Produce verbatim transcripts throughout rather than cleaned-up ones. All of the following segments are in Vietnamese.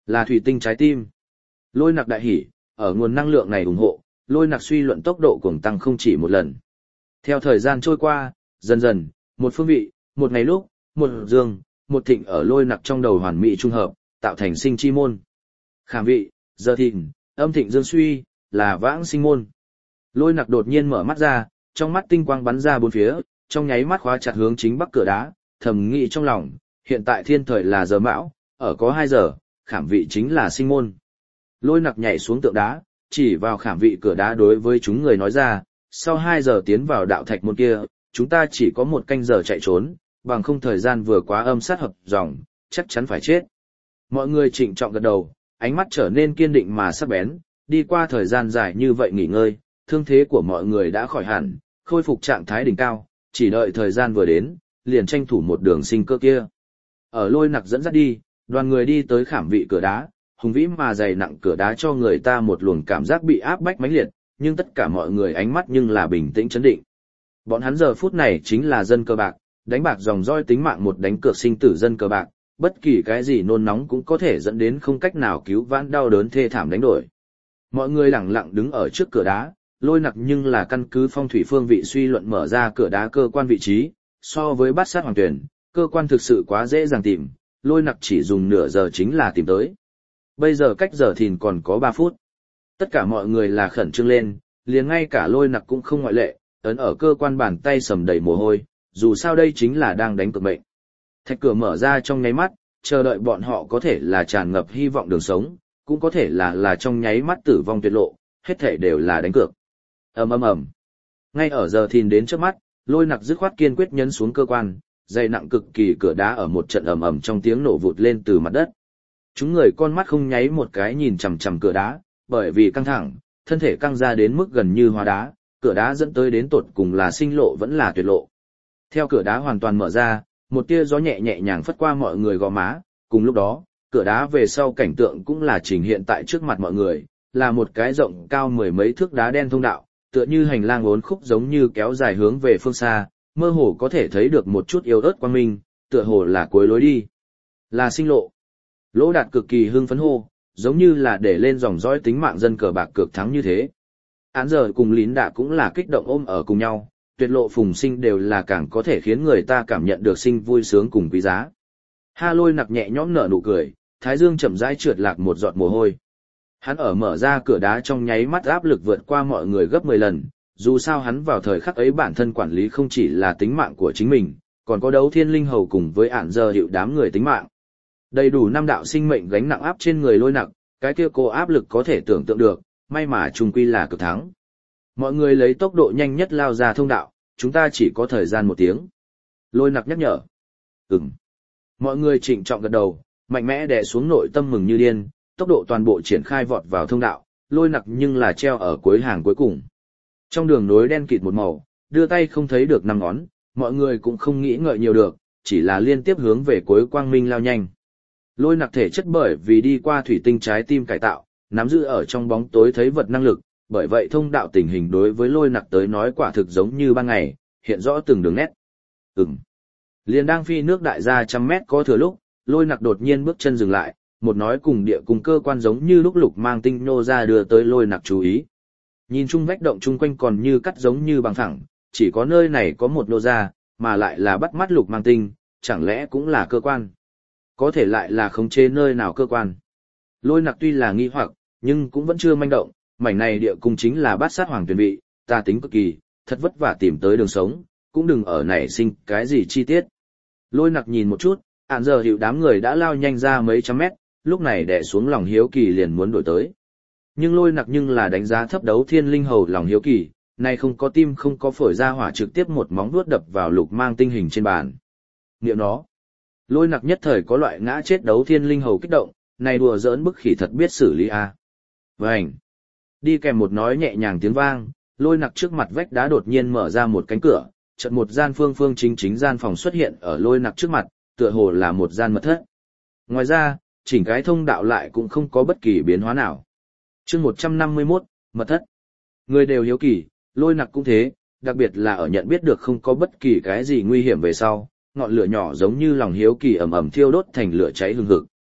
Là thủy tinh trái tim. Lôi nặc đại hỉ, ở nguồn năng lượng này ủng hộ, lôi nặc suy luận tốc độ cuồng tăng không chỉ một lần. Theo thời gian trôi qua, dần dần, một phương vị, một ngày lúc, một dương, một thịnh ở lôi nặc trong đầu hoàn mỹ trung hợp, tạo thành sinh chi môn. Khảm vị, giờ thịnh, âm thịnh dương suy, là vãng sinh môn. Lôi nặc đột nhiên mở mắt ra, trong mắt tinh quang bắn ra bốn phía, trong nháy mắt khóa chặt hướng chính bắc cửa đá, thầm nghĩ trong lòng, hiện tại thiên thời là giờ mão, ở có hai giờ, khảm vị chính là sinh môn. Lôi nặc nhảy xuống tượng đá, chỉ vào khảm vị cửa đá đối với chúng người nói ra, sau hai giờ tiến vào đạo thạch môn kia, chúng ta chỉ có một canh giờ chạy trốn, bằng không thời gian vừa quá âm sát hợp dòng, chắc chắn phải chết. Mọi người trịnh trọng gật đầu, ánh mắt trở nên kiên định mà sắc bén, đi qua thời gian dài như vậy nghỉ ngơi, thương thế của mọi người đã khỏi hẳn, khôi phục trạng thái đỉnh cao, chỉ đợi thời gian vừa đến, liền tranh thủ một đường sinh cơ kia. Ở lôi nặc dẫn dắt đi, đoàn người đi tới khảm vị cửa đá, hùng vĩ mà dày nặng cửa đá cho người ta một luồng cảm giác bị áp bách mãnh liệt, nhưng tất cả mọi người ánh mắt nhưng là bình tĩnh chấn định. Bọn hắn giờ phút này chính là dân cờ bạc, đánh bạc dòng roi tính mạng một đánh cược sinh tử dân cờ bạc, bất kỳ cái gì nôn nóng cũng có thể dẫn đến không cách nào cứu vãn đau đớn thê thảm đánh đổi. Mọi người lặng lặng đứng ở trước cửa đá, lôi nặc nhưng là căn cứ phong thủy phương vị suy luận mở ra cửa đá cơ quan vị trí, so với bát sát hoàng tuyển, cơ quan thực sự quá dễ dàng tìm, lôi nặc chỉ dùng nửa giờ chính là tìm tới. Bây giờ cách giờ thìn còn có ba phút. Tất cả mọi người là khẩn trương lên, liền ngay cả lôi nặc cũng không ngoại lệ, ấn ở cơ quan bàn tay sầm đầy mồ hôi, dù sao đây chính là đang đánh cược mệnh. Thạch cửa mở ra trong nháy mắt, chờ đợi bọn họ có thể là tràn ngập hy vọng đường sống, cũng có thể là là trong nháy mắt tử vong tuyệt lộ, hết thể đều là đánh cược. Ầm ầm ầm. Ngay ở giờ thìn đến trước mắt, lôi nặc dứt khoát kiên quyết nhấn xuống cơ quan, dày nặng cực kỳ cửa đá ở một trận ầm ầm trong tiếng nổ vụt lên từ mặt đất. Chúng người con mắt không nháy một cái nhìn chằm chằm cửa đá, bởi vì căng thẳng, thân thể căng ra đến mức gần như hóa đá, cửa đá dẫn tới đến tột cùng là sinh lộ vẫn là tuyệt lộ. Theo cửa đá hoàn toàn mở ra, một tia gió nhẹ nhẹ nhàng phất qua mọi người gò má, cùng lúc đó, cửa đá về sau cảnh tượng cũng là trình hiện tại trước mặt mọi người, là một cái rộng cao mười mấy thước đá đen thông đạo, tựa như hành lang uốn khúc giống như kéo dài hướng về phương xa, mơ hồ có thể thấy được một chút yếu ớt quang minh, tựa hồ là cuối lối đi. Là sinh lộ. Lỗ Đạt cực kỳ hưng phấn hô, giống như là để lên dòng dõi tính mạng dân cờ bạc cược thắng như thế. Án giờ cùng Lín Đạ cũng là kích động ôm ở cùng nhau, tuyệt lộ phùng sinh đều là càng có thể khiến người ta cảm nhận được sinh vui sướng cùng quý giá. Ha Lôi nặc nhẹ nhõm nở nụ cười, thái dương chậm rãi trượt lạc một giọt mồ hôi. Hắn ở mở ra cửa đá trong nháy mắt áp lực vượt qua mọi người gấp mười lần, dù sao hắn vào thời khắc ấy bản thân quản lý không chỉ là tính mạng của chính mình, còn có đấu thiên linh hầu cùng với ản giờ hiệu đám người tính mạng. Đầy đủ năm đạo sinh mệnh gánh nặng áp trên người Lôi nặc, cái kia cô áp lực có thể tưởng tượng được, may mà chung quy là cực thắng. Mọi người lấy tốc độ nhanh nhất lao ra thông đạo, chúng ta chỉ có thời gian một tiếng. Lôi nặc nhắc nhở. Ừm. Mọi người trịnh trọng gật đầu, mạnh mẽ đè xuống nội tâm mừng như điên, tốc độ toàn bộ triển khai vọt vào thông đạo, lôi nặc nhưng là treo ở cuối hàng cuối cùng. Trong đường nối đen kịt một màu, đưa tay không thấy được năm ngón, mọi người cũng không nghĩ ngợi nhiều được, chỉ là liên tiếp hướng về cuối quang minh lao nhanh. Lôi nặc thể chất bởi vì đi qua thủy tinh trái tim cải tạo, nắm giữ ở trong bóng tối thấy vật năng lực, bởi vậy thông đạo tình hình đối với lôi nặc tới nói quả thực giống như ban ngày, hiện rõ từng đường nét. Ừm. Liền đang phi nước đại ra trăm mét có thừa lúc, lôi nặc đột nhiên bước chân dừng lại, một nói cùng địa cùng cơ quan giống như lúc lục mang tinh nô ra đưa tới lôi nặc chú ý. Nhìn chung vách động chung quanh còn như cắt giống như bằng thẳng, chỉ có nơi này có một nô ra, mà lại là bắt mắt lục mang tinh, chẳng lẽ cũng là cơ quan. Có thể lại là khống chế nơi nào cơ quan. Lôi nặc tuy là nghi hoặc, nhưng cũng vẫn chưa manh động, mảnh này địa cung chính là bát sát hoàng tuyển vị, ta tính cực kỳ, thật vất vả tìm tới đường sống, cũng đừng ở nảy sinh cái gì chi tiết. Lôi nặc nhìn một chút, ạn giờ hiệu đám người đã lao nhanh ra mấy trăm mét, lúc này đè xuống lòng hiếu kỳ liền muốn đổi tới. Nhưng lôi nặc nhưng là đánh giá thấp đấu thiên linh hầu lòng hiếu kỳ, này không có tim không có phổi ra hỏa trực tiếp một móng vuốt đập vào lục mang tinh hình trên bàn. Niệm nó. Lôi nặc nhất thời có loại ngã chết đấu thiên linh hầu kích động, này đùa giỡn bức khỉ thật biết xử lý a. Vành. Đi kèm một nói nhẹ nhàng tiếng vang, lôi nặc trước mặt vách đá đột nhiên mở ra một cánh cửa, chợt một gian phương phương chính chính gian phòng xuất hiện ở lôi nặc trước mặt, tựa hồ là một gian mật thất. Ngoài ra, chỉnh cái thông đạo lại cũng không có bất kỳ biến hóa nào. Chương một trăm năm mươi mốt, mật thất. Người đều hiếu kỳ, lôi nặc cũng thế, đặc biệt là ở nhận biết được không có bất kỳ cái gì nguy hiểm về sau, ngọn lửa nhỏ giống như lòng hiếu kỳ ầm ầm thiêu đốt thành lửa cháy hừng hực.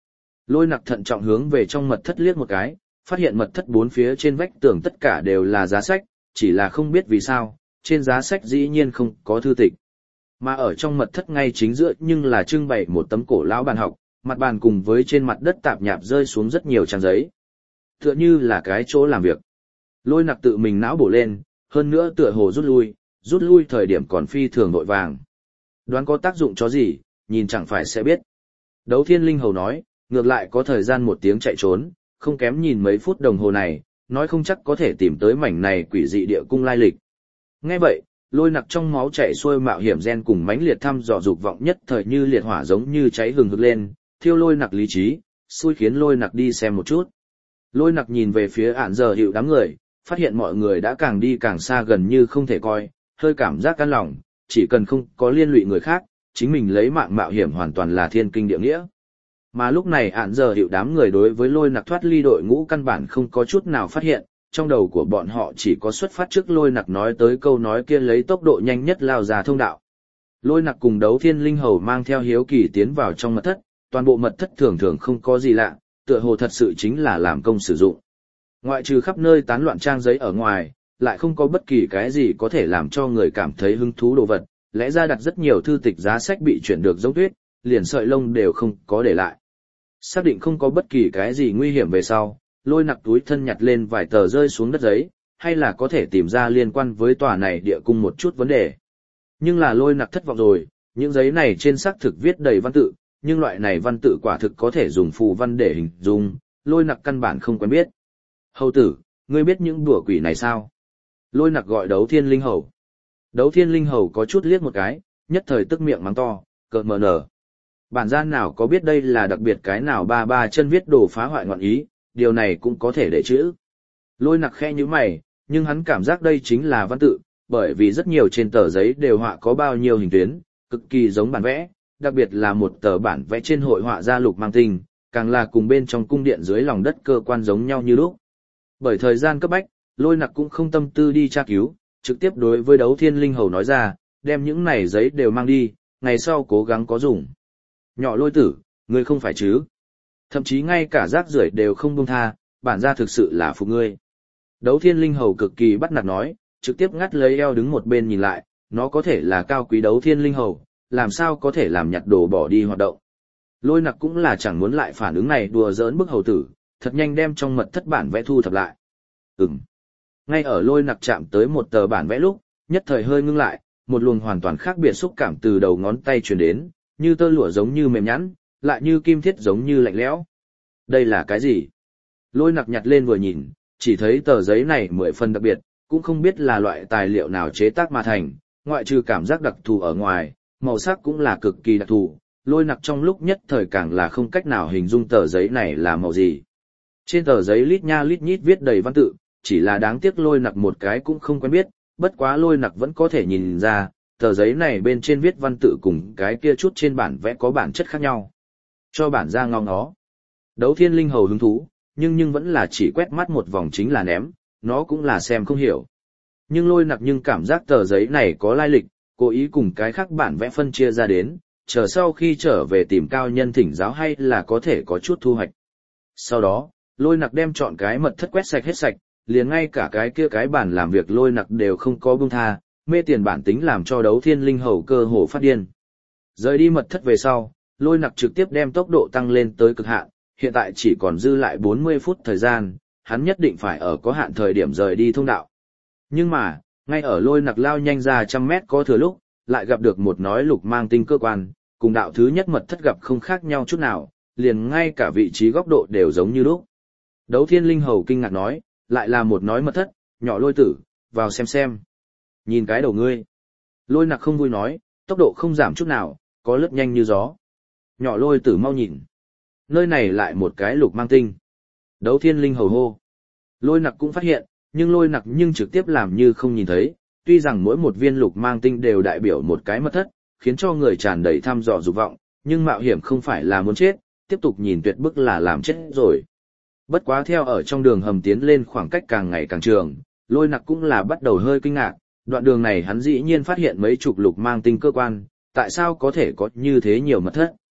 Lôi nặc thận trọng hướng về trong mật thất liếc một cái, phát hiện mật thất bốn phía trên vách tường tất cả đều là giá sách, chỉ là không biết vì sao, trên giá sách dĩ nhiên không có thư tịch. Mà ở trong mật thất ngay chính giữa nhưng là trưng bày một tấm cổ lão bàn học, mặt bàn cùng với trên mặt đất tạp nhạp rơi xuống rất nhiều trang giấy. Tựa như là cái chỗ làm việc. Lôi nặc tự mình não bổ lên, hơn nữa tựa hồ rút lui, rút lui thời điểm còn phi thường vội vàng. Đoán có tác dụng cho gì, nhìn chẳng phải sẽ biết. Đấu Thiên Linh Hầu nói, ngược lại có thời gian một tiếng chạy trốn, không kém nhìn mấy phút đồng hồ này, nói không chắc có thể tìm tới mảnh này quỷ dị địa cung lai lịch. Nghe vậy, lôi nặc trong máu chạy xuôi mạo hiểm gen cùng mãnh liệt thăm dò dục vọng nhất thời như liệt hỏa giống như cháy hừng hực lên, thiêu lôi nặc lý trí, xui khiến lôi nặc đi xem một chút. Lôi nặc nhìn về phía ản giờ hiệu đám người, phát hiện mọi người đã càng đi càng xa gần như không thể coi, hơi cảm giác căng lòng, chỉ cần không có liên lụy người khác, chính mình lấy mạng mạo hiểm hoàn toàn là thiên kinh địa nghĩa. Mà lúc này ản giờ hiệu đám người đối với lôi nặc thoát ly đội ngũ căn bản không có chút nào phát hiện, trong đầu của bọn họ chỉ có xuất phát trước lôi nặc nói tới câu nói kia lấy tốc độ nhanh nhất lao ra thông đạo. Lôi nặc cùng Đấu Thiên Linh Hầu mang theo hiếu kỳ tiến vào trong mật thất, toàn bộ mật thất thường thường không có gì lạ, tựa hồ thật sự chính là làm công sử dụng. Ngoại trừ khắp nơi tán loạn trang giấy ở ngoài, lại không có bất kỳ cái gì có thể làm cho người cảm thấy hứng thú đồ vật, lẽ ra đặt rất nhiều thư tịch giá sách bị chuyển được giống tuyết, liền sợi lông đều không có để lại. Xác định không có bất kỳ cái gì nguy hiểm về sau, lôi nặc túi thân nhặt lên vài tờ rơi xuống đất giấy, hay là có thể tìm ra liên quan với tòa này địa cung một chút vấn đề. Nhưng là lôi nặc thất vọng rồi, những giấy này trên xác thực viết đầy văn tự, nhưng loại này văn tự quả thực có thể dùng phù văn để hình dung, lôi nặc căn bản không quen biết. Hầu tử, ngươi biết những đùa quỷ này sao? Lôi nặc gọi Đấu Thiên Linh Hầu. Đấu Thiên Linh Hầu có chút liếc một cái, nhất thời tức miệng mắng to, cợt mờ nở. Bản gian nào có biết đây là đặc biệt cái nào ba ba chân viết đồ phá hoại ngọn ý, điều này cũng có thể để chữ. Lôi nặc khẽ như mày, nhưng hắn cảm giác đây chính là văn tự, bởi vì rất nhiều trên tờ giấy đều họa có bao nhiêu hình tuyến, cực kỳ giống bản vẽ, đặc biệt là một tờ bản vẽ trên hội họa ra lục mang tinh, càng là cùng bên trong cung điện dưới lòng đất cơ quan giống nhau như lúc. Bởi thời gian cấp bách, lôi nặc cũng không tâm tư đi tra cứu, trực tiếp đối với Đấu Thiên Linh Hầu nói ra, đem những này giấy đều mang đi, ngày sau cố gắng có dùng. Nhỏ lôi tử, ngươi không phải chứ? Thậm chí ngay cả rác rưởi đều không buông tha, bản ra thực sự là phục ngươi. Đấu Thiên Linh Hầu cực kỳ bắt nạt nói, trực tiếp ngắt lấy eo đứng một bên nhìn lại, nó có thể là cao quý Đấu Thiên Linh Hầu, làm sao có thể làm nhặt đồ bỏ đi hoạt động. Lôi nặc cũng là chẳng muốn lại phản ứng này đùa giỡn bức hầu tử, thật nhanh đem trong mật thất bản vẽ thu thập lại. Ừm. Ngay ở lôi nặc chạm tới một tờ bản vẽ lúc, nhất thời hơi ngưng lại, một luồng hoàn toàn khác biệt xúc cảm từ đầu ngón tay truyền đến, như tơ lụa giống như mềm nhẵn, lại như kim thiết giống như lạnh lẽo. Đây là cái gì? Lôi nặc nhặt lên vừa nhìn, chỉ thấy tờ giấy này mười phần đặc biệt, cũng không biết là loại tài liệu nào chế tác mà thành, ngoại trừ cảm giác đặc thù ở ngoài, màu sắc cũng là cực kỳ đặc thù, lôi nặc trong lúc nhất thời càng là không cách nào hình dung tờ giấy này là màu gì. Trên tờ giấy lít nha lít nhít viết đầy văn tự, chỉ là đáng tiếc lôi nặc một cái cũng không quen biết, bất quá lôi nặc vẫn có thể nhìn ra, tờ giấy này bên trên viết văn tự cùng cái kia chút trên bản vẽ có bản chất khác nhau. Cho bản ra ngó ngó. Đấu Thiên Linh Hầu hứng thú, nhưng nhưng vẫn là chỉ quét mắt một vòng chính là ném, nó cũng là xem không hiểu. Nhưng lôi nặc nhưng cảm giác tờ giấy này có lai lịch, cố ý cùng cái khác bản vẽ phân chia ra đến, chờ sau khi trở về tìm cao nhân thỉnh giáo hay là có thể có chút thu hoạch. Sau đó, lôi nặc đem chọn cái mật thất quét sạch hết sạch, liền ngay cả cái kia cái bản làm việc lôi nặc đều không có buông tha, mê tiền bản tính làm cho Đấu Thiên Linh Hầu cơ hồ phát điên. Rời đi mật thất về sau, lôi nặc trực tiếp đem tốc độ tăng lên tới cực hạn, hiện tại chỉ còn dư lại bốn mươi phút thời gian, hắn nhất định phải ở có hạn thời điểm rời đi thông đạo. Nhưng mà, ngay ở lôi nặc lao nhanh ra trăm mét có thừa lúc, lại gặp được một nói lục mang tinh cơ quan, cùng đạo thứ nhất mật thất gặp không khác nhau chút nào, liền ngay cả vị trí góc độ đều giống như lúc. Đấu Thiên Linh Hầu kinh ngạc nói, lại là một nói mật thất, nhỏ lôi tử, vào xem xem. Nhìn cái đầu ngươi. Lôi nặc không vui nói, tốc độ không giảm chút nào, có lướt nhanh như gió. Nhỏ lôi tử mau nhìn. Nơi này lại một cái lục mang tinh. Đấu Thiên Linh Hầu hô. Lôi nặc cũng phát hiện, nhưng lôi nặc nhưng trực tiếp làm như không nhìn thấy, tuy rằng mỗi một viên lục mang tinh đều đại biểu một cái mật thất, khiến cho người tràn đầy thăm dò dục vọng, nhưng mạo hiểm không phải là muốn chết, tiếp tục nhìn tuyệt bức là làm chết rồi. Bất quá theo ở trong đường hầm tiến lên khoảng cách càng ngày càng trường, lôi nặc cũng là bắt đầu hơi kinh ngạc, đoạn đường này hắn dĩ nhiên phát hiện mấy chục lục mang tinh cơ quan, tại sao có thể có như thế nhiều mật thất?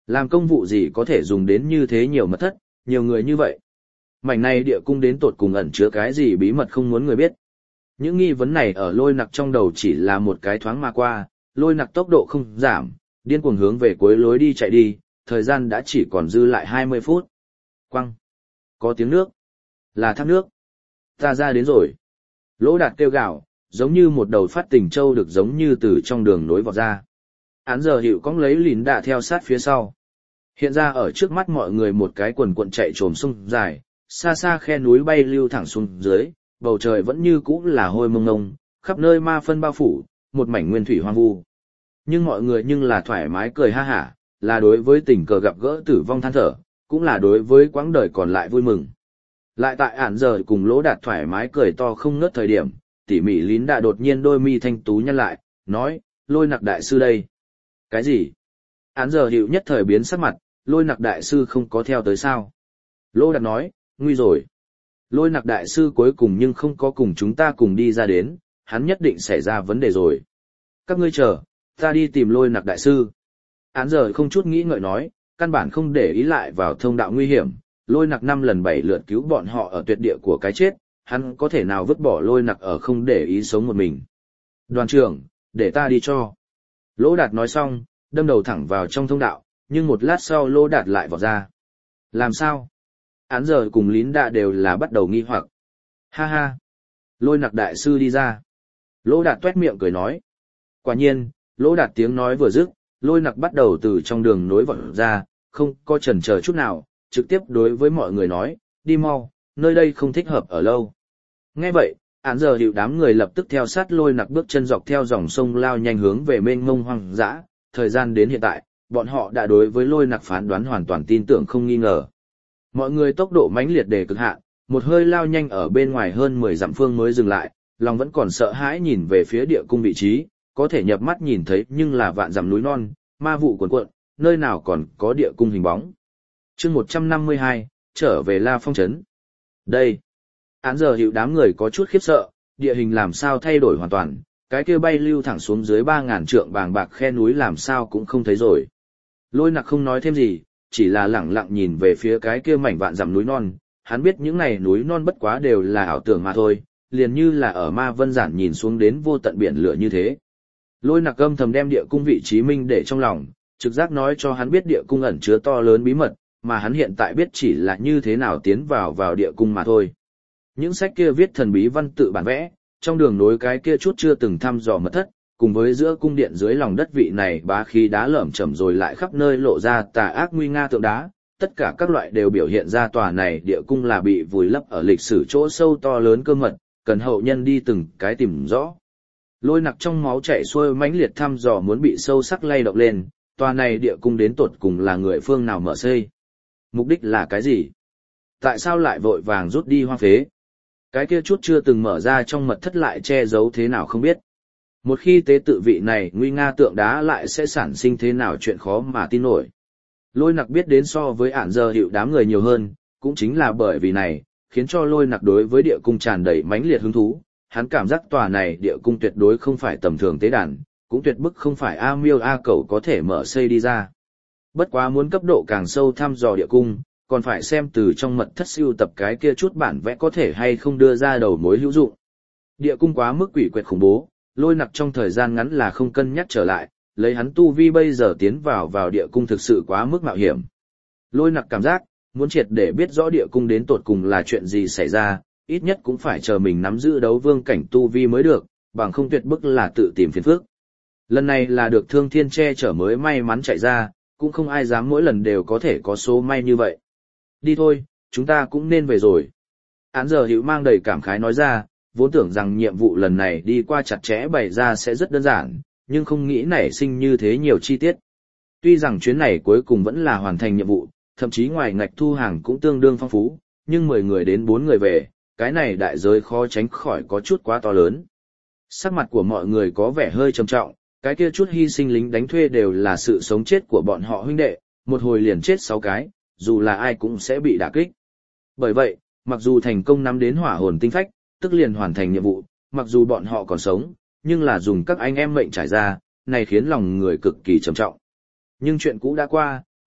Làm công vụ gì có thể dùng đến như thế nhiều mật thất, nhiều người như vậy. Mảnh này địa cung đến tột cùng ẩn chứa cái gì bí mật không muốn người biết. Những nghi vấn này ở lôi nặc trong đầu chỉ là một cái thoáng mà qua, lôi nặc tốc độ không giảm, điên cuồng hướng về cuối lối đi chạy đi, thời gian đã chỉ còn dư lại hai mươi phút. Quăng! Có tiếng nước. Là thác nước. Ta ra đến rồi. Lỗ Đạt kêu gào, giống như một đầu phát tình trâu được giống như từ trong đường nối vọt ra. Án giờ hiệu cong lấy lìn đạ theo sát phía sau. Hiện ra ở trước mắt mọi người một cái quần cuộn chạy trồm sông dài, xa xa khe núi bay lưu thẳng xuống dưới, bầu trời vẫn như cũ là hôi mông ngông, khắp nơi ma phân bao phủ, một mảnh nguyên thủy hoang vu. Nhưng mọi người nhưng là thoải mái cười ha hả, là đối với tình cờ gặp gỡ tử vong than thở, cũng là đối với quãng đời còn lại vui mừng. Lại tại ản giờ cùng Lỗ Đạt thoải mái cười to không ngớt thời điểm, tỉ mỉ lín đã đột nhiên đôi mi thanh tú nhăn lại, nói, lôi nặc đại sư đây. Cái gì? Ản giờ hiệu nhất thời biến sắc mặt, lôi nặc đại sư không có theo tới sao? Lỗ Đạt nói, nguy rồi. Lôi nặc đại sư cuối cùng nhưng không có cùng chúng ta cùng đi ra đến, hắn nhất định xảy ra vấn đề rồi. Các ngươi chờ, ta đi tìm lôi nặc đại sư. Án giờ không chút nghĩ ngợi nói, căn bản không để ý lại vào thông đạo nguy hiểm, lôi nặc năm lần bảy lượt cứu bọn họ ở tuyệt địa của cái chết, hắn có thể nào vứt bỏ lôi nặc ở không để ý sống một mình. Đoàn trưởng, để ta đi cho. Lỗ Đạt nói xong, đâm đầu thẳng vào trong thông đạo, nhưng một lát sau Lỗ Đạt lại vọt ra. Làm sao? Án giờ cùng lín đạ đều là bắt đầu nghi hoặc. Ha ha! Lôi nặc đại sư đi ra. Lỗ Đạt tuét miệng cười nói. Quả nhiên, Lỗ Đạt tiếng nói vừa dứt, lôi nặc bắt đầu từ trong đường nối vọt ra, không có chần chờ chút nào, trực tiếp đối với mọi người nói, đi mau, nơi đây không thích hợp ở lâu. Nghe vậy, án giờ hiệu đám người lập tức theo sát lôi nặc bước chân dọc theo dòng sông lao nhanh hướng về mênh mông hoang dã, thời gian đến hiện tại, bọn họ đã đối với lôi nặc phán đoán hoàn toàn tin tưởng không nghi ngờ. Mọi người tốc độ mãnh liệt để cực hạn, một hơi lao nhanh ở bên ngoài hơn mười dặm phương mới dừng lại, lòng vẫn còn sợ hãi nhìn về phía địa cung vị trí, có thể nhập mắt nhìn thấy nhưng là vạn dặm núi non, ma vụ cuồn cuộn, nơi nào còn có địa cung hình bóng. Chương một trăm năm mươi hai, trở về La Phong trấn. Đây, án giờ hiệu đám người có chút khiếp sợ, địa hình làm sao thay đổi hoàn toàn, cái kia bay lưu thẳng xuống dưới ba ngàn trượng bàng bạc khe núi làm sao cũng không thấy rồi. Lôi nặc không nói thêm gì, chỉ là lẳng lặng nhìn về phía cái kia mảnh vạn dặm núi non, hắn biết những này núi non bất quá đều là ảo tưởng mà thôi, liền như là ở ma vân giản nhìn xuống đến vô tận biển lửa như thế. Lôi nặc âm thầm đem địa cung vị trí minh để trong lòng, trực giác nói cho hắn biết địa cung ẩn chứa to lớn bí mật, mà hắn hiện tại biết chỉ là như thế nào tiến vào vào địa cung mà thôi. Những sách kia viết thần bí văn tự bản vẽ, trong đường nối cái kia chút chưa từng thăm dò mật thất, cùng với giữa cung điện dưới lòng đất vị này bá khí đá lởm chởm rồi lại khắp nơi lộ ra tà ác nguy nga tượng đá, tất cả các loại đều biểu hiện ra tòa này địa cung là bị vùi lấp ở lịch sử chỗ sâu to lớn cơ mật, cần hậu nhân đi từng cái tìm rõ. Lôi nặc trong máu chảy xuôi mãnh liệt thăm dò muốn bị sâu sắc lay động lên, tòa này địa cung đến tột cùng là người phương nào mở xây. Mục đích là cái gì? Tại sao lại vội vàng rút đi hoang phế? Cái kia chút chưa từng mở ra trong mật thất lại che giấu thế nào không biết. Một khi tế tự vị này nguy nga tượng đá lại sẽ sản sinh thế nào chuyện khó mà tin nổi. Lôi nặc biết đến so với ản giờ hiệu đám người nhiều hơn, cũng chính là bởi vì này, khiến cho lôi nặc đối với địa cung tràn đầy mãnh liệt hứng thú. Hắn cảm giác tòa này địa cung tuyệt đối không phải tầm thường tế đàn, cũng tuyệt bức không phải A Miêu A Cẩu có thể mở xây đi ra. Bất quá muốn cấp độ càng sâu thăm dò địa cung, còn phải xem từ trong mật thất siêu tập cái kia chút bản vẽ có thể hay không đưa ra đầu mối hữu dụng. Địa cung quá mức quỷ quyệt khủng bố, lôi nặc trong thời gian ngắn là không cân nhắc trở lại, lấy hắn tu vi bây giờ tiến vào vào địa cung thực sự quá mức mạo hiểm. Lôi nặc cảm giác, muốn triệt để biết rõ địa cung đến tột cùng là chuyện gì xảy ra, ít nhất cũng phải chờ mình nắm giữ đấu vương cảnh tu vi mới được, bằng không tuyệt bức là tự tìm phiền phức. Lần này là được Thương Thiên che chở mới may mắn chạy ra, cũng không ai dám mỗi lần đều có thể có số may như vậy. Đi thôi, chúng ta cũng nên về rồi. Án giờ Hữu mang đầy cảm khái nói ra, vốn tưởng rằng nhiệm vụ lần này đi qua chặt chẽ bày ra sẽ rất đơn giản, nhưng không nghĩ nảy sinh như thế nhiều chi tiết. Tuy rằng chuyến này cuối cùng vẫn là hoàn thành nhiệm vụ, thậm chí ngoài ngạch thu hàng cũng tương đương phong phú, nhưng mười người đến bốn người về, cái này đại giới khó tránh khỏi có chút quá to lớn. Sắc mặt của mọi người có vẻ hơi trầm trọng, cái kia chút hy sinh lính đánh thuê đều là sự sống chết của bọn họ huynh đệ, một hồi liền chết sáu cái, dù là ai cũng sẽ bị đả kích. Bởi vậy, mặc dù thành công nắm đến hỏa hồn tinh phách, tức liền hoàn thành nhiệm vụ, mặc dù bọn họ còn sống, nhưng là dùng các anh em mệnh trải ra, này khiến lòng người cực kỳ trầm trọng. Nhưng chuyện cũ đã qua,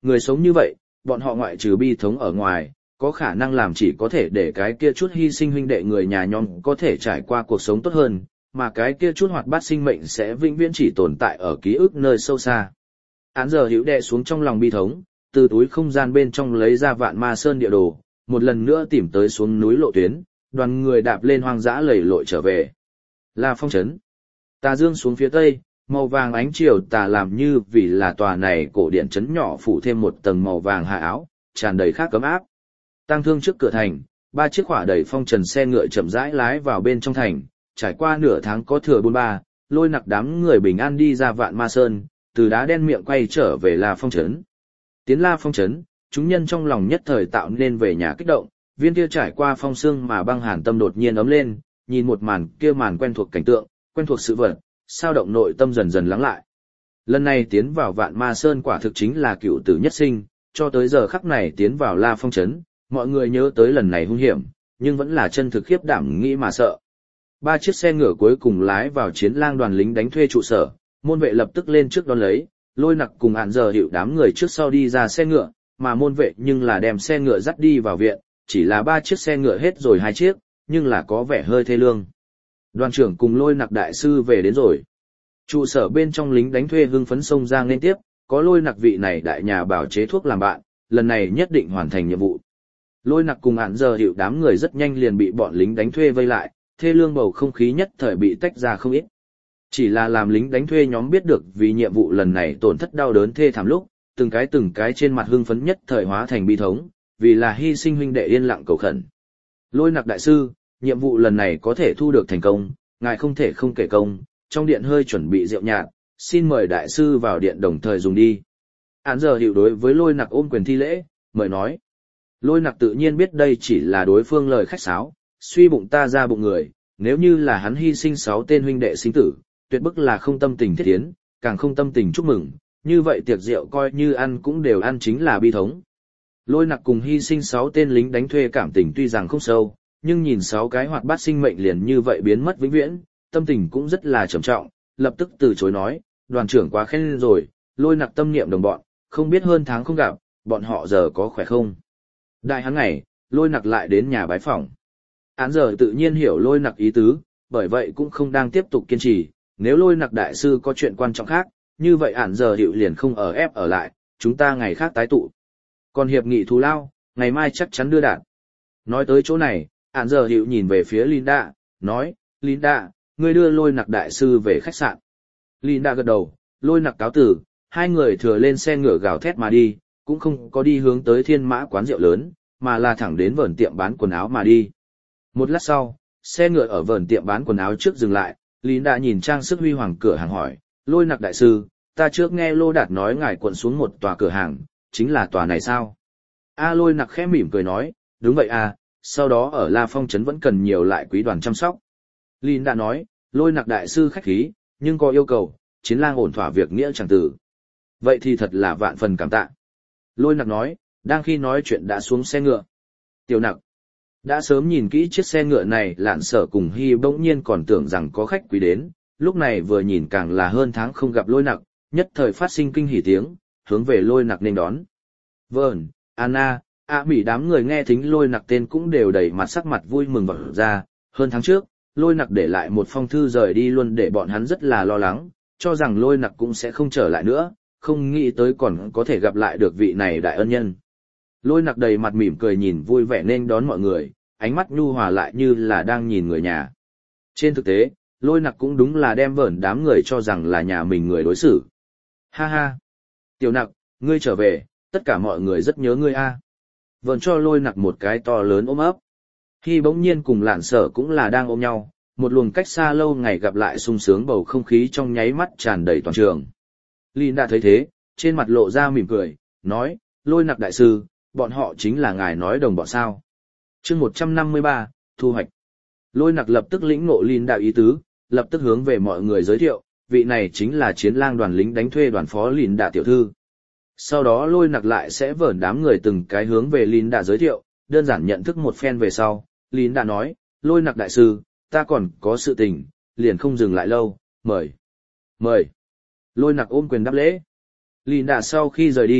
người sống như vậy, bọn họ ngoại trừ bi thống ở ngoài, có khả năng làm chỉ có thể để cái kia chút hy sinh huynh đệ người nhà nhóm có thể trải qua cuộc sống tốt hơn, mà cái kia chút hoạt bát sinh mệnh sẽ vĩnh viễn chỉ tồn tại ở ký ức nơi sâu xa. Án giờ hữu đệ xuống trong lòng bi thống, từ túi không gian bên trong lấy ra Vạn Ma Sơn địa đồ, một lần nữa tìm tới xuống núi lộ tuyến, đoàn người đạp lên hoang dã lầy lội trở về. La Phong trấn. Tà dương xuống phía tây, màu vàng ánh chiều tà làm như vì là tòa này cổ điện trấn nhỏ phủ thêm một tầng màu vàng hạ áo, tràn đầy khác cấm áp. Tang thương trước cửa thành, ba chiếc khỏa đầy phong trần xe ngựa chậm rãi lái vào bên trong thành, trải qua nửa tháng có thừa bốn ba, Lôi Nặc đám người bình an đi ra Vạn Ma Sơn, từ đá đen miệng quay trở về La Phong trấn. Tiến La Phong trấn, chúng nhân trong lòng nhất thời tạo nên về nhà kích động, viên kia trải qua phong sương mà băng hàn tâm đột nhiên ấm lên, nhìn một màn kia màn quen thuộc cảnh tượng, quen thuộc sự vật, sao động nội tâm dần dần lắng lại. Lần này tiến vào Vạn Ma Sơn quả thực chính là cựu tử nhất sinh, cho tới giờ khắc này tiến vào La Phong trấn, mọi người nhớ tới lần này hung hiểm, nhưng vẫn là chân thực khiếp đảm nghĩ mà sợ. Ba chiếc xe ngựa cuối cùng lái vào chiến lang đoàn lính đánh thuê trụ sở, môn vệ lập tức lên trước đón lấy, Lôi Nặc cùng Hạn Giờ Hiệu đám người trước sau đi ra xe ngựa, mà môn vệ nhưng là đem xe ngựa dắt đi vào viện, chỉ là ba chiếc xe ngựa hết rồi hai chiếc, nhưng là có vẻ hơi thê lương. Đoàn trưởng cùng Lôi Nặc đại sư về đến rồi. Trụ sở bên trong lính đánh thuê hưng phấn xông ra liên tiếp, có Lôi Nặc vị này đại nhà bảo chế thuốc làm bạn, lần này nhất định hoàn thành nhiệm vụ. Lôi Nặc cùng Hạn Giờ Hiệu đám người rất nhanh liền bị bọn lính đánh thuê vây lại, thê lương bầu không khí nhất thời bị tách ra không ít. Chỉ là làm lính đánh thuê nhóm biết được vì nhiệm vụ lần này tổn thất đau đớn thê thảm lúc, từng cái từng cái trên mặt hưng phấn nhất thời hóa thành bi thống, vì là hy sinh huynh đệ yên lặng cầu khẩn. Lôi Nặc đại sư, nhiệm vụ lần này có thể thu được thành công, ngài không thể không kể công, trong điện hơi chuẩn bị rượu nhạt, xin mời đại sư vào điện đồng thời dùng đi. Án giờ hiệu đối với Lôi Nặc ôm quyền thi lễ, mời nói. Lôi Nặc tự nhiên biết đây chỉ là đối phương lời khách sáo, suy bụng ta ra bụng người, nếu như là hắn hy sinh sáu tên huynh đệ sinh tử, tuyệt bức là không tâm tình thiết tiến, càng không tâm tình chúc mừng, như vậy tiệc rượu coi như ăn cũng đều ăn chính là bi thống. Lôi Nặc cùng hy sinh sáu tên lính đánh thuê cảm tình tuy rằng không sâu, nhưng nhìn sáu cái hoạt bát sinh mệnh liền như vậy biến mất vĩnh viễn, tâm tình cũng rất là trầm trọng, lập tức từ chối nói, đoàn trưởng quá khen rồi, Lôi Nặc tâm niệm đồng bọn, không biết hơn tháng không gặp, bọn họ giờ có khỏe không. Đại hắn ngày, Lôi Nặc lại đến nhà bái phỏng. Án giờ tự nhiên hiểu Lôi Nặc ý tứ, bởi vậy cũng không đang tiếp tục kiên trì, nếu Lôi Nặc đại sư có chuyện quan trọng khác, như vậy án giờ hiệu liền không ở ép ở lại, chúng ta ngày khác tái tụ. Còn hiệp nghị thù lao, ngày mai chắc chắn đưa đạt. Nói tới chỗ này, án giờ hiệu nhìn về phía Linda, nói, Linda, ngươi đưa Lôi Nặc đại sư về khách sạn. Linda gật đầu, Lôi Nặc cáo tử, hai người thừa lên xe ngựa gào thét mà đi, cũng không có đi hướng tới Thiên Mã quán rượu lớn, mà là thẳng đến vườn tiệm bán quần áo mà đi. Một lát sau, xe ngựa ở vườn tiệm bán quần áo trước dừng lại, Linda nhìn trang sức huy hoàng cửa hàng hỏi, Lôi Nặc đại sư, ta trước nghe Lô Đạt nói ngài quận xuống một tòa cửa hàng, chính là tòa này sao? A Lôi Nặc khẽ mỉm cười nói, đúng vậy à, sau đó ở La Phong trấn vẫn cần nhiều lại quý đoàn chăm sóc. Linda nói, Lôi Nặc đại sư khách khí, nhưng có yêu cầu, chiến lang ổn thỏa việc nghĩa chẳng tử. Vậy thì thật là vạn phần cảm tạ. Lôi Nặc nói, đang khi nói chuyện đã xuống xe ngựa. Tiểu Nặc đã sớm nhìn kỹ chiếc xe ngựa này, Lạn Sở cùng Hy bỗng nhiên còn tưởng rằng có khách quý đến, lúc này vừa nhìn càng là hơn tháng không gặp Lôi Nặc, nhất thời phát sinh kinh hỉ tiếng, hướng về Lôi Nặc nên đón. Vâng, Anna, A Mỹ đám người nghe thính Lôi Nặc tên cũng đều đầy mặt sắc mặt vui mừng vỡ ra, hơn tháng trước, Lôi Nặc để lại một phong thư rời đi luôn để bọn hắn rất là lo lắng, cho rằng Lôi Nặc cũng sẽ không trở lại nữa, không nghĩ tới còn có thể gặp lại được vị này đại ân nhân. Lôi Nặc đầy mặt mỉm cười nhìn vui vẻ nên đón mọi người, ánh mắt nhu hòa lại như là đang nhìn người nhà. Trên thực tế, Lôi Nặc cũng đúng là đem vởn đám người cho rằng là nhà mình người đối xử. Ha ha! Tiểu Nặc, ngươi trở về, tất cả mọi người rất nhớ ngươi a. Vởn cho Lôi Nặc một cái to lớn ôm ấp. Khi bỗng nhiên cùng Lạn Sở cũng là đang ôm nhau, một luồng cách xa lâu ngày gặp lại sung sướng bầu không khí trong nháy mắt tràn đầy toàn trường. Linda thấy thế, trên mặt lộ ra mỉm cười, nói, Lôi Nặc đại sư, bọn họ chính là ngài nói đồng bọn sao. chương một trăm năm mươi ba, thu hoạch. Lôi Nặc lập tức lĩnh ngộ Linda ý tứ, lập tức hướng về mọi người giới thiệu, vị này chính là chiến lang đoàn lính đánh thuê đoàn phó Linda tiểu thư. Sau đó Lôi Nặc lại sẽ vởn đám người từng cái hướng về Linda giới thiệu, đơn giản nhận thức một phen về sau, Linda nói, Lôi Nặc đại sư, ta còn có sự tình, liền không dừng lại lâu, mời. Mời. Lôi Nặc ôm quyền đáp lễ. Linda sau khi rời đi,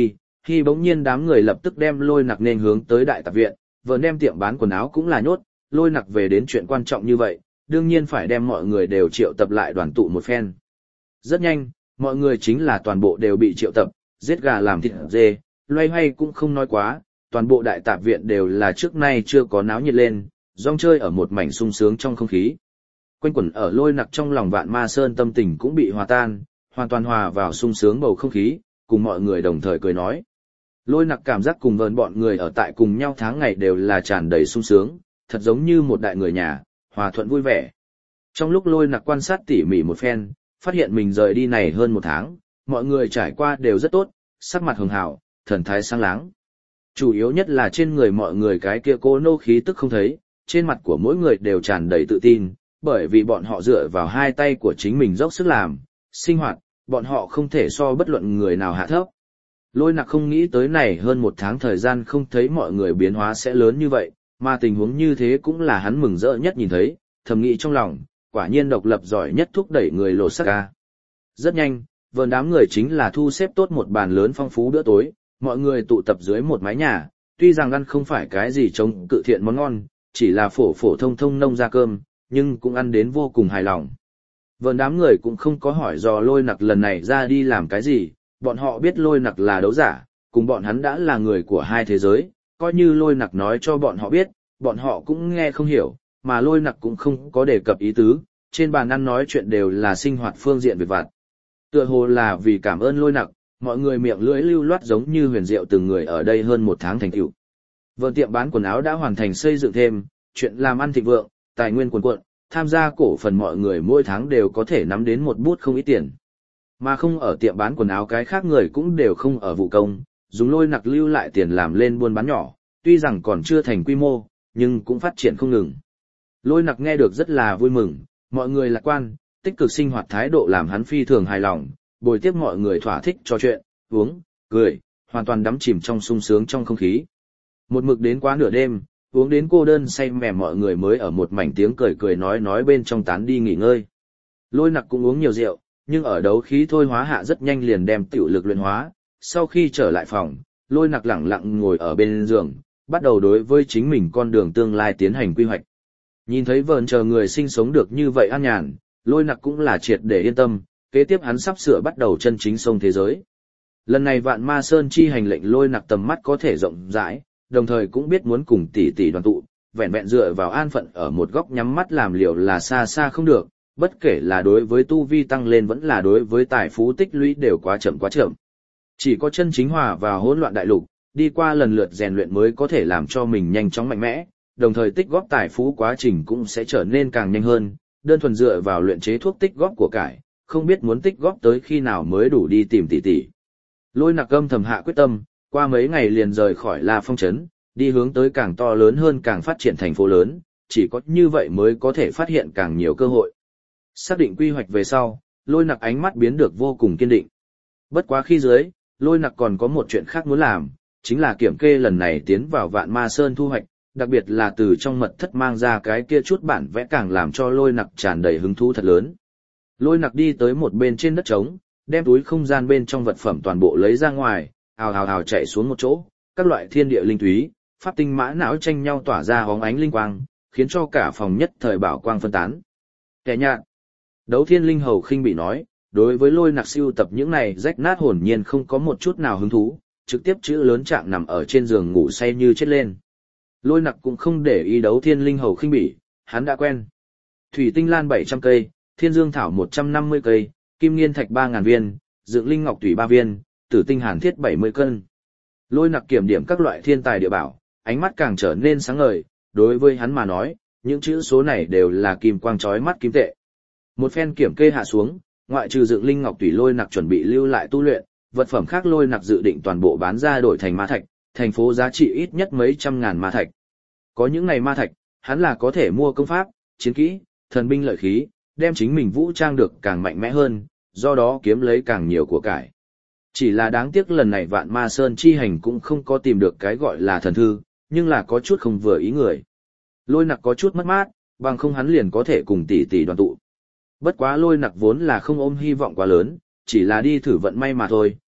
khi bỗng nhiên đám người lập tức đem Lôi Nặc nên hướng tới đại tạp viện, vợ đem tiệm bán quần áo cũng là nhốt, Lôi Nặc về đến chuyện quan trọng như vậy, đương nhiên phải đem mọi người đều triệu tập lại đoàn tụ một phen. Rất nhanh, mọi người chính là toàn bộ đều bị triệu tập, giết gà làm thịt dê, loay hoay cũng không nói quá, toàn bộ đại tạp viện đều là trước nay chưa có náo nhiệt lên, rong chơi ở một mảnh sung sướng trong không khí. Quanh quẩn ở Lôi Nặc trong lòng Vạn Ma Sơn tâm tình cũng bị hòa tan, hoàn toàn hòa vào sung sướng bầu không khí, cùng mọi người đồng thời cười nói. Lôi Nặc cảm giác cùng vờn bọn người ở tại cùng nhau tháng ngày đều là tràn đầy sung sướng, thật giống như một đại người nhà, hòa thuận vui vẻ. Trong lúc Lôi Nặc quan sát tỉ mỉ một phen, phát hiện mình rời đi này hơn một tháng, mọi người trải qua đều rất tốt, sắc mặt hường hảo, thần thái sáng láng. Chủ yếu nhất là trên người mọi người cái kia cô nô khí tức không thấy, trên mặt của mỗi người đều tràn đầy tự tin, bởi vì bọn họ dựa vào hai tay của chính mình dốc sức làm, sinh hoạt, bọn họ không thể so bất luận người nào hạ thấp. Lôi Nặc không nghĩ tới này hơn một tháng thời gian không thấy mọi người biến hóa sẽ lớn như vậy, mà tình huống như thế cũng là hắn mừng rỡ nhất nhìn thấy, thầm nghĩ trong lòng, quả nhiên độc lập giỏi nhất thúc đẩy người lột xác ca. Rất nhanh, vườn đám người chính là thu xếp tốt một bàn lớn phong phú bữa tối, mọi người tụ tập dưới một mái nhà, tuy rằng ăn không phải cái gì chống cự thiện món ngon, chỉ là phổ phổ thông thông nông ra cơm, nhưng cũng ăn đến vô cùng hài lòng. Vườn đám người cũng không có hỏi dò Lôi Nặc lần này ra đi làm cái gì, bọn họ biết Lôi Nặc là đấu giả, cùng bọn hắn đã là người của hai thế giới, coi như Lôi Nặc nói cho bọn họ biết, bọn họ cũng nghe không hiểu, mà Lôi Nặc cũng không có đề cập ý tứ, trên bàn ăn nói chuyện đều là sinh hoạt phương diện việc vặt. Tựa hồ là vì cảm ơn Lôi Nặc, mọi người miệng lưỡi lưu loát giống như huyền diệu từng người ở đây hơn một tháng thành tựu. Vườn tiệm bán quần áo đã hoàn thành xây dựng thêm, chuyện làm ăn thịnh vượng, tài nguyên cuồn cuộn, tham gia cổ phần mọi người mỗi tháng đều có thể nắm đến một bút không ít tiền. Mà không ở tiệm bán quần áo cái khác người cũng đều không ở vụ công, dùng Lôi Nặc lưu lại tiền làm lên buôn bán nhỏ, tuy rằng còn chưa thành quy mô, nhưng cũng phát triển không ngừng. Lôi Nặc nghe được rất là vui mừng, mọi người lạc quan, tích cực sinh hoạt thái độ làm hắn phi thường hài lòng, bồi tiếp mọi người thỏa thích trò chuyện, uống, cười, hoàn toàn đắm chìm trong sung sướng trong không khí. Một mực đến quá nửa đêm, uống đến cô đơn say mềm mọi người mới ở một mảnh tiếng cười cười nói nói bên trong tán đi nghỉ ngơi. Lôi Nặc cũng uống nhiều rượu, nhưng ở đấu khí thôi hóa hạ rất nhanh liền đem tiểu lực luyện hóa. Sau khi trở lại phòng, Lôi Nặc lẳng lặng ngồi ở bên giường, bắt đầu đối với chính mình con đường tương lai tiến hành quy hoạch. Nhìn thấy vờn chờ người sinh sống được như vậy an nhàn, Lôi Nặc cũng là triệt để yên tâm, kế tiếp hắn sắp sửa bắt đầu chân chính sông thế giới. Lần này Vạn Ma Sơn chi hành lệnh Lôi Nặc tầm mắt có thể rộng rãi, đồng thời cũng biết muốn cùng tỷ tỷ đoàn tụ, vẹn vẹn dựa vào an phận ở một góc nhắm mắt làm liều là xa xa không được, bất kể là đối với tu vi tăng lên vẫn là đối với tài phú tích lũy đều quá chậm quá chậm. Chỉ có chân chính hòa vào hỗn loạn đại lục, đi qua lần lượt rèn luyện mới có thể làm cho mình nhanh chóng mạnh mẽ, đồng thời tích góp tài phú quá trình cũng sẽ trở nên càng nhanh hơn, đơn thuần dựa vào luyện chế thuốc tích góp của cải, không biết muốn tích góp tới khi nào mới đủ đi tìm tỷ tỷ. Lôi Nặc âm thầm hạ quyết tâm, qua mấy ngày liền rời khỏi La Phong trấn, đi hướng tới càng to lớn hơn càng phát triển thành phố lớn, chỉ có như vậy mới có thể phát hiện càng nhiều cơ hội. Xác định quy hoạch về sau, Lôi Nặc ánh mắt biến được vô cùng kiên định. Bất quá khi dưới, Lôi Nặc còn có một chuyện khác muốn làm, chính là kiểm kê lần này tiến vào Vạn Ma Sơn thu hoạch, đặc biệt là từ trong mật thất mang ra cái kia chút bản vẽ càng làm cho Lôi Nặc tràn đầy hứng thú thật lớn. Lôi Nặc đi tới một bên trên đất trống, đem túi không gian bên trong vật phẩm toàn bộ lấy ra ngoài, ào ào ào chạy xuống một chỗ, các loại thiên địa linh túy, pháp tinh mã não tranh nhau tỏa ra hóng ánh linh quang, khiến cho cả phòng nhất thời bảo quang phân tán. Kẻ nhạt. Đấu Thiên Linh Hầu khinh bị nói, đối với Lôi Nặc siêu tập những này rách nát hồn nhiên không có một chút nào hứng thú, trực tiếp chữ lớn trạng nằm ở trên giường ngủ say như chết lên. Lôi Nặc cũng không để ý Đấu Thiên Linh Hầu khinh bỉ, hắn đã quen. Thủy tinh lan bảy trăm cây, Thiên Dương thảo một trăm năm mươi cây, Kim Nghiên thạch ba ngàn viên, Dựng Linh Ngọc thủy ba viên, Tử tinh hàn thiết bảy mươi cân. Lôi Nặc kiểm điểm các loại thiên tài địa bảo, ánh mắt càng trở nên sáng ngời, đối với hắn mà nói, những chữ số này đều là kim quang chói mắt kim tệ. Một phen kiểm kê hạ xuống, ngoại trừ Dựng Linh Ngọc thủy Lôi Nặc chuẩn bị lưu lại tu luyện, vật phẩm khác Lôi Nặc dự định toàn bộ bán ra đổi thành ma thạch, thành phố giá trị ít nhất mấy trăm ngàn ma thạch. Có những này ma thạch, hắn là có thể mua công pháp, chiến kỹ, thần binh lợi khí, đem chính mình vũ trang được càng mạnh mẽ hơn, do đó kiếm lấy càng nhiều của cải. Chỉ là đáng tiếc lần này Vạn Ma Sơn chi hành cũng không có tìm được cái gọi là thần thư, nhưng là có chút không vừa ý người. Lôi Nặc có chút mất mát, bằng không hắn liền có thể cùng tỷ tỷ đoàn tụ. Bất quá Lôi Nặc vốn là không ôm hy vọng quá lớn, chỉ là đi thử vận may mà thôi,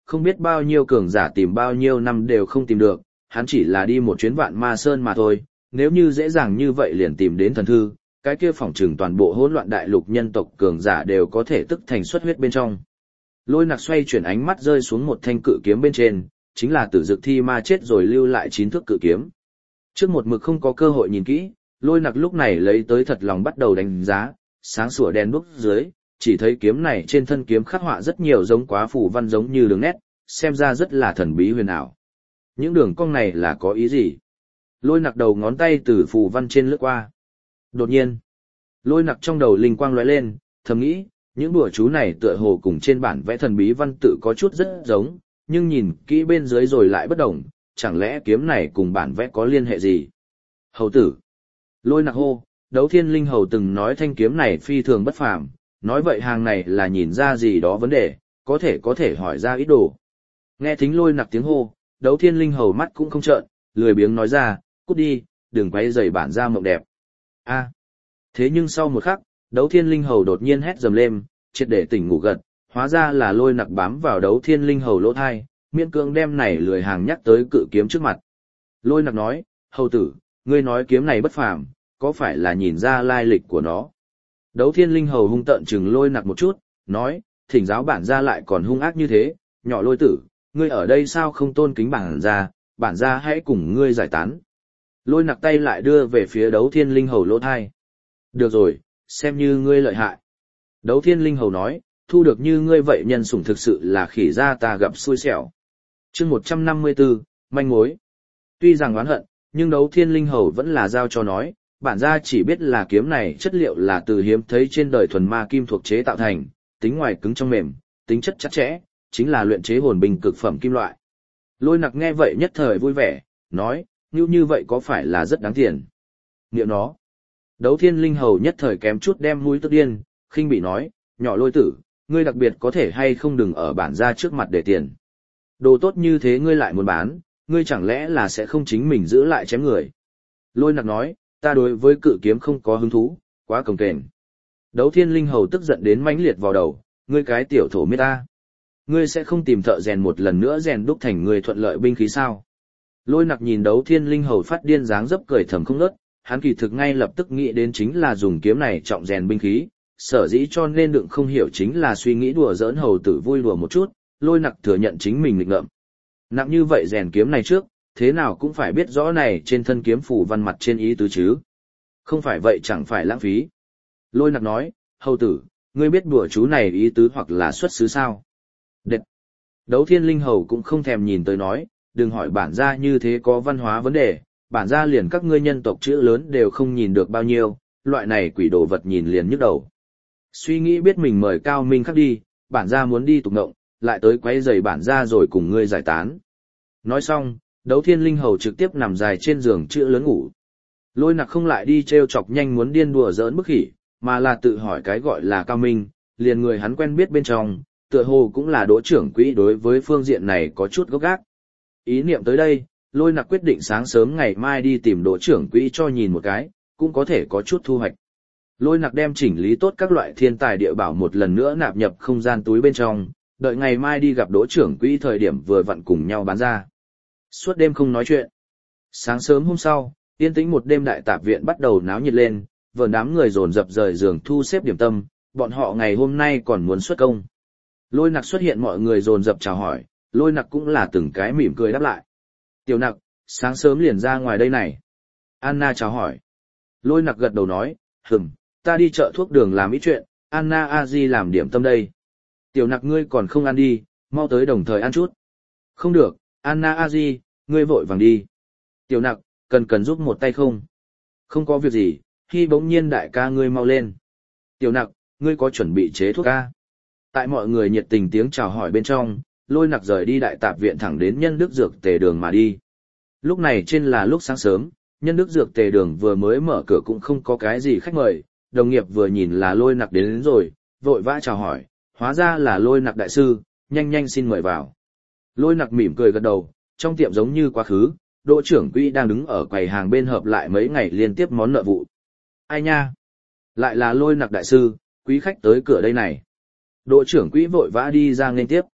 không biết bao nhiêu cường giả tìm bao nhiêu năm đều không tìm được, hắn chỉ là đi một chuyến vạn ma sơn mà thôi, nếu như dễ dàng như vậy liền tìm đến thần thư, cái kia phỏng trừng toàn bộ hỗn loạn đại lục nhân tộc cường giả đều có thể tức thành xuất huyết bên trong. Lôi Nặc xoay chuyển ánh mắt rơi xuống một thanh cự kiếm bên trên, chính là Tử Dực Thi Ma chết rồi lưu lại chín thước cự kiếm. Trước một mực không có cơ hội nhìn kỹ, Lôi Nặc lúc này lấy tới thật lòng bắt đầu đánh giá, sáng sủa đèn đuốc dưới, chỉ thấy kiếm này trên thân kiếm khắc họa rất nhiều giống quá phù văn giống như đường nét, xem ra rất là thần bí huyền ảo. Những đường cong này là có ý gì? Lôi Nặc đầu ngón tay từ phù văn trên lướt qua. Đột nhiên, Lôi Nặc trong đầu linh quang lóe lên, thầm nghĩ, những đùa chú này tựa hồ cùng trên bản vẽ thần bí văn tự có chút rất giống, nhưng nhìn kỹ bên dưới rồi lại bất đồng, chẳng lẽ kiếm này cùng bản vẽ có liên hệ gì? Hầu tử. Lôi Nặc hô, Đấu Thiên Linh Hầu từng nói thanh kiếm này phi thường bất phàm, nói vậy hàng này là nhìn ra gì đó vấn đề, có thể có thể hỏi ra ít đồ. Nghe thính Lôi Nặc tiếng hô, Đấu Thiên Linh Hầu mắt cũng không trợn, lười biếng nói ra, cút đi, đừng quấy rầy bản gia mộng đẹp. A. Thế nhưng sau một khắc, Đấu Thiên Linh Hầu đột nhiên hét dầm lên, triệt để tỉnh ngủ gật, hóa ra là Lôi Nặc bám vào Đấu Thiên Linh Hầu lỗ thai, miễn cưỡng đem này lười hàng nhắc tới cự kiếm trước mặt. Lôi Nặc nói, hầu tử, ngươi nói kiếm này bất phàm, có phải là nhìn ra lai lịch của nó? Đấu Thiên Linh Hầu hung tợn chừng Lôi Nặc một chút, nói, thỉnh giáo bản gia lại còn hung ác như thế, nhỏ Lôi tử, ngươi ở đây sao không tôn kính bản gia, bản gia hãy cùng ngươi giải tán. Lôi Nặc tay lại đưa về phía Đấu Thiên Linh Hầu lỗ thai. Được rồi, xem như ngươi lợi hại. Đấu Thiên Linh Hầu nói, thu được như ngươi vậy nhân sủng thực sự là khỉ ra ta gặp xui xẻo. Chương một trăm năm mươi tư, manh mối. Tuy rằng oán hận, nhưng Đấu Thiên Linh Hầu vẫn là giao cho nói, bản gia chỉ biết là kiếm này chất liệu là từ hiếm thấy trên đời thuần ma kim thuộc chế tạo thành, tính ngoài cứng trong mềm, tính chất chắc chẽ, chính là luyện chế hồn binh cực phẩm kim loại. Lôi Nặc nghe vậy nhất thời vui vẻ, nói, như như vậy có phải là rất đáng tiền. Niệm nó. Đấu Thiên Linh Hầu nhất thời kém chút đem mũi tức điên, khinh bị nói, nhỏ Lôi tử, ngươi đặc biệt có thể hay không đừng ở bản gia trước mặt để tiền. Đồ tốt như thế ngươi lại muốn bán, ngươi chẳng lẽ là sẽ không chính mình giữ lại chém người. Lôi Nặc nói, ta đối với cự kiếm không có hứng thú, quá cồng kềnh. Đấu Thiên Linh Hầu tức giận đến mãnh liệt vào đầu, ngươi cái tiểu thổ miết ta. Ngươi sẽ không tìm thợ rèn một lần nữa rèn đúc thành người thuận lợi binh khí sao? Lôi Nặc nhìn Đấu Thiên Linh Hầu phát điên dáng dấp cười thầm không ngớt, hắn kỳ thực ngay lập tức nghĩ đến chính là dùng kiếm này trọng rèn binh khí, sở dĩ cho nên đừng không hiểu chính là suy nghĩ đùa giỡn hầu tử vui đùa một chút, Lôi Nặc thừa nhận chính mình nghịch ngợm. Nặng như vậy rèn kiếm này trước, thế nào cũng phải biết rõ này trên thân kiếm phủ văn mặt trên ý tứ chứ. Không phải vậy chẳng phải lãng phí. Lôi Nặc nói, hầu tử, ngươi biết đùa chú này ý tứ hoặc là xuất xứ sao? Đệt! Đấu Thiên Linh Hầu cũng không thèm nhìn tới nói, đừng hỏi bản gia như thế có văn hóa vấn đề, bản gia liền các ngươi nhân tộc chữ lớn đều không nhìn được bao nhiêu, loại này quỷ đồ vật nhìn liền nhức đầu. Suy nghĩ biết mình mời cao minh khắc đi, bản gia muốn đi tục ngộng, lại tới quấy rầy bản gia rồi cùng ngươi giải tán. Nói xong, Đấu Thiên Linh Hầu trực tiếp nằm dài trên giường chữ lớn ngủ. Lôi Nặc không lại đi trêu chọc nhanh muốn điên đùa giỡn bức khỉ, mà là tự hỏi cái gọi là cao minh, liền người hắn quen biết bên trong, tựa hồ cũng là Đỗ trưởng quỹ đối với phương diện này có chút gốc gác. Ý niệm tới đây, Lôi Nặc quyết định sáng sớm ngày mai đi tìm Đỗ trưởng quỹ cho nhìn một cái, cũng có thể có chút thu hoạch. Lôi Nặc đem chỉnh lý tốt các loại thiên tài địa bảo một lần nữa nạp nhập không gian túi bên trong, đợi ngày mai đi gặp Đỗ trưởng quỹ thời điểm vừa vặn cùng nhau bán ra. Suốt đêm không nói chuyện. Sáng sớm hôm sau, yên tĩnh một đêm đại tạp viện bắt đầu náo nhiệt lên, vờn đám người dồn dập rời giường thu xếp điểm tâm, bọn họ ngày hôm nay còn muốn xuất công. Lôi Nặc xuất hiện mọi người dồn dập chào hỏi, Lôi Nặc cũng là từng cái mỉm cười đáp lại. Tiểu Nặc, sáng sớm liền ra ngoài đây này. Anna chào hỏi. Lôi Nặc gật đầu nói, hừm, ta đi chợ thuốc đường làm ít chuyện, Anna a di làm điểm tâm đây. Tiểu Nặc ngươi còn không ăn đi, mau tới đồng thời ăn chút. Không được, Anna a di, ngươi vội vàng đi. Tiểu Nặc, cần cần giúp một tay không? Không có việc gì, khi bỗng nhiên đại ca ngươi mau lên. Tiểu Nặc, ngươi có chuẩn bị chế thuốc ca? Tại mọi người nhiệt tình tiếng chào hỏi bên trong, Lôi Nặc rời đi đại tạp viện thẳng đến Nhân Đức Dược Tề Đường mà đi. Lúc này trên là lúc sáng sớm, Nhân Đức Dược Tề Đường vừa mới mở cửa cũng không có cái gì khách mời, đồng nghiệp vừa nhìn là Lôi Nặc đến, đến rồi, vội vã chào hỏi, hóa ra là Lôi Nặc đại sư, nhanh nhanh xin mời vào. Lôi Nặc mỉm cười gật đầu, trong tiệm giống như quá khứ, Đỗ trưởng quỹ đang đứng ở quầy hàng bên hợp lại mấy ngày liên tiếp món nợ vụ. Ai nha? Lại là Lôi Nặc đại sư, quý khách tới cửa đây này. Đỗ trưởng quỹ vội vã đi ra nghênh tiếp.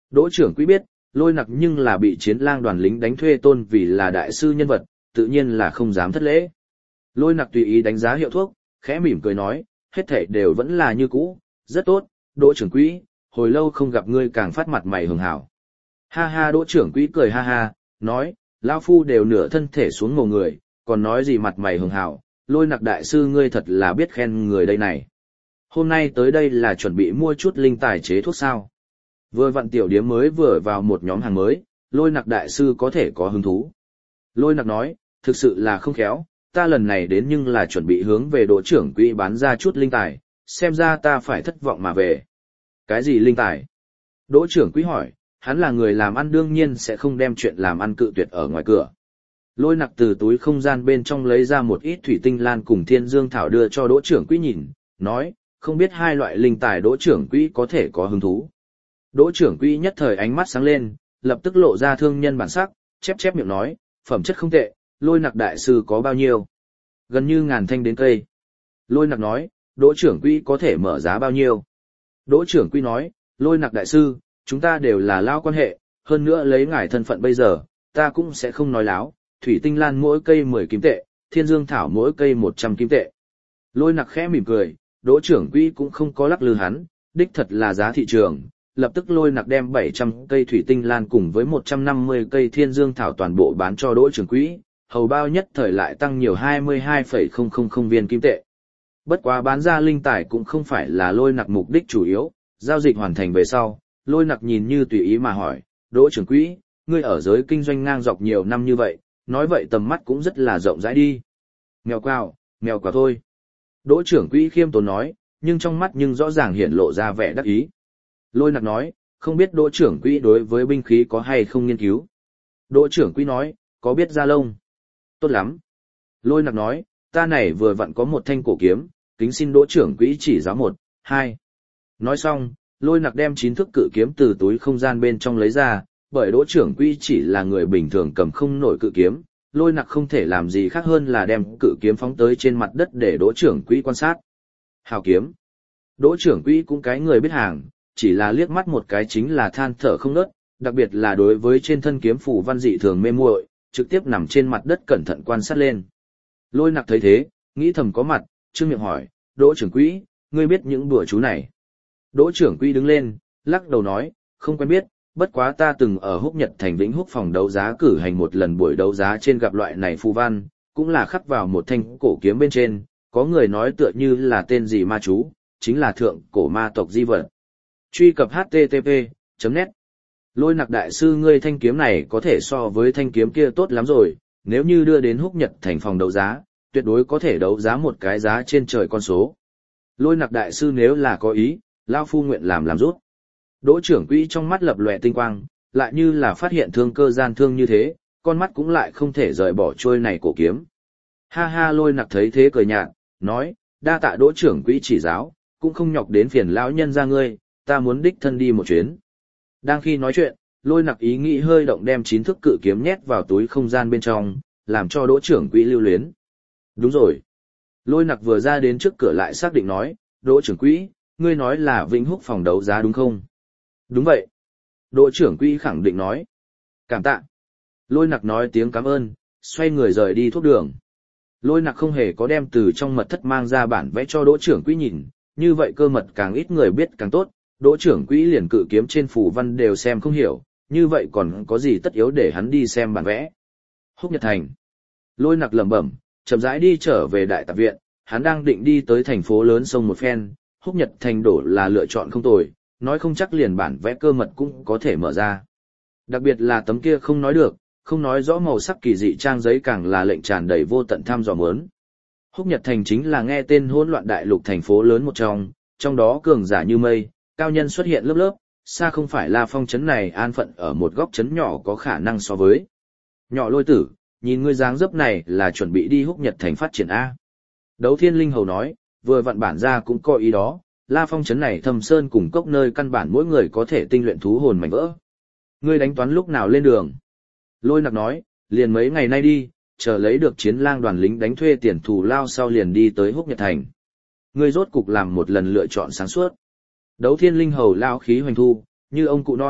Đỗ trưởng quỹ biết, Lôi Nặc nhưng là bị chiến lang đoàn lính đánh thuê tôn vì là đại sư nhân vật, tự nhiên là không dám thất lễ. Lôi Nặc tùy ý đánh giá hiệu thuốc, khẽ mỉm cười nói, hết thảy đều vẫn là như cũ, rất tốt, Đỗ trưởng quỹ, hồi lâu không gặp ngươi càng phát mặt mày hường hảo. Ha ha, Đỗ trưởng quỹ cười ha ha, nói, lão phu đều nửa thân thể xuống ngầu người, còn nói gì mặt mày hường hảo, Lôi Nặc đại sư ngươi thật là biết khen người đây này. Hôm nay tới đây là chuẩn bị mua chút linh tài chế thuốc sao? Vừa vặn tiểu điếm mới vừa vào một nhóm hàng mới, Lôi Nặc đại sư có thể có hứng thú. Lôi Nặc nói, thực sự là không khéo, ta lần này đến nhưng là chuẩn bị hướng về Đỗ trưởng quỹ bán ra chút linh tài, xem ra ta phải thất vọng mà về. Cái gì linh tài? Đỗ trưởng quỹ hỏi, hắn là người làm ăn đương nhiên sẽ không đem chuyện làm ăn cự tuyệt ở ngoài cửa. Lôi Nặc từ túi không gian bên trong lấy ra một ít thủy tinh lan cùng thiên dương thảo đưa cho Đỗ trưởng quỹ nhìn, nói, không biết hai loại linh tài Đỗ trưởng quỹ có thể có hứng thú. Đỗ trưởng quỹ nhất thời ánh mắt sáng lên, lập tức lộ ra thương nhân bản sắc, chép chép miệng nói, phẩm chất không tệ, Lôi Nặc đại sư có bao nhiêu? Gần như ngàn thanh đến cây. Lôi Nặc nói, Đỗ trưởng quỹ có thể mở giá bao nhiêu? Đỗ trưởng quỹ nói, Lôi Nặc đại sư, chúng ta đều là lao quan hệ, hơn nữa lấy ngài thân phận bây giờ, ta cũng sẽ không nói láo, thủy tinh lan mỗi cây mười kim tệ, thiên dương thảo mỗi cây một trăm kim tệ. Lôi Nặc khẽ mỉm cười, Đỗ trưởng quỹ cũng không có lắc lư hắn, đích thật là giá thị trường. Lập tức Lôi Nặc đem bảy trăm cây thủy tinh lan cùng với một trăm năm mươi cây thiên dương thảo toàn bộ bán cho Đỗ trưởng quỹ, hầu bao nhất thời lại tăng nhiều hai mươi hai phẩy không không không viên kim tệ. Bất quá bán ra linh tài cũng không phải là Lôi Nặc mục đích chủ yếu, giao dịch hoàn thành về sau, Lôi Nặc nhìn như tùy ý mà hỏi, Đỗ trưởng quỹ, ngươi ở giới kinh doanh ngang dọc nhiều năm như vậy, nói vậy tầm mắt cũng rất là rộng rãi đi. Mèo quào, mèo quào thôi. Đỗ trưởng quỹ khiêm tốn nói, nhưng trong mắt nhưng rõ ràng hiện lộ ra vẻ đắc ý. Lôi Nặc nói, không biết Đỗ trưởng quỹ đối với binh khí có hay không nghiên cứu. Đỗ trưởng quỹ nói, có biết da lông. Tốt lắm. Lôi Nặc nói, ta này vừa vặn có một thanh cổ kiếm, kính xin Đỗ trưởng quỹ chỉ giáo một, hai. Nói xong, Lôi Nặc đem chín thước cự kiếm từ túi không gian bên trong lấy ra, bởi Đỗ trưởng quỹ chỉ là người bình thường cầm không nổi cự kiếm, Lôi Nặc không thể làm gì khác hơn là đem cự kiếm phóng tới trên mặt đất để Đỗ trưởng quỹ quan sát. Hào kiếm. Đỗ trưởng quỹ cũng cái người biết hàng, chỉ là liếc mắt một cái chính là than thở không ngớt, đặc biệt là đối với trên thân kiếm phủ văn dị thường mê muội, trực tiếp nằm trên mặt đất cẩn thận quan sát lên. Lôi Nặc thấy thế, nghĩ thầm có mặt, trương miệng hỏi, Đỗ trưởng quỹ, ngươi biết những đùa chú này? Đỗ trưởng quỹ đứng lên, lắc đầu nói, không quen biết, bất quá ta từng ở Húc Nhật thành Vĩnh Húc phòng đấu giá cử hành một lần buổi đấu giá trên gặp loại này phù văn, cũng là khắc vào một thanh cổ kiếm bên trên, có người nói tựa như là tên gì ma chú, chính là thượng cổ ma tộc di vật. Truy cập H T T P chấm net. Lôi Nặc đại sư ngươi thanh kiếm này có thể so với thanh kiếm kia tốt lắm rồi, nếu như đưa đến Húc Nhật thành phòng đấu giá, tuyệt đối có thể đấu giá một cái giá trên trời con số. Lôi Nặc đại sư nếu là có ý, lao phu nguyện làm làm rút. Đỗ trưởng quỹ trong mắt lập lòe tinh quang, lại như là phát hiện thương cơ gian thương như thế, con mắt cũng lại không thể rời bỏ trôi này cổ kiếm. Ha ha, Lôi Nặc thấy thế cười nhạt, nói, đa tạ Đỗ trưởng quỹ chỉ giáo, cũng không nhọc đến phiền lão nhân ra ngươi, ta muốn đích thân đi một chuyến. Đang khi nói chuyện, Lôi Nặc ý nghĩ hơi động đem chín thước cự kiếm nhét vào túi không gian bên trong, làm cho Đỗ trưởng quỹ lưu luyến. Đúng rồi. Lôi Nặc vừa ra đến trước cửa lại xác định nói, Đỗ trưởng quỹ, ngươi nói là Vĩnh Húc phòng đấu giá đúng không? Đúng vậy. Đỗ trưởng quỹ khẳng định nói. Cảm tạ. Lôi Nặc nói tiếng cảm ơn, xoay người rời đi thuốc đường. Lôi Nặc không hề có đem từ trong mật thất mang ra bản vẽ cho Đỗ trưởng quỹ nhìn, như vậy cơ mật càng ít người biết càng tốt, Đỗ trưởng quỹ liền cự kiếm trên phù văn đều xem không hiểu, như vậy còn có gì tất yếu để hắn đi xem bản vẽ. Húc Nhật thành. Lôi Nặc lẩm bẩm, chậm rãi đi trở về đại tạp viện, hắn đang định đi tới thành phố lớn sông một phen, Húc Nhật thành đổ là lựa chọn không tồi, nói không chắc liền bản vẽ cơ mật cũng có thể mở ra. Đặc biệt là tấm kia không nói được, không nói rõ màu sắc kỳ dị trang giấy càng là lệnh tràn đầy vô tận tham dò muốn. Húc Nhật thành chính là nghe tên hỗn loạn đại lục thành phố lớn một trong, trong đó cường giả như mây, cao nhân xuất hiện lớp lớp, xa không phải là phong trấn này an phận ở một góc trấn nhỏ có khả năng so với. Nhỏ Lôi tử, nhìn ngươi dáng dấp này là chuẩn bị đi Húc Nhật thành phát triển A. Đấu Thiên Linh Hầu nói, vừa vặn bản ra cũng có ý đó, La Phong trấn này thâm sơn cùng cốc nơi căn bản mỗi người có thể tinh luyện thú hồn mảnh vỡ. Ngươi đánh toán lúc nào lên đường? Lôi Nặc nói, liền mấy ngày nay đi, chờ lấy được chiến lang đoàn lính đánh thuê tiền thù lao sau liền đi tới Húc Nhật thành. Ngươi rốt cục làm một lần lựa chọn sáng suốt. Đấu Thiên Linh Hầu lao khí hoành thu, như ông cụ non,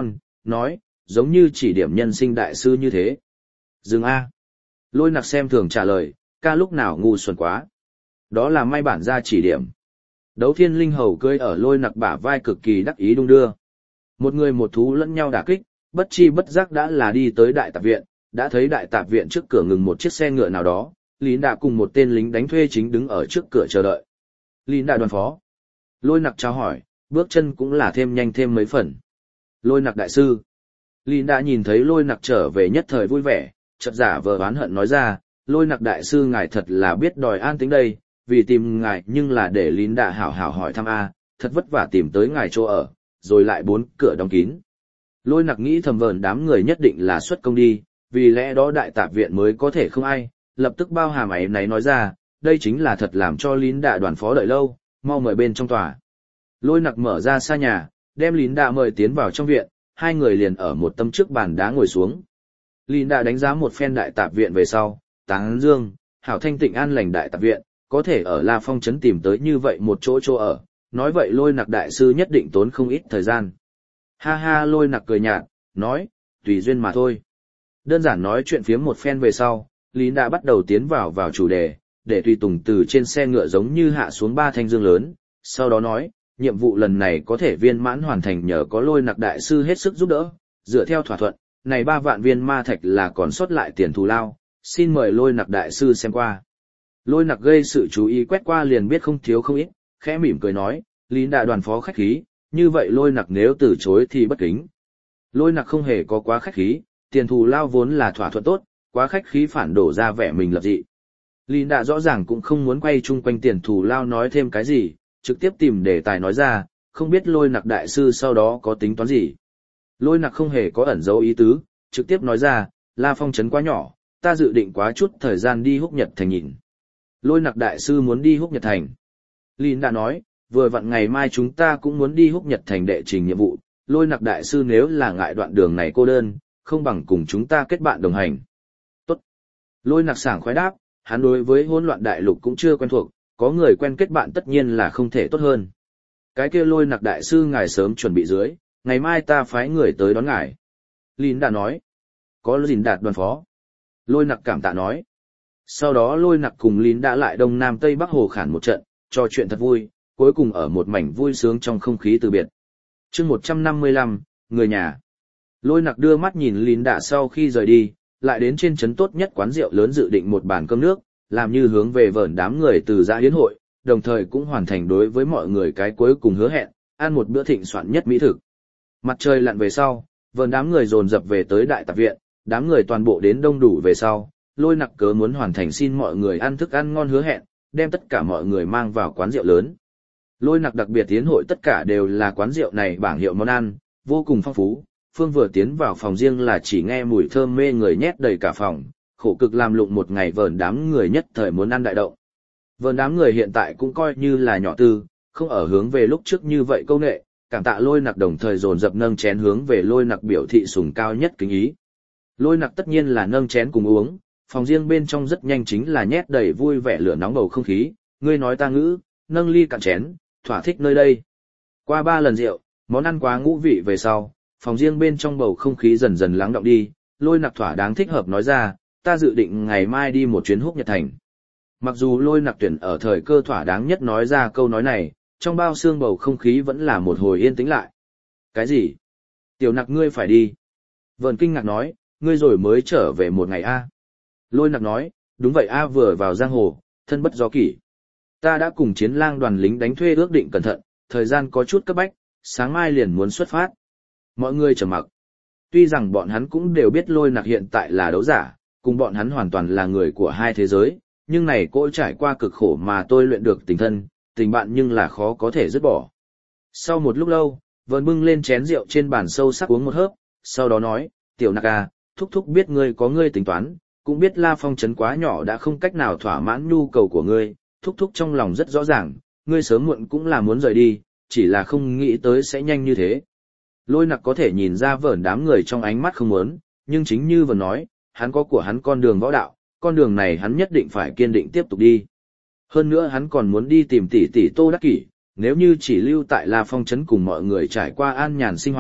nói, giống như chỉ điểm nhân sinh đại sư như thế. Dừng A. Lôi nặc xem thường trả lời, ca lúc nào ngu xuẩn quá. Đó là may bản ra chỉ điểm. Đấu thiên linh hầu cưỡi ở lôi nặc bả vai cực kỳ đắc ý đung đưa. Một người một thú lẫn nhau đả kích, bất chi bất giác đã là đi tới đại tạp viện, đã thấy đại tạp viện trước cửa ngừng một chiếc xe ngựa nào đó, Lý Đạ cùng một tên lính đánh thuê chính đứng ở trước cửa chờ đợi. Lý Đạ đoàn phó. Lôi nặc chào hỏi, bước chân cũng là thêm nhanh thêm mấy phần. Lôi nặc đại sư. Lý Đạ nhìn thấy lôi nặc trở về nhất thời vui vẻ, chợt giả vờ oán hận nói ra, lôi nặc đại sư ngài thật là biết đòi an tính đây, vì tìm ngài nhưng là để Lý Đạ hảo hảo hỏi thăm A, thật vất vả tìm tới ngài chỗ ở, rồi lại bốn cửa đóng kín. Lôi nặc nghĩ thầm vờn đám người nhất định là xuất công đi, vì lẽ đó đại tạp viện mới có thể không ai, lập tức bao hàm ấy náy nói ra, đây chính là thật làm cho Lín Đạ đoàn phó đợi lâu, mau mời bên trong tòa. Lôi nặc mở ra xa nhà, đem Lín Đạ mời tiến vào trong viện, hai người liền ở một tấm trước bàn đá ngồi xuống. Lín Đạ đánh giá một phen đại tạp viện về sau, tán dương, hảo thanh tịnh an lành đại tạp viện, có thể ở La Phong trấn tìm tới như vậy một chỗ chỗ ở, nói vậy lôi nặc đại sư nhất định tốn không ít thời gian. Ha ha lôi nặc cười nhạt, nói, tùy duyên mà thôi. Đơn giản nói chuyện phiếm một phen về sau, Lý đã bắt đầu tiến vào vào chủ đề, để tùy tùng từ trên xe ngựa giống như hạ xuống ba thanh dương lớn, sau đó nói, nhiệm vụ lần này có thể viên mãn hoàn thành nhờ có lôi nặc đại sư hết sức giúp đỡ, dựa theo thỏa thuận, này ba vạn viên ma thạch là còn sót lại tiền thù lao, xin mời lôi nặc đại sư xem qua. Lôi nặc gây sự chú ý quét qua liền biết không thiếu không ít, khẽ mỉm cười nói, Lý đại đoàn phó khách khí, như vậy lôi nặc nếu từ chối thì bất kính. Lôi nặc không hề có quá khách khí, tiền thù lao vốn là thỏa thuận tốt, quá khách khí phản đổ ra vẻ mình lập dị. Lý đã rõ ràng cũng không muốn quay chung quanh tiền thù lao nói thêm cái gì, trực tiếp tìm đề tài nói ra, không biết lôi nặc đại sư sau đó có tính toán gì. Lôi nặc không hề có ẩn dấu ý tứ, trực tiếp nói ra, La Phong trấn quá nhỏ, ta dự định quá chút thời gian đi Húc Nhật Thành nhìn. Lôi nặc đại sư muốn đi Húc Nhật Thành. Lý đã nói, vừa vặn ngày mai chúng ta cũng muốn đi Húc Nhật Thành đệ trình nhiệm vụ, lôi nặc đại sư nếu là ngại đoạn đường này cô đơn, không bằng cùng chúng ta kết bạn đồng hành. Tốt. Lôi nặc sảng khoái đáp, hắn đối với hỗn loạn đại lục cũng chưa quen thuộc, có người quen kết bạn tất nhiên là không thể tốt hơn. Cái kia lôi nặc đại sư ngài sớm chuẩn bị dưới, ngày mai ta phái người tới đón ngài. Lín đã nói. Có Lín đạt đoàn phó. Lôi nặc cảm tạ nói. Sau đó lôi nặc cùng Lín đã lại đông nam tây bắc hồ khản một trận, trò chuyện thật vui, cuối cùng ở một mảnh vui sướng trong không khí từ biệt. chương một trăm năm mươi lăm, người nhà. Lôi nặc đưa mắt nhìn Lín đã sau khi rời đi, lại đến trên trấn tốt nhất quán rượu lớn dự định một bàn cơm nước, làm như hướng về vởn đám người từ giã hiến hội, đồng thời cũng hoàn thành đối với mọi người cái cuối cùng hứa hẹn, ăn một bữa thịnh soạn nhất mỹ thực. Mặt trời lặn về sau, vởn đám người dồn dập về tới đại tạp viện, đám người toàn bộ đến đông đủ về sau, lôi nặc cớ muốn hoàn thành xin mọi người ăn thức ăn ngon hứa hẹn, đem tất cả mọi người mang vào quán rượu lớn. Lôi nặc đặc biệt tiến hội tất cả đều là quán rượu này bảng hiệu món ăn, vô cùng phong phú. Phương vừa tiến vào phòng riêng là chỉ nghe mùi thơm mê người nhét đầy cả phòng, khổ cực làm lụng một ngày vờn đám người nhất thời muốn ăn đại động. Vờn đám người hiện tại cũng coi như là nhỏ tư, không ở hướng về lúc trước như vậy câu nệ, cảm tạ lôi nặc đồng thời dồn dập nâng chén hướng về lôi nặc biểu thị sùng cao nhất kính ý. Lôi nặc tất nhiên là nâng chén cùng uống, phòng riêng bên trong rất nhanh chính là nhét đầy vui vẻ lửa nóng bầu không khí, ngươi nói ta ngữ, nâng ly cạn chén, thỏa thích nơi đây. Qua ba lần rượu, món ăn quá ngũ vị về sau, phòng riêng bên trong bầu không khí dần dần lắng động đi, lôi nặc thỏa đáng thích hợp nói ra, ta dự định ngày mai đi một chuyến Húc Nhật Thành. Mặc dù lôi nặc tuyển ở thời cơ thỏa đáng nhất nói ra câu nói này, trong bao xương bầu không khí vẫn là một hồi yên tĩnh lại. Cái gì? Tiểu nặc ngươi phải đi. Vợn kinh ngạc nói, ngươi rồi mới trở về một ngày a. Lôi nặc nói, đúng vậy a vừa vào giang hồ, thân bất do kỷ. Ta đã cùng chiến lang đoàn lính đánh thuê ước định cẩn thận, thời gian có chút cấp bách, sáng mai liền muốn xuất phát. Mọi người trầm mặc. Tuy rằng bọn hắn cũng đều biết lôi nặc hiện tại là đấu giả, cùng bọn hắn hoàn toàn là người của hai thế giới, nhưng này cô trải qua cực khổ mà tôi luyện được tình thân, tình bạn nhưng là khó có thể dứt bỏ. Sau một lúc lâu, Vân bưng lên chén rượu trên bàn sâu sắc uống một hớp, sau đó nói, tiểu nặc à, thúc thúc biết ngươi có ngươi tính toán, cũng biết La Phong trấn quá nhỏ đã không cách nào thỏa mãn nhu cầu của ngươi, thúc thúc trong lòng rất rõ ràng, ngươi sớm muộn cũng là muốn rời đi, chỉ là không nghĩ tới sẽ nhanh như thế. Lôi nặc có thể nhìn ra vởn đám người trong ánh mắt không muốn, nhưng chính như vừa nói, hắn có của hắn con đường võ đạo, con đường này hắn nhất định phải kiên định tiếp tục đi. Hơn nữa hắn còn muốn đi tìm tỷ tỷ Tô Đắc Kỷ, nếu như chỉ lưu tại La Phong trấn cùng mọi người trải qua an nhàn sinh hoạt,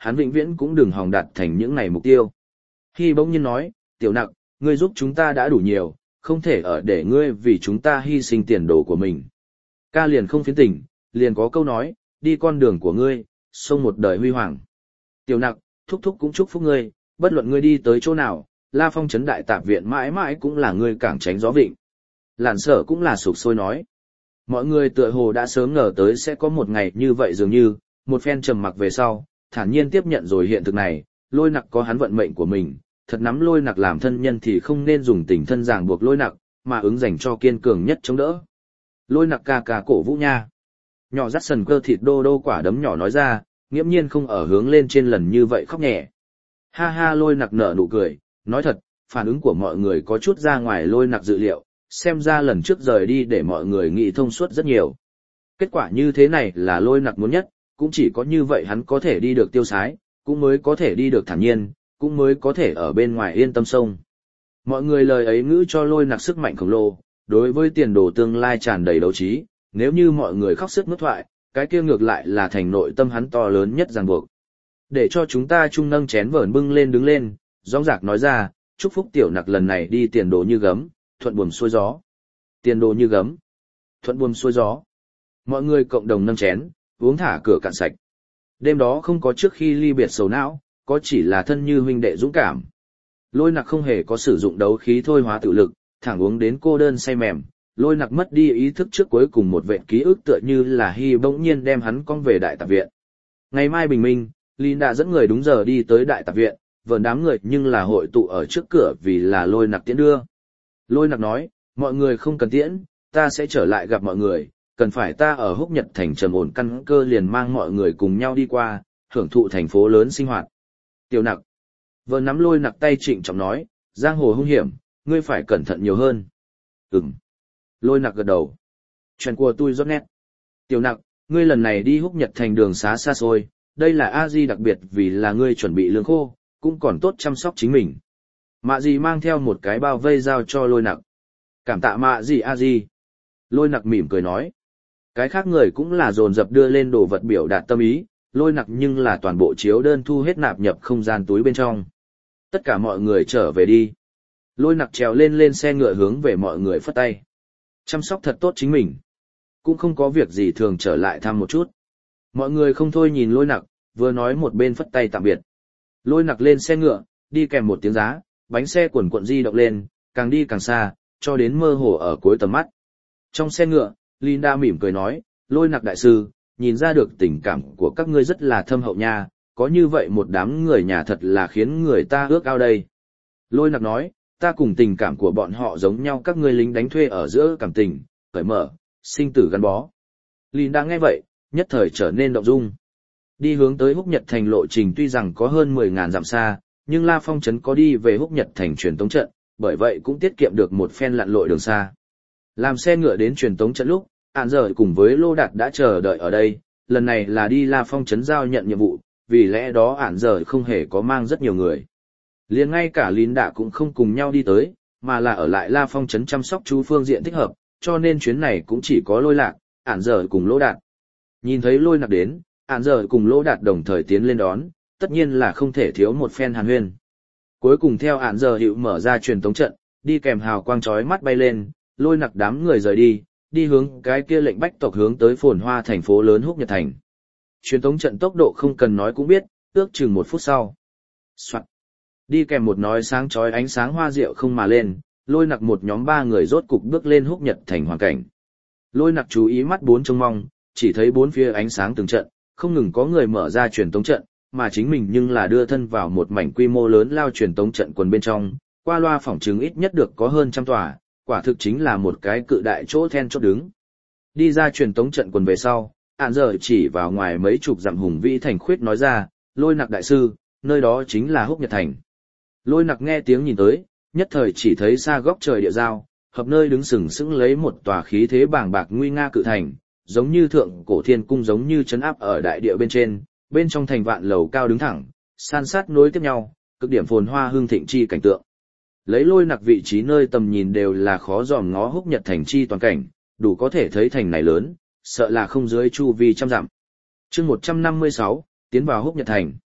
hắn vĩnh viễn cũng đừng hòng đạt thành những này mục tiêu. Hy bỗng nhiên nói, tiểu nặc, ngươi giúp chúng ta đã đủ nhiều, không thể ở để ngươi vì chúng ta hy sinh tiền đồ của mình. Ca liền không phiến tình, liền có câu nói, đi con đường của ngươi, sông một đời huy hoàng. Tiểu nặc, thúc thúc cũng chúc phúc ngươi, bất luận ngươi đi tới chỗ nào, La Phong trấn đại tạp viện mãi mãi cũng là ngươi cảng tránh gió vịnh. Lạn Sở cũng là sục sôi nói. Mọi người tựa hồ đã sớm ngờ tới sẽ có một ngày như vậy dường như, một phen trầm mặc về sau, thản nhiên tiếp nhận rồi hiện thực này, Lôi Nặc có hắn vận mệnh của mình, thật nắm Lôi Nặc làm thân nhân thì không nên dùng tình thân ràng buộc Lôi Nặc, mà ứng dành cho kiên cường nhất chống đỡ. Lôi Nặc ca ca cổ vũ nha. Nhỏ dắt sần cơ thịt đô đô quả đấm nhỏ nói ra, nghiễm nhiên không ở hướng lên trên lần như vậy khóc nhẹ. Ha ha, Lôi Nặc nở nụ cười, nói thật, phản ứng của mọi người có chút ra ngoài Lôi Nặc dự liệu, xem ra lần trước rời đi để mọi người nghĩ thông suốt rất nhiều. Kết quả như thế này là Lôi Nặc muốn nhất, cũng chỉ có như vậy hắn có thể đi được tiêu sái, cũng mới có thể đi được thản nhiên, cũng mới có thể ở bên ngoài yên tâm sông. Mọi người lời ấy ngữ cho Lôi Nặc sức mạnh khổng lồ, đối với tiền đồ tương lai tràn đầy đấu trí, nếu như mọi người khóc sức mướt thoại, cái kia ngược lại là thành nội tâm hắn to lớn nhất ràng buộc. Để cho chúng ta chung nâng chén vờn bưng lên đứng lên, rõng rạc nói ra, chúc phúc tiểu Nặc lần này đi tiền đồ như gấm, thuận buồm xuôi gió. Tiền đồ như gấm, thuận buồm xuôi gió. Mọi người cộng đồng nâng chén, uống thả cửa cạn sạch. Đêm đó không có trước khi ly biệt sầu não, có chỉ là thân như huynh đệ dũng cảm. Lôi Nặc không hề có sử dụng đấu khí thôi hóa tự lực, thẳng uống đến cô đơn say mềm. Lôi Nặc mất đi ý thức trước cuối cùng một vệt ký ức tựa như là Hy bỗng nhiên đem hắn cong về đại tạp viện. Ngày mai bình minh, Linda dẫn người đúng giờ đi tới đại tạp viện, vờn đám người nhưng là hội tụ ở trước cửa vì là Lôi Nặc tiễn đưa. Lôi Nặc nói, mọi người không cần tiễn, ta sẽ trở lại gặp mọi người, cần phải ta ở Húc Nhật thành trầm ổn căn cơ liền mang mọi người cùng nhau đi qua, hưởng thụ thành phố lớn sinh hoạt. Tiểu Nặc, vừa nắm Lôi Nặc tay trịnh trọng nói, giang hồ hung hiểm, ngươi phải cẩn thận nhiều hơn. Ừm. Lôi Nặc gật đầu. Chuyện của tôi rót nét. Tiểu Nặc, ngươi lần này đi Húc Nhật thành đường xá xa xôi, đây là a di đặc biệt vì là ngươi chuẩn bị lương khô, cũng còn tốt chăm sóc chính mình. Mạ Dì mang theo một cái bao vây giao cho Lôi Nặc. Cảm tạ Mạ Dì a di. Lôi Nặc mỉm cười nói. Cái khác người cũng là dồn dập đưa lên đồ vật biểu đạt tâm ý, Lôi Nặc nhưng là toàn bộ chiếu đơn thu hết nạp nhập không gian túi bên trong. Tất cả mọi người trở về đi. Lôi Nặc trèo lên lên xe ngựa hướng về mọi người phất tay. Chăm sóc thật tốt chính mình. Cũng không có việc gì thường trở lại thăm một chút. Mọi người không thôi nhìn Lôi Nặc, vừa nói một bên phất tay tạm biệt. Lôi Nặc lên xe ngựa, đi kèm một tiếng giá, bánh xe quần quận di động lên, càng đi càng xa, cho đến mơ hồ ở cuối tầm mắt. Trong xe ngựa, Linda mỉm cười nói, Lôi Nặc đại sư, nhìn ra được tình cảm của các ngươi rất là thâm hậu nha, có như vậy một đám người nhà thật là khiến người ta ước ao đây. Lôi Nặc nói, ta cùng tình cảm của bọn họ giống nhau, các ngươi lính đánh thuê ở giữa cảm tình, cởi mở, sinh tử gắn bó. Linda nghe vậy, nhất thời trở nên động dung. Đi hướng tới Húc Nhật thành lộ trình tuy rằng có hơn mười ngàn dặm xa, nhưng La Phong trấn có đi về Húc Nhật thành truyền tống trận, bởi vậy cũng tiết kiệm được một phen lặn lội đường xa. Làm xe ngựa đến truyền tống trận lúc, Ản Giờ cùng với Lô Đạt đã chờ đợi ở đây, lần này là đi La Phong trấn giao nhận nhiệm vụ, vì lẽ đó Ản Giờ không hề có mang rất nhiều người. Liền ngay cả Lín Đạ cũng không cùng nhau đi tới, mà là ở lại La Phong trấn chăm sóc chú phương diện thích hợp, cho nên chuyến này cũng chỉ có Lôi Lạc, Ản Giờ cùng Lô Đạt. Nhìn thấy Lôi Nặc đến, Ản Giờ cùng Lô Đạt đồng thời tiến lên đón, tất nhiên là không thể thiếu một phen hàn huyên. Cuối cùng theo Ản Giờ hiệu mở ra truyền tống trận, đi kèm hào quang chói mắt bay lên, Lôi Nặc đám người rời đi, đi hướng cái kia lệnh bách tộc hướng tới phồn hoa thành phố lớn Húc Nhật thành. Truyền tống trận tốc độ không cần nói cũng biết, ước chừng một phút sau. Soạn. Đi kèm một nói sáng chói ánh sáng hoa rượu không mà lên, Lôi Nặc một nhóm ba người rốt cục bước lên Húc Nhật thành hoàn cảnh. Lôi Nặc chú ý mắt bốn trông mong, chỉ thấy bốn phía ánh sáng từng trận, không ngừng có người mở ra truyền tống trận, mà chính mình nhưng là đưa thân vào một mảnh quy mô lớn lao truyền tống trận quần bên trong, qua loa phỏng chứng ít nhất được có hơn trăm tòa, quả thực chính là một cái cự đại chỗ then chốt đứng. Đi ra truyền tống trận quần về sau, Ản Giờ chỉ vào ngoài mấy chục dặm hùng vĩ thành khuyết nói ra, Lôi Nặc đại sư, nơi đó chính là Húc Nhật thành. Lôi Nặc nghe tiếng nhìn tới, nhất thời chỉ thấy xa góc trời địa giao, hợp nơi đứng sừng sững lấy một tòa khí thế bàng bạc nguy nga cự thành, giống như thượng cổ thiên cung giống như trấn áp ở đại địa bên trên, bên trong thành vạn lầu cao đứng thẳng, san sát nối tiếp nhau, cực điểm phồn hoa hương thịnh chi cảnh tượng. Lấy Lôi Nặc vị trí nơi tầm nhìn đều là khó dòm ngó Húc Nhật thành chi toàn cảnh, đủ có thể thấy thành này lớn, sợ là không dưới chu vi trăm dặm. Chương một trăm năm mươi sáu, tiến vào Húc Nhật thành.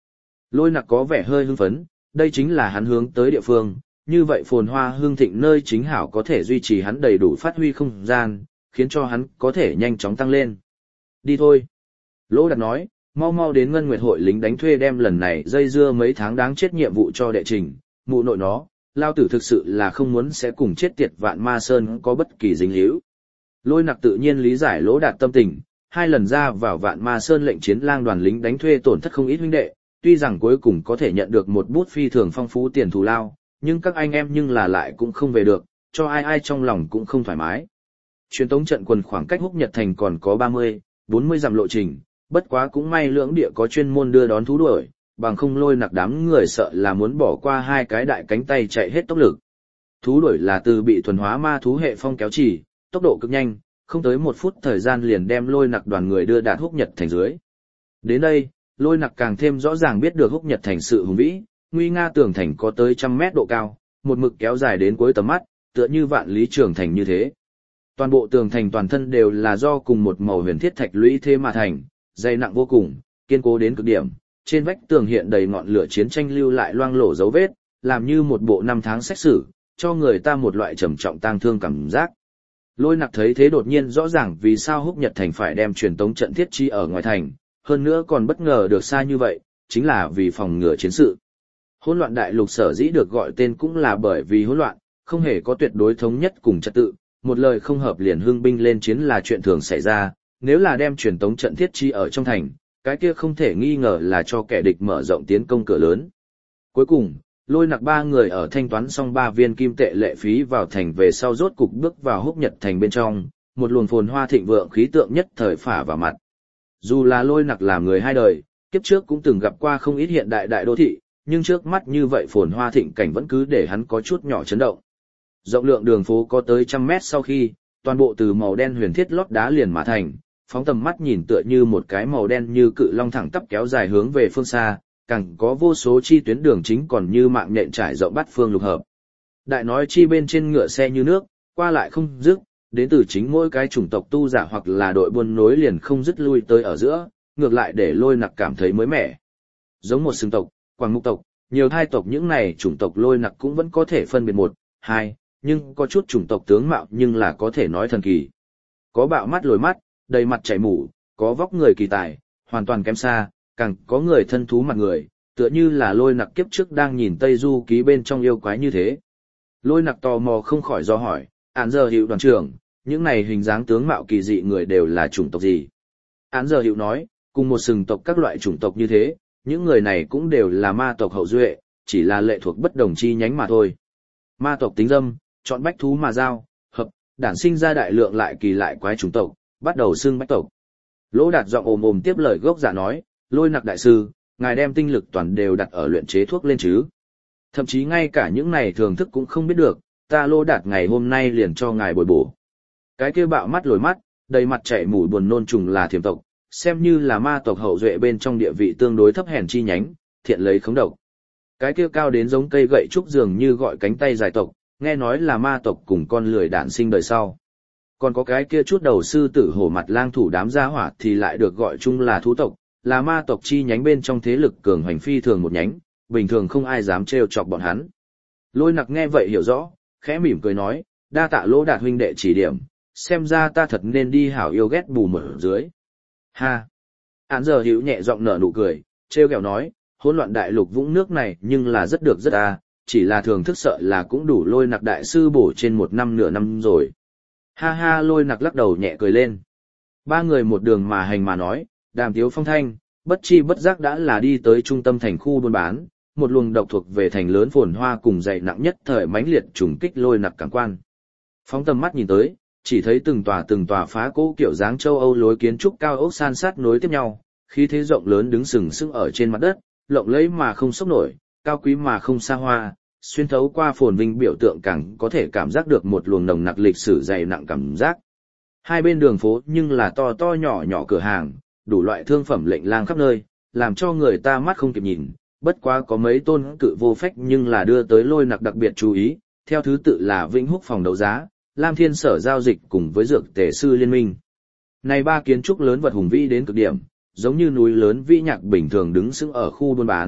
Lôi Nặc có vẻ hơi hưng phấn, đây chính là hắn hướng tới địa phương, như vậy phồn hoa hương thịnh nơi chính hảo có thể duy trì hắn đầy đủ phát huy không gian, khiến cho hắn có thể nhanh chóng tăng lên. Đi thôi. Lỗ Đạt nói, mau mau đến Ngân Nguyệt hội lính đánh thuê đem lần này dây dưa mấy tháng đáng chết nhiệm vụ cho đệ trình, mụ nội nó, lao tử thực sự là không muốn sẽ cùng chết tiệt Vạn Ma Sơn có bất kỳ dính líu. Lôi Nặc tự nhiên lý giải Lỗ Đạt tâm tình, hai lần ra vào Vạn Ma Sơn lệnh chiến lang đoàn lính đánh thuê tổn thất không ít huynh đệ, tuy rằng cuối cùng có thể nhận được một bút phi thường phong phú tiền thù lao, nhưng các anh em nhưng là lại cũng không về được, cho ai ai trong lòng cũng không thoải mái. Truyền tống trận quần khoảng cách Húc Nhật Thành còn có ba mươi, bốn mươi dặm lộ trình, bất quá cũng may lưỡng địa có chuyên môn đưa đón thú đuổi, bằng không Lôi Nặc đám người sợ là muốn bỏ qua hai cái đại cánh tay chạy hết tốc lực. Thú đuổi là từ bị thuần hóa ma thú hệ phong kéo chỉ, tốc độ cực nhanh, không tới một phút thời gian liền đem Lôi Nặc đoàn người đưa đạt Húc Nhật Thành dưới. Đến đây, Lôi Nặc càng thêm rõ ràng biết được Húc Nhật Thành sự hùng vĩ, nguy nga tường thành có tới trăm mét độ cao, một mực kéo dài đến cuối tầm mắt, tựa như vạn lý trường thành như thế. Toàn bộ tường thành toàn thân đều là do cùng một màu huyền thiết thạch lũy thế mà thành, dày nặng vô cùng, kiên cố đến cực điểm. Trên vách tường hiện đầy ngọn lửa chiến tranh lưu lại loang lổ dấu vết, làm như một bộ năm tháng xét xử, cho người ta một loại trầm trọng tang thương cảm giác. Lôi Nặc thấy thế đột nhiên rõ ràng vì sao Húc Nhật Thành phải đem truyền tống trận thiết trí ở ngoài thành, hơn nữa còn bất ngờ được xa như vậy, chính là vì phòng ngừa chiến sự. Hỗn loạn đại lục sở dĩ được gọi tên cũng là bởi vì hỗn loạn, không hề có tuyệt đối thống nhất cùng trật tự, một lời không hợp liền hưng binh lên chiến là chuyện thường xảy ra, nếu là đem truyền tống trận thiết trí ở trong thành, cái kia không thể nghi ngờ là cho kẻ địch mở rộng tiến công cửa lớn. Cuối cùng, Lôi Nặc ba người ở thanh toán xong ba viên kim tệ lệ phí vào thành về sau rốt cục bước vào Húc Nhật Thành bên trong, một luồng phồn hoa thịnh vượng khí tượng nhất thời phả vào mặt. Dù là Lôi Nặc làm người hai đời, kiếp trước cũng từng gặp qua không ít hiện đại đại đô thị, nhưng trước mắt như vậy phồn hoa thịnh cảnh vẫn cứ để hắn có chút nhỏ chấn động. Rộng lượng đường phố có tới trăm mét sau khi, toàn bộ từ màu đen huyền thiết lót đá liền mà thành, phóng tầm mắt nhìn tựa như một cái màu đen như cự long thẳng tắp kéo dài hướng về phương xa, càng có vô số chi tuyến đường chính còn như mạng nhện trải rộng bát phương lục hợp. Đại nói chi bên trên ngựa xe như nước, qua lại không dứt, đến từ chính mỗi cái chủng tộc tu giả hoặc là đội buôn nối liền không dứt lui tới ở giữa, ngược lại để Lôi Nặc cảm thấy mới mẻ. Giống một sừng tộc, Quảng Mục tộc, nhiều thai tộc những này chủng tộc Lôi Nặc cũng vẫn có thể phân biệt một, hai, nhưng có chút chủng tộc tướng mạo nhưng là có thể nói thần kỳ. Có bạo mắt lồi mắt, đầy mặt chảy mủ, có vóc người kỳ tài, hoàn toàn kém xa, càng có người thân thú mặt người, tựa như là Lôi Nặc kiếp trước đang nhìn Tây Du ký bên trong yêu quái như thế. Lôi Nặc tò mò không khỏi do hỏi, án giờ hiệu đoàn trưởng, những này hình dáng tướng mạo kỳ dị người đều là chủng tộc gì? Án giờ hiệu nói, cùng một sừng tộc các loại chủng tộc như thế, những người này cũng đều là ma tộc hậu duệ, chỉ là lệ thuộc bất đồng chi nhánh mà thôi. Ma tộc tính dâm, chọn bách thú mà giao, hợp, đản sinh ra đại lượng lại kỳ lại quái chủng tộc, bắt đầu xưng bách tộc. Lỗ Đạt giọng ồm ồm tiếp lời gốc giả nói, Lôi Nặc đại sư, ngài đem tinh lực toàn đều đặt ở luyện chế thuốc lên chứ. Thậm chí ngay cả những này thường thức cũng không biết được, ta Lô Đạt ngày hôm nay liền cho ngài bồi bổ. Cái kia bạo mắt lồi mắt, đầy mặt chảy mũi buồn nôn trùng là thiểm tộc, xem như là ma tộc hậu duệ bên trong địa vị tương đối thấp hèn chi nhánh, thiện lấy khống độc. Cái kia cao đến giống cây gậy trúc dường như gọi cánh tay dài tộc, nghe nói là ma tộc cùng con lười đản sinh đời sau. Còn có cái kia chút đầu sư tử hổ mặt lang thủ đám gia hỏa thì lại được gọi chung là thú tộc, là ma tộc chi nhánh bên trong thế lực cường hành phi thường một nhánh, bình thường không ai dám trêu chọc bọn hắn. Lôi Nặc nghe vậy hiểu rõ, khẽ mỉm cười nói, đa tạ Lỗ Đạt huynh đệ chỉ điểm, xem ra ta thật nên đi hảo yêu ghét bù mở dưới. Ha! Án giờ hiểu nhẹ giọng nở nụ cười, trêu ghẹo nói, hỗn loạn đại lục vũng nước này nhưng là rất được rất à, chỉ là thường thức sợ là cũng đủ Lôi Nặc đại sư bổ trên một năm nửa năm rồi. Ha ha, Lôi Nặc lắc đầu nhẹ cười lên. Ba người một đường mà hành mà nói, đàm tiếu phong thanh, bất chi bất giác đã là đi tới trung tâm thành khu buôn bán, một luồng độc thuộc về thành lớn phồn hoa cùng dày nặng nhất thời mãnh liệt trùng kích Lôi Nặc cảm quan. Phóng tầm mắt nhìn tới, chỉ thấy từng tòa từng tòa phá cỗ kiểu dáng châu Âu lối kiến trúc cao ốc san sát nối tiếp nhau, khí thế rộng lớn đứng sừng sững ở trên mặt đất, lộng lẫy mà không sốc nổi, cao quý mà không xa hoa, xuyên thấu qua phồn vinh biểu tượng càng có thể cảm giác được một luồng nồng nặc lịch sử dày nặng cảm giác. Hai bên đường phố nhưng là to to nhỏ nhỏ cửa hàng, đủ loại thương phẩm lệnh lang khắp nơi, làm cho người ta mắt không kịp nhìn, bất quá có mấy tôn cự vô phách nhưng là đưa tới Lôi Nặc đặc biệt chú ý, theo thứ tự là Vĩnh Húc phòng đấu giá, Lam Thiên sở giao dịch cùng với Dược Tề sư liên minh. Này ba kiến trúc lớn vật hùng vĩ đến cực điểm, giống như núi lớn vĩ nhạc bình thường đứng sững ở khu buôn bán,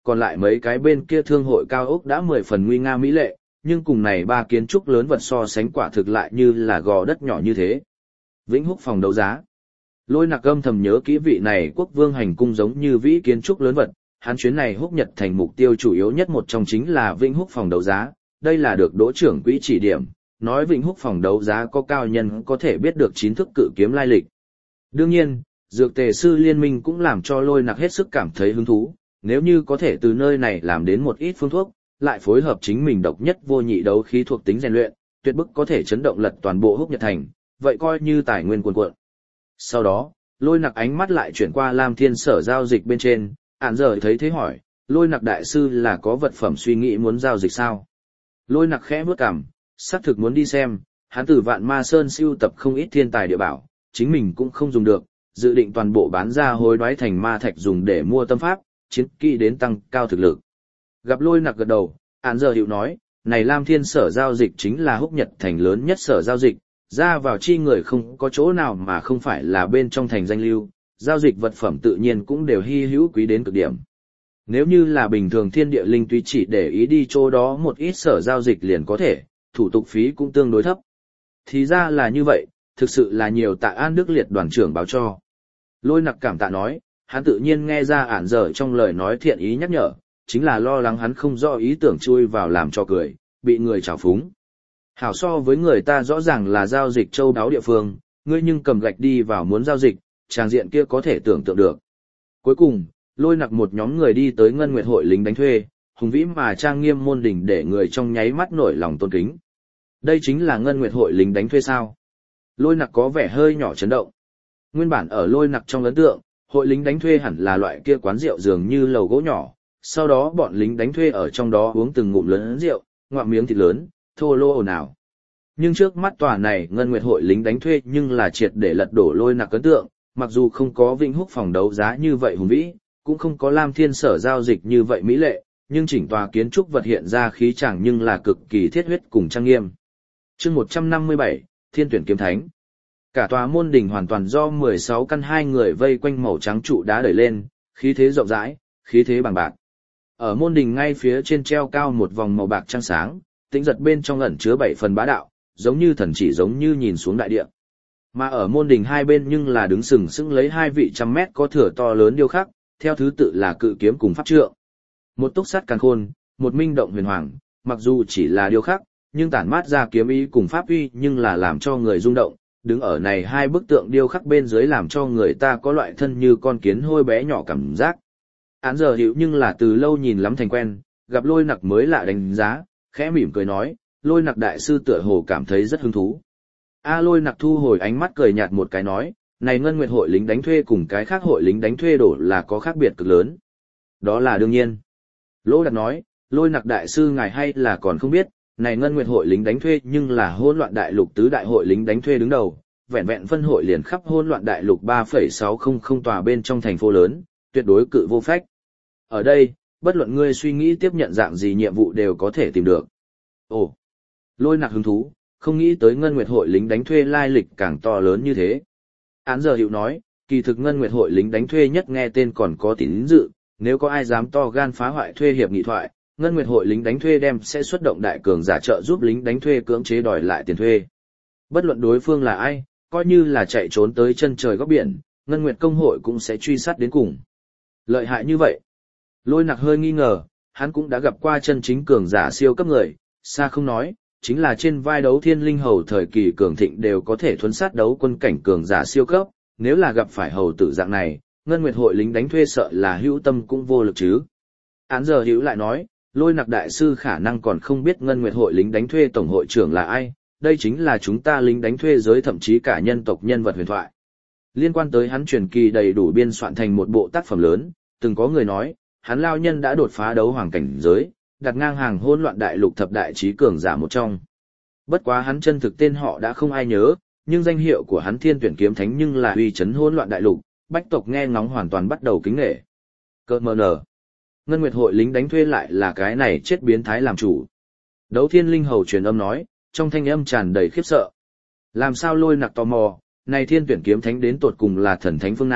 còn lại mấy cái bên kia thương hội cao ốc đã mười phần nguy nga mỹ lệ, nhưng cùng này ba kiến trúc lớn vật so sánh quả thực lại như là gò đất nhỏ như thế. Vĩnh Húc phòng đấu giá. Lôi Nặc âm thầm nhớ kỹ vị này quốc vương hành cung giống như vĩ kiến trúc lớn vật, hắn chuyến này Húc Nhật thành mục tiêu chủ yếu nhất một trong chính là Vĩnh Húc phòng đấu giá, đây là được Đỗ trưởng quỹ chỉ điểm, nói Vĩnh Húc phòng đấu giá có cao nhân có thể biết được chín thức cự kiếm lai lịch. Đương nhiên, dược tề sư liên minh cũng làm cho Lôi Nặc hết sức cảm thấy hứng thú, nếu như có thể từ nơi này làm đến một ít phương thuốc, lại phối hợp chính mình độc nhất vô nhị đấu khí thuộc tính rèn luyện, tuyệt bức có thể chấn động lật toàn bộ Húc Nhật thành, vậy coi như tài nguyên cuồn cuộn. Sau đó, Lôi Nặc ánh mắt lại chuyển qua Lam Thiên sở giao dịch bên trên, ản giờ thấy thế hỏi, Lôi Nặc đại sư là có vật phẩm suy nghĩ muốn giao dịch sao? Lôi Nặc khẽ bước cằm, xác thực muốn đi xem, hắn từ Vạn Ma Sơn siêu tập không ít thiên tài địa bảo, chính mình cũng không dùng được, dự định toàn bộ bán ra hối đoái thành ma thạch dùng để mua tâm pháp, chiến kỹ đến tăng cao thực lực. Gặp Lôi Nặc gật đầu, ản giờ hiệu nói, này Lam Thiên sở giao dịch chính là Húc Nhật thành lớn nhất sở giao dịch, ra vào chi người không có chỗ nào mà không phải là bên trong thành danh lưu, giao dịch vật phẩm tự nhiên cũng đều hy hữu quý đến cực điểm. Nếu như là bình thường thiên địa linh tuy chỉ để ý đi chỗ đó một ít sở giao dịch liền có thể, thủ tục phí cũng tương đối thấp. Thì ra là như vậy, thực sự là nhiều tạ An Đức Liệt đoàn trưởng báo cho. Lôi Nặc cảm tạ nói, hắn tự nhiên nghe ra ản dở trong lời nói thiện ý nhắc nhở, chính là lo lắng hắn không rõ ý tưởng chui vào làm cho cười, bị người trào phúng. Hảo so với người ta rõ ràng là giao dịch châu đáo địa phương, ngươi nhưng cầm gạch đi vào muốn giao dịch, tràng diện kia có thể tưởng tượng được. Cuối cùng, Lôi Nặc một nhóm người đi tới Ngân Nguyệt hội lính đánh thuê, hùng vĩ mà trang nghiêm môn đình để người trong nháy mắt nổi lòng tôn kính. Đây chính là Ngân Nguyệt hội lính đánh thuê sao? Lôi Nặc có vẻ hơi nhỏ chấn động. Nguyên bản ở Lôi Nặc trong ấn tượng, hội lính đánh thuê hẳn là loại kia quán rượu dường như lầu gỗ nhỏ, sau đó bọn lính đánh thuê ở trong đó uống từng ngụm lớn rượu, ngoạm miếng thịt lớn, thô lô ồn ào. Nhưng trước mắt tòa này Ngân Nguyệt hội lính đánh thuê nhưng là triệt để lật đổ Lôi Nặc ấn tượng, mặc dù không có Vĩnh Húc phòng đấu giá như vậy hùng vĩ, cũng không có Lam Thiên sở giao dịch như vậy mỹ lệ, nhưng chỉnh tòa kiến trúc vật hiện ra khí chàng nhưng là cực kỳ thiết huyết cùng trang nghiêm. Chương một trăm năm mươi bảy, Thiên tuyển kiếm thánh. Cả tòa môn đình hoàn toàn do mười sáu căn hai người vây quanh màu trắng trụ đá đẩy lên, khí thế rộng rãi, khí thế bằng bạc. Ở môn đình ngay phía trên treo cao một vòng màu bạc trăng sáng, tĩnh giật bên trong ẩn chứa bảy phần bá đạo, giống như thần chỉ giống như nhìn xuống đại địa. Mà ở môn đình hai bên nhưng là đứng sừng sững lấy hai vị trăm mét có thửa to lớn điêu khắc, theo thứ tự là cự kiếm cùng pháp trượng. Một túc sắt càn khôn, một minh động huyền hoàng, mặc dù chỉ là điêu khắc, nhưng tản mát ra kiếm ý cùng pháp uy nhưng là làm cho người rung động, đứng ở này hai bức tượng điêu khắc bên dưới làm cho người ta có loại thân như con kiến hôi bé nhỏ cảm giác. Án giờ hiểu nhưng là từ lâu nhìn lắm thành quen, gặp Lôi Nặc mới lạ đánh giá, khẽ mỉm cười nói, Lôi Nặc đại sư tựa hồ cảm thấy rất hứng thú. A Lôi Nặc thu hồi ánh mắt cười nhạt một cái nói, này Ngân Nguyệt hội lính đánh thuê cùng cái khác hội lính đánh thuê đổ là có khác biệt cực lớn. Đó là đương nhiên. Lỗ Đạt nói, Lôi Nặc đại sư ngài hay là còn không biết, này Ngân Nguyệt hội lính đánh thuê nhưng là hỗn loạn đại lục tứ đại hội lính đánh thuê đứng đầu, vẹn vẹn phân hội liền khắp hỗn loạn đại lục ba phẩy sáu không không tòa bên trong thành phố lớn, tuyệt đối cự vô phách. Ở đây, bất luận ngươi suy nghĩ tiếp nhận dạng gì nhiệm vụ đều có thể tìm được. Ồ, Lôi Nặc hứng thú, không nghĩ tới Ngân Nguyệt hội lính đánh thuê lai lịch càng to lớn như thế. Án giờ hiệu nói, kỳ thực Ngân Nguyệt hội lính đánh thuê nhất nghe tên còn có tín dự, nếu có ai dám to gan phá hoại thuê hiệp nghị thoại, Ngân Nguyệt hội lính đánh thuê đem sẽ xuất động đại cường giả trợ giúp lính đánh thuê cưỡng chế đòi lại tiền thuê. Bất luận đối phương là ai, coi như là chạy trốn tới chân trời góc biển, Ngân Nguyệt công hội cũng sẽ truy sát đến cùng. Lợi hại như vậy. Lôi Nặc hơi nghi ngờ, hắn cũng đã gặp qua chân chính cường giả siêu cấp người, xa không nói, chính là trên vai đấu thiên linh hầu thời kỳ cường thịnh đều có thể thuấn sát đấu quân cảnh cường giả siêu cấp, nếu là gặp phải hầu tử dạng này, Ngân Nguyệt hội lính đánh thuê sợ là hữu tâm cũng vô lực chứ. Án giờ hữu lại nói, Lôi Nặc đại sư khả năng còn không biết Ngân Nguyệt hội lính đánh thuê tổng hội trưởng là ai, đây chính là chúng ta lính đánh thuê giới thậm chí cả nhân tộc nhân vật huyền thoại. Liên quan tới hắn truyền kỳ đầy đủ biên soạn thành một bộ tác phẩm lớn, từng có người nói, hắn lao nhân đã đột phá đấu hoàng cảnh giới, đặt ngang hàng hỗn loạn đại lục thập đại trí cường giả một trong. Bất quá hắn chân thực tên họ đã không ai nhớ, nhưng danh hiệu của hắn Thiên tuyển kiếm thánh nhưng là uy chấn hỗn loạn đại lục, bách tộc nghe ngóng hoàn toàn bắt đầu kính nể. Cơ mờ nở. Ngân Nguyệt hội lính đánh thuê lại là cái này chết biến thái làm chủ. Đấu thiên linh hầu truyền âm nói, trong thanh âm tràn đầy khiếp sợ. Làm sao Lôi Nặc tò mò, này Thiên tuyển kiếm thánh đến tột cùng là thần thánh phương nào,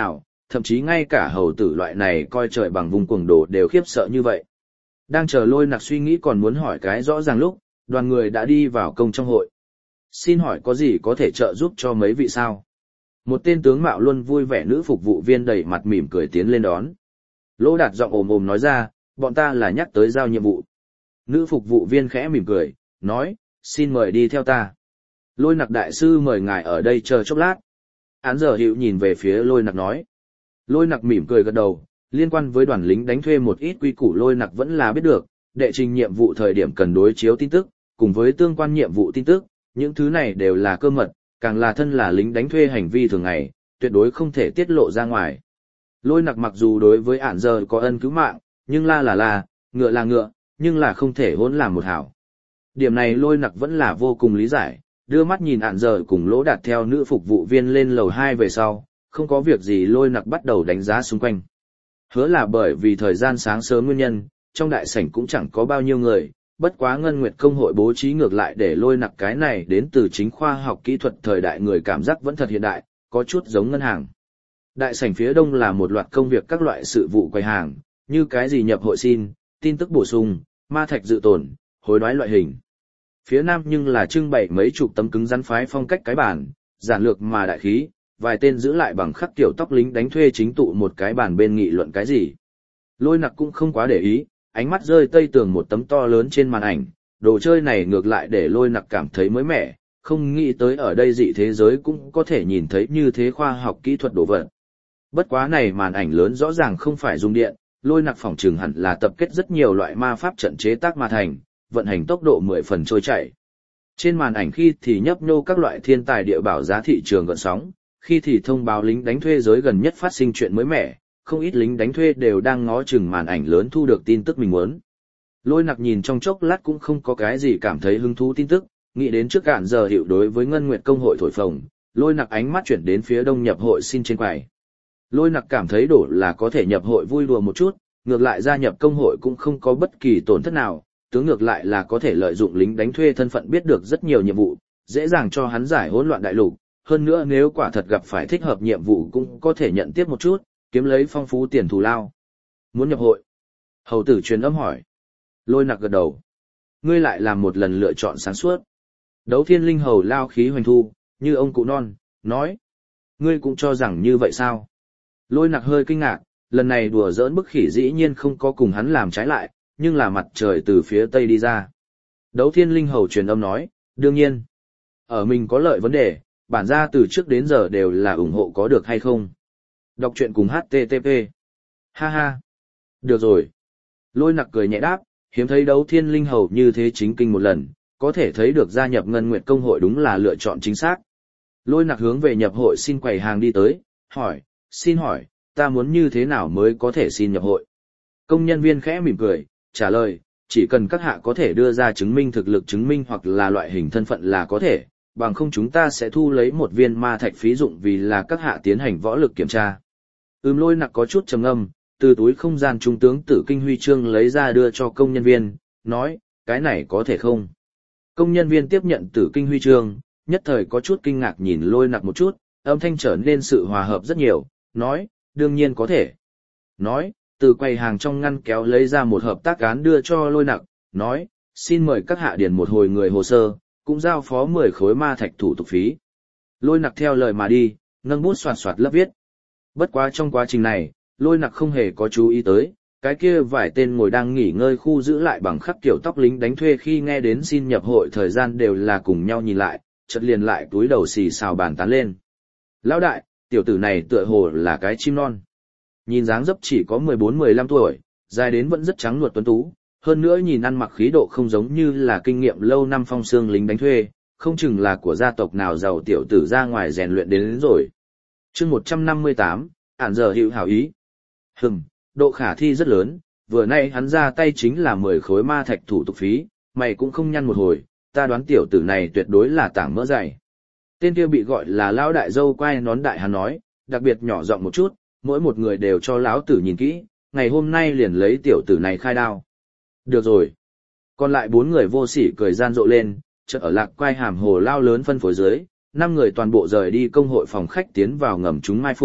thậm chí ngay cả hầu tử loại này coi trời bằng vùng cuồng đồ đều khiếp sợ như vậy. Đang chờ Lôi Nặc suy nghĩ còn muốn hỏi cái rõ ràng lúc, đoàn người đã đi vào công trong hội. Xin hỏi có gì có thể trợ giúp cho mấy vị sao? Một tên tướng mạo luôn vui vẻ nữ phục vụ viên đầy mặt mỉm cười tiến lên đón. Lỗ Đạt giọng ồm ồm nói ra, bọn ta là nhắc tới giao nhiệm vụ. Nữ phục vụ viên khẽ mỉm cười, nói, xin mời đi theo ta. Lôi Nặc đại sư mời ngài ở đây chờ chốc lát. Án giờ hiệu nhìn về phía Lôi Nặc nói. Lôi Nặc mỉm cười gật đầu, liên quan với đoàn lính đánh thuê một ít quy củ Lôi Nặc vẫn là biết được, đệ trình nhiệm vụ thời điểm cần đối chiếu tin tức, cùng với tương quan nhiệm vụ tin tức, những thứ này đều là cơ mật, càng là thân là lính đánh thuê hành vi thường ngày, tuyệt đối không thể tiết lộ ra ngoài. Lôi Nặc mặc dù đối với ản giờ có ân cứu mạng, nhưng la là la, ngựa là ngựa, nhưng là không thể hỗn làm một hảo. Điểm này Lôi Nặc vẫn là vô cùng lý giải, đưa mắt nhìn ản giờ cùng Lỗ Đạt theo nữ phục vụ viên lên lầu hai về sau, không có việc gì Lôi Nặc bắt đầu đánh giá xung quanh. Hứa là bởi vì thời gian sáng sớm nguyên nhân, trong đại sảnh cũng chẳng có bao nhiêu người, bất quá Ngân Nguyệt công hội bố trí ngược lại để Lôi Nặc cái này đến từ chính khoa học kỹ thuật thời đại người cảm giác vẫn thật hiện đại, có chút giống ngân hàng. Đại sảnh phía đông là một loạt công việc các loại sự vụ quầy hàng, như cái gì nhập hội xin, tin tức bổ sung, ma thạch dự tồn, hối đoái loại hình. Phía nam nhưng là trưng bày mấy chục tấm cứng rắn phái phong cách cái bàn, giản lược mà đại khí, vài tên giữ lại bằng khắc tiểu tóc lính đánh thuê chính tụ một cái bàn bên nghị luận cái gì. Lôi Nặc cũng không quá để ý, ánh mắt rơi tây tường một tấm to lớn trên màn ảnh, đồ chơi này ngược lại để Lôi Nặc cảm thấy mới mẻ, không nghĩ tới ở đây dị thế giới cũng có thể nhìn thấy như thế khoa học kỹ thuật đồ vật. Bất quá này màn ảnh lớn rõ ràng không phải dùng điện, Lôi Nặc phỏng chừng hẳn là tập kết rất nhiều loại ma pháp trận chế tác mà thành, vận hành tốc độ mười phần trôi chảy. Trên màn ảnh khi thì nhấp nhô các loại thiên tài địa bảo giá thị trường gợn sóng, khi thì thông báo lính đánh thuê giới gần nhất phát sinh chuyện mới mẻ, không ít lính đánh thuê đều đang ngó chừng màn ảnh lớn thu được tin tức mình muốn. Lôi Nặc nhìn trong chốc lát cũng không có cái gì cảm thấy hứng thú tin tức, nghĩ đến trước cạn giờ hiệu đối với Ngân Nguyệt công hội thổi phồng, Lôi Nặc ánh mắt chuyển đến phía đông nhập hội xin trên quầy. Lôi Nặc cảm thấy đổ là có thể nhập hội vui đùa một chút, ngược lại gia nhập công hội cũng không có bất kỳ tổn thất nào, tướng ngược lại là có thể lợi dụng lính đánh thuê thân phận biết được rất nhiều nhiệm vụ, dễ dàng cho hắn giải hỗn loạn đại lục, hơn nữa nếu quả thật gặp phải thích hợp nhiệm vụ cũng có thể nhận tiếp một chút, kiếm lấy phong phú tiền thù lao. Muốn nhập hội? Hầu tử truyền âm hỏi. Lôi Nặc gật đầu. Ngươi lại làm một lần lựa chọn sáng suốt. Đấu Thiên Linh hầu lao khí hoành thu, như ông cụ non, nói. Ngươi cũng cho rằng như vậy sao? Lôi Nặc hơi kinh ngạc, lần này đùa giỡn bức khỉ dĩ nhiên không có cùng hắn làm trái lại, nhưng là mặt trời từ phía tây đi ra. Đấu Thiên Linh hầu truyền âm nói, đương nhiên. Ở mình có lợi vấn đề, bản ra từ trước đến giờ đều là ủng hộ có được hay không. Đọc truyện cùng hát tê tê pê. Ha ha. Được rồi. Lôi Nặc cười nhẹ đáp, hiếm thấy Đấu Thiên Linh hầu như thế chính kinh một lần, có thể thấy được gia nhập Ngân Nguyệt công hội đúng là lựa chọn chính xác. Lôi Nặc hướng về nhập hội xin quầy hàng đi tới, hỏi, xin hỏi, ta muốn như thế nào mới có thể xin nhập hội? Công nhân viên khẽ mỉm cười, trả lời, chỉ cần các hạ có thể đưa ra chứng minh thực lực chứng minh hoặc là loại hình thân phận là có thể, bằng không chúng ta sẽ thu lấy một viên ma thạch phí dụng vì là các hạ tiến hành võ lực kiểm tra. Ừm. Lôi Nặc có chút trầm ngâm, từ túi không gian trung tướng Tử Kinh huy chương lấy ra đưa cho công nhân viên, nói, cái này có thể không? Công nhân viên tiếp nhận Tử Kinh huy chương, nhất thời có chút kinh ngạc nhìn Lôi Nặc một chút, âm thanh trở nên sự hòa hợp rất nhiều, nói, đương nhiên có thể. Nói, từ quầy hàng trong ngăn kéo lấy ra một hợp tác án đưa cho Lôi Nặc, nói, xin mời các hạ điền một hồi người hồ sơ, cũng giao phó mười khối ma thạch thủ tục phí. Lôi Nặc theo lời mà đi, nâng bút soạt soạt lấp viết. Bất quá trong quá trình này, Lôi Nặc không hề có chú ý tới, cái kia vài tên ngồi đang nghỉ ngơi khu giữ lại bằng khắc kiểu tóc lính đánh thuê khi nghe đến xin nhập hội thời gian đều là cùng nhau nhìn lại, chợt liền lại túi đầu xì xào bàn tán lên. Lão đại, tiểu tử này tựa hồ là cái chim non. Nhìn dáng dấp chỉ có mười bốn mười lăm tuổi, dài đến vẫn rất trắng nuột tuấn tú, hơn nữa nhìn ăn mặc khí độ không giống như là kinh nghiệm lâu năm phong xương lính đánh thuê, không chừng là của gia tộc nào giàu tiểu tử ra ngoài rèn luyện đến, đến rồi. Chương một trăm năm mươi tám, ản giờ hữu hảo ý. Hừm, độ khả thi rất lớn, vừa nay hắn ra tay chính là mười khối ma thạch thủ tục phí, mày cũng không nhăn một hồi, ta đoán tiểu tử này tuyệt đối là tảng mỡ dày. Tên kia bị gọi là lão đại dâu quay nón đại hắn nói, đặc biệt nhỏ giọng một chút, mỗi một người đều cho lão tử nhìn kỹ, ngày hôm nay liền lấy tiểu tử này khai đao. Được rồi. Còn lại bốn người vô sỉ cười gian rộ lên, chợt ở lạc quay hàm hồ lao lớn phân phối dưới, năm người toàn bộ rời đi công hội phòng khách tiến vào ngầm chúng mai phục,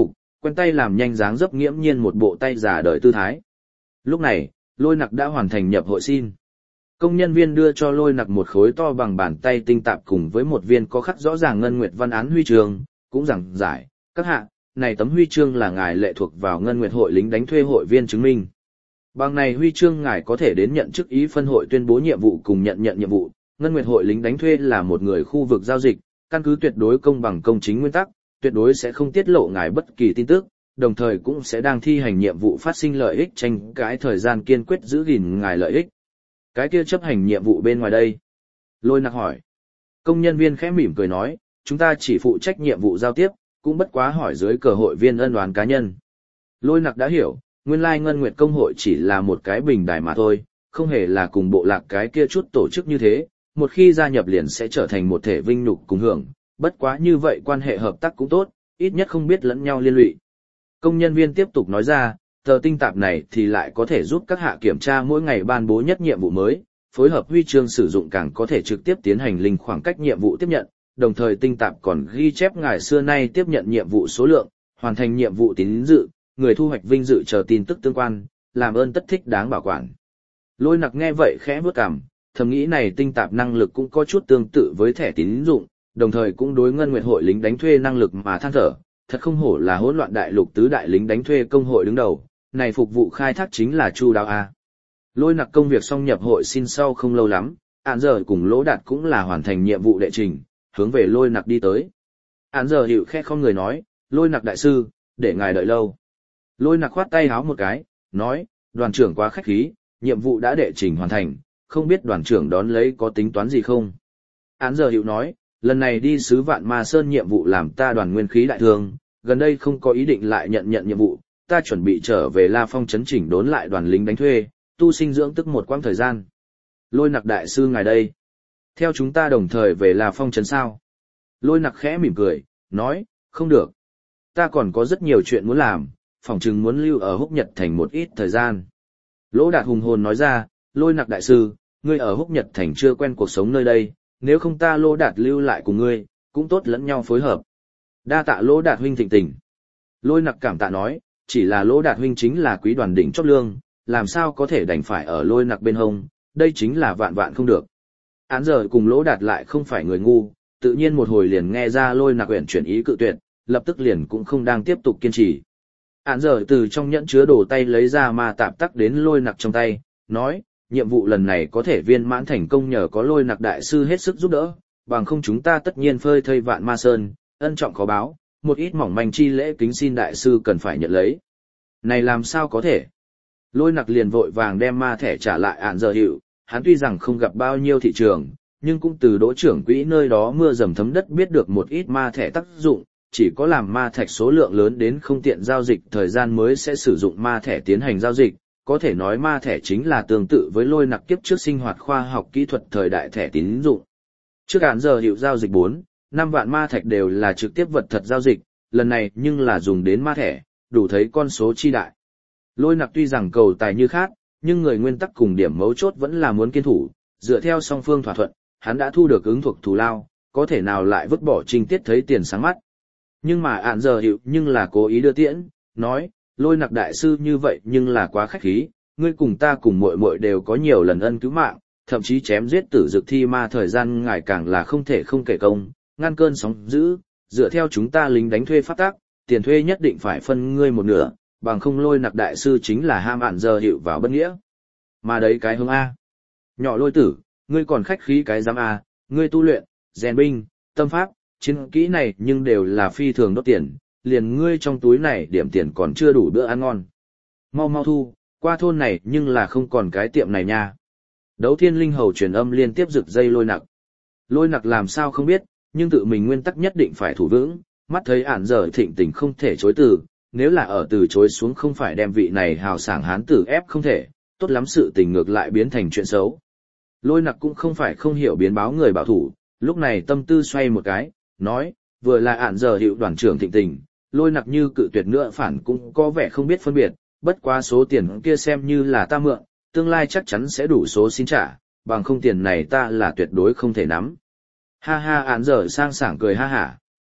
quen tay làm nhanh dáng dấp nghiễm nhiên một bộ tay giả đời tư thái. Lúc này, Lôi Nặc đã hoàn thành nhập hội xin. Công nhân viên đưa cho Lôi Nặc một khối to bằng bàn tay tinh tạp cùng với một viên có khắc rõ ràng ngân nguyệt văn án huy chương, cũng giảng giải, các hạ, này tấm huy chương là ngài lệ thuộc vào ngân nguyệt hội lính đánh thuê hội viên chứng minh. Bằng này huy chương ngài có thể đến nhận chức ý phân hội tuyên bố nhiệm vụ cùng nhận nhận nhiệm vụ. Ngân nguyệt hội lính đánh thuê là một người khu vực giao dịch, căn cứ tuyệt đối công bằng công chính nguyên tắc, tuyệt đối sẽ không tiết lộ ngài bất kỳ tin tức, đồng thời cũng sẽ đang thi hành nhiệm vụ phát sinh lợi ích tranh cãi thời gian kiên quyết giữ gìn ngài lợi ích. Cái kia chấp hành nhiệm vụ bên ngoài đây. Lôi Nặc hỏi. Công nhân viên khẽ mỉm cười nói, chúng ta chỉ phụ trách nhiệm vụ giao tiếp, cũng bất quá hỏi dưới cờ hội viên ân oán cá nhân. Lôi Nặc đã hiểu, nguyên lai Ngân Nguyệt Công hội chỉ là một cái bình đài mà thôi, không hề là cùng bộ lạc cái kia chút tổ chức như thế, một khi gia nhập liền sẽ trở thành một thể vinh nhục cùng hưởng, bất quá như vậy quan hệ hợp tác cũng tốt, ít nhất không biết lẫn nhau liên lụy. Công nhân viên tiếp tục nói ra, tờ tinh tạp này thì lại có thể giúp các hạ kiểm tra mỗi ngày ban bố nhất nhiệm vụ mới, phối hợp huy chương sử dụng càng có thể trực tiếp tiến hành linh khoảng cách nhiệm vụ tiếp nhận, đồng thời tinh tạp còn ghi chép ngài xưa nay tiếp nhận nhiệm vụ số lượng, hoàn thành nhiệm vụ tín dự, người thu hoạch vinh dự chờ tin tức tương quan, làm ơn tất thích đáng bảo quản. Lôi Nặc nghe vậy khẽ bước cằm, thầm nghĩ này tinh tạp năng lực cũng có chút tương tự với thẻ tín dụng, đồng thời cũng đối Ngân Nguyệt hội lính đánh thuê năng lực mà than thở, thật không hổ là hỗn loạn đại lục tứ đại lính đánh thuê công hội đứng đầu, này phục vụ khai thác chính là chu đáo a. Lôi Nặc công việc xong nhập hội xin sau không lâu lắm, Án giờ cùng Lỗ Đạt cũng là hoàn thành nhiệm vụ đệ trình, hướng về Lôi Nặc đi tới. Án giờ hiệu khẽ không người nói, Lôi Nặc đại sư, để ngài đợi lâu. Lôi Nặc khoát tay háo một cái, nói, đoàn trưởng quá khách khí, nhiệm vụ đã đệ trình hoàn thành, không biết đoàn trưởng đón lấy có tính toán gì không. Án giờ hiệu nói, lần này đi sứ Vạn Ma Sơn nhiệm vụ làm ta đoàn nguyên khí đại thương, gần đây không có ý định lại nhận nhận nhiệm vụ, ta chuẩn bị trở về La Phong trấn chỉnh đốn lại đoàn lính đánh thuê, tu sinh dưỡng tức một quãng thời gian. Lôi Nặc đại sư ngài đây, theo chúng ta đồng thời về La Phong trấn sao? Lôi Nặc khẽ mỉm cười, nói, không được. Ta còn có rất nhiều chuyện muốn làm, phỏng chừng muốn lưu ở Húc Nhật Thành một ít thời gian. Lỗ Đạt hùng hồn nói ra, Lôi Nặc đại sư, ngươi ở Húc Nhật Thành chưa quen cuộc sống nơi đây, nếu không ta Lỗ Đạt lưu lại cùng ngươi, cũng tốt lẫn nhau phối hợp. Đa tạ Lỗ Đạt huynh thịnh tình. Lôi Nặc cảm tạ nói, chỉ là Lỗ Đạt huynh chính là quý đoàn đỉnh chóp lương, làm sao có thể đành phải ở Lôi Nặc bên hông, đây chính là vạn vạn không được. Án giờ cùng Lỗ Đạt lại không phải người ngu, tự nhiên một hồi liền nghe ra Lôi Nặc uyển chuyển ý cự tuyệt, lập tức liền cũng không đang tiếp tục kiên trì. Án giờ từ trong nhẫn chứa đồ tay lấy ra ma tạp tắc đến Lôi Nặc trong tay, nói, nhiệm vụ lần này có thể viên mãn thành công nhờ có Lôi Nặc đại sư hết sức giúp đỡ, bằng không chúng ta tất nhiên phơi thây Vạn Ma Sơn, ân trọng khó báo, một ít mỏng manh chi lễ kính xin đại sư cần phải nhận lấy. Này làm sao có thể? Lôi Nặc liền vội vàng đem ma thẻ trả lại Án giờ hiệu, hắn tuy rằng không gặp bao nhiêu thị trường, nhưng cũng từ đỗ trưởng quỹ nơi đó mưa dầm thấm đất biết được một ít ma thẻ tác dụng, chỉ có làm ma thạch số lượng lớn đến không tiện giao dịch thời gian mới sẽ sử dụng ma thẻ tiến hành giao dịch, có thể nói ma thẻ chính là tương tự với Lôi Nặc kiếp trước sinh hoạt khoa học kỹ thuật thời đại thẻ tín dụng. Trước Án giờ hiệu giao dịch bốn, năm vạn ma thạch đều là trực tiếp vật thật giao dịch, lần này nhưng là dùng đến ma thẻ, đủ thấy con số chi đại. Lôi Nặc tuy rằng cầu tài như khác, nhưng người nguyên tắc cùng điểm mấu chốt vẫn là muốn kiên thủ, dựa theo song phương thỏa thuận, hắn đã thu được ứng thuộc thù lao, có thể nào lại vứt bỏ trình tiết thấy tiền sáng mắt. Nhưng mà Án giờ hiệu nhưng là cố ý đưa tiễn, nói, Lôi Nặc đại sư như vậy nhưng là quá khách khí, ngươi cùng ta cùng muội muội đều có nhiều lần ân cứu mạng, thậm chí chém giết tử dực thi ma thời gian ngài càng là không thể không kể công, ngăn cơn sóng dữ, dựa theo chúng ta lính đánh thuê pháp tắc, tiền thuê nhất định phải phân ngươi một nửa, bằng không Lôi Nặc đại sư chính là ham Án giờ hiệu vào bất nghĩa. Mà đấy cái hướng A. Nhỏ Lôi tử, ngươi còn khách khí cái giám A, ngươi tu luyện, rèn binh, tâm pháp, chiến kỹ này nhưng đều là phi thường đốt tiền, liền ngươi trong túi này điểm tiền còn chưa đủ bữa ăn ngon. Mau mau thu, qua thôn này nhưng là không còn cái tiệm này nha. Đấu Thiên Linh Hầu truyền âm liên tiếp giật dây Lôi Nặc. Lôi Nặc làm sao không biết, nhưng tự mình nguyên tắc nhất định phải thủ vững, mắt thấy Án giờ thịnh tình không thể chối từ, nếu là ở từ chối xuống không phải đem vị này hào sảng hán tử ép không thể, tốt lắm sự tình ngược lại biến thành chuyện xấu. Lôi Nặc cũng không phải không hiểu biến báo người bảo thủ, lúc này tâm tư xoay một cái, nói, vừa là Án giờ hiệu đoàn trưởng thịnh tình, Lôi Nặc như cự tuyệt nữa phản cũng có vẻ không biết phân biệt, bất quá số tiền kia xem như là ta mượn, tương lai chắc chắn sẽ đủ số xin trả, bằng không tiền này ta là tuyệt đối không thể nắm. Ha ha Án giờ sang sảng cười ha hả,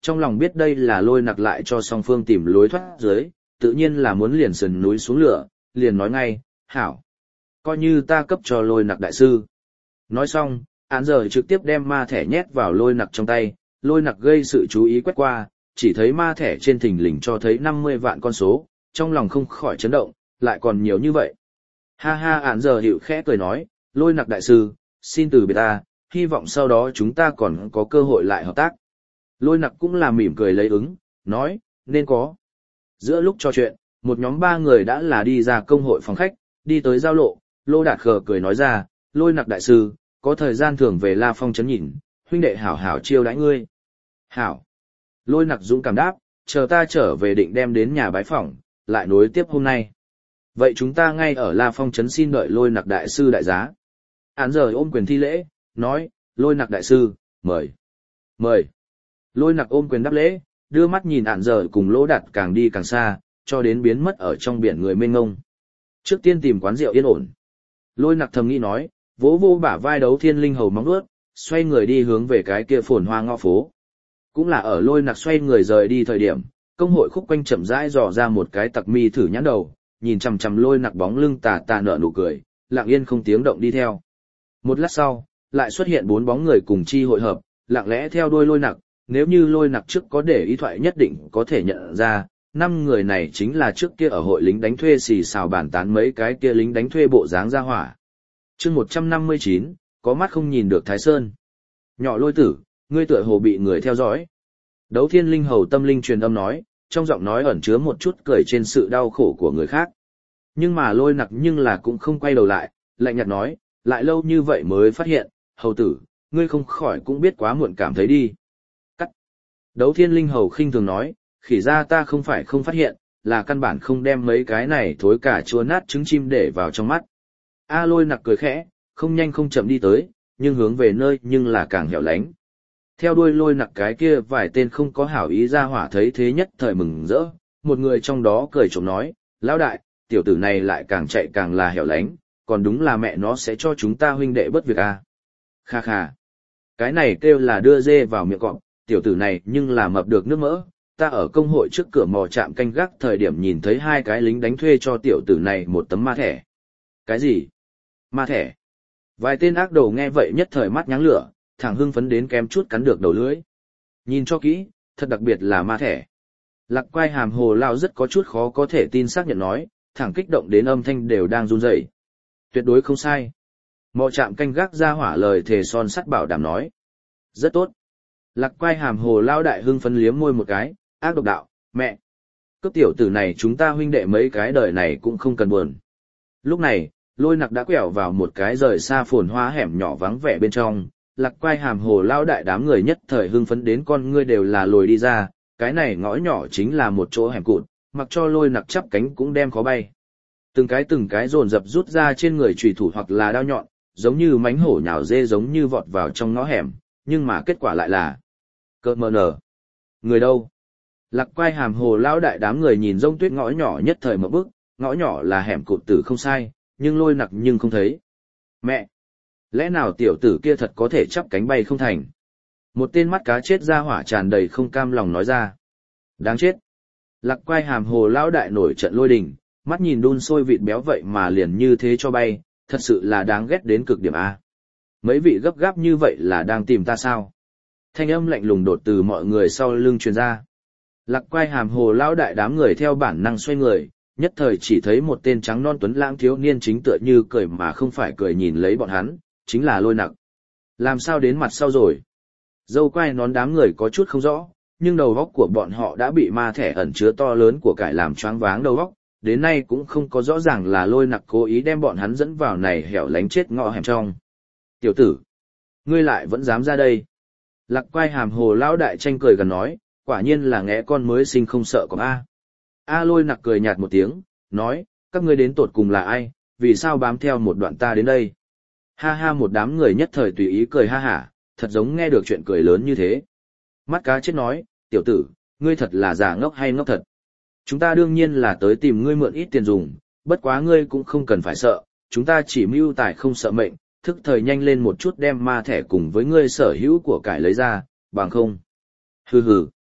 trong lòng biết đây là lôi nặc lại cho song phương tìm lối thoát dưới, tự nhiên là muốn liền sườn núi xuống lửa, liền nói ngay, hảo. Coi như ta cấp cho lôi nặc đại sư. Nói xong, án giờ trực tiếp đem ma thẻ nhét vào lôi nặc trong tay, lôi nặc gây sự chú ý quét qua, chỉ thấy ma thẻ trên thình lình cho thấy năm mươi vạn con số, trong lòng không khỏi chấn động, lại còn nhiều như vậy. Ha ha, án giờ hiệu khẽ cười nói, lôi nặc đại sư, xin từ biệt ta, hy vọng sau đó chúng ta còn có cơ hội lại hợp tác. Lôi nặc cũng là mỉm cười lấy ứng, nói, nên có. Giữa lúc trò chuyện, một nhóm ba người đã là đi ra công hội phòng khách, đi tới giao lộ, Lô Đạt khờ cười nói ra, lôi nặc đại sư, có thời gian thường về La Phong trấn nhìn, huynh đệ hảo hảo chiêu đãi ngươi. Hảo. Lôi nặc dũng cảm đáp, chờ ta trở về định đem đến nhà bái phỏng, lại nối tiếp hôm nay. Vậy chúng ta ngay ở La Phong trấn xin đợi lôi nặc đại sư đại giá. Án giờ ôm quyền thi lễ, nói, lôi nặc đại sư, mời. Mời. Lôi nặc ôm quyền đáp lễ, đưa mắt nhìn án giờ cùng Lỗ Đạt càng đi càng xa, cho đến biến mất ở trong biển người mênh ngông. Trước tiên tìm quán rượu yên ổn. Lôi nặc thầm nghĩ nói, vỗ vô bả vai Đấu Thiên Linh hầu móng vuốt, xoay người đi hướng về cái kia phồn hoa ngõ phố. Cũng là ở lôi nặc xoay người rời đi thời điểm, công hội khúc quanh chậm rãi dò ra một cái tặc mi thử nhãn đầu, nhìn chằm chằm lôi nặc bóng lưng tà tà nở nụ cười, lặng yên không tiếng động đi theo. Một lát sau, lại xuất hiện bốn bóng người cùng chi hội hợp, lặng lẽ theo đuôi lôi nặc, nếu như lôi nặc trước có để ý thoại nhất định có thể nhận ra, năm người này chính là trước kia ở hội lính đánh thuê xì xào bàn tán mấy cái kia lính đánh thuê bộ dáng ra hỏa. Chương một trăm năm mươi chín, có mắt không nhìn được Thái Sơn. Nhỏ lôi tử, ngươi tựa hồ bị người theo dõi. Đấu Thiên Linh hầu tâm linh truyền âm nói, trong giọng nói ẩn chứa một chút cười trên sự đau khổ của người khác. Nhưng mà lôi nặc nhưng là cũng không quay đầu lại, lạnh nhạt nói, lại lâu như vậy mới phát hiện, hầu tử, ngươi không khỏi cũng biết quá muộn cảm thấy đi. Cắt. Đấu Thiên Linh hầu khinh thường nói, khỉ ra ta không phải không phát hiện, là căn bản không đem mấy cái này thối cả chua nát trứng chim để vào trong mắt. A lôi nặc cười khẽ, không nhanh không chậm đi tới, nhưng hướng về nơi nhưng là càng hẻo lánh. Theo đuôi lôi nặc cái kia vài tên không có hảo ý ra hỏa thấy thế nhất thời mừng rỡ, một người trong đó cười trộm nói, lão đại, tiểu tử này lại càng chạy càng là hẻo lánh, còn đúng là mẹ nó sẽ cho chúng ta huynh đệ bất việc à. Kha kha. Cái này kêu là đưa dê vào miệng cọp, tiểu tử này nhưng là mập được nước mỡ. Ta ở công hội trước cửa mò trạm canh gác thời điểm nhìn thấy hai cái lính đánh thuê cho tiểu tử này một tấm ma thẻ. Cái gì? Ma thẻ? Vài tên ác đồ nghe vậy nhất thời mắt nháng lửa, thẳng hưng phấn đến kém chút cắn được đầu lưỡi. Nhìn cho kỹ, thật đặc biệt là ma thẻ. Lạc Quai Hàm Hồ Lao rất có chút khó có thể tin xác nhận nói, thẳng kích động đến âm thanh đều đang run rẩy. Tuyệt đối không sai. Mò trạm canh gác ra hỏa lời thề son sắt bảo đảm nói. Rất tốt. Lạc Quai Hàm Hồ Lao đại hưng phấn liếm môi một cái, ác độc đạo, mẹ. Cướp tiểu tử này chúng ta huynh đệ mấy cái đời này cũng không cần buồn. Lúc này, lôi nặc đã quẹo vào một cái rời xa phồn hoa hẻm nhỏ vắng vẻ bên trong, Lạc Quai Hàm Hồ Lao đại đám người nhất thời hưng phấn đến con ngươi đều là lồi đi ra, cái này ngõ nhỏ chính là một chỗ hẻm cụt, mặc cho lôi nặc chắp cánh cũng đem khó bay. Từng cái từng cái dồn dập rút ra trên người chùy thủ hoặc là đao nhọn, giống như mánh hổ nhào dê giống như vọt vào trong ngõ hẻm, nhưng mà kết quả lại là cợt mờ nở. Người đâu? Lạc Quai Hàm Hồ Lao đại đám người nhìn rông tuyết ngõ nhỏ nhất thời một bước, ngõ nhỏ là hẻm cụt tử không sai, nhưng lôi nặc nhưng không thấy. Mẹ! Lẽ nào tiểu tử kia thật có thể chắp cánh bay không thành? Một tên mắt cá chết ra hỏa tràn đầy không cam lòng nói ra. Đáng chết! Lạc Quai Hàm Hồ Lao đại nổi trận lôi đình, mắt nhìn đun sôi vịt béo vậy mà liền như thế cho bay, thật sự là đáng ghét đến cực điểm A. Mấy vị gấp gáp như vậy là đang tìm ta sao? Thanh âm lạnh lùng đột từ mọi người sau lưng truyền ra. Lạc Quai Hàm Hồ Lao đại đám người theo bản năng xoay người, nhất thời chỉ thấy một tên trắng non tuấn lãng thiếu niên chính tựa như cười mà không phải cười nhìn lấy bọn hắn, chính là lôi nặc. Làm sao đến mặt sau rồi? Dâu quai nón đám người có chút không rõ, nhưng đầu óc của bọn họ đã bị ma thẻ ẩn chứa to lớn của cải làm choáng váng đầu óc, đến nay cũng không có rõ ràng là lôi nặc cố ý đem bọn hắn dẫn vào này hẻo lánh chết ngõ hẻm trong. Tiểu tử, ngươi lại vẫn dám ra đây. Lạc Quai Hàm Hồ Lão đại tranh cười gần nói, quả nhiên là ngẽ con mới sinh không sợ có A. A lôi nặc cười nhạt một tiếng, nói, các ngươi đến tột cùng là ai, vì sao bám theo một đoạn ta đến đây. Ha ha, một đám người nhất thời tùy ý cười ha hả, thật giống nghe được chuyện cười lớn như thế. Mắt cá chết nói, tiểu tử, ngươi thật là giả ngốc hay ngốc thật. Chúng ta đương nhiên là tới tìm ngươi mượn ít tiền dùng, bất quá ngươi cũng không cần phải sợ, chúng ta chỉ mưu tài không sợ mệnh, thức thời nhanh lên một chút đem ma thẻ cùng với ngươi sở hữu của cải lấy ra, bằng không. Hừ hừ.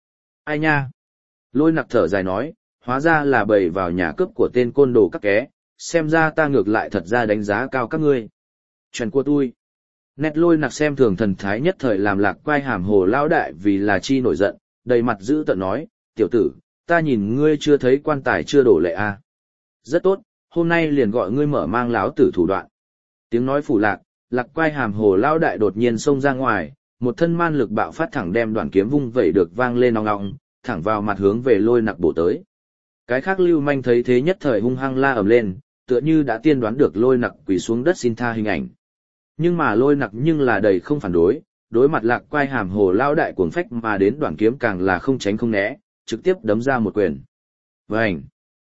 Ai nha? Lôi nặc thở dài nói, hóa ra là bầy vào nhà cướp của tên côn đồ các ké, xem ra ta ngược lại thật ra đánh giá cao các ngươi. Chuyện của tôi. Nét lôi nặc xem thường thần thái nhất thời làm lạc quai hàm hồ lao đại vì là chi nổi giận, đầy mặt dữ tợn nói, tiểu tử, ta nhìn ngươi chưa thấy quan tài chưa đổ lệ à. Rất tốt, hôm nay liền gọi ngươi mở mang láo tử thủ đoạn. Tiếng nói phủ lạc, lạc quai hàm hồ lao đại đột nhiên xông ra ngoài, một thân man lực bạo phát thẳng đem đoạn kiếm vung vẩy được vang lên ong ong, thẳng vào mặt hướng về lôi nặc bổ tới. Cái khác lưu manh thấy thế nhất thời hung hăng la ầm lên, tựa như đã tiên đoán được lôi nặc quỳ xuống đất xin tha hình ảnh. Nhưng mà lôi nặc nhưng là đầy không phản đối, đối mặt lạc quai hàm hồ lao đại cuồng phách mà đến đoạn kiếm càng là không tránh không né, trực tiếp đấm ra một quyền. Vành!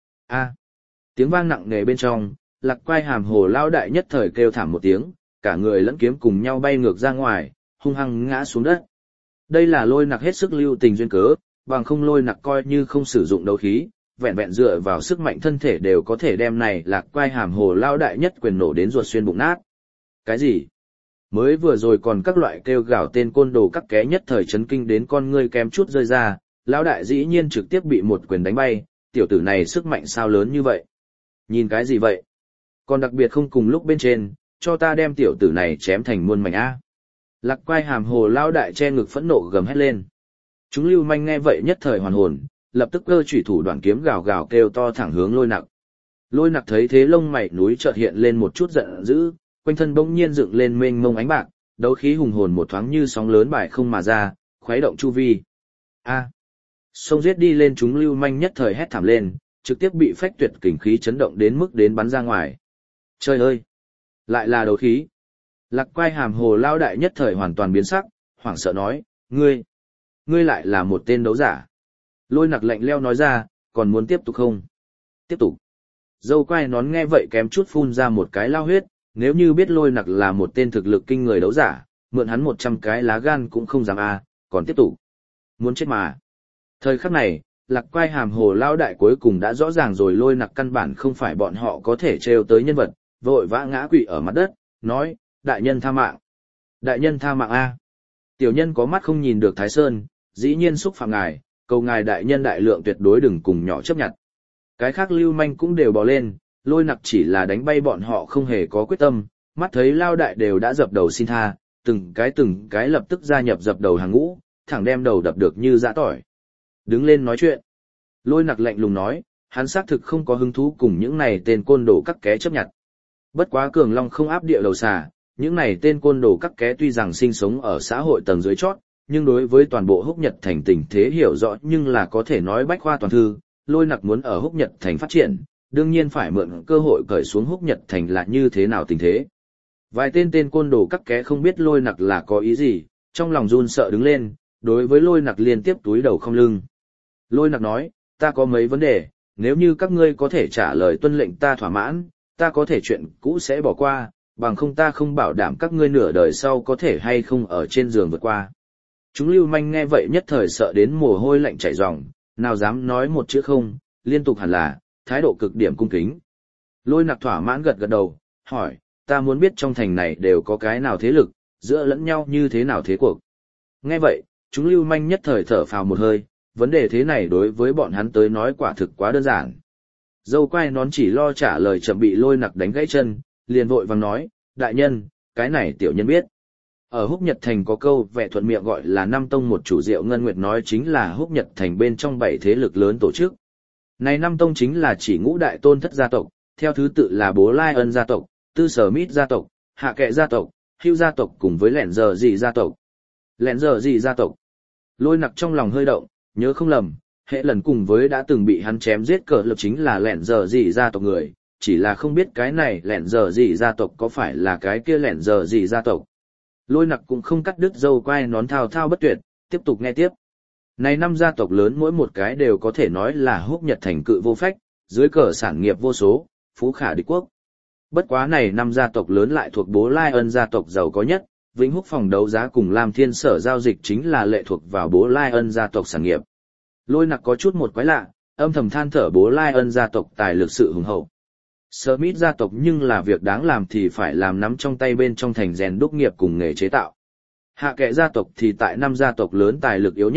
A! Tiếng vang nặng nề bên trong, lạc quai hàm hồ lao đại nhất thời kêu thảm một tiếng, cả người lẫn kiếm cùng nhau bay ngược ra ngoài, hung hăng ngã xuống đất. Đây là lôi nặc hết sức lưu tình duyên cớ, bằng không lôi nặc coi như không sử dụng đấu khí, vẹn vẹn dựa vào sức mạnh thân thể đều có thể đem này lạc quai hàm hồ lao đại nhất quyền nổ đến ruột xuyên bụng nát. Cái gì? Mới vừa rồi còn các loại kêu gào tên côn đồ các ké nhất thời chấn kinh đến con ngươi kém chút rơi ra, lão đại dĩ nhiên trực tiếp bị một quyền đánh bay, tiểu tử này sức mạnh sao lớn như vậy? Nhìn cái gì vậy? Còn đặc biệt không cùng lúc bên trên, cho ta đem tiểu tử này chém thành muôn mảnh a. Lạc quai hàm hồ lão đại che ngực phẫn nộ gầm hét lên. Chúng lưu manh nghe vậy nhất thời hoàn hồn, lập tức cơ chủy thủ đoạn kiếm gào gào kêu to thẳng hướng lôi nặc. Lôi nặc thấy thế lông mày núi chợt hiện lên một chút giận dữ, quanh thân bỗng nhiên dựng lên mênh mông ánh bạc, đấu khí hùng hồn một thoáng như sóng lớn bài không mà ra, khuấy động chu vi. A! Xông giết đi lên chúng lưu manh nhất thời hét thảm lên, trực tiếp bị phách tuyệt kình khí chấn động đến mức đến bắn ra ngoài. Trời ơi! Lại là đấu khí! Lạc quai hàm hồ lao đại nhất thời hoàn toàn biến sắc, hoảng sợ nói, ngươi! Ngươi lại là một tên đấu giả. Lôi nặc lạnh leo nói ra, còn muốn tiếp tục không? Tiếp tục. Dâu quai nón nghe vậy kém chút phun ra một cái lao huyết, nếu như biết lôi nặc là một tên thực lực kinh người đấu giả, mượn hắn một trăm cái lá gan cũng không dám a, còn tiếp tục. Muốn chết mà. Thời khắc này, lạc quai hàm hồ lao đại cuối cùng đã rõ ràng rồi lôi nặc căn bản không phải bọn họ có thể trêu tới nhân vật, vội vã ngã quỵ ở mặt đất, nói, đại nhân tha mạng. Đại nhân tha mạng a. Tiểu nhân có mắt không nhìn được Thái Sơn, dĩ nhiên xúc phạm ngài, cầu ngài đại nhân đại lượng tuyệt đối đừng cùng nhỏ chấp nhận. Cái khác lưu manh cũng đều bò lên, lôi nặc chỉ là đánh bay bọn họ không hề có quyết tâm, mắt thấy lao đại đều đã dập đầu xin tha, từng cái từng cái lập tức gia nhập dập đầu hàng ngũ, thẳng đem đầu đập được như dã tỏi. Đứng lên nói chuyện. Lôi nặc lạnh lùng nói, hắn xác thực không có hứng thú cùng những này tên côn đồ các ké chấp nhận. Bất quá cường long không áp địa đầu xà, những này tên côn đồ các ké tuy rằng sinh sống ở xã hội tầng dưới chót, nhưng đối với toàn bộ Húc Nhật Thành tình thế hiểu rõ nhưng là có thể nói bách khoa toàn thư, lôi nặc muốn ở Húc Nhật Thành phát triển, đương nhiên phải mượn cơ hội cởi xuống Húc Nhật Thành là như thế nào tình thế. Vài tên tên côn đồ các ké không biết lôi nặc là có ý gì, trong lòng run sợ đứng lên, đối với lôi nặc liên tiếp túi đầu không lưng. Lôi nặc nói, ta có mấy vấn đề, nếu như các ngươi có thể trả lời tuân lệnh ta thỏa mãn, ta có thể chuyện cũ sẽ bỏ qua, bằng không ta không bảo đảm các ngươi nửa đời sau có thể hay không ở trên giường vượt qua. Chúng lưu manh nghe vậy nhất thời sợ đến mồ hôi lạnh chảy ròng, nào dám nói một chữ không, liên tục hẳn là, thái độ cực điểm cung kính. Lôi nặc thỏa mãn gật gật đầu, hỏi, ta muốn biết trong thành này đều có cái nào thế lực, giữa lẫn nhau như thế nào thế cuộc. Nghe vậy, chúng lưu manh nhất thời thở phào một hơi, vấn đề thế này đối với bọn hắn tới nói quả thực quá đơn giản. Dâu quai nón chỉ lo trả lời chậm bị lôi nặc đánh gãy chân, liền vội vàng nói, đại nhân, cái này tiểu nhân biết. Ở Húc Nhật Thành có câu vẽ thuận miệng gọi là năm tông một chủ diệu ngân nguyệt nói chính là Húc Nhật Thành bên trong bảy thế lực lớn tổ chức. Này năm tông chính là chỉ ngũ đại tôn thất gia tộc, theo thứ tự là Bố Lai Ân gia tộc, Tư Sở Mít gia tộc, Hạ Kệ gia tộc, Hưu gia tộc cùng với Lẹn Giờ Dị gia tộc. Lẹn Giờ Dị gia tộc. Lôi nặc trong lòng hơi động, nhớ không lầm, hệ lần cùng với đã từng bị hắn chém giết cờ lập chính là Lẹn Giờ Dị gia tộc người, chỉ là không biết cái này Lẹn Giờ Dị gia tộc có phải là cái kia Lẹn Giờ Dị gia tộc. Lôi nặc cũng không cắt đứt dâu quai nón thao thao bất tuyệt, tiếp tục nghe tiếp. Này năm gia tộc lớn mỗi một cái đều có thể nói là Húc Nhật Thành cự vô phách, dưới cờ sản nghiệp vô số, phú khả địch quốc. Bất quá này năm gia tộc lớn lại thuộc Bố Lai Ân gia tộc giàu có nhất, Vĩnh Húc phòng đấu giá cùng Lam Thiên sở giao dịch chính là lệ thuộc vào Bố Lai Ân gia tộc sản nghiệp. Lôi nặc có chút một quái lạ, âm thầm than thở Bố Lai Ân gia tộc tài lực sự hùng hậu. Smith gia tộc nhưng là việc đáng làm thì phải làm nắm trong tay bên trong thành rèn đúc nghiệp cùng nghề chế tạo. Hạ Kệ gia tộc thì tại năm gia tộc lớn tài lực yếu nhất,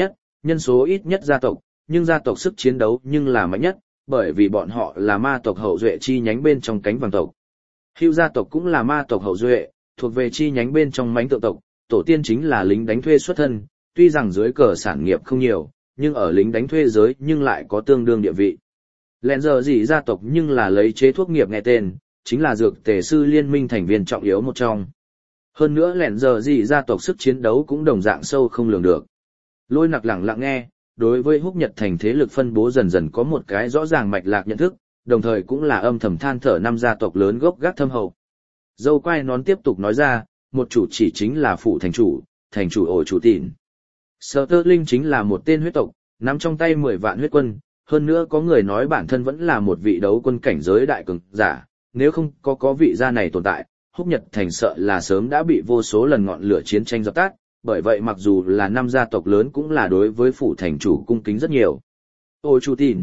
nhân số ít nhất gia tộc, nhưng gia tộc sức chiến đấu nhưng là mạnh nhất, bởi vì bọn họ là ma tộc hậu duệ chi nhánh bên trong cánh vàng tộc. Hưu gia tộc cũng là ma tộc hậu duệ, thuộc về chi nhánh bên trong mãnh tượng tộc, tổ tiên chính là lính đánh thuê xuất thân, tuy rằng dưới cờ sản nghiệp không nhiều, nhưng ở lính đánh thuê giới nhưng lại có tương đương địa vị. Lẹn giờ gì gia tộc nhưng là lấy chế thuốc nghiệp nghe tên, chính là dược tề sư liên minh thành viên trọng yếu một trong. Hơn nữa lẹn giờ gì gia tộc sức chiến đấu cũng đồng dạng sâu không lường được. Lôi Nặc lặng lặng nghe, đối với Húc Nhật Thành thế lực phân bố dần dần có một cái rõ ràng mạch lạc nhận thức, đồng thời cũng là âm thầm than thở năm gia tộc lớn gốc gác thâm hậu. Dâu quai nón tiếp tục nói ra, một chủ chỉ chính là phụ thành chủ, thành chủ ổ chủ tịn. Sở Tơ Linh chính là một tên huyết tộc, nắm trong tay mười vạn huyết quân, hơn nữa có người nói bản thân vẫn là một vị đấu quân cảnh giới đại cường giả, nếu không có có vị gia này tồn tại, Húc Nhật Thành sợ là sớm đã bị vô số lần ngọn lửa chiến tranh dập tắt, bởi vậy mặc dù là năm gia tộc lớn cũng là đối với phủ thành chủ cung kính rất nhiều. Ôi Chu Tìn,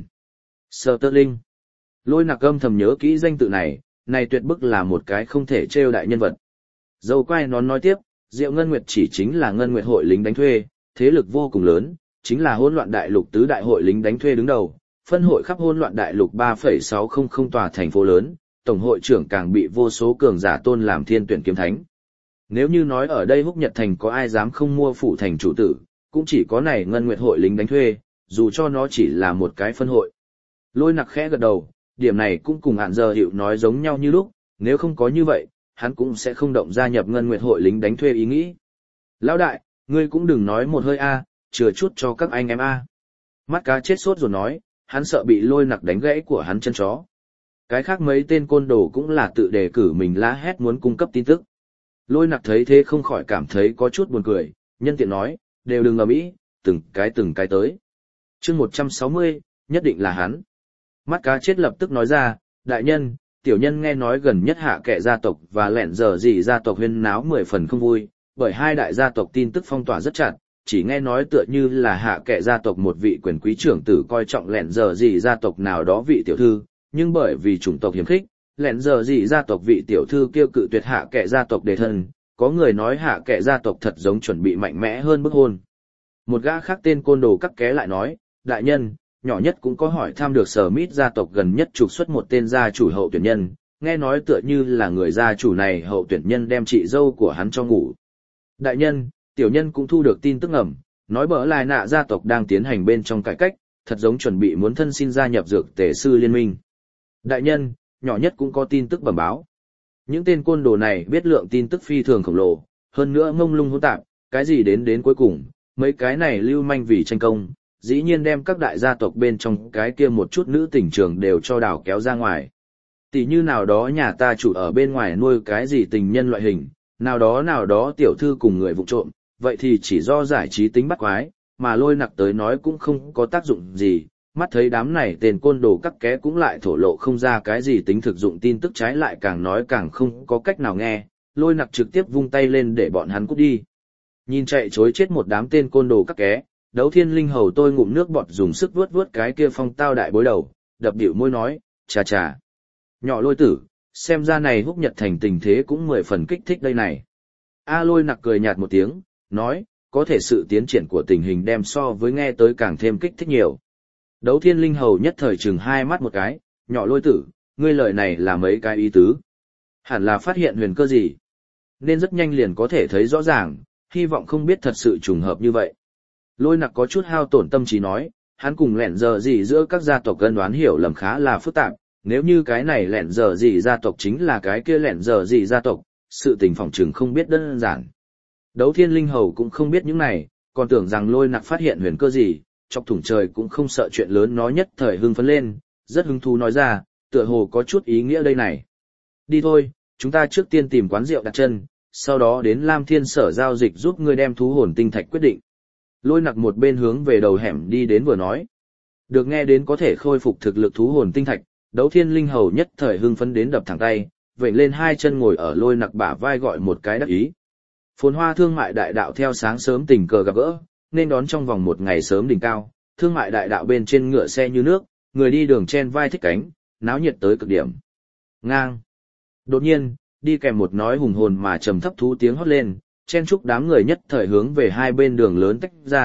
Sở Tơ Linh, Lôi Nặc âm thầm nhớ kỹ danh tự này, này tuyệt bức là một cái không thể trêu đại nhân vật. Dâu quai nón nói tiếp, Diệu Ngân Nguyệt chỉ chính là Ngân Nguyệt hội lính đánh thuê, thế lực vô cùng lớn, chính là hỗn loạn đại lục tứ đại hội lính đánh thuê đứng đầu, phân hội khắp hỗn loạn đại lục ba phẩy sáu không không tòa thành phố lớn, tổng hội trưởng càng bị vô số cường giả tôn làm thiên tuyển kiếm thánh. Nếu như nói ở đây Húc Nhật Thành có ai dám không mua phủ thành chủ tử, cũng chỉ có này Ngân Nguyệt hội lính đánh thuê, dù cho nó chỉ là một cái phân hội. Lôi Nặc khẽ gật đầu, điểm này cũng cùng Hạn Giờ Hiệu nói giống nhau như lúc, nếu không có như vậy, hắn cũng sẽ không động gia nhập Ngân Nguyệt hội lính đánh thuê ý nghĩ. Lão đại, ngươi cũng đừng nói một hơi a, chừa chút cho các anh em a. Mắt cá chết sốt rồi nói, hắn sợ bị Lôi Nặc đánh gãy của hắn chân chó. Cái khác mấy tên côn đồ cũng là tự đề cử mình la hét muốn cung cấp tin tức. Lôi Nặc thấy thế không khỏi cảm thấy có chút buồn cười, nhân tiện nói, đều đừng ầm ĩ, từng cái từng cái tới. Chương một trăm sáu mươi, nhất định là hắn. Mắt cá chết lập tức nói ra, đại nhân, tiểu nhân nghe nói gần nhất hạ kệ gia tộc và lẹn giờ gì gia tộc huyên náo mười phần không vui, bởi hai đại gia tộc tin tức phong tỏa rất chặt, chỉ nghe nói tựa như là hạ kệ gia tộc một vị quyền quý trưởng tử coi trọng lẹn giờ gì gia tộc nào đó vị tiểu thư, nhưng bởi vì chủng tộc hiếm khích, lẹn giờ gì gia tộc vị tiểu thư kêu cự tuyệt hạ kệ gia tộc đề thân, có người nói hạ kệ gia tộc thật giống chuẩn bị mạnh mẽ hơn bức hôn. Một gã khác tên côn đồ cắt ké lại nói, đại nhân, nhỏ nhất cũng có hỏi thăm được Sở Mít gia tộc gần nhất trục xuất một tên gia chủ hậu tuyển nhân, nghe nói tựa như là người gia chủ này hậu tuyển nhân đem chị dâu của hắn cho ngủ. Đại nhân, tiểu nhân cũng thu được tin tức ngầm, nói bỡ lại nạ gia tộc đang tiến hành bên trong cải cách, thật giống chuẩn bị muốn thân xin gia nhập dược tề sư liên minh. Đại nhân, nhỏ nhất cũng có tin tức bẩm báo. Những tên côn đồ này biết lượng tin tức phi thường khổng lồ, hơn nữa mông lung hỗn tạp, cái gì đến đến cuối cùng, mấy cái này lưu manh vì tranh công, dĩ nhiên đem các đại gia tộc bên trong cái kia một chút nữ tình trường đều cho đảo kéo ra ngoài. Tỷ như nào đó nhà ta chủ ở bên ngoài nuôi cái gì tình nhân loại hình, nào đó nào đó tiểu thư cùng người vụ trộm, vậy thì chỉ do giải trí tính bắt quái, mà Lôi Nặc tới nói cũng không có tác dụng gì, mắt thấy đám này tên côn đồ cắt ké cũng lại thổ lộ không ra cái gì tính thực dụng tin tức, trái lại càng nói càng không có cách nào nghe, Lôi Nặc trực tiếp vung tay lên để bọn hắn cút đi. Nhìn chạy chối chết một đám tên côn đồ cắt ké, Đấu Thiên Linh hầu tôi ngụm nước bọt dùng sức vuốt vuốt cái kia phong tao đại bối đầu, đập điệu môi nói, chà chà. Nhỏ Lôi tử, xem ra này Húc Nhật Thành tình thế cũng mười phần kích thích đây này. A Lôi Nặc cười nhạt một tiếng, nói, có thể sự tiến triển của tình hình đem so với nghe tới càng thêm kích thích nhiều. Đấu Thiên Linh hầu nhất thời chừng hai mắt một cái, nhỏ Lôi tử, ngươi lời này là mấy cái ý tứ. Hẳn là phát hiện huyền cơ gì. Nên rất nhanh liền có thể thấy rõ ràng, hy vọng không biết thật sự trùng hợp như vậy. Lôi Nặc có chút hao tổn tâm trí nói, hắn cùng lẹn giờ gì giữa các gia tộc cân đoán hiểu lầm khá là phức tạp, nếu như cái này lẹn giờ gì gia tộc chính là cái kia lẹn giờ gì gia tộc, sự tình phỏng chừng không biết đơn giản. Đấu Thiên Linh hầu cũng không biết những này, còn tưởng rằng Lôi Nặc phát hiện huyền cơ gì, chọc thủng trời cũng không sợ chuyện lớn, nó nhất thời hưng phấn lên, rất hứng thú nói ra, tựa hồ có chút ý nghĩa đây này. Đi thôi, chúng ta trước tiên tìm quán rượu đặt chân, sau đó đến Lam Thiên sở giao dịch giúp ngươi đem thú hồn tinh thạch quyết định. Lôi Nặc một bên hướng về đầu hẻm đi đến vừa nói. Được nghe đến có thể khôi phục thực lực thú hồn tinh thạch, Đấu Thiên Linh hầu nhất thời hưng phấn đến đập thẳng tay, vểnh lên hai chân ngồi ở Lôi Nặc bả vai gọi một cái đắc ý. Phồn hoa thương mại đại đạo theo sáng sớm tình cờ gặp gỡ, nên đón trong vòng một ngày sớm đỉnh cao, thương mại đại đạo bên trên ngựa xe như nước, người đi đường chen vai thích cánh, náo nhiệt tới cực điểm. Ngang. Đột nhiên, đi kèm một nói hùng hồn mà trầm thấp thú tiếng hót lên, chen chúc đám người nhất thời hướng về hai bên đường lớn tách ra,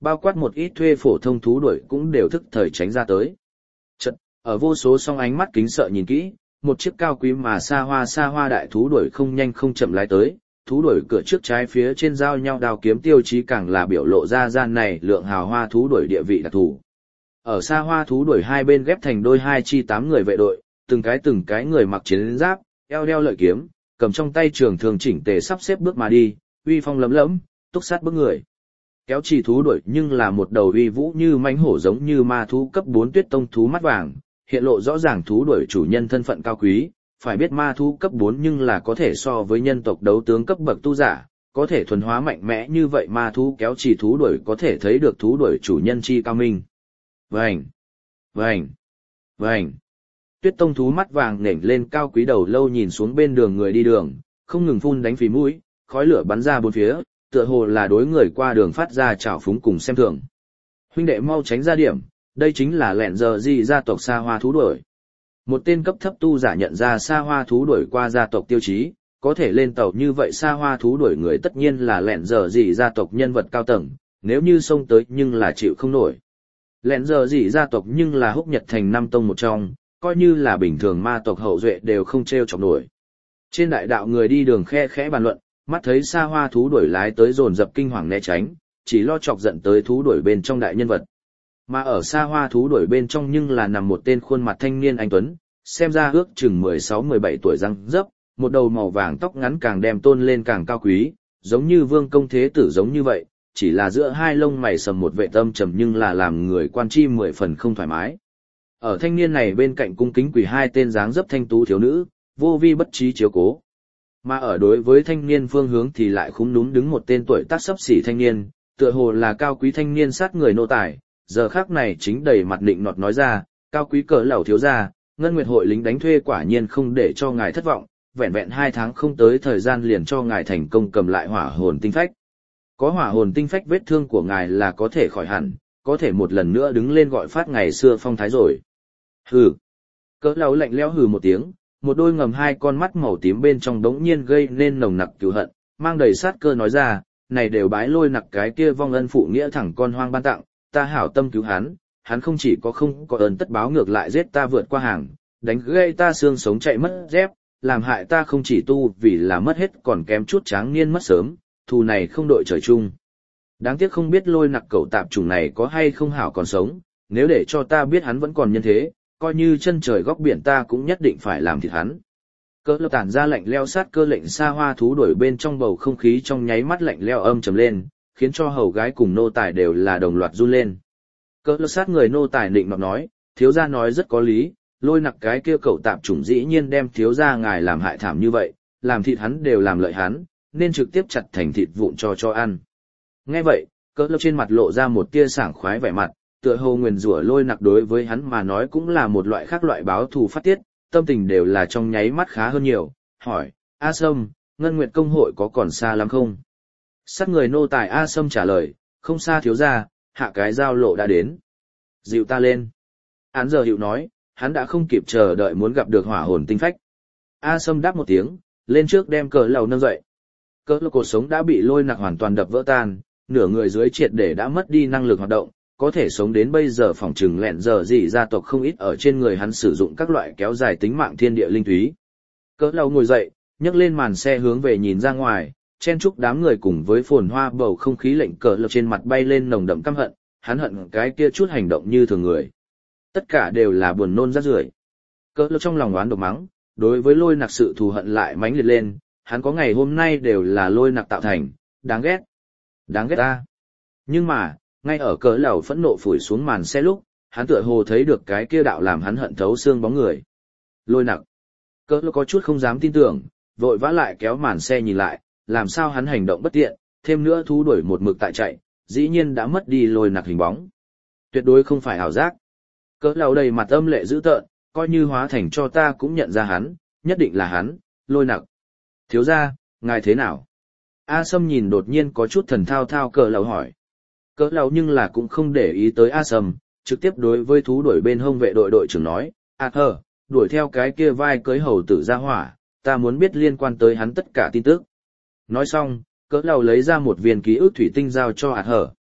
bao quát một ít thuê phổ thông thú đuổi cũng đều thức thời tránh ra tới. Chật, ở vô số song ánh mắt kính sợ nhìn kỹ, một chiếc cao quý mà xa hoa xa hoa đại thú đuổi không nhanh không chậm lái tới, thú đuổi cửa trước trái phía trên giao nhau đao kiếm tiêu chí càng là biểu lộ ra gian này lượng hào hoa thú đuổi địa vị đặc thù. Ở xa hoa thú đuổi hai bên ghép thành đôi hai chi tám người vệ đội, từng cái từng cái người mặc chiến giáp, eo đeo lợi kiếm, cầm trong tay trường thường chỉnh tề sắp xếp bước mà đi, uy phong lấm lẫm, túc sát bước người. Kéo chỉ thú đuổi nhưng là một đầu uy vũ như mãnh hổ giống như ma thú cấp bốn tuyết tông thú mắt vàng, hiện lộ rõ ràng thú đuổi chủ nhân thân phận cao quý, phải biết ma thú cấp bốn nhưng là có thể so với nhân tộc đấu tướng cấp bậc tu giả, có thể thuần hóa mạnh mẽ như vậy ma thú kéo chỉ thú đuổi có thể thấy được thú đuổi chủ nhân chi cao minh. Vành, vành, vành. Tuyết tông thú mắt vàng nểnh lên cao quý đầu lâu nhìn xuống bên đường người đi đường, không ngừng phun đánh phì mũi, khói lửa bắn ra bốn phía, tựa hồ là đối người qua đường phát ra trào phúng cùng xem thường. Huynh đệ mau tránh ra điểm, đây chính là lẹn giờ gì gia tộc xa hoa thú đuổi. Một tên cấp thấp tu giả nhận ra xa hoa thú đuổi qua gia tộc tiêu chí, có thể lên tàu như vậy xa hoa thú đuổi người tất nhiên là lẹn giờ gì gia tộc nhân vật cao tầng, nếu như xông tới nhưng là chịu không nổi. Lẹn giờ gì gia tộc nhưng là húc nhật thành năm tông một trong, coi như là bình thường ma tộc hậu duệ đều không treo chọc nổi. Trên đại đạo người đi đường khe khẽ bàn luận, mắt thấy xa hoa thú đuổi lái tới dồn dập kinh hoàng né tránh, chỉ lo chọc giận tới thú đuổi bên trong đại nhân vật. Mà ở xa hoa thú đuổi bên trong nhưng là nằm một tên khuôn mặt thanh niên anh tuấn, xem ra ước chừng mười sáu mười bảy tuổi răng dấp, một đầu màu vàng tóc ngắn càng đem tôn lên càng cao quý, giống như vương công thế tử giống như vậy, chỉ là giữa hai lông mày sầm một vệ tâm trầm nhưng là làm người quan chi mười phần không thoải mái. Ở thanh niên này bên cạnh cung kính quỳ hai tên dáng dấp thanh tú thiếu nữ, vô vi bất trí chiếu cố. Mà ở đối với thanh niên phương hướng thì lại khúm núm đứng một tên tuổi tác xấp xỉ thanh niên, tựa hồ là cao quý thanh niên sát người nô tài, giờ khác này chính đầy mặt định nọt nói ra, cao quý cỡ lẩu thiếu gia, ngân nguyệt hội lính đánh thuê quả nhiên không để cho ngài thất vọng, vẹn vẹn hai tháng không tới thời gian liền cho ngài thành công cầm lại hỏa hồn tinh phách. Có hỏa hồn tinh phách vết thương của ngài là có thể khỏi hẳn, có thể một lần nữa đứng lên gọi phát ngày xưa phong thái rồi. Hừ. Cỡ lẩu lạnh lẽo hừ một tiếng, một đôi ngầm hai con mắt màu tím bên trong đống nhiên gây nên nồng nặc cừu hận, mang đầy sát cơ nói ra, này đều bái lôi nặc cái kia vong ân phụ nghĩa thẳng con hoang ban tặng, ta hảo tâm cứu hắn, hắn không chỉ có không có ơn tất báo ngược lại giết ta vượt qua hàng, đánh gãy ta xương sống chạy mất dép, làm hại ta không chỉ tu vì là mất hết còn kém chút tráng niên mất sớm, thù này không đội trời chung. Đáng tiếc không biết lôi nặc cậu tạp chủng này có hay không hảo còn sống, nếu để cho ta biết hắn vẫn còn nhân thế, coi như chân trời góc biển ta cũng nhất định phải làm thịt hắn. Cỡ lơ tản ra lạnh leo sát cơ lệnh xa hoa thú đuổi bên trong bầu không khí trong nháy mắt lạnh leo âm trầm lên, khiến cho hầu gái cùng nô tài đều là đồng loạt run lên. Cỡ lơ sát người nô tài nịnh nọt nói, thiếu gia nói rất có lý, lôi nặc cái kia cậu tạp chủng dĩ nhiên đem thiếu gia ngài làm hại thảm như vậy, làm thịt hắn đều làm lợi hắn, nên trực tiếp chặt thành thịt vụn cho cho ăn. Nghe vậy, cỡ lơ trên mặt lộ ra một tia sảng khoái vẻ mặt, tựa hồ nguyền rủa lôi nặc đối với hắn mà nói cũng là một loại khác loại báo thù phát tiết, tâm tình đều là trong nháy mắt khá hơn nhiều, hỏi, A Sâm, Ngân Nguyệt công hội có còn xa lắm không? Sát người nô tài A Sâm trả lời, không xa thiếu gia, hạ cái giao lộ đã đến. Dịu ta lên. Án giờ hiệu nói, hắn đã không kịp chờ đợi muốn gặp được hỏa hồn tinh phách. A Sâm đáp một tiếng, lên trước đem cờ lầu nâng dậy. Cỡ lầu cột sống đã bị lôi nặc hoàn toàn đập vỡ tan, nửa người dưới triệt để đã mất đi năng lực hoạt động, có thể sống đến bây giờ phỏng chừng lẹn giờ gì gia tộc không ít ở trên người hắn sử dụng các loại kéo dài tính mạng thiên địa linh túy. Cỡ lầu ngồi dậy, nhấc lên màn xe hướng về nhìn ra ngoài, chen chúc đám người cùng với phồn hoa bầu không khí lệnh cỡ lầu trên mặt bay lên nồng đậm căm hận, hắn hận cái kia chút hành động như thường người. Tất cả đều là buồn nôn rác rưởi. Cỡ lầu trong lòng oán độc mắng, đối với lôi nặc sự thù hận lại mãnh liệt lên, hắn có ngày hôm nay đều là lôi nặc tạo thành, đáng ghét. Đáng ghét ta. Nhưng mà, ngay ở cỡ lầu phẫn nộ phủi xuống màn xe lúc, hắn tựa hồ thấy được cái kia đạo làm hắn hận thấu xương bóng người. Lôi nặc. Cỡ lầu có chút không dám tin tưởng, vội vã lại kéo màn xe nhìn lại, làm sao hắn hành động bất tiện, thêm nữa thú đuổi một mực tại chạy, dĩ nhiên đã mất đi lôi nặc hình bóng. Tuyệt đối không phải ảo giác. Cỡ lầu đầy mặt âm lệ dữ tợn, coi như hóa thành cho ta cũng nhận ra hắn, nhất định là hắn, lôi nặc. Thiếu gia, ngài thế nào? A Sâm nhìn đột nhiên có chút thần thao thao cỡ lầu hỏi. Cỡ lầu nhưng là cũng không để ý tới A Sâm, trực tiếp đối với thú đuổi bên hông vệ đội đội trưởng nói, à hờ, đuổi theo cái kia vai cưới hầu tử ra hỏa, ta muốn biết liên quan tới hắn tất cả tin tức. Nói xong, cỡ lầu lấy ra một viên ký ức thủy tinh giao cho ạt hở.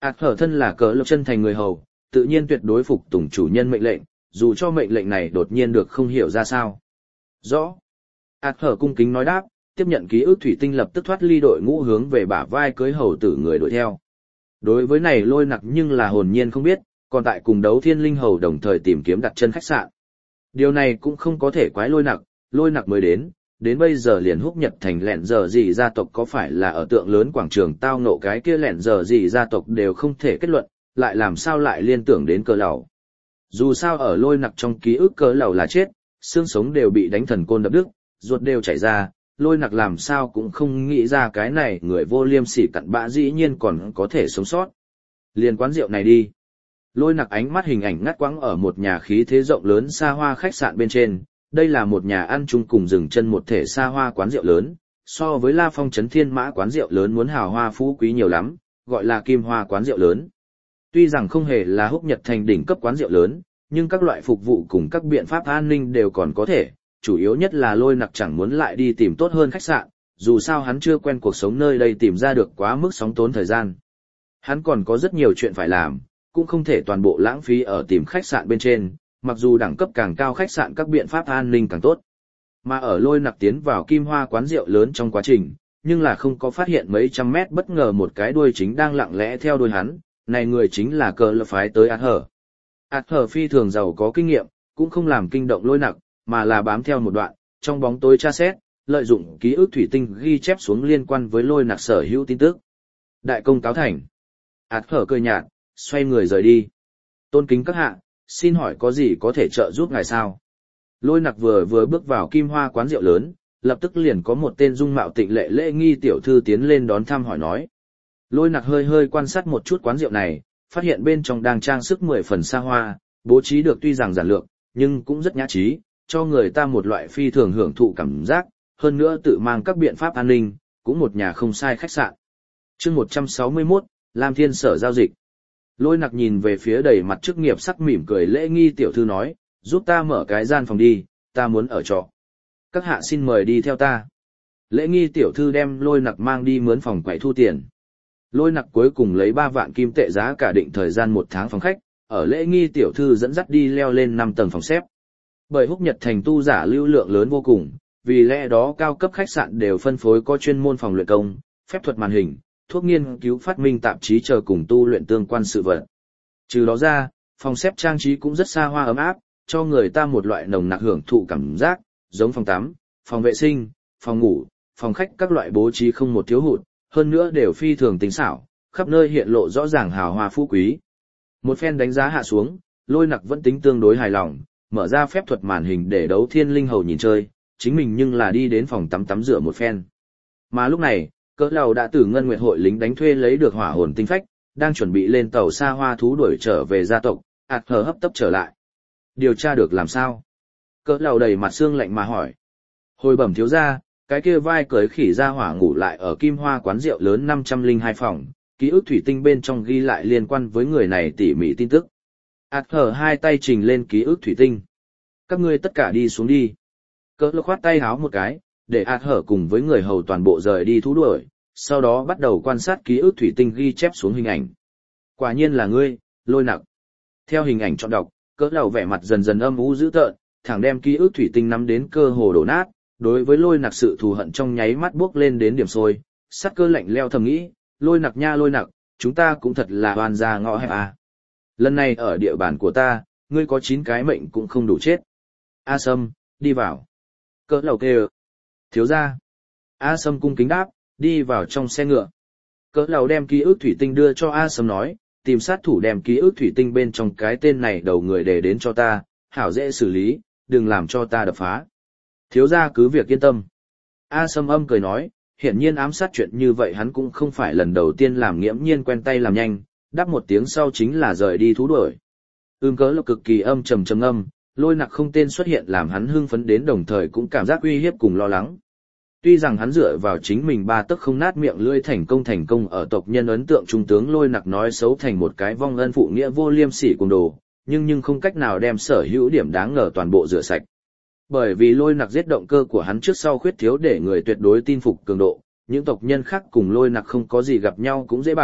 ạt hở thân là cỡ lập chân thành người hầu, tự nhiên tuyệt đối phục tùng chủ nhân mệnh lệnh, dù cho mệnh lệnh này đột nhiên được không hiểu ra sao. Rõ. ạt hở cung kính nói đáp, tiếp nhận ký ức thủy tinh lập tức thoát ly đội ngũ hướng về bả vai cưới hầu tử người đuổi theo. Đối với này Lôi Nặc nhưng là hồn nhiên không biết, còn tại cùng đấu thiên linh hầu đồng thời tìm kiếm đặt chân khách sạn. Điều này cũng không có thể quái Lôi Nặc, Lôi Nặc mới đến, đến bây giờ liền húc nhật thành lẹn giờ gì gia tộc có phải là ở tượng lớn quảng trường tao nộ cái kia lẹn giờ gì gia tộc đều không thể kết luận, lại làm sao lại liên tưởng đến cờ lầu. Dù sao ở Lôi Nặc trong ký ức cờ lầu là chết, xương sống đều bị đánh thần côn đập đứt, ruột đều chảy ra, Lôi Nặc làm sao cũng không nghĩ ra cái này người vô liêm sỉ cặn bã dĩ nhiên còn có thể sống sót. Liền quán rượu này đi. Lôi Nặc ánh mắt hình ảnh ngắt quãng ở một nhà khí thế rộng lớn xa hoa khách sạn bên trên, đây là một nhà ăn chung cùng dừng chân một thể xa hoa quán rượu lớn, so với La Phong Trấn Thiên Mã quán rượu lớn muốn hào hoa phú quý nhiều lắm, gọi là Kim Hoa quán rượu lớn. Tuy rằng không hề là húc nhật thành đỉnh cấp quán rượu lớn, nhưng các loại phục vụ cùng các biện pháp an ninh đều còn có thể, chủ yếu nhất là Lôi Nặc chẳng muốn lại đi tìm tốt hơn khách sạn, dù sao hắn chưa quen cuộc sống nơi đây tìm ra được quá mức sóng tốn thời gian. Hắn còn có rất nhiều chuyện phải làm, cũng không thể toàn bộ lãng phí ở tìm khách sạn bên trên, mặc dù đẳng cấp càng cao khách sạn các biện pháp an ninh càng tốt. Mà ở Lôi Nặc tiến vào Kim Hoa quán rượu lớn trong quá trình, nhưng là không có phát hiện mấy trăm mét bất ngờ một cái đuôi chính đang lặng lẽ theo đuôi hắn, này người chính là cờ lập phái tới ạt hở. ạt hở phi thường giàu có kinh nghiệm, cũng không làm kinh động Lôi Nặc, mà là bám theo một đoạn, trong bóng tối tra xét, lợi dụng ký ức thủy tinh ghi chép xuống liên quan với Lôi Nặc sở hữu tin tức. Đại công cáo thành. ạt hở cười nhạt, xoay người rời đi. Tôn kính các hạ, xin hỏi có gì có thể trợ giúp ngài sao? Lôi Nặc vừa vừa bước vào Kim Hoa quán rượu lớn, lập tức liền có một tên dung mạo tịnh lệ lễ nghi tiểu thư tiến lên đón thăm hỏi nói. Lôi Nặc hơi hơi quan sát một chút quán rượu này, phát hiện bên trong đang trang sức mười phần xa hoa, bố trí được tuy rằng giản lược, nhưng cũng rất nhã trí, cho người ta một loại phi thường hưởng thụ cảm giác, hơn nữa tự mang các biện pháp an ninh, cũng một nhà không sai khách sạn. Chương một trăm sáu mươi mốt, Lam Thiên Sở giao dịch. Lôi Nặc nhìn về phía đầy mặt chức nghiệp sắc mỉm cười lễ nghi tiểu thư nói, giúp ta mở cái gian phòng đi, ta muốn ở trọ. Các hạ xin mời đi theo ta. Lễ nghi tiểu thư đem Lôi Nặc mang đi mướn phòng quậy thu tiền. Lôi Nặc cuối cùng lấy ba vạn kim tệ giá cả định thời gian một tháng phòng khách, ở lễ nghi tiểu thư dẫn dắt đi leo lên năm tầng phòng xếp. Bởi húc nhật thành tu giả lưu lượng lớn vô cùng, vì lẽ đó cao cấp khách sạn đều phân phối có chuyên môn phòng luyện công, phép thuật màn hình, thuốc nghiên cứu phát minh tạp chí chờ cùng tu luyện tương quan sự vật. Trừ đó ra, phòng xếp trang trí cũng rất xa hoa ấm áp, cho người ta một loại nồng nặc hưởng thụ cảm giác, giống phòng tắm, phòng vệ sinh, phòng ngủ, phòng khách các loại bố trí không một thiếu hụt, hơn nữa đều phi thường tinh xảo, khắp nơi hiện lộ rõ ràng hào hoa phú quý. Một phen đánh giá hạ xuống, Lôi Nặc vẫn tính tương đối hài lòng, mở ra phép thuật màn hình để đấu thiên linh hầu nhìn chơi, chính mình nhưng là đi đến phòng tắm tắm rửa một phen. Mà lúc này, cỡ lầu đã từ ngân nguyệt hội lính đánh thuê lấy được hỏa hồn tinh phách, đang chuẩn bị lên tàu xa hoa thú đuổi trở về gia tộc, ạt hờ hấp tấp trở lại. Điều tra được làm sao? Cỡ lầu đầy mặt xương lạnh mà hỏi. Hồi bẩm thiếu gia, cái kia vai cởi khỉ ra hỏa ngủ lại ở Kim Hoa quán rượu lớn năm trăm lẻ hai phòng, ký ức thủy tinh bên trong ghi lại liên quan với người này tỉ mỉ tin tức. ạt hờ hai tay trình lên ký ức thủy tinh. Các ngươi tất cả đi xuống đi. Cỡ lầu khoát tay háo một cái, để ạt hở cùng với người hầu toàn bộ rời đi thú đuổi, sau đó bắt đầu quan sát ký ức thủy tinh ghi chép xuống hình ảnh. Quả nhiên là ngươi, Lôi Nặc. Theo hình ảnh chọn đọc, cỡ đầu vẻ mặt dần dần âm u dữ tợn, thẳng đem ký ức thủy tinh nắm đến cơ hồ đổ nát, đối với Lôi Nặc sự thù hận trong nháy mắt bước lên đến điểm sôi, sắc cơ lạnh leo thầm nghĩ, Lôi Nặc nha Lôi Nặc, chúng ta cũng thật là oan gia ngõ hẹp à. Lần này ở địa bàn của ta, ngươi có chín cái mệnh cũng không đủ chết. A Sâm, đi vào. Cỡ đầu kêu. Thiếu gia. A Sâm cung kính đáp, đi vào trong xe ngựa. Cỡ lầu đem ký ức thủy tinh đưa cho A Sâm nói, tìm sát thủ đem ký ức thủy tinh bên trong cái tên này đầu người để đến cho ta, hảo dễ xử lý, đừng làm cho ta đập phá. Thiếu gia cứ việc yên tâm. A Sâm âm cười nói, hiển nhiên ám sát chuyện như vậy hắn cũng không phải lần đầu tiên làm, nghiễm nhiên quen tay làm nhanh, đáp một tiếng sau chính là rời đi thú đuổi. Ưm cỡ lầu cực kỳ âm trầm trầm âm, Lôi Nặc không tên xuất hiện làm hắn hưng phấn đến đồng thời cũng cảm giác uy hiếp cùng lo lắng. Tuy rằng hắn dựa vào chính mình ba tấc không nát miệng lưỡi thành công thành công ở tộc nhân ấn tượng trung tướng Lôi Nặc nói xấu thành một cái vong ân phụ nghĩa vô liêm sỉ cuồng đồ, nhưng nhưng không cách nào đem sở hữu điểm đáng ngờ toàn bộ rửa sạch. Bởi vì Lôi Nặc giết động cơ của hắn trước sau khuyết thiếu để người tuyệt đối tin phục cường độ, những tộc nhân khác cùng Lôi Nặc không có gì gặp nhau cũng dễ bàn,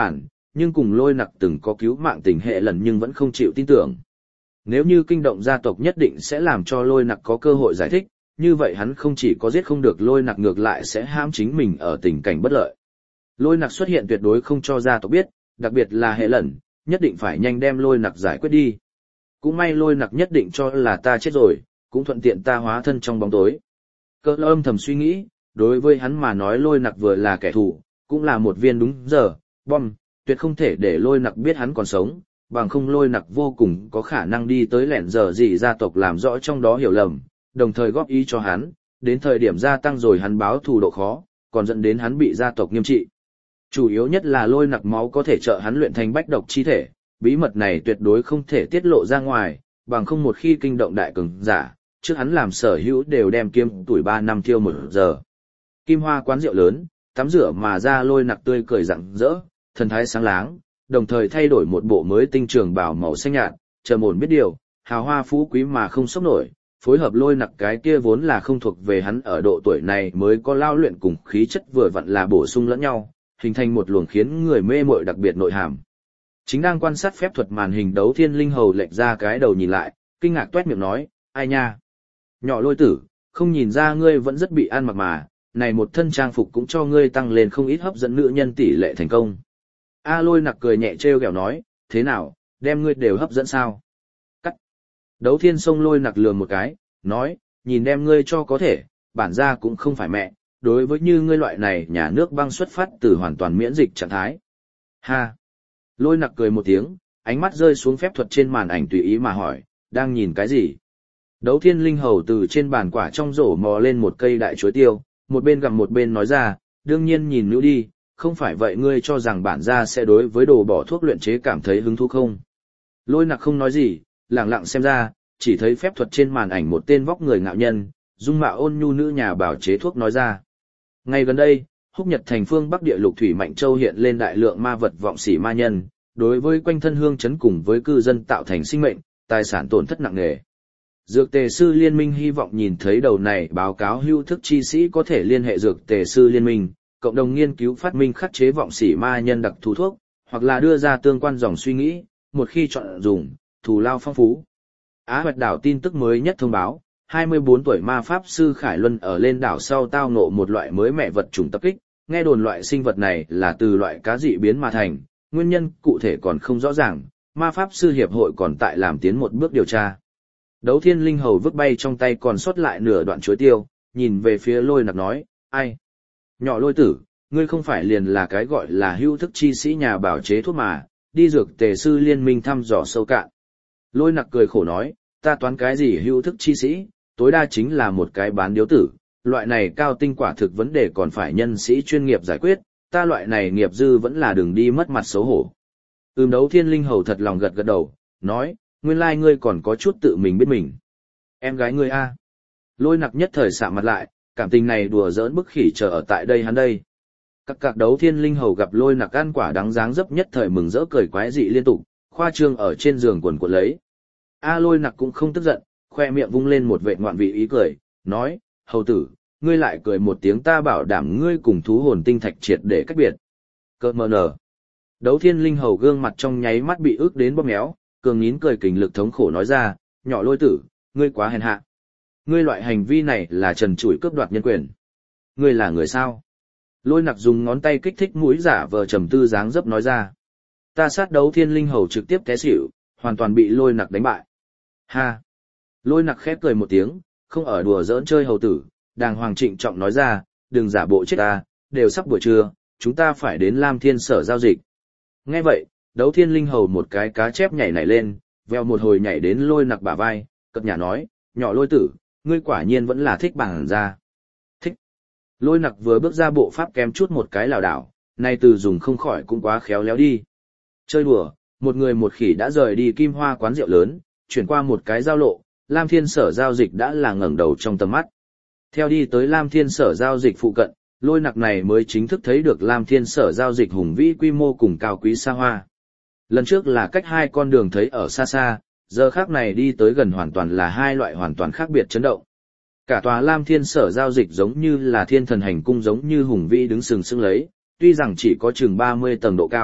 nhưng cùng Lôi Nặc từng có cứu mạng tình hệ lần nhưng vẫn không chịu tin tưởng. Nếu như kinh động gia tộc nhất định sẽ làm cho Lôi Nặc có cơ hội giải thích, như vậy hắn không chỉ có giết không được Lôi Nặc ngược lại sẽ hãm chính mình ở tình cảnh bất lợi. Lôi Nặc xuất hiện tuyệt đối không cho gia tộc biết, đặc biệt là hệ lần, nhất định phải nhanh đem Lôi Nặc giải quyết đi. Cũng may Lôi Nặc nhất định cho là ta chết rồi, cũng thuận tiện ta hóa thân trong bóng tối. Cơ âm thầm suy nghĩ, đối với hắn mà nói Lôi Nặc vừa là kẻ thù, cũng là một viên đúng giờ, bom, tuyệt không thể để Lôi Nặc biết hắn còn sống, bằng không Lôi Nặc vô cùng có khả năng đi tới lẻn giờ gì gia tộc làm rõ trong đó hiểu lầm, đồng thời góp ý cho hắn, đến thời điểm gia tăng rồi hắn báo thù độ khó, còn dẫn đến hắn bị gia tộc nghiêm trị. Chủ yếu nhất là Lôi Nặc máu có thể trợ hắn luyện thành bách độc chi thể, bí mật này tuyệt đối không thể tiết lộ ra ngoài, bằng không một khi kinh động đại cường giả, trước hắn làm sở hữu đều đem kiêm tuổi ba năm tiêu một giờ. Kim Hoa quán rượu lớn, tắm rửa mà ra Lôi Nặc tươi cười rạng rỡ, thần thái sáng láng, đồng thời thay đổi một bộ mới tinh trường bào màu xanh nhạt, trầm ổn biết điều, hào hoa phú quý mà không sốc nổi, phối hợp Lôi Nặc cái kia vốn là không thuộc về hắn ở độ tuổi này mới có lao luyện cùng khí chất vừa vặn là bổ sung lẫn nhau, hình thành một luồng khiến người mê mội đặc biệt nội hàm. Chính đang quan sát phép thuật màn hình đấu Thiên Linh Hầu lệch ra cái đầu nhìn lại, kinh ngạc toét miệng nói, ai nha? Nhỏ Lôi tử, không nhìn ra ngươi vẫn rất bị ăn mặc mà, này một thân trang phục cũng cho ngươi tăng lên không ít hấp dẫn nữ nhân tỷ lệ thành công. A Lôi Nặc cười nhẹ trêu ghẹo nói, thế nào, đem ngươi đều hấp dẫn sao? Cắt. Đấu Thiên xông Lôi Nặc lườm một cái, nói, nhìn đem ngươi cho có thể, bản ra cũng không phải mẹ, đối với như ngươi loại này nhà nước băng xuất phát từ hoàn toàn miễn dịch trạng thái. Ha. Lôi Nặc cười một tiếng, ánh mắt rơi xuống phép thuật trên màn ảnh tùy ý mà hỏi, đang nhìn cái gì? Đấu Thiên Linh Hầu từ trên bàn quả trong rổ mò lên một cây đại chuối tiêu, một bên gặm một bên nói ra, đương nhiên nhìn nữ đi, không phải vậy ngươi cho rằng bản gia sẽ đối với đồ bỏ thuốc luyện chế cảm thấy hứng thú không? Lôi Nặc không nói gì, lặng lặng xem ra, chỉ thấy phép thuật trên màn ảnh một tên vóc người ngạo nhân, dung mạo ôn nhu nữ nhà bảo chế thuốc nói ra. Ngay gần đây, Húc Nhật thành phương Bắc địa lục thủy Mạnh Châu hiện lên đại lượng ma vật vọng xỉ ma nhân, đối với quanh thân hương chấn cùng với cư dân tạo thành sinh mệnh, tài sản tổn thất nặng nề. Dược tề sư liên minh hy vọng nhìn thấy đầu này báo cáo hưu thức chi sĩ có thể liên hệ dược tề sư liên minh, cộng đồng nghiên cứu phát minh khắc chế vọng xỉ ma nhân đặc thù thuốc, hoặc là đưa ra tương quan dòng suy nghĩ, một khi chọn dùng, thù lao phong phú. Á Hoạch đảo tin tức mới nhất thông báo, hai mươi bốn tuổi ma pháp sư Khải Luân ở lên đảo sau tao ngộ một loại mới mẹ vật chủng tập kích, nghe đồn loại sinh vật này là từ loại cá dị biến mà thành, nguyên nhân cụ thể còn không rõ ràng, ma pháp sư hiệp hội còn tại làm tiến một bước điều tra. Đấu Thiên Linh Hầu vứt bay trong tay còn sót lại nửa đoạn chuối tiêu, nhìn về phía Lôi Nặc nói, ai? Nhỏ Lôi tử, ngươi không phải liền là cái gọi là hưu thức chi sĩ nhà bảo chế thuốc mà, đi dược tề sư liên minh thăm dò sâu cạn. Lôi Nặc cười khổ nói, ta toán cái gì hưu thức chi sĩ, tối đa chính là một cái bán điếu tử, loại này cao tinh quả thực vấn đề còn phải nhân sĩ chuyên nghiệp giải quyết, ta loại này nghiệp dư vẫn là đường đi mất mặt xấu hổ. Ừm Đấu Thiên Linh Hầu thật lòng gật gật đầu, nói, nguyên lai like ngươi còn có chút tự mình biết mình. Em gái ngươi a. Lôi Nặc nhất thời sạm mặt lại, cảm tình này đùa giỡn bức khỉ chờ ở tại đây hắn đây. Các cạc Đấu Thiên Linh Hầu gặp Lôi Nặc ăn quả đắng dáng dấp nhất thời mừng rỡ cười quái dị liên tục, khoa trương ở trên giường quần quật lấy. A Lôi Nặc cũng không tức giận, khoe miệng vung lên một vệ ngoạn vị ý cười, nói, hầu tử, ngươi lại cười một tiếng ta bảo đảm ngươi cùng thú hồn tinh thạch triệt để cách biệt. Cợt mờ nở. Đấu Thiên Linh Hầu gương mặt trong nháy mắt bị ức đến bóp méo, cường nín cười kình lực thống khổ nói ra, nhỏ Lôi tử, ngươi quá hèn hạ. Ngươi loại hành vi này là trần trụi cướp đoạt nhân quyền. Ngươi là người sao? Lôi Nặc dùng ngón tay kích thích mũi giả vờ trầm tư dáng dấp nói ra. Ta sát Đấu Thiên Linh Hầu trực tiếp té xỉu, hoàn toàn bị Lôi Nặc đánh bại. Ha! Lôi Nặc khép cười một tiếng, không ở đùa giỡn chơi hầu tử, đàng hoàng trịnh trọng nói ra, đừng giả bộ chết ta, đều sắp buổi trưa, chúng ta phải đến Lam Thiên sở giao dịch. Nghe vậy, Đấu Thiên Linh Hầu một cái cá chép nhảy nảy lên, veo một hồi nhảy đến Lôi Nặc bả vai, cất nhà nói, nhỏ Lôi tử, ngươi quả nhiên vẫn là thích bản ra. Thích. Lôi Nặc vừa bước ra bộ pháp kém chút một cái lảo đảo, nay từ dùng không khỏi cũng quá khéo léo đi. Chơi đùa, một người một khỉ đã rời đi Kim Hoa quán rượu lớn, chuyển qua một cái giao lộ, Lam Thiên sở giao dịch đã là ngẩng đầu trong tầm mắt. Theo đi tới Lam Thiên sở giao dịch phụ cận, Lôi Nặc này mới chính thức thấy được Lam Thiên sở giao dịch hùng vĩ quy mô cùng cao quý xa hoa. Lần trước là cách hai con đường thấy ở xa xa, giờ khác này đi tới gần hoàn toàn là hai loại hoàn toàn khác biệt chấn động. Cả tòa Lam Thiên sở giao dịch giống như là thiên thần hành cung giống như hùng vĩ đứng sừng sững lấy, tuy rằng chỉ có chừng ba mươi tầng độ cao,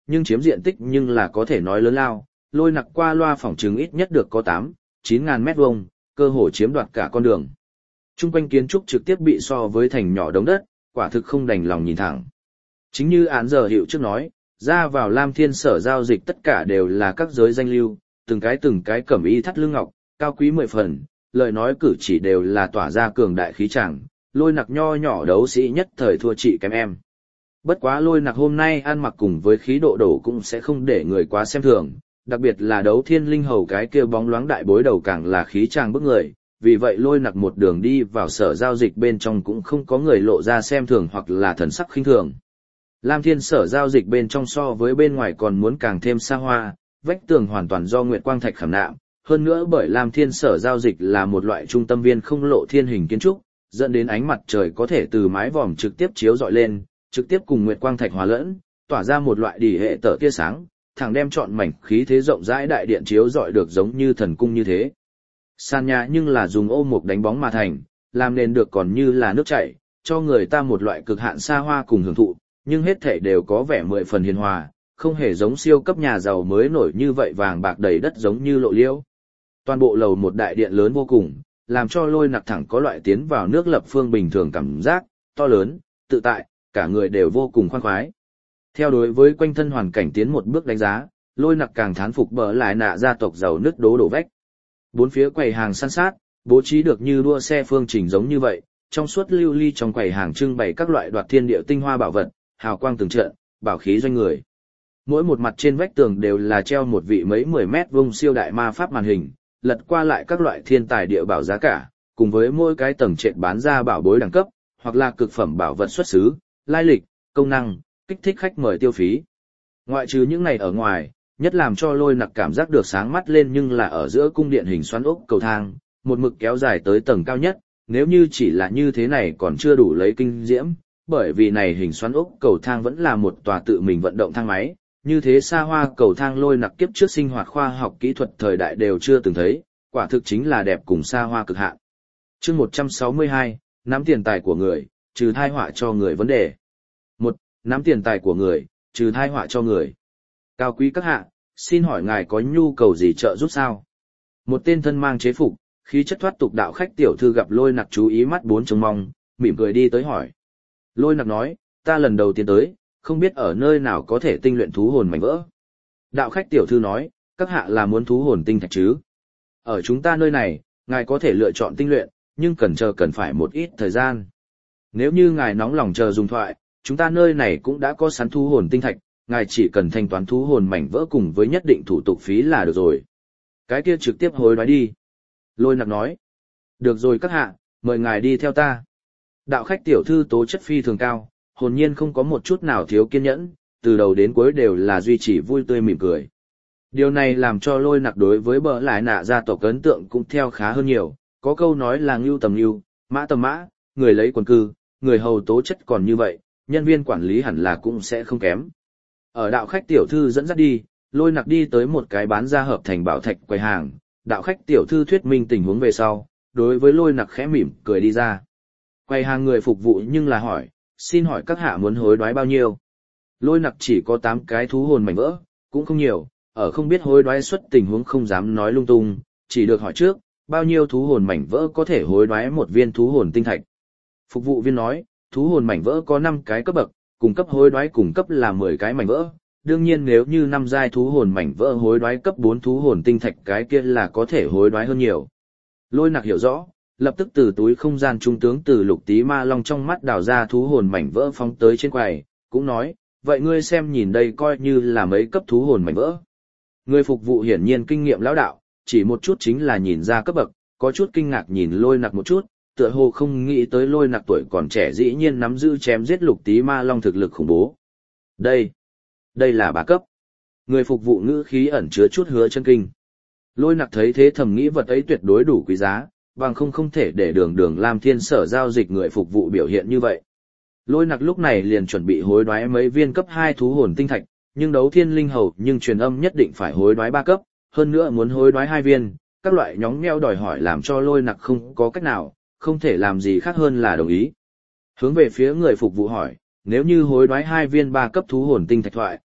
nhưng chiếm diện tích nhưng là có thể nói lớn lao, lôi nặc qua loa phỏng chứng ít nhất được có tám, chín ngàn mét vuông, cơ hồ chiếm đoạt cả con đường. Trung quanh kiến trúc trực tiếp bị so với thành nhỏ đống đất, quả thực không đành lòng nhìn thẳng. Chính như án giờ hiệu trước nói, ra vào Lam Thiên sở giao dịch tất cả đều là các giới danh lưu, từng cái từng cái cẩm y thắt lưng ngọc, cao quý mười phần, lời nói cử chỉ đều là tỏa ra cường đại khí tràng, lôi nặc nho nhỏ đấu sĩ nhất thời thua chị kém em. Bất quá lôi nặc hôm nay ăn mặc cùng với khí độ đổ cũng sẽ không để người quá xem thường, đặc biệt là đấu thiên linh hầu cái kia bóng loáng đại bối đầu càng là khí tràng bức người, vì vậy lôi nặc một đường đi vào sở giao dịch bên trong cũng không có người lộ ra xem thường hoặc là thần sắc khinh thường. Lam Thiên sở giao dịch bên trong so với bên ngoài còn muốn càng thêm xa hoa, vách tường hoàn toàn do nguyệt quang thạch khảm nạm, hơn nữa bởi Lam Thiên sở giao dịch là một loại trung tâm viên không lộ thiên hình kiến trúc, dẫn đến ánh mặt trời có thể từ mái vòm trực tiếp chiếu rọi lên, trực tiếp cùng nguyệt quang thạch hòa lẫn, tỏa ra một loại đỉ hệ tở tia sáng, thẳng đem trọn mảnh khí thế rộng rãi đại điện chiếu rọi được giống như thần cung như thế. Sàn nhà nhưng là dùng ô mục đánh bóng mà thành, làm nền được còn như là nước chảy, cho người ta một loại cực hạn xa hoa cùng hưởng thụ, nhưng hết thảy đều có vẻ mười phần hiền hòa, không hề giống siêu cấp nhà giàu mới nổi như vậy vàng bạc đầy đất giống như lộ liễu. Toàn bộ lầu một đại điện lớn vô cùng, làm cho lôi nặc thẳng có loại tiến vào nước lập phương bình thường cảm giác, to lớn, tự tại, cả người đều vô cùng khoan khoái. Theo đối với quanh thân hoàn cảnh tiến một bước đánh giá, lôi nặc càng thán phục bờ lại nạ gia tộc giàu nứt đố đổ vách. Bốn phía quầy hàng san sát, bố trí được như đua xe phương trình giống như vậy, trong suốt lưu ly trong quầy hàng trưng bày các loại đoạt thiên địa tinh hoa bảo vật, hào quang từng trận, bảo khí doanh người. Mỗi một mặt trên vách tường đều là treo một vị mấy mười mét vuông siêu đại ma pháp màn hình, lật qua lại các loại thiên tài địa bảo giá cả, cùng với mỗi cái tầng trệt bán ra bảo bối đẳng cấp, hoặc là cực phẩm bảo vật xuất xứ, lai lịch, công năng, kích thích khách mời tiêu phí. Ngoại trừ những này ở ngoài, nhất làm cho lôi nặc cảm giác được sáng mắt lên nhưng là ở giữa cung điện hình xoắn ốc cầu thang, một mực kéo dài tới tầng cao nhất, nếu như chỉ là như thế này còn chưa đủ lấy kinh diễm, bởi vì này hình xoắn ốc cầu thang vẫn là một tòa tự mình vận động thang máy, như thế xa hoa cầu thang lôi nặc kiếp trước sinh hoạt khoa học kỹ thuật thời đại đều chưa từng thấy, quả thực chính là đẹp cùng xa hoa cực hạn. Chương một trăm sáu mươi hai, nắm tiền tài của người, trừ thai họa cho người vấn đề. một. Nắm tiền tài của người, trừ thai họa cho người. Cao quý các hạ, xin hỏi ngài có nhu cầu gì trợ giúp sao? Một tên thân mang chế phục, khí chất thoát tục đạo khách tiểu thư gặp lôi nặc chú ý mắt bốn trông mong, mỉm cười đi tới hỏi. Lôi nặc nói, ta lần đầu tiên tới, không biết ở nơi nào có thể tinh luyện thú hồn mảnh vỡ. Đạo khách tiểu thư nói, các hạ là muốn thú hồn tinh thạch chứ? Ở chúng ta nơi này, ngài có thể lựa chọn tinh luyện, nhưng cần chờ cần phải một ít thời gian. Nếu như ngài nóng lòng chờ dùng thoại, chúng ta nơi này cũng đã có sẵn thú hồn tinh thạch, ngài chỉ cần thanh toán thú hồn mảnh vỡ cùng với nhất định thủ tục phí là được rồi. Cái kia trực tiếp hối đoái đi. Lôi nặc nói. Được rồi các hạ, mời ngài đi theo ta. Đạo khách tiểu thư tố chất phi thường cao, hồn nhiên không có một chút nào thiếu kiên nhẫn, từ đầu đến cuối đều là duy trì vui tươi mỉm cười. Điều này làm cho lôi nặc đối với bờ lại nạ gia tộc ấn tượng cũng theo khá hơn nhiều, có câu nói là ngưu tầm ngưu, mã tầm mã, người lấy quần cư, người hầu tố chất còn như vậy, nhân viên quản lý hẳn là cũng sẽ không kém. Ở đạo khách tiểu thư dẫn dắt đi, lôi nặc đi tới một cái bán ra hợp thành bảo thạch quầy hàng, đạo khách tiểu thư thuyết minh tình huống về sau, đối với lôi nặc khẽ mỉm cười đi ra. Quầy hàng người phục vụ nhưng là hỏi, xin hỏi các hạ muốn hối đoái bao nhiêu? Lôi nặc chỉ có tám cái thú hồn mảnh vỡ, cũng không nhiều, ở không biết hối đoái xuất tình huống không dám nói lung tung, chỉ được hỏi trước, bao nhiêu thú hồn mảnh vỡ có thể hối đoái một viên thú hồn tinh thạch. Phục vụ viên nói, thú hồn mảnh vỡ có năm cái cấp bậc, cùng cấp hối đoái cùng cấp là mười cái mảnh vỡ. Đương nhiên nếu như năm giai thú hồn mảnh vỡ hối đoái cấp bốn thú hồn tinh thạch cái kia là có thể hối đoái hơn nhiều. Lôi nặc hiểu rõ, lập tức từ túi không gian trung tướng từ lục tí ma long trong mắt đào ra thú hồn mảnh vỡ phóng tới trên quầy, cũng nói, vậy ngươi xem nhìn đây coi như là mấy cấp thú hồn mảnh vỡ. Người phục vụ hiển nhiên kinh nghiệm lão đạo, chỉ một chút chính là nhìn ra cấp bậc, có chút kinh ngạc nhìn lôi nặc một chút, tựa hồ không nghĩ tới lôi nặc tuổi còn trẻ dĩ nhiên nắm giữ chém giết lục tí ma long thực lực khủng bố. Đây, đây là bá cấp. Người phục vụ ngữ khí ẩn chứa chút hứa chân kinh. Lôi nặc thấy thế thầm nghĩ vật ấy tuyệt đối đủ quý giá, bằng không không thể để đường đường làm thiên sở giao dịch người phục vụ biểu hiện như vậy. Lôi nặc lúc này liền chuẩn bị hối đoái mấy viên cấp hai thú hồn tinh thạch, nhưng đấu thiên linh hầu nhưng truyền âm nhất định phải hối đoái ba cấp, hơn nữa muốn hối đoái hai viên, các loại nhóng nheo đòi hỏi làm cho lôi nặc không có cách nào, không thể làm gì khác hơn là đồng ý. Hướng về phía người phục vụ hỏi, nếu như hối đoái hai viên ba cấp thú hồn tinh thạch thoại,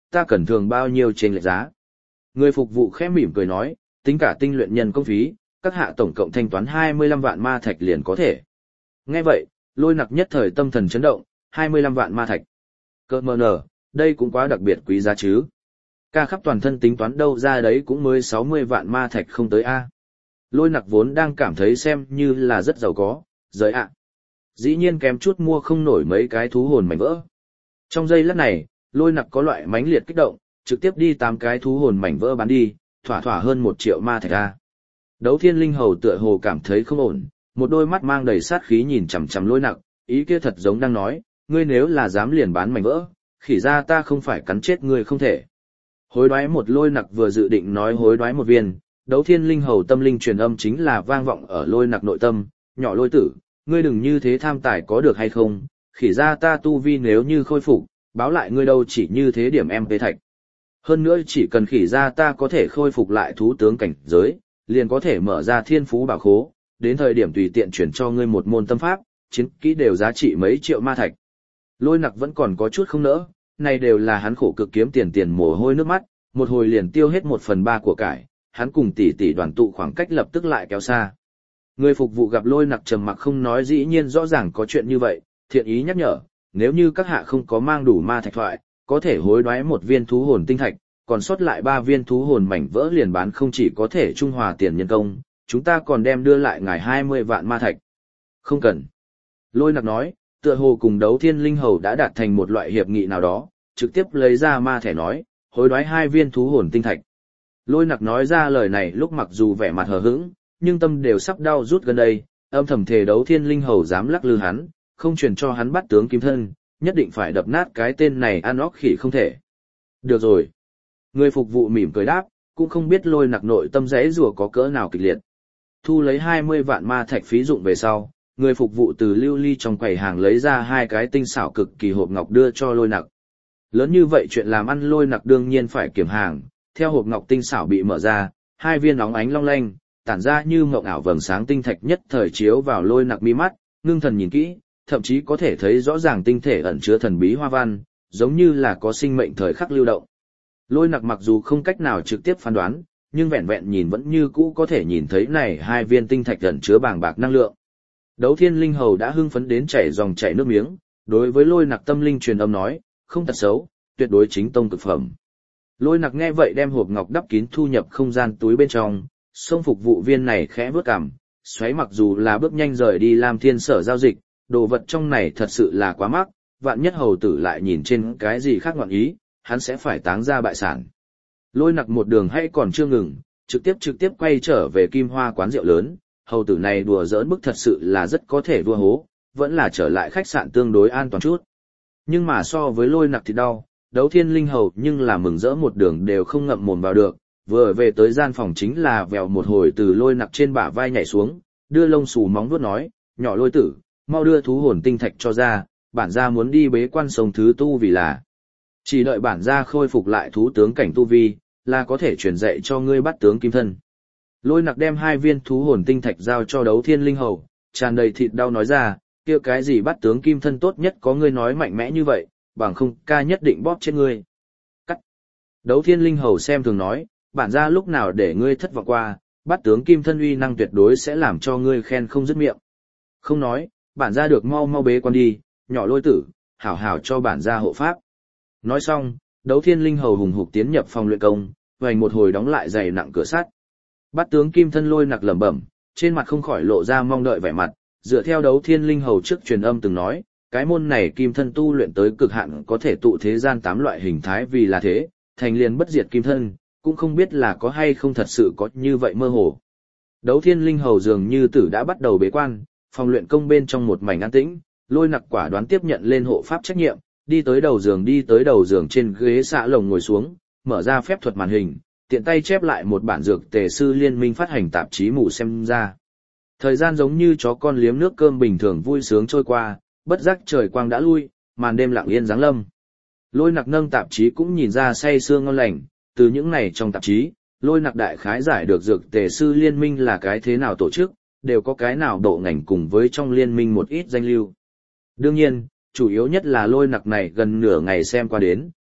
ta cần thường bao nhiêu trên lệch giá. Người phục vụ khẽ mỉm cười nói, tính cả tinh luyện nhân công phí, các hạ tổng cộng thanh toán hai mươi lăm vạn ma thạch liền có thể. Nghe vậy, Lôi Nặc nhất thời tâm thần chấn động, hai mươi lăm vạn ma thạch. Cơ mờ nở, đây cũng quá đặc biệt quý giá chứ. Ca khắp toàn thân tính toán đâu ra đấy cũng mới sáu mươi vạn ma thạch không tới a. Lôi Nặc vốn đang cảm thấy xem như là rất giàu có, giới ạ. Dĩ nhiên kém chút mua không nổi mấy cái thú hồn mảnh vỡ. Trong giây lát này, Lôi Nặc có loại mãnh liệt kích động, trực tiếp đi tám cái thú hồn mảnh vỡ bán đi, thỏa thỏa hơn một triệu ma thạch a. Đấu Thiên Linh Hầu tựa hồ cảm thấy không ổn, một đôi mắt mang đầy sát khí nhìn chằm chằm Lôi Nặc, ý kia thật giống đang nói, ngươi nếu là dám liền bán mảnh vỡ, khỉ ra ta không phải cắn chết ngươi không thể. Hối đoái một Lôi Nặc vừa dự định nói hối đoái một viên, Đấu Thiên Linh Hầu tâm linh truyền âm chính là vang vọng ở Lôi Nặc nội tâm, nhỏ Lôi tử, ngươi đừng như thế tham tài có được hay không, khỉ ra ta tu vi nếu như khôi phục, báo lại ngươi đâu chỉ như thế điểm em pê thạch. Hơn nữa chỉ cần khỉ ra ta có thể khôi phục lại thú tướng cảnh giới, liền có thể mở ra thiên phú bảo khố, đến thời điểm tùy tiện chuyển cho ngươi một môn tâm pháp, chiến kỹ đều giá trị mấy triệu ma thạch. Lôi Nặc vẫn còn có chút không nỡ, này đều là hắn khổ cực kiếm tiền tiền mồ hôi nước mắt, một hồi liền tiêu hết một phần ba của cải, hắn cùng tỷ tỷ đoàn tụ khoảng cách lập tức lại kéo xa. Người phục vụ gặp Lôi Nặc trầm mặc không nói dĩ nhiên rõ ràng có chuyện như vậy, thiện ý nhắc nhở, nếu như các hạ không có mang đủ ma thạch thoại, có thể hối đoái một viên thú hồn tinh thạch, còn sót lại ba viên thú hồn mảnh vỡ liền bán không chỉ có thể trung hòa tiền nhân công, chúng ta còn đem đưa lại ngài hai mươi vạn ma thạch. Không cần. Lôi Nặc nói, tựa hồ cùng Đấu Thiên Linh Hầu đã đạt thành một loại hiệp nghị nào đó, trực tiếp lấy ra ma thẻ nói, hối đoái hai viên thú hồn tinh thạch. Lôi Nặc nói ra lời này lúc mặc dù vẻ mặt hờ hững, nhưng tâm đều sắp đau rút gần đây, âm thầm thề Đấu Thiên Linh Hầu dám lắc lư hắn, không truyền cho hắn bắt tướng kim thân, nhất định phải đập nát cái tên này ăn óc khỉ không thể. Được rồi. Người phục vụ mỉm cười đáp, cũng không biết Lôi Nặc nội tâm rẽ rùa có cỡ nào kịch liệt. Thu lấy hai mươi vạn ma thạch phí dụng về sau, người phục vụ từ lưu ly trong quầy hàng lấy ra hai cái tinh xảo cực kỳ hộp ngọc đưa cho Lôi Nặc. Lớn như vậy chuyện làm ăn Lôi Nặc đương nhiên phải kiểm hàng, theo hộp ngọc tinh xảo bị mở ra, hai viên óng ánh long lanh, tản ra như mộng ảo vầng sáng tinh thạch nhất thời chiếu vào Lôi Nặc mi mắt, ngưng thần nhìn kỹ, thậm chí có thể thấy rõ ràng tinh thể ẩn chứa thần bí hoa văn, giống như là có sinh mệnh thời khắc lưu động. Lôi Nặc mặc dù không cách nào trực tiếp phán đoán, nhưng vẹn vẹn nhìn vẫn như cũ có thể nhìn thấy này hai viên tinh thạch ẩn chứa bàng bạc năng lượng. Đấu Thiên Linh Hầu đã hưng phấn đến chảy dòng chảy nước miếng, đối với Lôi Nặc tâm linh truyền âm nói, không tật xấu, tuyệt đối chính tông cực phẩm. Lôi Nặc nghe vậy đem hộp ngọc đắp kín thu nhập không gian túi bên trong, xông phục vụ viên này khẽ vớt cằm, xoáy mặc dù là bước nhanh rời đi làm thiên sở giao dịch, đồ vật trong này thật sự là quá mắc, vạn nhất hầu tử lại nhìn trên cái gì khác ngoạn ý, hắn sẽ phải táng ra bại sản. Lôi Nặc một đường hay còn chưa ngừng, trực tiếp trực tiếp quay trở về Kim Hoa quán rượu lớn, hầu tử này đùa giỡn bức thật sự là rất có thể vua hố, vẫn là trở lại khách sạn tương đối an toàn chút. Nhưng mà so với Lôi Nặc thì đau, Đấu Thiên Linh Hầu nhưng là mừng rỡ một đường đều không ngậm mồm vào được, vừa về tới gian phòng chính là vèo một hồi từ Lôi Nặc trên bả vai nhảy xuống, đưa lông xù móng vuốt nói, nhỏ Lôi tử, mau đưa thú hồn tinh thạch cho ra, bản gia muốn đi bế quan sông thứ tu vì là. Chỉ đợi bản gia khôi phục lại thú tướng cảnh tu vi, là có thể truyền dạy cho ngươi bắt tướng kim thân. Lôi Nặc đem hai viên thú hồn tinh thạch giao cho Đấu Thiên Linh Hầu, tràn đầy thịt đau nói ra, kia cái gì bắt tướng kim thân tốt nhất có ngươi nói mạnh mẽ như vậy, bằng không ca nhất định bóp chết ngươi. Cắt. Đấu Thiên Linh Hầu xem thường nói, bản gia lúc nào để ngươi thất vọng qua, bắt tướng kim thân uy năng tuyệt đối sẽ làm cho ngươi khen không dứt miệng. Không nói, bản gia được mau mau bế quan đi, nhỏ Lôi tử, hảo hảo cho bản gia hộ pháp. Nói xong, Đấu Thiên Linh Hầu hùng hục tiến nhập phòng luyện công, vành một hồi đóng lại dày nặng cửa sắt. Bắt tướng kim thân Lôi Nặc lẩm bẩm, trên mặt không khỏi lộ ra mong đợi vẻ mặt, dựa theo Đấu Thiên Linh Hầu trước truyền âm từng nói, cái môn này kim thân tu luyện tới cực hạn có thể tụ thế gian tám loại hình thái vì là thế, thành liền bất diệt kim thân, cũng không biết là có hay không thật sự có như vậy mơ hồ. Đấu Thiên Linh Hầu dường như tử đã bắt đầu bế quan, phòng luyện công bên trong một mảnh an tĩnh, Lôi Nặc quả đoán tiếp nhận lên hộ pháp trách nhiệm, đi tới đầu giường đi tới đầu giường trên ghế xạ lồng ngồi xuống, mở ra phép thuật màn hình, tiện tay chép lại một bản dược tề sư liên minh phát hành tạp chí mù xem ra. Thời gian giống như chó con liếm nước cơm bình thường vui sướng trôi qua, bất giác trời quang đã lui, màn đêm lặng yên giáng lâm. Lôi Nặc nâng tạp chí cũng nhìn ra say sưa ngon lành, từ những này trong tạp chí, Lôi Nặc đại khái giải được dược tề sư liên minh là cái thế nào tổ chức, đều có cái nào độ ngành cùng với trong liên minh một ít danh lưu. Đương nhiên, chủ yếu nhất là Lôi Nặc này gần nửa ngày xem qua đến,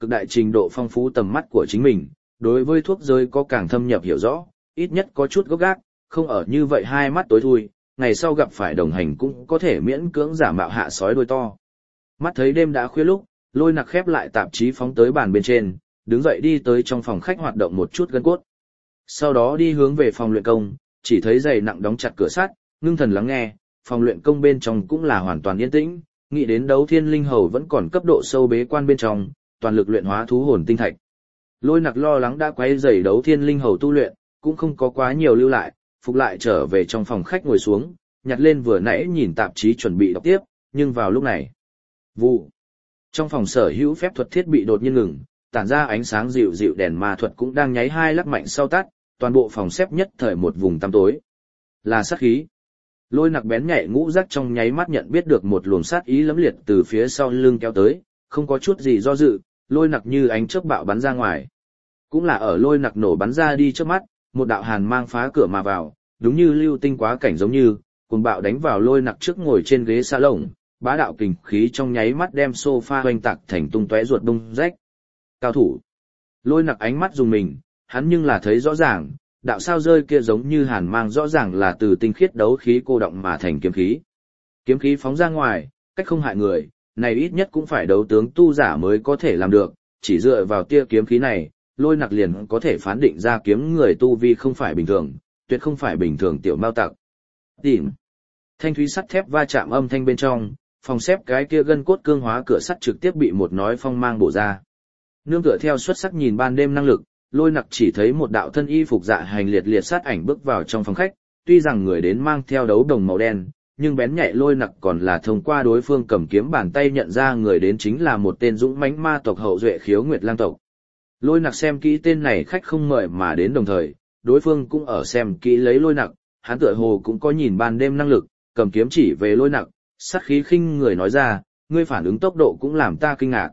cực đại trình độ phong phú tầm mắt của chính mình, đối với thuốc giới có càng thâm nhập hiểu rõ, ít nhất có chút gốc gác, không ở như vậy hai mắt tối thui, ngày sau gặp phải đồng hành cũng có thể miễn cưỡng giả mạo hạ sói đôi to. Mắt thấy đêm đã khuya lúc, Lôi Nặc khép lại tạp chí phóng tới bàn bên trên, đứng dậy đi tới trong phòng khách hoạt động một chút gân cốt. Sau đó đi hướng về phòng luyện công, chỉ thấy giày nặng đóng chặt cửa sắt, ngưng thần lắng nghe, phòng luyện công bên trong cũng là hoàn toàn yên tĩnh, nghĩ đến Đấu Thiên Linh Hầu vẫn còn cấp độ sâu bế quan bên trong, toàn lực luyện hóa thú hồn tinh thạch. Lôi Nặc lo lắng đã quấy rầy Đấu Thiên Linh Hầu tu luyện, cũng không có quá nhiều lưu lại, phục lại trở về trong phòng khách ngồi xuống, nhặt lên vừa nãy nhìn tạp chí chuẩn bị đọc tiếp, nhưng vào lúc này, vụ. Trong phòng sở hữu phép thuật thiết bị đột nhiên ngừng, tản ra ánh sáng dịu dịu, đèn ma thuật cũng đang nháy hai lắc mạnh sau tắt, toàn bộ phòng xếp nhất thời một vùng tăm tối. Là sát khí. Lôi Nặc bén nhạy ngũ giác trong nháy mắt nhận biết được một luồng sát ý lẫm liệt từ phía sau lưng kéo tới, không có chút gì do dự, Lôi Nặc như ánh chớp bạo bắn ra ngoài. Cũng là ở Lôi Nặc nổ bắn ra đi trước mắt, một đạo hàn mang phá cửa mà vào, đúng như lưu tinh quá cảnh giống như, cuồng bạo đánh vào Lôi Nặc trước ngồi trên ghế salon, bá đạo kình khí trong nháy mắt đem sofa hoành tạc thành tung tóe ruột bung rách. Cao thủ. Lôi Nặc ánh mắt dùng mình, hắn nhưng là thấy rõ ràng, đạo sao rơi kia giống như hàn mang rõ ràng là từ tinh khiết đấu khí cô động mà thành kiếm khí. Kiếm khí phóng ra ngoài, cách không hại người, này ít nhất cũng phải đấu tướng tu giả mới có thể làm được, chỉ dựa vào tia kiếm khí này, Lôi Nặc liền có thể phán định ra kiếm người tu vi không phải bình thường, tuyệt không phải bình thường tiểu mao tặc. Tìm. Thanh thúy sắt thép va chạm âm thanh bên trong, phòng xếp cái kia gân cốt cương hóa cửa sắt trực tiếp bị một nói phong mang bổ ra. Nương tựa theo xuất sắc nhìn ban đêm năng lực, Lôi Nặc chỉ thấy một đạo thân y phục dạ hành liệt liệt sát ảnh bước vào trong phòng khách, tuy rằng người đến mang theo đấu đồng màu đen, nhưng bén nhạy Lôi Nặc còn là thông qua đối phương cầm kiếm bàn tay nhận ra người đến chính là một tên dũng mãnh ma tộc hậu duệ Khiếu Nguyệt Lang tộc. Lôi Nặc xem kỹ tên này khách không mời mà đến đồng thời, đối phương cũng ở xem kỹ lấy Lôi Nặc, hắn tựa hồ cũng có nhìn ban đêm năng lực, cầm kiếm chỉ về Lôi Nặc, sát khí khinh người nói ra, ngươi phản ứng tốc độ cũng làm ta kinh ngạc.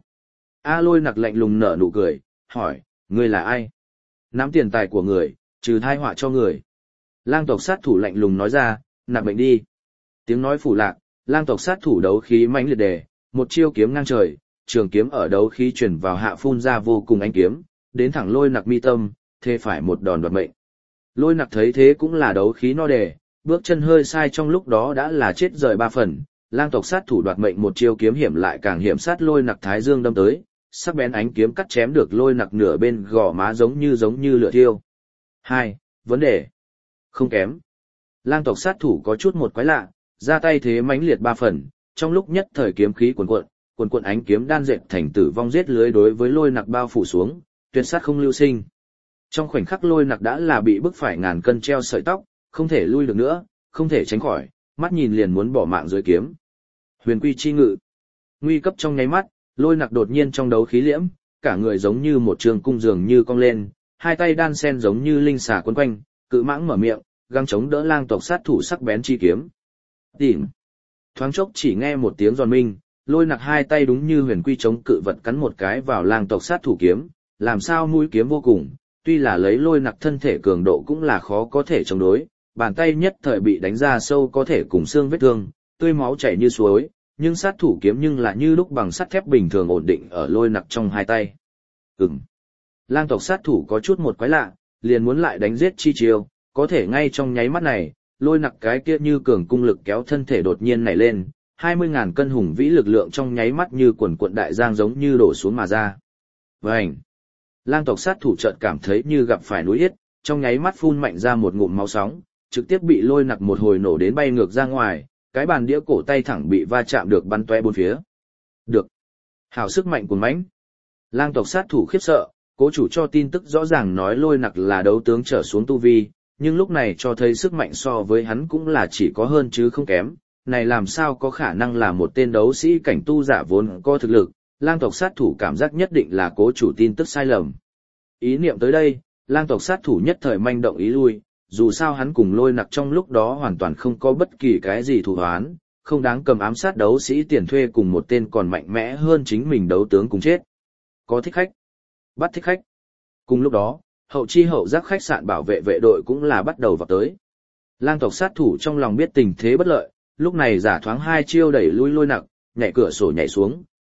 A Lôi Nặc lạnh lùng nở nụ cười, hỏi, ngươi là ai? Nắm tiền tài của người, trừ thai họa cho người. Lang tộc sát thủ lạnh lùng nói ra, nạp mệnh đi. Tiếng nói phủ lạc, lang tộc sát thủ đấu khí mãnh liệt đề, một chiêu kiếm ngang trời, trường kiếm ở đấu khí truyền vào hạ phun ra vô cùng ánh kiếm, đến thẳng Lôi Nặc mi tâm, thế phải một đòn đoạt mệnh. Lôi Nặc thấy thế cũng là đấu khí no đề, bước chân hơi sai trong lúc đó đã là chết rời ba phần. Lang tộc sát thủ đoạt mệnh một chiêu kiếm hiểm lại càng hiểm sát Lôi Nặc thái dương đâm tới, sắc bén ánh kiếm cắt chém được Lôi Nặc nửa bên gò má giống như giống như lửa thiêu. Hai, vấn đề không kém. Lang tộc sát thủ có chút một quái lạ, ra tay thế mãnh liệt ba phần, trong lúc nhất thời kiếm khí cuồn cuộn, cuồn cuộn ánh kiếm đan dệt thành tử vong giết lưới đối với Lôi Nặc bao phủ xuống, tuyệt sát không lưu sinh. Trong khoảnh khắc Lôi Nặc đã là bị bức phải ngàn cân treo sợi tóc, không thể lui được nữa, không thể tránh khỏi, mắt nhìn liền muốn bỏ mạng dưới kiếm. Huyền quy chi ngự. Nguy cấp trong nháy mắt, Lôi Nặc đột nhiên trong đấu khí liễm, cả người giống như một trường cung dường như cong lên, hai tay đan sen giống như linh xà quấn quanh, cự mãng mở miệng, găng chống đỡ lang tộc sát thủ sắc bén chi kiếm. Tìm. Thoáng chốc chỉ nghe một tiếng giòn minh, Lôi Nặc hai tay đúng như huyền quy chống cự vật cắn một cái vào lang tộc sát thủ kiếm, làm sao mũi kiếm vô cùng, tuy là lấy Lôi Nặc thân thể cường độ cũng là khó có thể chống đối, bàn tay nhất thời bị đánh ra sâu có thể cùng xương vết thương, tươi máu chảy như suối, nhưng sát thủ kiếm nhưng là như lúc bằng sắt thép bình thường ổn định ở Lôi Nặc trong hai tay. Ừm. Lang tộc sát thủ có chút một quái lạ, liền muốn lại đánh giết chi chiêu, có thể ngay trong nháy mắt này, Lôi Nặc cái kia như cường cung lực kéo thân thể đột nhiên nảy lên, hai mươi ngàn cân hùng vĩ lực lượng trong nháy mắt như quần cuộn đại giang giống như đổ xuống mà ra. Vành. Lang tộc sát thủ chợt cảm thấy như gặp phải núi yết, trong nháy mắt phun mạnh ra một ngụm máu sóng, trực tiếp bị Lôi Nặc một hồi nổ đến bay ngược ra ngoài, cái bàn đĩa cổ tay thẳng bị va chạm được bắn toe bốn phía. Được. Hảo sức mạnh cuồng mãnh. Lang tộc sát thủ khiếp sợ, cố chủ cho tin tức rõ ràng nói Lôi Nặc là đấu tướng trở xuống tu vi, nhưng lúc này cho thấy sức mạnh so với hắn cũng là chỉ có hơn chứ không kém, này làm sao có khả năng là một tên đấu sĩ cảnh tu giả vốn có thực lực. Lang tộc sát thủ cảm giác nhất định là cố chủ tin tức sai lầm. Ý niệm tới đây, lang tộc sát thủ nhất thời manh động ý lui, dù sao hắn cùng Lôi Nặc trong lúc đó hoàn toàn không có bất kỳ cái gì thù oán, không đáng cầm ám sát đấu sĩ tiền thuê cùng một tên còn mạnh mẽ hơn chính mình đấu tướng cùng chết. Có thích khách, bắt thích khách. Cùng lúc đó, hậu chi hậu giác khách sạn bảo vệ vệ đội cũng là bắt đầu vào tới. Lang tộc sát thủ trong lòng biết tình thế bất lợi, lúc này giả thoáng hai chiêu đẩy lui Lôi Nặc, nhảy cửa sổ nhảy xuống,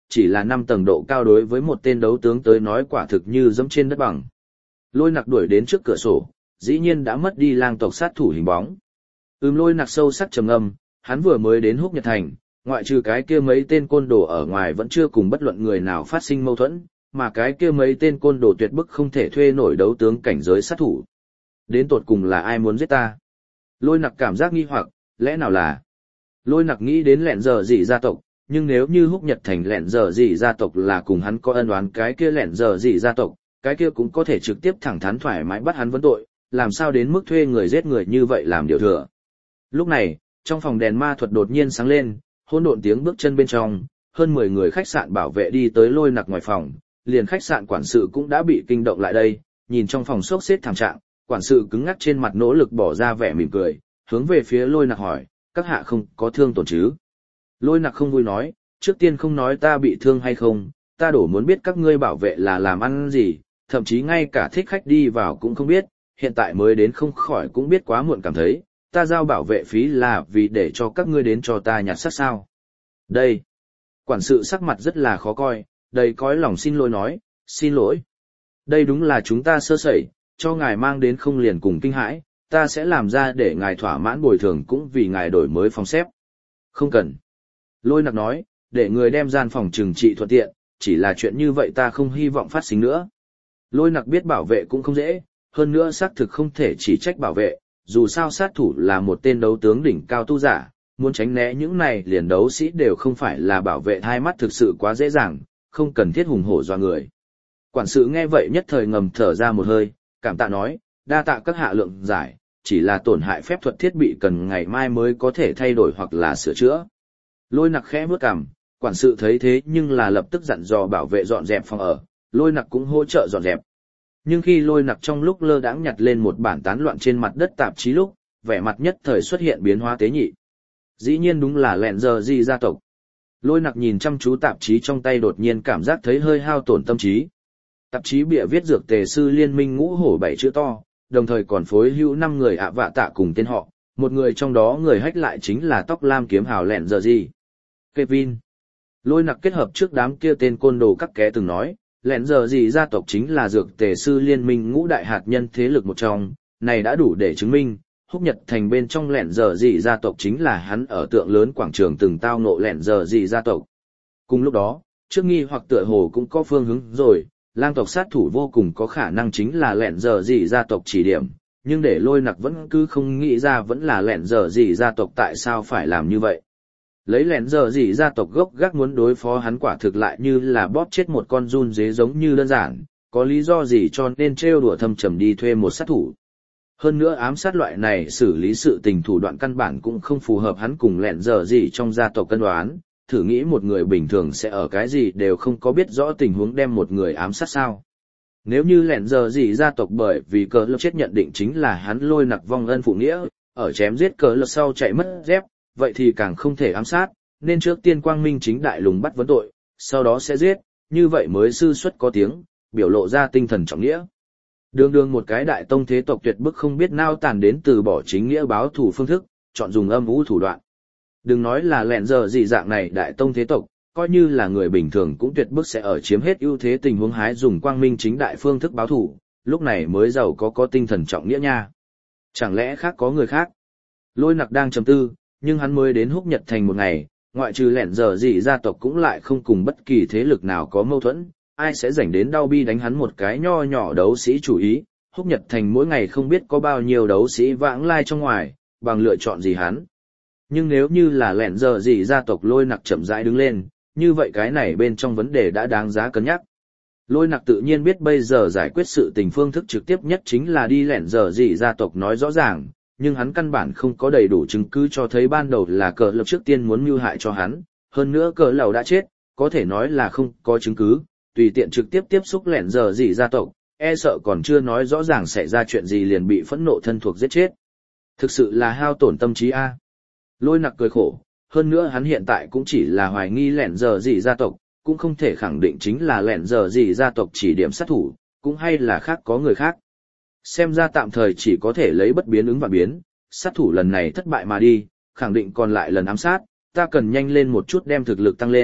chỉ là năm tầng độ cao đối với một tên đấu tướng tới nói quả thực như dẫm trên đất bằng. Lôi Nặc đuổi đến trước cửa sổ, dĩ nhiên đã mất đi lang tộc sát thủ hình bóng. Ừm Lôi Nặc sâu sắc trầm ngâm, hắn vừa mới đến Húc Nhật Thành, ngoại trừ cái kia mấy tên côn đồ ở ngoài vẫn chưa cùng bất luận người nào phát sinh mâu thuẫn, mà cái kia mấy tên côn đồ tuyệt bức không thể thuê nổi đấu tướng cảnh giới sát thủ. Đến tột cùng là ai muốn giết ta? Lôi Nặc cảm giác nghi hoặc, lẽ nào là... Lôi Nặc nghĩ đến lẹn giờ dị gia tộc, nhưng nếu như Húc Nhật Thành lẹn giờ dị gia tộc là cùng hắn có ân oán, cái kia lẹn giờ dị gia tộc, cái kia cũng có thể trực tiếp thẳng thắn thoải mái bắt hắn vấn tội, làm sao đến mức thuê người giết người như vậy làm điều thừa. Lúc này, trong phòng đèn ma thuật đột nhiên sáng lên, hỗn độn tiếng bước chân bên trong, hơn mười người khách sạn bảo vệ đi tới Lôi Nặc ngoài phòng, liền khách sạn quản sự cũng đã bị kinh động lại đây, nhìn trong phòng sốc xếp thảm trạng, quản sự cứng ngắc trên mặt nỗ lực bỏ ra vẻ mỉm cười, hướng về phía Lôi Nặc hỏi, các hạ không có thương tổn chứ? Lôi Nặc không vui nói, trước tiên không nói ta bị thương hay không, ta đổ muốn biết các ngươi bảo vệ là làm ăn gì, thậm chí ngay cả thích khách đi vào cũng không biết, hiện tại mới đến không khỏi cũng biết quá muộn cảm thấy, ta giao bảo vệ phí là vì để cho các ngươi đến cho ta nhặt xác sao. Đây, quản sự sắc mặt rất là khó coi, đầy cõi lòng xin lỗi nói, xin lỗi. Đây đúng là chúng ta sơ sẩy, cho ngài mang đến không liền cùng kinh hãi, ta sẽ làm ra để ngài thỏa mãn bồi thường cũng vì ngài đổi mới phòng xếp. Không cần. Lôi Nặc nói, để người đem gian phòng trừng trị thuận tiện, chỉ là chuyện như vậy ta không hy vọng phát sinh nữa. Lôi Nặc biết bảo vệ cũng không dễ, hơn nữa xác thực không thể chỉ trách bảo vệ, dù sao sát thủ là một tên đấu tướng đỉnh cao tu giả, muốn tránh né những này liền đấu sĩ đều không phải là bảo vệ hai mắt thực sự quá dễ dàng, không cần thiết hùng hổ doa người. Quản sự nghe vậy nhất thời ngầm thở ra một hơi, cảm tạ nói, đa tạ các hạ lượng giải, chỉ là tổn hại phép thuật thiết bị cần ngày mai mới có thể thay đổi hoặc là sửa chữa. Lôi Nặc khẽ bước cằm, quản sự thấy thế nhưng là lập tức dặn dò bảo vệ dọn dẹp phòng ở, Lôi Nặc cũng hỗ trợ dọn dẹp. Nhưng khi Lôi Nặc trong lúc lơ đãng nhặt lên một bản tán loạn trên mặt đất tạp chí lúc, vẻ mặt nhất thời xuất hiện biến hóa tế nhị. Dĩ nhiên đúng là lẹn giờ gì gia tộc. Lôi Nặc nhìn chăm chú tạp chí trong tay đột nhiên cảm giác thấy hơi hao tổn tâm trí. Tạp chí bìa viết dược tề sư liên minh ngũ hổ bảy chữ to, đồng thời còn phối hữu năm người ạ vạ tạ cùng tên họ, một người trong đó người hách lại chính là tóc lam kiếm hào lẹn giờ gì. Kevin. Lôi Nặc kết hợp trước đám kia tên côn đồ các ké từng nói, lẹn giờ gì gia tộc chính là dược tề sư liên minh ngũ đại hạt nhân thế lực một trong, này đã đủ để chứng minh, Húc Nhật Thành bên trong lẹn giờ gì gia tộc chính là hắn ở tượng lớn quảng trường từng tao ngộ lẹn giờ gì gia tộc. Cùng lúc đó, trước nghi hoặc tựa hồ cũng có phương hướng rồi, lang tộc sát thủ vô cùng có khả năng chính là lẹn giờ gì gia tộc chỉ điểm, nhưng để Lôi Nặc vẫn cứ không nghĩ ra vẫn là lẹn giờ gì gia tộc tại sao phải làm như vậy. Lấy lẹn giờ gì gia tộc gốc gác muốn đối phó hắn quả thực lại như là bóp chết một con giun dế giống như đơn giản, có lý do gì cho nên trêu đùa thâm trầm đi thuê một sát thủ. Hơn nữa ám sát loại này xử lý sự tình thủ đoạn căn bản cũng không phù hợp hắn cùng lẹn giờ gì trong gia tộc cân đoán, thử nghĩ một người bình thường sẽ ở cái gì đều không có biết rõ tình huống đem một người ám sát sao. Nếu như lẹn giờ gì gia tộc bởi vì cờ lực chết nhận định chính là hắn Lôi Nặc vong ân phụ nghĩa, ở chém giết cờ lực sau chạy mất dép, vậy thì càng không thể ám sát, nên trước tiên quang minh chính đại lùng bắt vấn tội, sau đó sẽ giết, như vậy mới sư xuất có tiếng, biểu lộ ra tinh thần trọng nghĩa. Đường đường một cái đại tông thế tộc tuyệt bức không biết nao tàn đến từ bỏ chính nghĩa báo thù phương thức, chọn dùng âm vũ thủ đoạn. Đừng nói là lẹn giờ gì dạng này đại tông thế tộc, coi như là người bình thường cũng tuyệt bức sẽ ở chiếm hết ưu thế tình huống hái dùng quang minh chính đại phương thức báo thù, lúc này mới giàu có có tinh thần trọng nghĩa nha. Chẳng lẽ khác có người khác? Lôi Nặc đang trầm tư, nhưng hắn mới đến Húc Nhật Thành một ngày, ngoại trừ lẹn giờ gì gia tộc cũng lại không cùng bất kỳ thế lực nào có mâu thuẫn, ai sẽ rảnh đến đau bi đánh hắn một cái nho nhỏ đấu sĩ chủ ý. Húc Nhật Thành mỗi ngày không biết có bao nhiêu đấu sĩ vãng lai trong ngoài, bằng lựa chọn gì hắn. Nhưng nếu như là lẹn giờ gì gia tộc Lôi Nặc chậm rãi đứng lên, như vậy cái này bên trong vấn đề đã đáng giá cân nhắc. Lôi Nặc tự nhiên biết bây giờ giải quyết sự tình phương thức trực tiếp nhất chính là đi lẹn giờ gì gia tộc nói rõ ràng, nhưng hắn căn bản không có đầy đủ chứng cứ cho thấy ban đầu là cờ lập trước tiên muốn mưu hại cho hắn, hơn nữa cờ lầu đã chết, có thể nói là không có chứng cứ, tùy tiện trực tiếp tiếp xúc lẹn giờ gì gia tộc, e sợ còn chưa nói rõ ràng xảy ra chuyện gì liền bị phẫn nộ thân thuộc giết chết. Thực sự là hao tổn tâm trí a. Lôi Nặc cười khổ, hơn nữa hắn hiện tại cũng chỉ là hoài nghi lẹn giờ gì gia tộc, cũng không thể khẳng định chính là lẹn giờ gì gia tộc chỉ điểm sát thủ, cũng hay là khác có người khác. Xem ra tạm thời chỉ có thể lấy bất biến ứng và biến, sát thủ lần này thất bại mà đi, khẳng định còn lại lần ám sát, ta cần nhanh lên một chút đem thực lực tăng lên,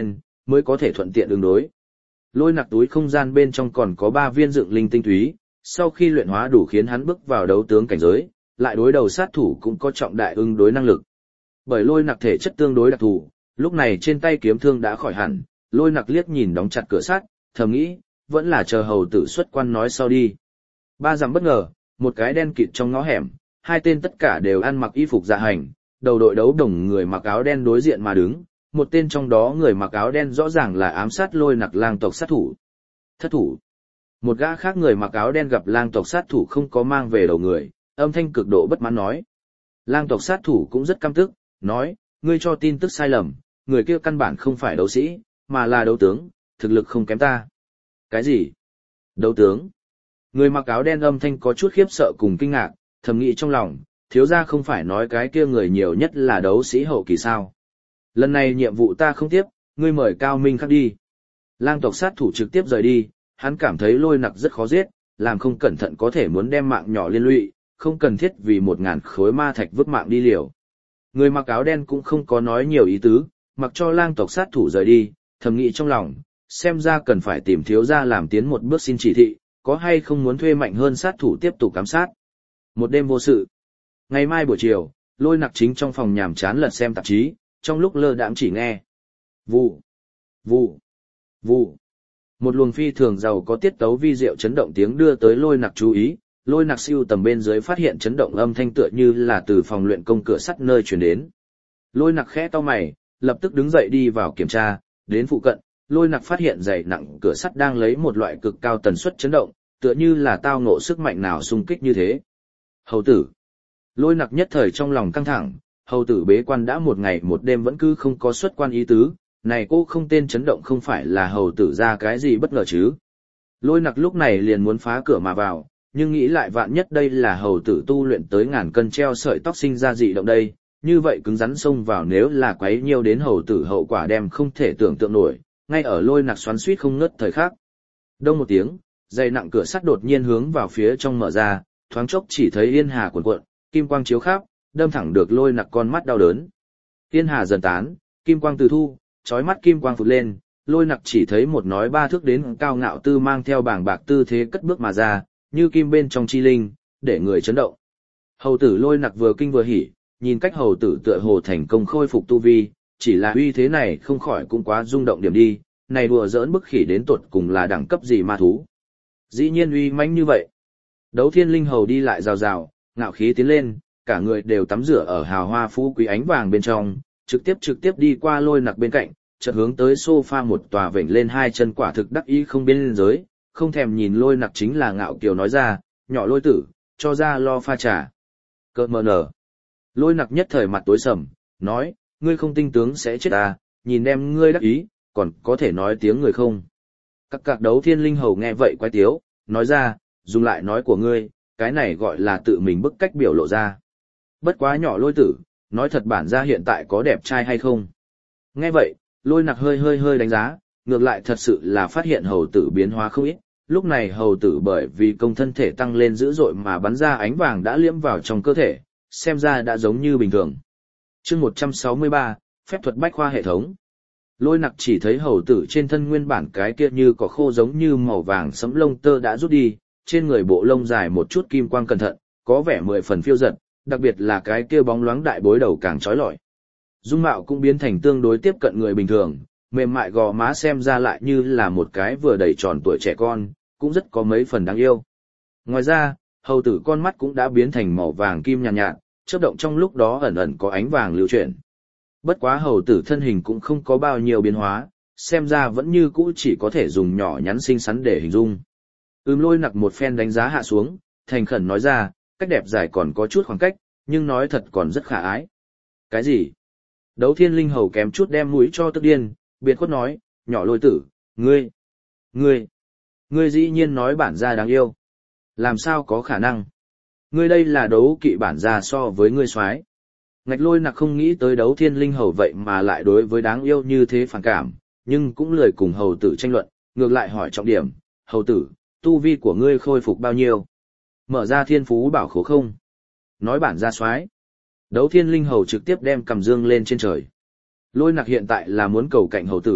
mới có thể thuận tiện ứng đối. Lôi nặc túi không gian bên trong còn có ba viên dựng linh tinh túy, sau khi luyện hóa đủ khiến hắn bước vào đấu tướng cảnh giới, lại đối đầu sát thủ cũng có trọng đại ứng đối năng lực. Bởi lôi nặc thể chất tương đối đặc thù, lúc này trên tay kiếm thương đã khỏi hẳn, lôi nặc liếc nhìn đóng chặt cửa sắt, thầm nghĩ, vẫn là chờ hầu tử xuất quan nói sau đi. Ba dặm bất ngờ, một cái đen kịt trong ngõ hẻm, hai tên tất cả đều ăn mặc y phục dạ hành, đầu đội đấu đồng người mặc áo đen đối diện mà đứng, một tên trong đó người mặc áo đen rõ ràng là ám sát lôi nặc lang tộc sát thủ. Thất thủ. Một gã khác người mặc áo đen gặp lang tộc sát thủ không có mang về đầu người, âm thanh cực độ bất mãn nói. Lang tộc sát thủ cũng rất căm tức, nói, ngươi cho tin tức sai lầm, người kia căn bản không phải đấu sĩ, mà là đấu tướng, thực lực không kém ta. Cái gì? Đấu tướng? Người mặc áo đen âm thanh có chút khiếp sợ cùng kinh ngạc, thầm nghĩ trong lòng, thiếu gia không phải nói cái kia người nhiều nhất là đấu sĩ hậu kỳ sao. Lần này nhiệm vụ ta không tiếp, ngươi mời Cao Minh Khắc đi. Lang tộc sát thủ trực tiếp rời đi, hắn cảm thấy lôi nặc rất khó giết, làm không cẩn thận có thể muốn đem mạng nhỏ liên lụy, không cần thiết vì một ngàn khối ma thạch vứt mạng đi liều. Người mặc áo đen cũng không có nói nhiều ý tứ, mặc cho lang tộc sát thủ rời đi, thầm nghĩ trong lòng, xem ra cần phải tìm thiếu gia làm tiến một bước xin chỉ thị, có hay không muốn thuê mạnh hơn sát thủ tiếp tục ám sát. Một đêm vô sự. Ngày mai buổi chiều, lôi nặc chính trong phòng nhàm chán lật xem tạp chí, trong lúc lơ đãng chỉ nghe. Vụ, vụ, vụ. Một luồng phi thường giàu có tiết tấu vi diệu chấn động tiếng đưa tới lôi nặc chú ý, lôi nặc siêu tầm bên dưới phát hiện chấn động âm thanh tựa như là từ phòng luyện công cửa sắt nơi truyền đến. Lôi nặc khẽ to mày, lập tức đứng dậy đi vào kiểm tra, đến phụ cận, lôi nặc phát hiện dày nặng cửa sắt đang lấy một loại cực cao tần suất chấn động, tựa như là tao ngộ sức mạnh nào xung kích như thế. Hầu tử. Lôi nặc nhất thời trong lòng căng thẳng, hầu tử bế quan đã một ngày một đêm vẫn cứ không có xuất quan ý tứ, này cô không tên chấn động không phải là hầu tử ra cái gì bất ngờ chứ. Lôi nặc lúc này liền muốn phá cửa mà vào, nhưng nghĩ lại vạn nhất đây là hầu tử tu luyện tới ngàn cân treo sợi tóc sinh ra dị động đây, như vậy cứng rắn xông vào nếu là quấy nhiêu đến hầu tử hậu quả đem không thể tưởng tượng nổi, ngay ở lôi nặc xoắn suýt không ngớt thời khắc. Đông một tiếng, dây nặng cửa sắt đột nhiên hướng vào phía trong mở ra, thoáng chốc chỉ thấy yên hà cuộn cuộn, kim quang chiếu khắp, đâm thẳng được lôi nặc con mắt đau đớn. Yên hà dần tán, kim quang từ thu, chói mắt kim quang phụt lên, lôi nặc chỉ thấy một nói ba thước đến cao ngạo tư mang theo bảng bạc tư thế cất bước mà ra, như kim bên trong chi linh, để người chấn động. Hầu tử lôi nặc vừa kinh vừa hỉ, nhìn cách hầu tử tựa hồ thành công khôi phục tu vi, chỉ là uy thế này không khỏi cũng quá rung động điểm đi, này đùa giỡn bức khỉ đến tột cùng là đẳng cấp gì ma thú. Dĩ nhiên uy mãnh như vậy. Đấu thiên linh hầu đi lại rào rào, ngạo khí tiến lên, cả người đều tắm rửa ở hào hoa phú quý ánh vàng bên trong, trực tiếp trực tiếp đi qua lôi nặc bên cạnh, chợt hướng tới sofa một tòa vểnh lên hai chân quả thực đắc ý không biên giới, không thèm nhìn lôi nặc chính là ngạo kiều nói ra, nhỏ lôi tử, cho ra lo pha trà. Cợt mờ nở. Lôi nặc nhất thời mặt tối sầm, nói, ngươi không tinh tướng sẽ chết à, nhìn đem ngươi đắc ý, còn có thể nói tiếng người không. Các cạc đấu thiên linh hầu nghe vậy quái tiếu, nói ra, dùng lại nói của ngươi, cái này gọi là tự mình bức cách biểu lộ ra. Bất quá nhỏ lôi tử, nói thật bản ra hiện tại có đẹp trai hay không. Nghe vậy, lôi nặc hơi hơi hơi đánh giá, ngược lại thật sự là phát hiện hầu tử biến hóa không ít. Lúc này hầu tử bởi vì công thân thể tăng lên dữ dội mà bắn ra ánh vàng đã liễm vào trong cơ thể, xem ra đã giống như bình thường. Chương một trăm sáu mươi ba, phép thuật bách khoa hệ thống. Lôi nặc chỉ thấy hầu tử trên thân nguyên bản cái kia như có khô giống như màu vàng sẫm lông tơ đã rút đi, trên người bộ lông dài một chút kim quang cẩn thận, có vẻ mười phần phiêu dật, đặc biệt là cái kia bóng loáng đại bối đầu càng trói lọi. Dung mạo cũng biến thành tương đối tiếp cận người bình thường, mềm mại gò má xem ra lại như là một cái vừa đầy tròn tuổi trẻ con, cũng rất có mấy phần đáng yêu. Ngoài ra, hầu tử con mắt cũng đã biến thành màu vàng kim nhàn nhạt, nhạt, chớp động trong lúc đó ẩn ẩn có ánh vàng lưu chuyển. Bất quá hầu tử thân hình cũng không có bao nhiêu biến hóa, xem ra vẫn như cũ chỉ có thể dùng nhỏ nhắn xinh xắn để hình dung. Ưm lôi nặc một phen đánh giá hạ xuống, thành khẩn nói ra, cách đẹp dài còn có chút khoảng cách, nhưng nói thật còn rất khả ái. Cái gì? Đấu thiên linh hầu kém chút đem mũi cho tức điên, biệt khuất nói, nhỏ lôi tử, ngươi, ngươi, ngươi dĩ nhiên nói bản gia đáng yêu. Làm sao có khả năng? Ngươi đây là đấu kỵ bản gia so với ngươi soái. Ngạch lôi nặc không nghĩ tới đấu thiên linh hầu vậy mà lại đối với đáng yêu như thế phản cảm, nhưng cũng lười cùng hầu tử tranh luận, ngược lại hỏi trọng điểm, hầu tử, tu vi của ngươi khôi phục bao nhiêu? Mở ra thiên phú bảo khố không? Nói bản gia soái. Đấu thiên linh hầu trực tiếp đem cầm dương lên trên trời. Lôi nặc hiện tại là muốn cầu cạnh hầu tử,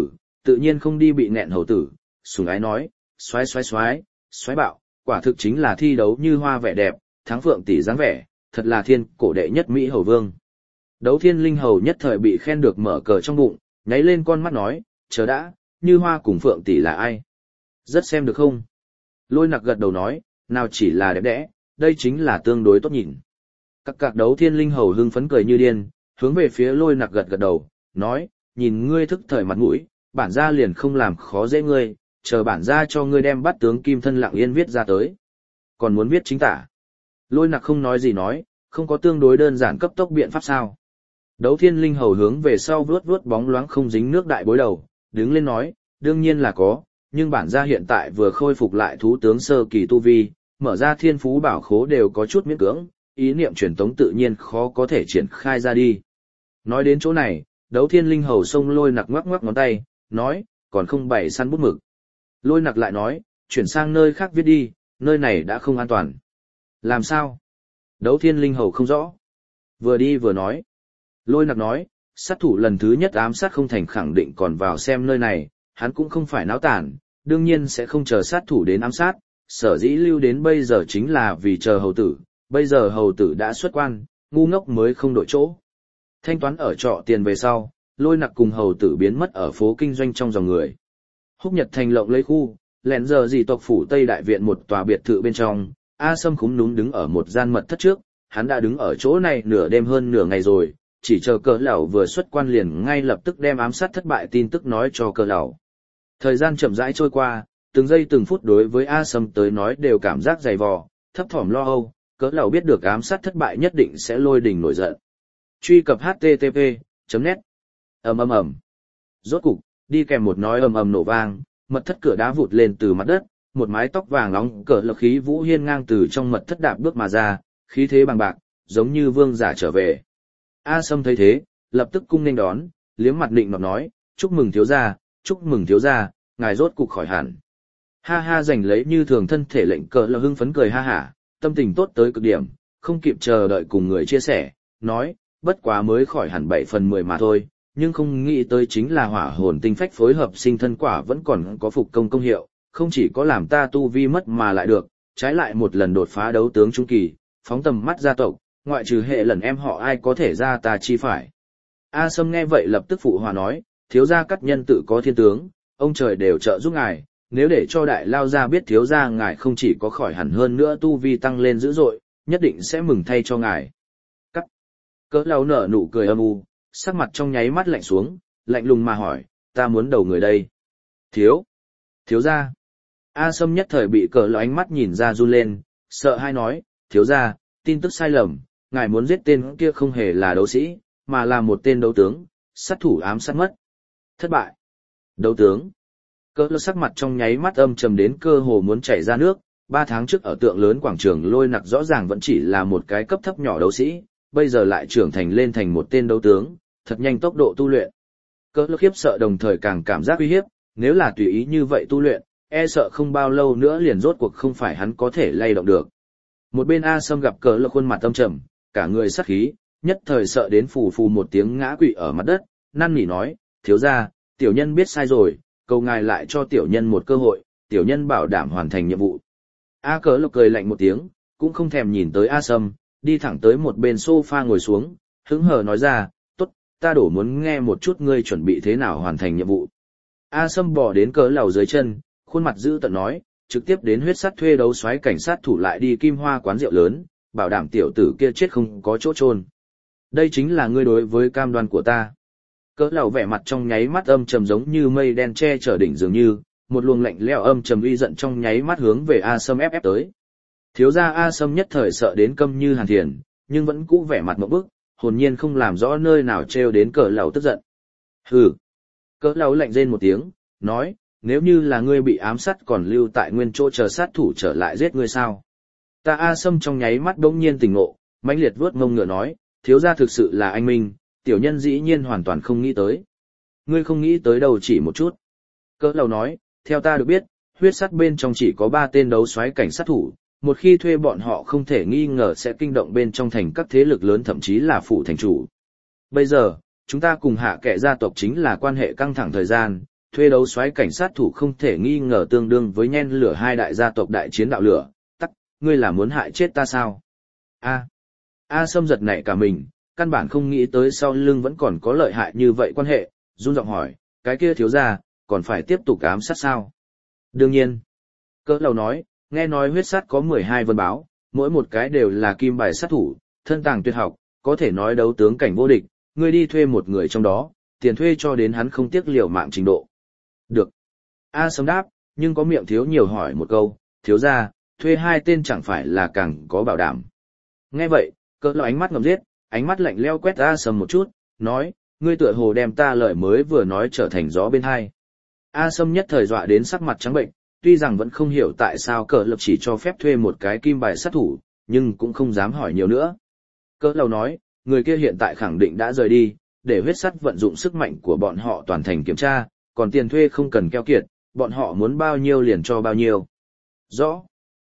tự nhiên không đi bị nẹn hầu tử, sùng ái nói, xoái xoái xoái, xoái bạo, quả thực chính là thi đấu như hoa vẻ đẹp, thắng phượng tỷ dáng vẻ, thật là thiên cổ đệ nhất Mỹ hầu vương. Đấu Thiên Linh hầu nhất thời bị khen được mở cờ trong bụng, nháy lên con mắt nói, chờ đã, như hoa cùng phượng tỷ là ai? Rất xem được không? Lôi Nặc gật đầu nói, nào chỉ là đẹp đẽ, đây chính là tương đối tốt nhìn. Các cạc Đấu Thiên Linh hầu hưng phấn cười như điên, hướng về phía Lôi Nặc gật gật đầu, nói, nhìn ngươi thức thời mặt mũi, bản gia liền không làm khó dễ ngươi, chờ bản gia cho ngươi đem bắt tướng Kim Thân Lặng Yên viết ra tới. Còn muốn viết chính tả. Lôi Nặc không nói gì nói, không có tương đối đơn giản cấp tốc biện pháp sao. Đấu Thiên Linh hầu hướng về sau vuốt vuốt bóng loáng không dính nước đại bối đầu, đứng lên nói, đương nhiên là có, nhưng bản gia hiện tại vừa khôi phục lại thú tướng sơ kỳ tu vi, mở ra thiên phú bảo khố đều có chút miễn cưỡng, ý niệm truyền tống tự nhiên khó có thể triển khai ra đi. Nói đến chỗ này, Đấu Thiên Linh hầu xông Lôi Nặc ngoắc ngoắc ngón tay, nói, còn không bày săn bút mực. Lôi Nặc lại nói, chuyển sang nơi khác viết đi, nơi này đã không an toàn. Làm sao? Đấu Thiên Linh hầu không rõ. Vừa đi vừa nói. Lôi Nặc nói, sát thủ lần thứ nhất ám sát không thành khẳng định còn vào xem nơi này, hắn cũng không phải náo tản, đương nhiên sẽ không chờ sát thủ đến ám sát, sở dĩ lưu đến bây giờ chính là vì chờ hầu tử, bây giờ hầu tử đã xuất quan, ngu ngốc mới không đổi chỗ. Thanh toán ở trọ tiền về sau, Lôi Nặc cùng hầu tử biến mất ở phố kinh doanh trong dòng người. Húc Nhật thành lộng lấy khu, lẹn giờ gì tộc phủ Tây Đại Viện một tòa biệt thự bên trong, A Sâm khúm núm đứng ở một gian mật thất trước, hắn đã đứng ở chỗ này nửa đêm hơn nửa ngày rồi, chỉ chờ cờ lão vừa xuất quan liền ngay lập tức đem ám sát thất bại tin tức nói cho cờ lão. Thời gian chậm rãi trôi qua, từng giây từng phút đối với A Sâm tới nói đều cảm giác dày vò, thấp thỏm lo âu, cờ lão biết được ám sát thất bại nhất định sẽ lôi đình nổi giận. Truy cập H T T P chấm net ầm ầm ầm. Rốt cục, đi kèm một nói ầm ầm nổ vang, mật thất cửa đá vụt lên từ mặt đất, một mái tóc vàng nóng cỡ lực khí vũ hiên ngang từ trong mật thất đạp bước mà ra, khí thế bằng bạc, giống như vương giả trở về. A Sâm thấy thế, lập tức cung nên đón, liếm mặt định nọt nói, chúc mừng thiếu gia, chúc mừng thiếu gia, ngài rốt cục khỏi hẳn. Ha ha giành lấy như thường thân thể lệnh cờ là hưng phấn cười ha hả, tâm tình tốt tới cực điểm, không kịp chờ đợi cùng người chia sẻ, nói, bất quá mới khỏi hẳn bảy phần mười mà thôi, nhưng không nghĩ tới chính là hỏa hồn tinh phách phối hợp sinh thân quả vẫn còn có phục công công hiệu, không chỉ có làm ta tu vi mất mà lại được, trái lại một lần đột phá đấu tướng trung kỳ, phóng tầm mắt gia tộc, ngoại trừ hệ lần em họ ai có thể ra ta chi phải. A Sâm nghe vậy lập tức phụ hòa nói, thiếu gia cắt nhân tự có thiên tướng, ông trời đều trợ giúp ngài, nếu để cho đại lao gia biết thiếu gia ngài không chỉ có khỏi hẳn hơn nữa tu vi tăng lên dữ dội, nhất định sẽ mừng thay cho ngài. Cắt. Cỡ lão nở nụ cười âm u, sắc mặt trong nháy mắt lạnh xuống, lạnh lùng mà hỏi, ta muốn đầu người đây. Thiếu. Thiếu gia. A Sâm nhất thời bị cỡ lão ánh mắt nhìn ra run lên, sợ hai nói, thiếu gia, tin tức sai lầm, ngài muốn giết tên kia không hề là đấu sĩ, mà là một tên đấu tướng, sát thủ ám sát mất. Thất bại. Đấu tướng. Cỡ lão sắc mặt trong nháy mắt âm trầm đến cơ hồ muốn chảy ra nước, ba tháng trước ở tượng lớn quảng trường Lôi Nặc rõ ràng vẫn chỉ là một cái cấp thấp nhỏ đấu sĩ, bây giờ lại trưởng thành lên thành một tên đấu tướng, thật nhanh tốc độ tu luyện. Cỡ lão khiếp sợ đồng thời càng cảm giác uy hiếp, nếu là tùy ý như vậy tu luyện, e sợ không bao lâu nữa liền rốt cuộc không phải hắn có thể lay động được. Một bên A Sâm gặp cỡ lão khuôn mặt âm trầm, cả người sát khí, nhất thời sợ đến phù phù một tiếng ngã quỵ ở mặt đất, năn nỉ nói, thiếu gia, tiểu nhân biết sai rồi, cầu ngài lại cho tiểu nhân một cơ hội, tiểu nhân bảo đảm hoàn thành nhiệm vụ. A cỡ lão cười lạnh một tiếng, cũng không thèm nhìn tới A Sâm, đi thẳng tới một bên sofa ngồi xuống, hứng hờ nói ra, tốt, ta đổ muốn nghe một chút ngươi chuẩn bị thế nào hoàn thành nhiệm vụ. A Sâm bỏ đến cỡ lão dưới chân, khuôn mặt dữ tợn nói, trực tiếp đến huyết sắt thuê đấu soái cảnh sát thủ lại đi Kim Hoa quán rượu lớn, bảo đảm tiểu tử kia chết không có chỗ chôn. Đây chính là ngươi đối với cam đoan của ta. Cỡ lão vẻ mặt trong nháy mắt âm trầm giống như mây đen che chở đỉnh dường như, một luồng lạnh lẽo âm trầm uy giận trong nháy mắt hướng về A Sâm ép ép tới. Thiếu gia A Sâm nhất thời sợ đến câm như hàn thiền, nhưng vẫn cũ vẻ mặt ngộp bức, hồn nhiên không làm rõ nơi nào trêu đến cỡ lão tức giận. Hừ. Cỡ lão lạnh rên một tiếng, nói, nếu như là ngươi bị ám sát còn lưu tại nguyên chỗ chờ sát thủ trở lại giết ngươi sao? Ta A Sâm trong nháy mắt bỗng nhiên tỉnh ngộ, mãnh liệt vuốt mông ngựa nói, thiếu gia thực sự là anh minh, tiểu nhân dĩ nhiên hoàn toàn không nghĩ tới. Ngươi không nghĩ tới đâu chỉ một chút. Cỡ lão nói, theo ta được biết, huyết sắt bên trong chỉ có ba tên đấu soái cảnh sát thủ, một khi thuê bọn họ không thể nghi ngờ sẽ kinh động bên trong thành các thế lực lớn thậm chí là phủ thành chủ. Bây giờ, chúng ta cùng hạ kệ gia tộc chính là quan hệ căng thẳng thời gian, thuê đấu soái cảnh sát thủ không thể nghi ngờ tương đương với nhen lửa hai đại gia tộc đại chiến đạo lửa, tắc, ngươi là muốn hại chết ta sao? A. A Sâm giật nảy cả mình, căn bản không nghĩ tới sau lưng vẫn còn có lợi hại như vậy quan hệ, run giọng hỏi, cái kia thiếu gia, còn phải tiếp tục ám sát sao? Đương nhiên. Cỡ lầu nói, nghe nói huyết sát có mười hai vân báo, mỗi một cái đều là kim bài sát thủ, thân tàng tuyệt học, có thể nói đấu tướng cảnh vô địch, ngươi đi thuê một người trong đó, tiền thuê cho đến hắn không tiếc liều mạng trình độ. Được. A Sâm đáp, nhưng có miệng thiếu nhiều hỏi một câu, thiếu gia, thuê hai tên chẳng phải là càng có bảo đảm. Nghe vậy, cỡ lầu ánh mắt ngầm giết, ánh mắt lạnh leo quét A Sâm một chút, nói, ngươi tựa hồ đem ta lời mới vừa nói trở thành gió bên hai. A Sâm nhất thời dọa đến sắc mặt trắng bệnh, tuy rằng vẫn không hiểu tại sao cỡ lập chỉ cho phép thuê một cái kim bài sát thủ, nhưng cũng không dám hỏi nhiều nữa. Cỡ lầu nói, người kia hiện tại khẳng định đã rời đi, để huyết sắt vận dụng sức mạnh của bọn họ toàn thành kiểm tra, còn tiền thuê không cần keo kiệt, bọn họ muốn bao nhiêu liền cho bao nhiêu. Rõ.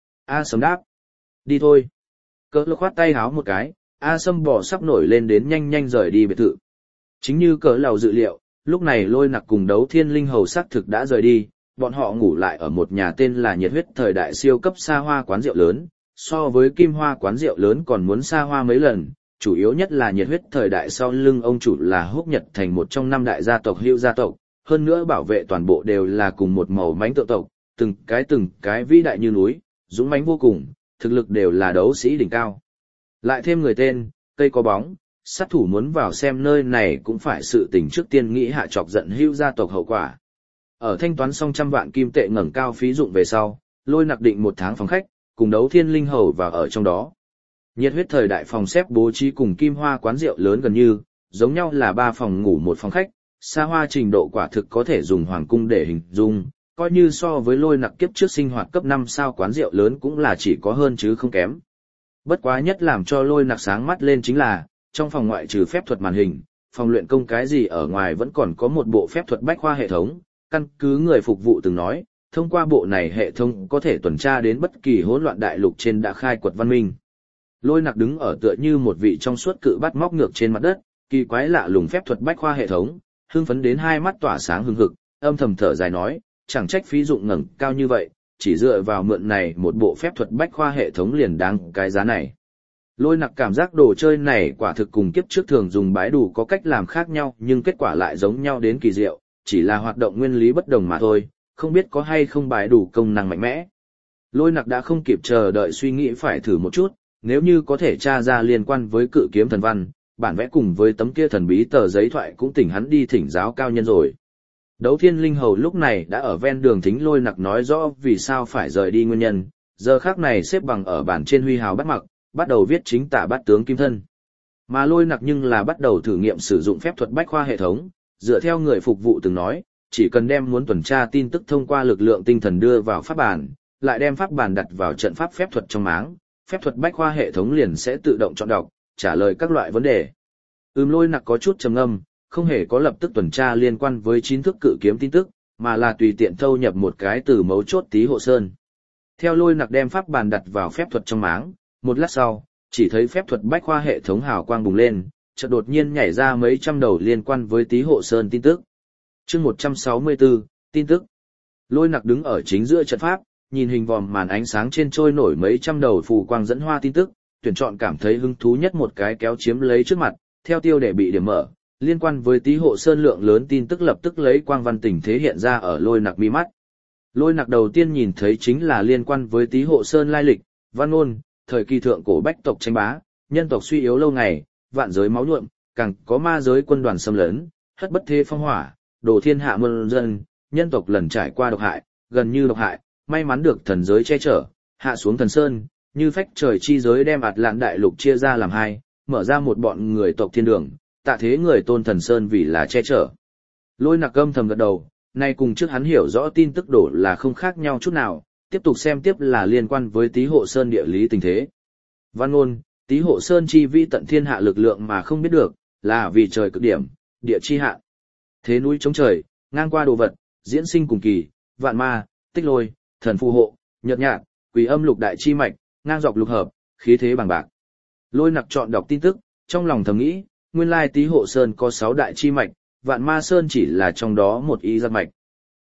A Sâm đáp. Đi thôi. Cỡ lầu khoát tay háo một cái, A Sâm bỏ sắp nổi lên đến nhanh nhanh rời đi biệt thự. Chính như cỡ lầu dự liệu, lúc này Lôi Nặc cùng Đấu Thiên Linh Hầu xác thực đã rời đi, bọn họ ngủ lại ở một nhà tên là Nhiệt Huyết thời đại siêu cấp xa hoa quán rượu lớn, so với Kim Hoa quán rượu lớn còn muốn xa hoa mấy lần, chủ yếu nhất là Nhiệt Huyết thời đại sau lưng ông chủ là Húc Nhật thành một trong năm đại gia tộc Hữu gia tộc, hơn nữa bảo vệ toàn bộ đều là cùng một màu mánh tượng tộc, từng cái từng cái vĩ đại như núi, dũng mãnh vô cùng, thực lực đều là đấu sĩ đỉnh cao. Lại thêm người tên, cây có bóng, sát thủ muốn vào xem nơi này cũng phải sự tình trước tiên nghĩ hạ chọc giận Hữu gia tộc hậu quả. Ở thanh toán xong trăm vạn kim tệ ngẩng cao phí dụng về sau, Lôi Nặc định một tháng phòng khách, cùng Đấu Thiên Linh Hầu vào ở trong đó. Nhiệt Huyết thời đại phòng xếp bố trí cùng Kim Hoa quán rượu lớn gần như, giống nhau là ba phòng ngủ một phòng khách, xa hoa trình độ quả thực có thể dùng hoàng cung để hình dung, coi như so với Lôi Nặc kiếp trước sinh hoạt cấp năm sao quán rượu lớn cũng là chỉ có hơn chứ không kém. Bất quá nhất làm cho Lôi Nặc sáng mắt lên chính là, trong phòng ngoại trừ phép thuật màn hình, phòng luyện công cái gì ở ngoài vẫn còn có một bộ phép thuật bách khoa hệ thống, căn cứ người phục vụ từng nói, thông qua bộ này hệ thống có thể tuần tra đến bất kỳ hỗn loạn đại lục trên đã khai quật văn minh. Lôi Nặc đứng ở tựa như một vị trong suốt cự bắt móc ngược trên mặt đất, kỳ quái lạ lùng phép thuật bách khoa hệ thống, hưng phấn đến hai mắt tỏa sáng hừng hực, âm thầm thở dài nói, chẳng trách phí dụng ngẩng cao như vậy, chỉ dựa vào mượn này một bộ phép thuật bách khoa hệ thống liền đáng cái giá này. Lôi Nặc cảm giác đồ chơi này quả thực cùng kiếp trước thường dùng bái đủ có cách làm khác nhau nhưng kết quả lại giống nhau đến kỳ diệu, chỉ là hoạt động nguyên lý bất đồng mà thôi, không biết có hay không bái đủ công năng mạnh mẽ. Lôi Nặc đã không kịp chờ đợi suy nghĩ phải thử một chút, nếu như có thể tra ra liên quan với cự kiếm thần văn, bản vẽ cùng với tấm kia thần bí tờ giấy thoại cũng tỉnh hắn đi thỉnh giáo cao nhân rồi. Đấu Thiên Linh Hầu lúc này đã ở ven đường thính Lôi Nặc nói rõ vì sao phải rời đi nguyên nhân, giờ khắc này xếp bằng ở bản trên huy hào bắt mặc, bắt đầu viết chính tả bát tướng kim thân. Mà Lôi Nặc nhưng là bắt đầu thử nghiệm sử dụng phép thuật bách khoa hệ thống, dựa theo người phục vụ từng nói, chỉ cần đem muốn tuần tra tin tức thông qua lực lượng tinh thần đưa vào pháp bản, lại đem pháp bản đặt vào trận pháp phép thuật trong máng, phép thuật bách khoa hệ thống liền sẽ tự động chọn đọc, trả lời các loại vấn đề. Ừm Lôi Nặc có chút trầm ngâm, không hề có lập tức tuần tra liên quan với chín thức cự kiếm tin tức, mà là tùy tiện thâu nhập một cái từ mấu chốt tí hộ sơn. Theo Lôi Nặc đem pháp bản đặt vào phép thuật trong máng, một lát sau, chỉ thấy phép thuật bách khoa hệ thống hào quang bùng lên, chợt đột nhiên nhảy ra mấy trăm đầu liên quan với tí hộ sơn tin tức. Chương một trăm sáu mươi tư, tin tức. Lôi Nặc đứng ở chính giữa trận pháp, nhìn hình vòm màn ánh sáng trên trôi nổi mấy trăm đầu phù quang dẫn hoa tin tức, tuyển chọn cảm thấy hứng thú nhất một cái kéo chiếm lấy trước mặt, theo tiêu đề bị điểm mở, liên quan với tí hộ sơn lượng lớn tin tức lập tức lấy quang văn tình thế hiện ra ở Lôi Nặc mi mắt. Lôi Nặc đầu tiên nhìn thấy chính là liên quan với tí hộ sơn lai lịch, văn ngôn, thời kỳ thượng cổ bách tộc tranh bá, nhân tộc suy yếu lâu ngày, vạn giới máu nhuộm, càng có ma giới quân đoàn xâm lấn, hất bất thế phong hỏa, đổ thiên hạ muôn dân, nhân tộc lần trải qua độc hại, gần như độc hại, may mắn được thần giới che chở, hạ xuống thần sơn, như phách trời chi giới đem ạt lạn đại lục chia ra làm hai, mở ra một bọn người tộc thiên đường, tạ thế người tôn thần sơn vì là che chở. Lôi Nặc âm thầm gật đầu, nay cùng trước hắn hiểu rõ tin tức đổ là không khác nhau chút nào, tiếp tục xem tiếp là liên quan với tí hộ sơn địa lý tình thế. Văn ngôn, tí hộ sơn chi vi tận thiên hạ lực lượng mà không biết được, là vì trời cực điểm, địa chi hạ. Thế núi chống trời, ngang qua đồ vật, diễn sinh cùng kỳ, vạn ma, tích lôi, thần phù hộ, nhật nhạt, quỷ âm lục đại chi mạch, ngang dọc lục hợp, khí thế bằng bạc. Lôi Nặc chọn đọc tin tức, trong lòng thầm nghĩ, nguyên lai tí hộ sơn có sáu đại chi mạch, vạn ma sơn chỉ là trong đó một ý giác mạch.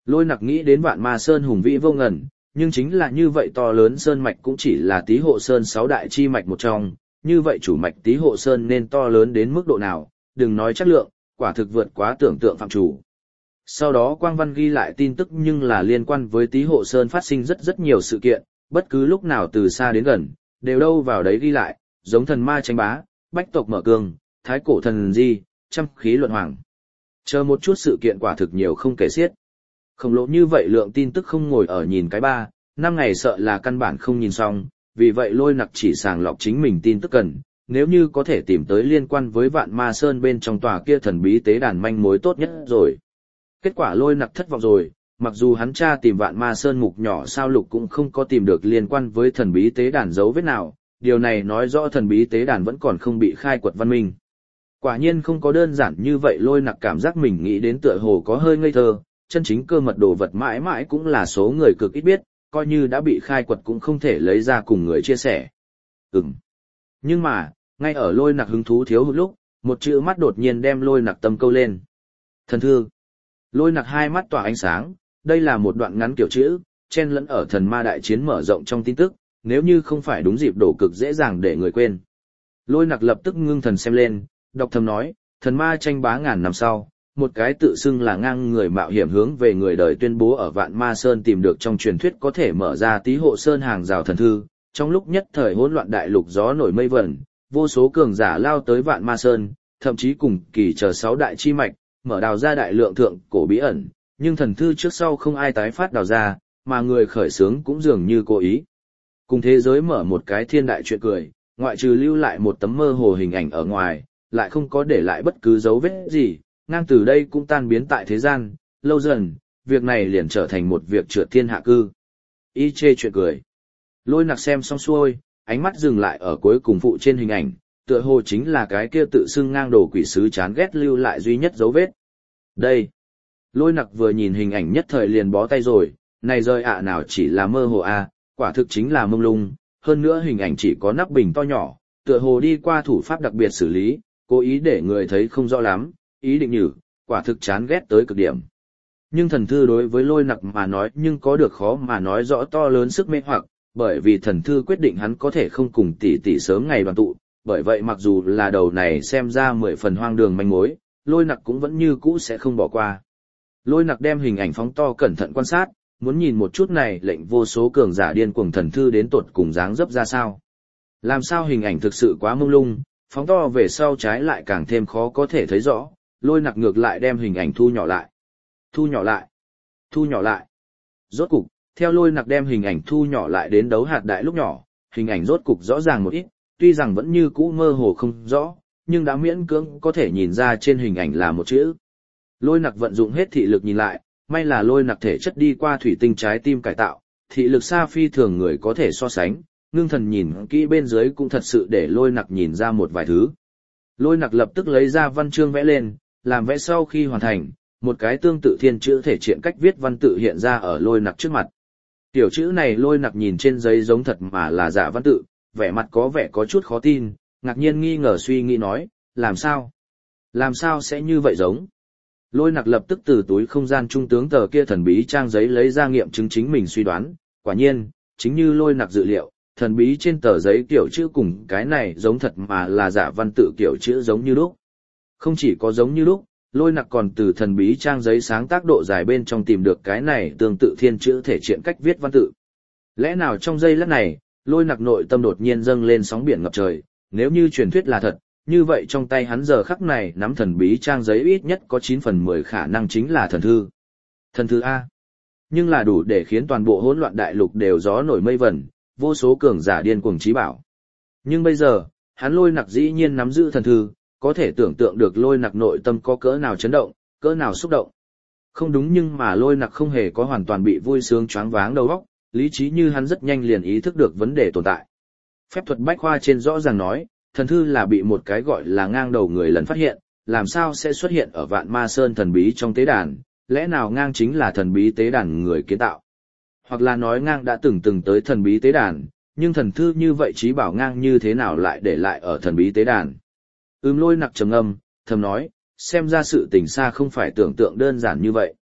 Lôi Nặc nghĩ đến Vạn Ma Sơn hùng vĩ vô ngần, nhưng chính là như vậy to lớn sơn mạch cũng chỉ là Tý Hộ Sơn sáu đại chi mạch một trong, như vậy chủ mạch Tý Hộ Sơn nên to lớn đến mức độ nào, đừng nói chất lượng, quả thực vượt quá tưởng tượng phạm chủ. Sau đó Quang Văn ghi lại tin tức nhưng là liên quan với Tý Hộ Sơn phát sinh rất rất nhiều sự kiện, bất cứ lúc nào từ xa đến gần, đều đâu vào đấy ghi lại, giống thần ma tranh bá, bách tộc mở cương, thái cổ thần di, trăm khí luận hoàng. Chờ một chút sự kiện quả thực nhiều không kể xiết. Khổng lồ như vậy lượng tin tức không ngồi ở nhìn cái ba, năm ngày sợ là căn bản không nhìn xong, vì vậy Lôi Nặc chỉ sàng lọc chính mình tin tức cần, nếu như có thể tìm tới liên quan với Vạn Ma Sơn bên trong tòa kia thần bí tế đàn manh mối tốt nhất rồi. Kết quả Lôi Nặc thất vọng rồi, mặc dù hắn tra tìm Vạn Ma Sơn mục nhỏ sao lục cũng không có tìm được liên quan với thần bí tế đàn dấu vết nào, điều này nói rõ thần bí tế đàn vẫn còn không bị khai quật văn minh. Quả nhiên không có đơn giản như vậy. Lôi Nặc cảm giác mình nghĩ đến tựa hồ có hơi ngây thơ, chân chính cơ mật đồ vật mãi mãi cũng là số người cực ít biết, coi như đã bị khai quật cũng không thể lấy ra cùng người chia sẻ. Ừm. Nhưng mà, ngay ở Lôi Nặc hứng thú thiếu hụt lúc, một chữ mắt đột nhiên đem Lôi Nặc tâm câu lên. Thần thư. Lôi Nặc hai mắt tỏa ánh sáng, đây là một đoạn ngắn kiểu chữ, chen lẫn ở thần ma đại chiến mở rộng trong tin tức, nếu như không phải đúng dịp đổ cực dễ dàng để người quên. Lôi Nặc lập tức ngưng thần xem lên, đọc thầm nói, thần ma tranh bá ngàn năm sau, một cái tự xưng là ngang người mạo hiểm hướng về người đời tuyên bố ở Vạn Ma Sơn tìm được trong truyền thuyết có thể mở ra Tý Hộ Sơn hàng rào thần thư, trong lúc nhất thời hỗn loạn đại lục gió nổi mây vẩn, vô số cường giả lao tới Vạn Ma Sơn, thậm chí cùng kỳ chờ sáu đại chi mạch, mở đào ra đại lượng thượng cổ bí ẩn, nhưng thần thư trước sau không ai tái phát đào ra, mà người khởi xướng cũng dường như cố ý. Cùng thế giới mở một cái thiên đại chuyện cười, ngoại trừ lưu lại một tấm mơ hồ hình ảnh ở ngoài, lại không có để lại bất cứ dấu vết gì, ngang từ đây cũng tan biến tại thế gian, lâu dần, việc này liền trở thành một việc trượt thiên hạ cư. Y chê chuyện cười. Lôi Nặc xem xong xuôi, ánh mắt dừng lại ở cuối cùng phụ trên hình ảnh, tựa hồ chính là cái kia tự xưng ngang đồ quỷ sứ chán ghét lưu lại duy nhất dấu vết. Đây. Lôi Nặc vừa nhìn hình ảnh nhất thời liền bó tay rồi, này rơi ạ nào chỉ là mơ hồ a, quả thực chính là mông lung, hơn nữa hình ảnh chỉ có nắp bình to nhỏ, tựa hồ đi qua thủ pháp đặc biệt xử lý, cố ý để người thấy không rõ lắm, ý định nhử, quả thực chán ghét tới cực điểm. Nhưng thần thư đối với Lôi Nặc mà nói nhưng có được khó mà nói rõ to lớn sức mê hoặc, bởi vì thần thư quyết định hắn có thể không cùng tỷ tỷ sớm ngày đoàn tụ, bởi vậy mặc dù là đầu này xem ra mười phần hoang đường manh mối, Lôi Nặc cũng vẫn như cũ sẽ không bỏ qua. Lôi Nặc đem hình ảnh phóng to cẩn thận quan sát, muốn nhìn một chút này lệnh vô số cường giả điên cuồng thần thư đến tột cùng dáng dấp ra sao. Làm sao hình ảnh thực sự quá mông lung, phóng to về sau trái lại càng thêm khó có thể thấy rõ, Lôi Nặc ngược lại đem hình ảnh thu nhỏ lại. Thu nhỏ lại. Thu nhỏ lại. Rốt cục, theo Lôi Nặc đem hình ảnh thu nhỏ lại đến đấu hạt đại lúc nhỏ, hình ảnh rốt cục rõ ràng một ít, tuy rằng vẫn như cũ mơ hồ không rõ, nhưng đã miễn cưỡng có thể nhìn ra trên hình ảnh là một chữ. Lôi Nặc vận dụng hết thị lực nhìn lại, may là Lôi Nặc thể chất đi qua thủy tinh trái tim cải tạo, thị lực xa phi thường người có thể so sánh, ngưng thần nhìn kỹ bên dưới cũng thật sự để Lôi Nặc nhìn ra một vài thứ. Lôi Nặc lập tức lấy ra văn chương vẽ lên, làm vẽ sau khi hoàn thành, một cái tương tự thiên chữ thể triển cách viết văn tự hiện ra ở Lôi Nặc trước mặt. Tiểu chữ này Lôi Nặc nhìn trên giấy giống thật mà là giả văn tự, vẻ mặt có vẻ có chút khó tin, ngạc nhiên nghi ngờ suy nghĩ nói, làm sao? Làm sao sẽ như vậy giống? Lôi Nặc lập tức từ túi không gian trung tướng tờ kia thần bí trang giấy lấy ra nghiệm chứng chính mình suy đoán, quả nhiên, chính như Lôi Nặc dự liệu, thần bí trên tờ giấy kiểu chữ cùng cái này giống thật mà là giả văn tự kiểu chữ giống như lúc. Không chỉ có giống như lúc, Lôi Nặc còn từ thần bí trang giấy sáng tác độ dài bên trong tìm được cái này tương tự thiên chữ thể triển cách viết văn tự. Lẽ nào trong giây lát này, Lôi Nặc nội tâm đột nhiên dâng lên sóng biển ngập trời, nếu như truyền thuyết là thật, như vậy trong tay hắn giờ khắc này nắm thần bí trang giấy ít nhất có chín phần mười khả năng chính là thần thư. Thần thư A. Nhưng là đủ để khiến toàn bộ hỗn loạn đại lục đều gió nổi mây vẩn, vô số cường giả điên cuồng chí bảo. Nhưng bây giờ, hắn Lôi Nặc dĩ nhiên nắm giữ thần thư, có thể tưởng tượng được Lôi Nặc nội tâm có cỡ nào chấn động, cỡ nào xúc động. Không đúng, nhưng mà Lôi Nặc không hề có hoàn toàn bị vui sướng choáng váng đầu óc, lý trí như hắn rất nhanh liền ý thức được vấn đề tồn tại. Phép thuật bách khoa trên rõ ràng nói, thần thư là bị một cái gọi là ngang đầu người lần phát hiện, làm sao sẽ xuất hiện ở Vạn Ma Sơn thần bí trong tế đàn, lẽ nào ngang chính là thần bí tế đàn người kiến tạo? Hoặc là nói ngang đã từng từng tới thần bí tế đàn, nhưng thần thư như vậy trí bảo ngang như thế nào lại để lại ở thần bí tế đàn? Ừm Lôi Nặc trầm ngâm, thầm nói, xem ra sự tình xa không phải tưởng tượng đơn giản như vậy.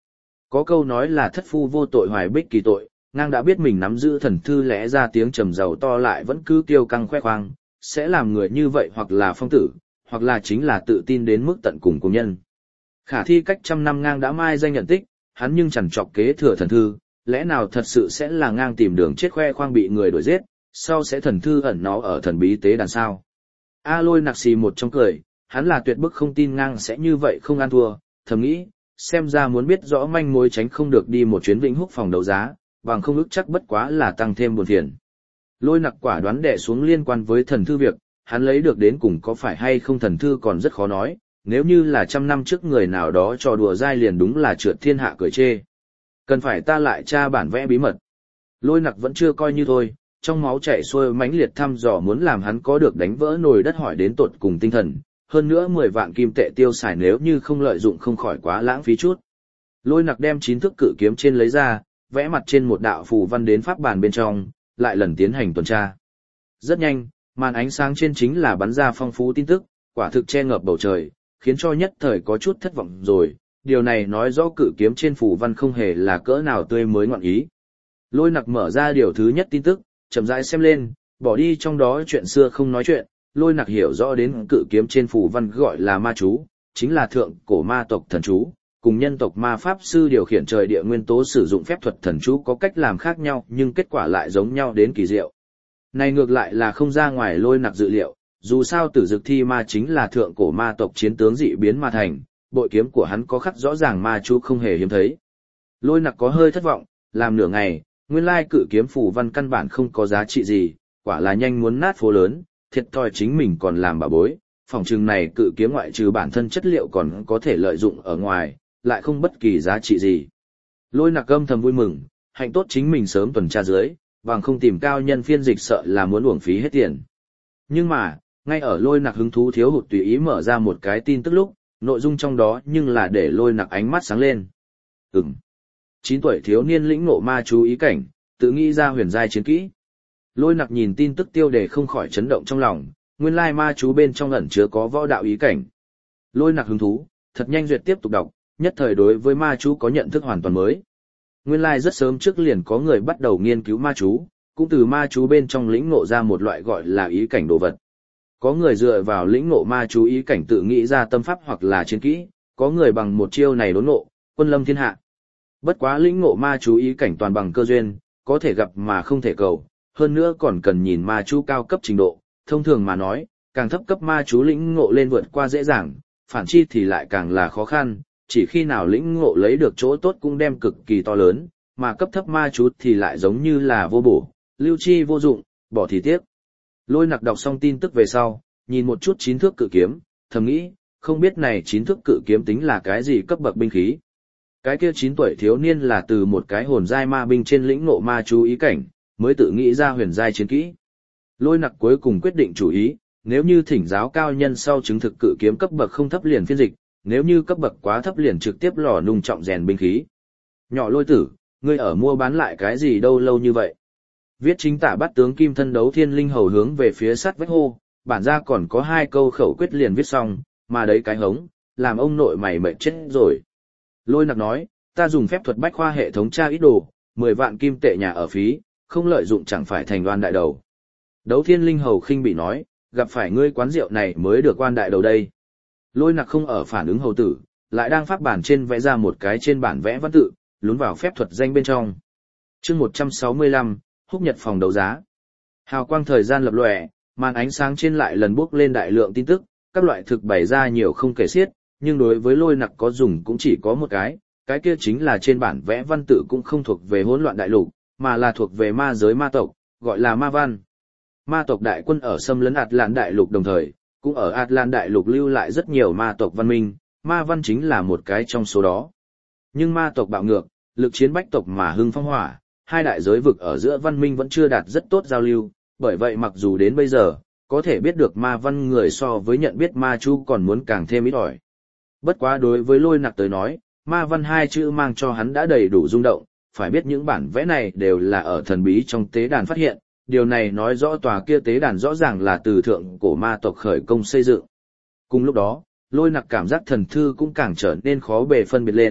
Có câu nói là thất phu vô tội hoài bích kỳ tội, ngang đã biết mình nắm giữ thần thư lẽ ra tiếng trầm giàu to lại vẫn cứ kiêu căng khoe khoang, sẽ làm người như vậy hoặc là phong tử, hoặc là chính là tự tin đến mức tận cùng của nhân. Khả thi cách trăm năm ngang đã mai danh nhận tích, hắn nhưng chẳng chọc kế thừa thần thư, lẽ nào thật sự sẽ là ngang tìm đường chết khoe khoang bị người đuổi giết, sau sẽ thần thư ẩn nó ở thần bí tế đàn sao. A Lôi nặc xì một trong cười, hắn là tuyệt bức không tin ngang sẽ như vậy không ăn thua, thầm nghĩ, xem ra muốn biết rõ manh mối tránh không được đi một chuyến Vĩnh Húc phòng đấu giá, bằng không ức chắc bất quá là tăng thêm buồn phiền. Lôi nặc quả đoán đè xuống liên quan với thần thư việc, hắn lấy được đến cùng có phải hay không thần thư còn rất khó nói, nếu như là trăm năm trước người nào đó trò đùa dai liền đúng là trượt thiên hạ cười chê. Cần phải ta lại tra bản vẽ bí mật. Lôi nặc vẫn chưa coi như thôi, trong máu chảy xuôi mãnh liệt thăm dò muốn làm hắn có được đánh vỡ nồi đất hỏi đến tột cùng tinh thần, hơn nữa mười vạn kim tệ tiêu xài nếu như không lợi dụng không khỏi quá lãng phí chút. Lôi nặc đem chín thước cự kiếm trên lấy ra, vẽ mặt trên một đạo phù văn đến pháp bàn bên trong, lại lần tiến hành tuần tra. Rất nhanh, màn ánh sáng trên chính là bắn ra phong phú tin tức, quả thực che ngập bầu trời, khiến cho nhất thời có chút thất vọng rồi, điều này nói rõ cự kiếm trên phù văn không hề là cỡ nào tươi mới ngọn ý. Lôi nặc mở ra điều thứ nhất tin tức, chậm rãi xem lên, bỏ đi trong đó chuyện xưa không nói chuyện, lôi nặc hiểu rõ đến cự kiếm trên phù văn gọi là ma chú, chính là thượng cổ ma tộc thần chú, cùng nhân tộc ma pháp sư điều khiển trời địa nguyên tố sử dụng phép thuật thần chú có cách làm khác nhau nhưng kết quả lại giống nhau đến kỳ diệu. Này ngược lại là không ra ngoài lôi nặc dự liệu, dù sao tử dực thi ma chính là thượng cổ ma tộc chiến tướng dị biến ma thành, bội kiếm của hắn có khắc rõ ràng ma chú không hề hiếm thấy. Lôi nặc có hơi thất vọng, làm nửa ngày, nguyên lai cự kiếm phù văn căn bản không có giá trị gì, quả là nhanh muốn nát phố lớn, thiệt thòi chính mình còn làm bà bối, phòng trừng này cự kiếm ngoại trừ bản thân chất liệu còn có thể lợi dụng ở ngoài, lại không bất kỳ giá trị gì. Lôi nặc âm thầm vui mừng, hạnh tốt chính mình sớm tuần tra dưới, bằng không tìm cao nhân phiên dịch sợ là muốn uổng phí hết tiền. Nhưng mà, ngay ở lôi nặc hứng thú thiếu hụt tùy ý mở ra một cái tin tức lúc, nội dung trong đó nhưng là để lôi nặc ánh mắt sáng lên. Ừm. chín tuổi thiếu niên lĩnh ngộ ma chú ý cảnh, tự nghĩ ra huyền giai chiến kỹ. Lôi nặc nhìn tin tức tiêu đề không khỏi chấn động trong lòng, nguyên lai ma chú bên trong ẩn chứa có võ đạo ý cảnh. Lôi nặc hứng thú, thật nhanh duyệt tiếp tục đọc, nhất thời đối với ma chú có nhận thức hoàn toàn mới. Nguyên lai rất sớm trước liền có người bắt đầu nghiên cứu ma chú, cũng từ ma chú bên trong lĩnh ngộ ra một loại gọi là ý cảnh đồ vật. Có người dựa vào lĩnh ngộ ma chú ý cảnh tự nghĩ ra tâm pháp hoặc là chiến kỹ, có người bằng một chiêu này đốn ngộ, quân lâm thiên hạ. Bất quá lĩnh ngộ ma chú ý cảnh toàn bằng cơ duyên, có thể gặp mà không thể cầu, hơn nữa còn cần nhìn ma chú cao cấp trình độ, thông thường mà nói, càng thấp cấp ma chú lĩnh ngộ lên vượt qua dễ dàng, phản chi thì lại càng là khó khăn, chỉ khi nào lĩnh ngộ lấy được chỗ tốt cũng đem cực kỳ to lớn, mà cấp thấp ma chú thì lại giống như là vô bổ, lưu chi vô dụng, bỏ thì tiếc. Lôi nặc đọc xong tin tức về sau, nhìn một chút chín thước cự kiếm, thầm nghĩ, không biết này chín thước cự kiếm tính là cái gì cấp bậc binh khí. Cái kia chín tuổi thiếu niên là từ một cái hồn giai ma binh trên lĩnh ngộ ma chú ý cảnh, mới tự nghĩ ra huyền giai chiến kỹ. Lôi nặc cuối cùng quyết định chủ ý, nếu như thỉnh giáo cao nhân sau chứng thực cự kiếm cấp bậc không thấp liền phiên dịch, nếu như cấp bậc quá thấp liền trực tiếp lò nung trọng rèn binh khí. Nhỏ Lôi tử, ngươi ở mua bán lại cái gì đâu lâu như vậy? Viết chính tả bắt tướng kim thân đấu thiên linh hầu hướng về phía sắt vách hô, bản ra còn có hai câu khẩu quyết liền viết xong, mà đấy cái hống, làm ông nội mày mệt chết rồi. Lôi nặc nói, ta dùng phép thuật bách khoa hệ thống tra ít đồ, mười vạn kim tệ nhà ở phí, không lợi dụng chẳng phải thành đoan đại đầu. Đấu thiên linh hầu khinh bị nói, gặp phải ngươi quán rượu này mới được quan đại đầu đây. Lôi nặc không ở phản ứng hầu tử, lại đang pháp bản trên vẽ ra một cái trên bản vẽ văn tự, lún vào phép thuật danh bên trong. Chương một trăm sáu mươi lăm, Húc Nhật phòng đấu giá. Hào quang thời gian lập lòe, màn ánh sáng trên lại lần bước lên đại lượng tin tức, các loại thực bày ra nhiều không kể xiết, nhưng đối với lôi nặc có dùng cũng chỉ có một cái, cái kia chính là trên bản vẽ văn tự cũng không thuộc về hỗn loạn đại lục, mà là thuộc về ma giới ma tộc, gọi là ma văn. Ma tộc đại quân ở xâm lấn Atlan đại lục đồng thời, cũng ở Atlan đại lục lưu lại rất nhiều ma tộc văn minh, ma văn chính là một cái trong số đó. Nhưng ma tộc bạo ngược, lực chiến bách tộc mà hưng phong hỏa, hai đại giới vực ở giữa văn minh vẫn chưa đạt rất tốt giao lưu, bởi vậy mặc dù đến bây giờ, có thể biết được ma văn người so với nhận biết ma chú còn muốn càng thêm ít ỏi. Bất quá đối với lôi nặc tới nói, ma văn hai chữ mang cho hắn đã đầy đủ rung động, phải biết những bản vẽ này đều là ở thần bí trong tế đàn phát hiện, điều này nói rõ tòa kia tế đàn rõ ràng là từ thượng cổ ma tộc khởi công xây dựng. Cùng lúc đó, lôi nặc cảm giác thần thư cũng càng trở nên khó bề phân biệt lên,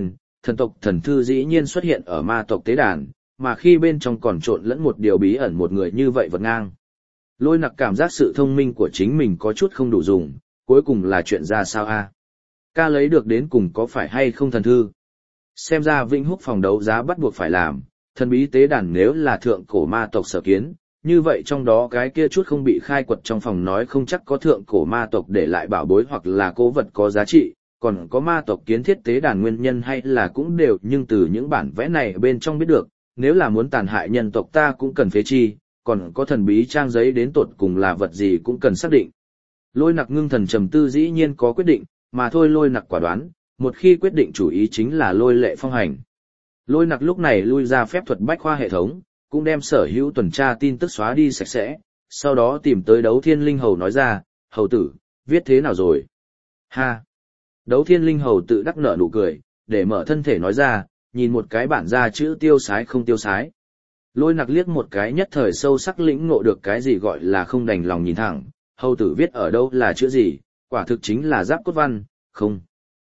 thần tộc thần thư dĩ nhiên xuất hiện ở ma tộc tế đàn, mà khi bên trong còn trộn lẫn một điều bí ẩn một người như vậy vật ngang. Lôi Nặc cảm giác sự thông minh của chính mình có chút không đủ dùng, cuối cùng là chuyện ra sao a? Ca lấy được đến cùng có phải hay không thần thư? Xem ra Vĩnh Húc phòng đấu giá bắt buộc phải làm, thần bí tế đàn nếu là thượng cổ ma tộc sở kiến, như vậy trong đó cái kia chút không bị khai quật trong phòng nói không chắc có thượng cổ ma tộc để lại bảo bối hoặc là cố vật có giá trị, còn có ma tộc kiến thiết tế đàn nguyên nhân hay là cũng đều nhưng từ những bản vẽ này bên trong biết được, nếu là muốn tàn hại nhân tộc ta cũng cần phế chi, còn có thần bí trang giấy đến tột cùng là vật gì cũng cần xác định. Lôi Nặc ngưng thần trầm tư dĩ nhiên có quyết định, mà thôi Lôi Nặc quả đoán, một khi quyết định chủ ý chính là lôi lệ phong hành. Lôi Nặc lúc này lui ra phép thuật bách khoa hệ thống, cũng đem sở hữu tuần tra tin tức xóa đi sạch sẽ, sau đó tìm tới Đấu Thiên Linh Hầu nói ra, hầu tử, viết thế nào rồi? Ha! Đấu Thiên Linh Hầu tự đắc nở nụ cười, để mở thân thể nói ra, nhìn một cái bản ra chữ tiêu sái không tiêu sái. Lôi Nặc liếc một cái nhất thời sâu sắc lĩnh ngộ được cái gì gọi là không đành lòng nhìn thẳng, hầu tử viết ở đâu là chữ gì, quả thực chính là giáp cốt văn, không.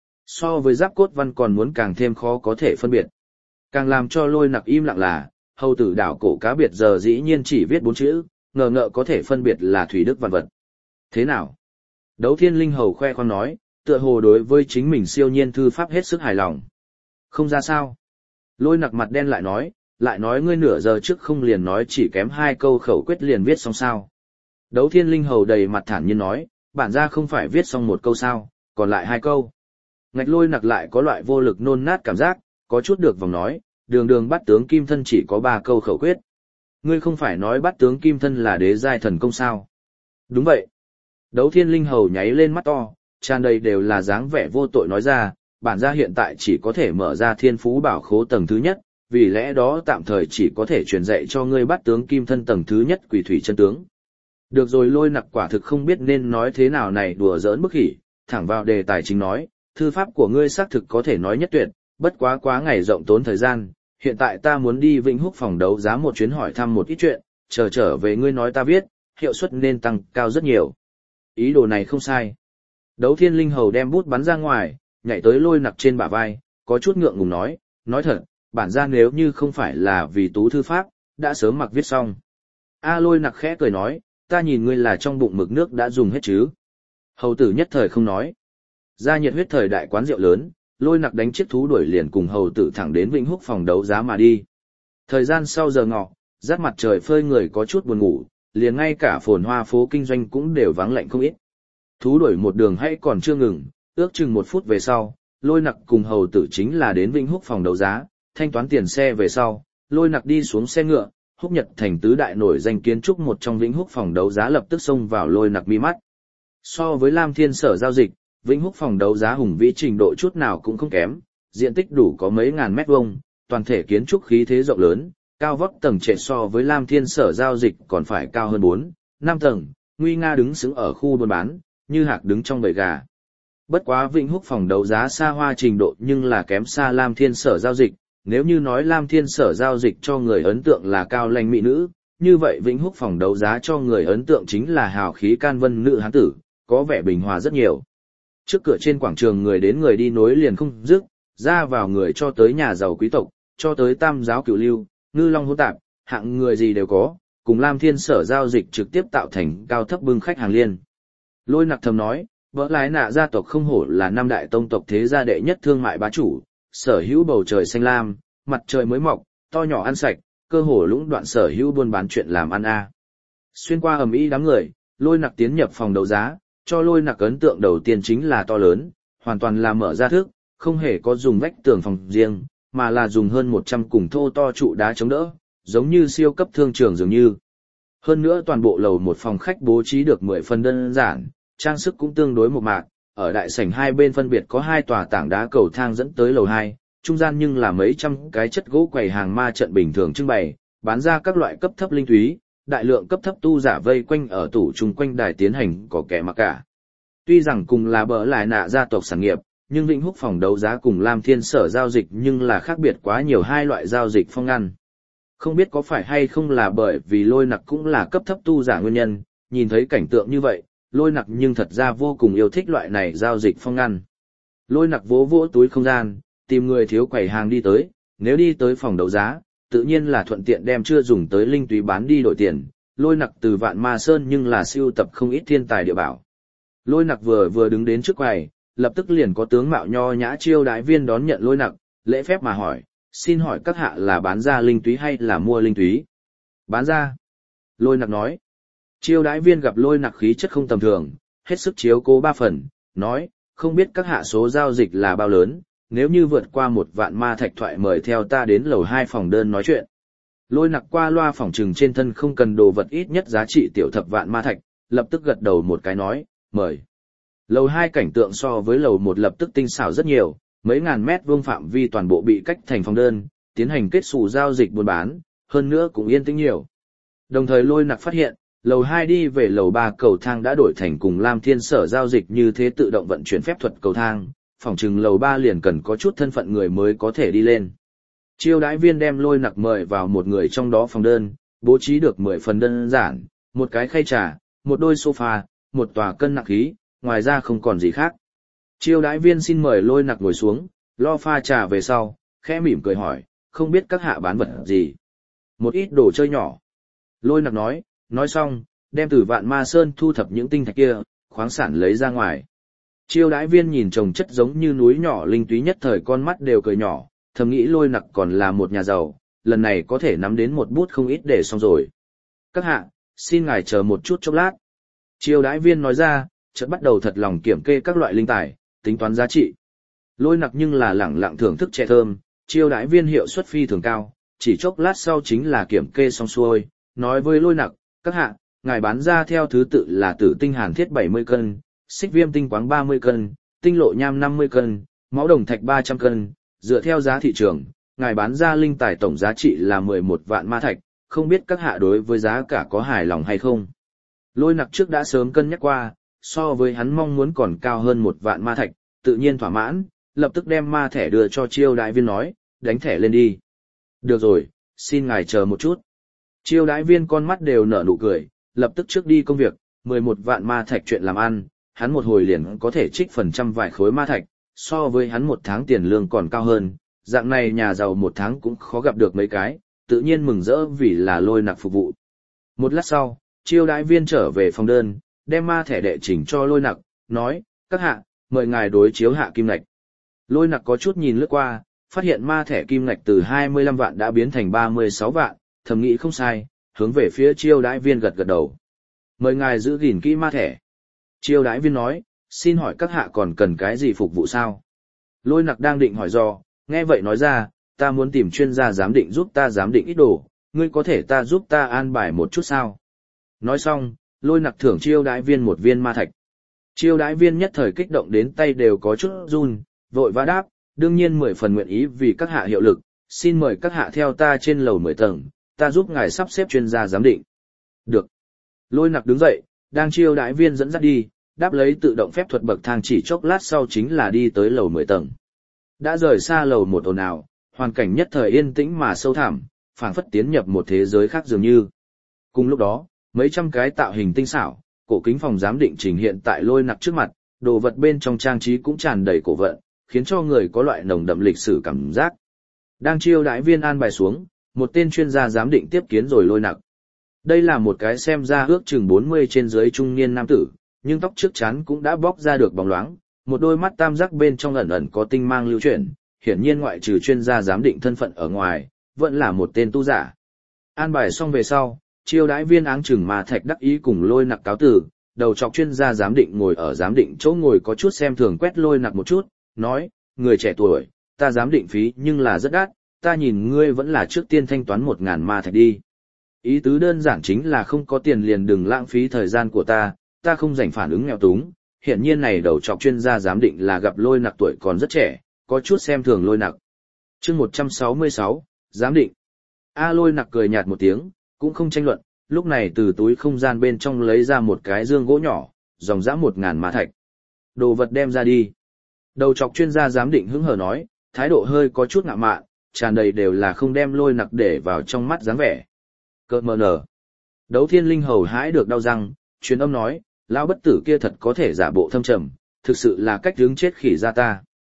So với giáp cốt văn còn muốn càng thêm khó có thể phân biệt. Càng làm cho Lôi Nặc im lặng là, hầu tử đảo cổ cá biệt giờ dĩ nhiên chỉ viết bốn chữ, ngờ ngợ có thể phân biệt là thủy đức văn vật. Thế nào? Đấu Thiên Linh Hầu khoe khoang nói, tựa hồ đối với chính mình siêu nhiên thư pháp hết sức hài lòng. Không ra sao? Lôi Nặc mặt đen lại nói, lại nói ngươi nửa giờ trước không liền nói chỉ kém hai câu khẩu quyết liền viết xong sao. Đấu Thiên Linh Hầu đầy mặt thản nhiên nói, bản ra không phải viết xong một câu sao, còn lại hai câu. Ngạch Lôi Nặc lại có loại vô lực nôn nát cảm giác, có chút được vòng nói, đường đường bắt tướng kim thân chỉ có ba câu khẩu quyết. Ngươi không phải nói bắt tướng kim thân là đế giai thần công sao? Đúng vậy. Đấu Thiên Linh Hầu nháy lên mắt to, tràn đầy đều là dáng vẻ vô tội nói ra, bản gia hiện tại chỉ có thể mở ra thiên phú bảo khố tầng thứ nhất, vì lẽ đó tạm thời chỉ có thể truyền dạy cho ngươi bắt tướng kim thân tầng thứ nhất quỷ thủy chân tướng. Được rồi Lôi Nặc quả thực không biết nên nói thế nào này đùa giỡn bức hỉ, thẳng vào đề tài chính nói, thư pháp của ngươi xác thực có thể nói nhất tuyệt, bất quá quá ngày rộng tốn thời gian, hiện tại ta muốn đi Vĩnh Húc phòng đấu giá một chuyến hỏi thăm một ít chuyện, chờ trở về ngươi nói ta viết, hiệu suất nên tăng cao rất nhiều. Ý đồ này không sai. Đấu Thiên Linh Hầu đem bút bắn ra ngoài, nhảy tới Lôi Nặc trên bả vai, có chút ngượng ngùng nói, nói thật, bản ra nếu như không phải là vì tú thư pháp, đã sớm mặc viết xong. A Lôi Nặc khẽ cười nói, ta nhìn ngươi là trong bụng mực nước đã dùng hết chứ. Hầu tử nhất thời không nói. Ra nhiệt huyết thời đại quán rượu lớn, Lôi Nặc đánh chiếc thú đuổi liền cùng hầu tử thẳng đến Vĩnh Húc phòng đấu giá mà đi. Thời gian sau giờ ngọ, rát mặt trời phơi người có chút buồn ngủ, liền ngay cả phồn hoa phố kinh doanh cũng đều vắng lạnh không ít. Thú đuổi một đường hay còn chưa ngừng, ước chừng một phút về sau, Lôi Nặc cùng hầu tử chính là đến Vĩnh Húc phòng đấu giá, thanh toán tiền xe về sau, Lôi Nặc đi xuống xe ngựa, Húc Nhật thành tứ đại nổi danh kiến trúc một trong Vĩnh Húc phòng đấu giá lập tức xông vào Lôi Nặc mi mắt. So với Lam Thiên sở giao dịch, Vĩnh Húc phòng đấu giá hùng vĩ trình độ chút nào cũng không kém, diện tích đủ có mấy ngàn mét vuông, toàn thể kiến trúc khí thế rộng lớn, cao vóc tầng trệt so với Lam Thiên sở giao dịch còn phải cao hơn bốn, năm tầng, nguy nga đứng sững ở khu buôn bán, như hạc đứng trong bầy gà. Bất quá Vĩnh Húc phòng đấu giá xa hoa trình độ nhưng là kém xa Lam Thiên sở giao dịch, nếu như nói Lam Thiên sở giao dịch cho người ấn tượng là cao lãnh mỹ nữ, như vậy Vĩnh Húc phòng đấu giá cho người ấn tượng chính là hào khí can vân nữ hán tử, có vẻ bình hòa rất nhiều. Trước cửa trên quảng trường người đến người đi nối liền không dứt, ra vào người cho tới nhà giàu quý tộc, cho tới tam giáo cửu lưu, ngư long hỗn tạp, hạng người gì đều có, cùng Lam Thiên sở giao dịch trực tiếp tạo thành cao thấp bưng khách hàng liên. Lôi Nặc thầm nói, vỡ lái nạ gia tộc không hổ là năm đại tông tộc thế gia đệ nhất thương mại bá chủ, sở hữu bầu trời xanh lam, mặt trời mới mọc, to nhỏ ăn sạch, cơ hồ lũng đoạn sở hữu buôn bán chuyện làm ăn a. Xuyên qua ầm ĩ đám người, Lôi Nặc tiến nhập phòng đấu giá, cho Lôi Nặc ấn tượng đầu tiên chính là to lớn, hoàn toàn là mở ra thức, không hề có dùng vách tường phòng riêng, mà là dùng hơn một trăm cùng thô to trụ đá chống đỡ, giống như siêu cấp thương trường dường như. Hơn nữa toàn bộ lầu một phòng khách bố trí được mười phần đơn giản, trang sức cũng tương đối mộc mạc, ở đại sảnh hai bên phân biệt có hai tòa tảng đá cầu thang dẫn tới lầu hai, trung gian nhưng là mấy trăm cái chất gỗ quầy hàng ma trận bình thường trưng bày, bán ra các loại cấp thấp linh thúy, đại lượng cấp thấp tu giả vây quanh ở tủ chung quanh đài tiến hành có kẻ mặc cả. Tuy rằng cùng là bỡ lại nạ gia tộc sản nghiệp, nhưng Vĩnh Húc phòng đấu giá cùng Lam Thiên sở giao dịch nhưng là khác biệt quá nhiều hai loại giao dịch phong ngăn. Không biết có phải hay không là bởi vì Lôi Nặc cũng là cấp thấp tu giả nguyên nhân, nhìn thấy cảnh tượng như vậy, Lôi Nặc nhưng thật ra vô cùng yêu thích loại này giao dịch phong ngăn. Lôi Nặc vỗ vỗ túi không gian, tìm người thiếu quầy hàng đi tới, nếu đi tới phòng đấu giá, tự nhiên là thuận tiện đem chưa dùng tới linh túy bán đi đổi tiền, Lôi Nặc từ Vạn Ma Sơn nhưng là siêu tập không ít thiên tài địa bảo. Lôi Nặc vừa vừa đứng đến trước quầy, lập tức liền có tướng mạo nho nhã chiêu đái viên đón nhận Lôi Nặc, lễ phép mà hỏi, xin hỏi các hạ là bán ra linh túy hay là mua linh túy? Bán ra. Lôi Nặc nói. Chiêu đái viên gặp Lôi Nặc khí chất không tầm thường, hết sức chiếu cố ba phần, nói, không biết các hạ số giao dịch là bao lớn, nếu như vượt qua một vạn ma thạch thoại mời theo ta đến lầu hai phòng đơn nói chuyện. Lôi Nặc qua loa phòng trừng trên thân không cần đồ vật ít nhất giá trị tiểu thập vạn ma thạch, lập tức gật đầu một cái nói, mời. Lầu hai cảnh tượng so với lầu một lập tức tinh xảo rất nhiều, mấy ngàn mét vuông phạm vi toàn bộ bị cách thành phòng đơn, tiến hành kết sủ giao dịch buôn bán, hơn nữa cũng yên tĩnh nhiều. Đồng thời Lôi Nặc phát hiện, lầu hai đi về lầu ba cầu thang đã đổi thành cùng Lam Thiên Sở giao dịch như thế tự động vận chuyển phép thuật cầu thang, phòng trừng lầu ba liền cần có chút thân phận người mới có thể đi lên. Chiêu đãi viên đem Lôi Nặc mời vào một người trong đó phòng đơn, bố trí được mười phần đơn giản, một cái khay trà, một đôi sofa, một tòa cân nặng khí, ngoài ra không còn gì khác. Chiêu đãi viên xin mời Lôi Nặc ngồi xuống, lo pha trà về sau, khẽ mỉm cười hỏi, không biết các hạ bán vật gì? Một ít đồ chơi nhỏ. Lôi Nặc nói, nói xong, đem từ Vạn Ma Sơn thu thập những tinh thạch kia, khoáng sản lấy ra ngoài. Chiêu đãi viên nhìn trồng chất giống như núi nhỏ linh túy nhất thời con mắt đều cười nhỏ, thầm nghĩ Lôi Nặc còn là một nhà giàu, lần này có thể nắm đến một bút không ít để xong rồi. Các hạ, xin ngài chờ một chút chốc lát. Chiêu đãi viên nói ra, chợt bắt đầu thật lòng kiểm kê các loại linh tài, tính toán giá trị. Lôi Nặc nhưng là lẳng lặng thưởng thức chè thơm, chiêu đãi viên hiệu suất phi thường cao, chỉ chốc lát sau chính là kiểm kê xong xuôi, nói với Lôi Nặc, các hạ, ngài bán ra theo thứ tự là tử tinh hàn thiết bảy mươi cân, xích viêm tinh quáng ba mươi cân, tinh lộ nham năm mươi cân, máu đồng thạch ba trăm cân, dựa theo giá thị trường, ngài bán ra linh tài tổng giá trị là mười một vạn ma thạch, không biết các hạ đối với giá cả có hài lòng hay không. Lôi Nặc trước đã sớm cân nhắc qua, so với hắn mong muốn còn cao hơn một vạn ma thạch, tự nhiên thỏa mãn, lập tức đem ma thẻ đưa cho chiêu đãi viên nói, đánh thẻ lên đi. Được rồi, xin ngài chờ một chút. Chiêu đãi viên con mắt đều nở nụ cười, lập tức trước đi công việc, mười một vạn ma thạch chuyện làm ăn, hắn một hồi liền có thể trích phần trăm vài khối ma thạch, so với hắn một tháng tiền lương còn cao hơn, dạng này nhà giàu một tháng cũng khó gặp được mấy cái, tự nhiên mừng rỡ vì là Lôi Nặc phục vụ. Một lát sau, chiêu đãi viên trở về phòng đơn, đem ma thẻ đệ chỉnh cho Lôi Nặc, nói, các hạ, mời ngài đối chiếu hạ kim ngạch. Lôi Nặc có chút nhìn lướt qua, phát hiện ma thẻ kim ngạch từ hai mươi lăm vạn đã biến thành ba mươi sáu vạn, thầm nghĩ không sai, hướng về phía chiêu đãi viên gật gật đầu. Mời ngài giữ gìn kỹ ma thẻ. Chiêu đãi viên nói, xin hỏi các hạ còn cần cái gì phục vụ sao? Lôi Nặc đang định hỏi do, nghe vậy nói ra, ta muốn tìm chuyên gia giám định giúp ta giám định ít đồ, ngươi có thể ta giúp ta an bài một chút sao? Nói xong, Lôi Nặc thưởng chiêu đãi viên một viên ma thạch. Chiêu đãi viên nhất thời kích động đến tay đều có chút run, vội vã đáp, đương nhiên mười phần nguyện ý vì các hạ hiệu lực, xin mời các hạ theo ta trên lầu mười tầng, ta giúp ngài sắp xếp chuyên gia giám định. Được. Lôi Nặc đứng dậy, đang chiêu đãi viên dẫn dắt đi, đáp lấy tự động phép thuật bậc thang chỉ chốc lát sau chính là đi tới lầu mười tầng. Đã rời xa lầu một ồn ào, hoàn cảnh nhất thời yên tĩnh mà sâu thẳm, phảng phất tiến nhập một thế giới khác dường như. Cùng lúc đó, mấy trăm cái tạo hình tinh xảo, cổ kính phòng giám định trình hiện tại Lôi Nặc trước mặt, đồ vật bên trong trang trí cũng tràn đầy cổ vận, khiến cho người có loại nồng đậm lịch sử cảm giác. Đang chiêu đãi viên an bài xuống, một tên chuyên gia giám định tiếp kiến rồi Lôi Nặc. Đây là một cái xem ra ước chừng bốn mươi trên dưới trung niên nam tử, nhưng tóc trước chắn cũng đã bóc ra được bóng loáng, một đôi mắt tam giác bên trong ẩn ẩn có tinh mang lưu chuyển, hiển nhiên ngoại trừ chuyên gia giám định thân phận ở ngoài, vẫn là một tên tu giả. An bài xong về sau, chiêu đãi viên áng chừng ma thạch đắc ý cùng Lôi Nặc cáo từ, đầu chọc chuyên gia giám định ngồi ở giám định chỗ ngồi có chút xem thường quét Lôi Nặc một chút, nói, người trẻ tuổi, ta giám định phí nhưng là rất đắt, ta nhìn ngươi vẫn là trước tiên thanh toán một ngàn ma thạch đi. Ý tứ đơn giản chính là không có tiền liền đừng lãng phí thời gian của ta, ta không dành phản ứng nghèo túng. Hiện nhiên này đầu chọc chuyên gia giám định là gặp Lôi Nặc tuổi còn rất trẻ, có chút xem thường Lôi Nặc. Chương một trăm sáu mươi sáu, giám định. A Lôi Nặc cười nhạt một tiếng, cũng không tranh luận, lúc này từ túi không gian bên trong lấy ra một cái dương gỗ nhỏ, dòng dã một ngàn ma thạch. Đồ vật đem ra đi. Đầu chọc chuyên gia giám định hứng hờ nói, thái độ hơi có chút ngạo mạn, tràn đầy đều là không đem Lôi Nặc để vào trong mắt dáng vẻ. Cơ mờ nở. Đấu Thiên Linh hầu hãi được đau răng, truyền âm nói, lão bất tử kia thật có thể giả bộ thâm trầm, thực sự là cách hướng chết khỉ ra ta.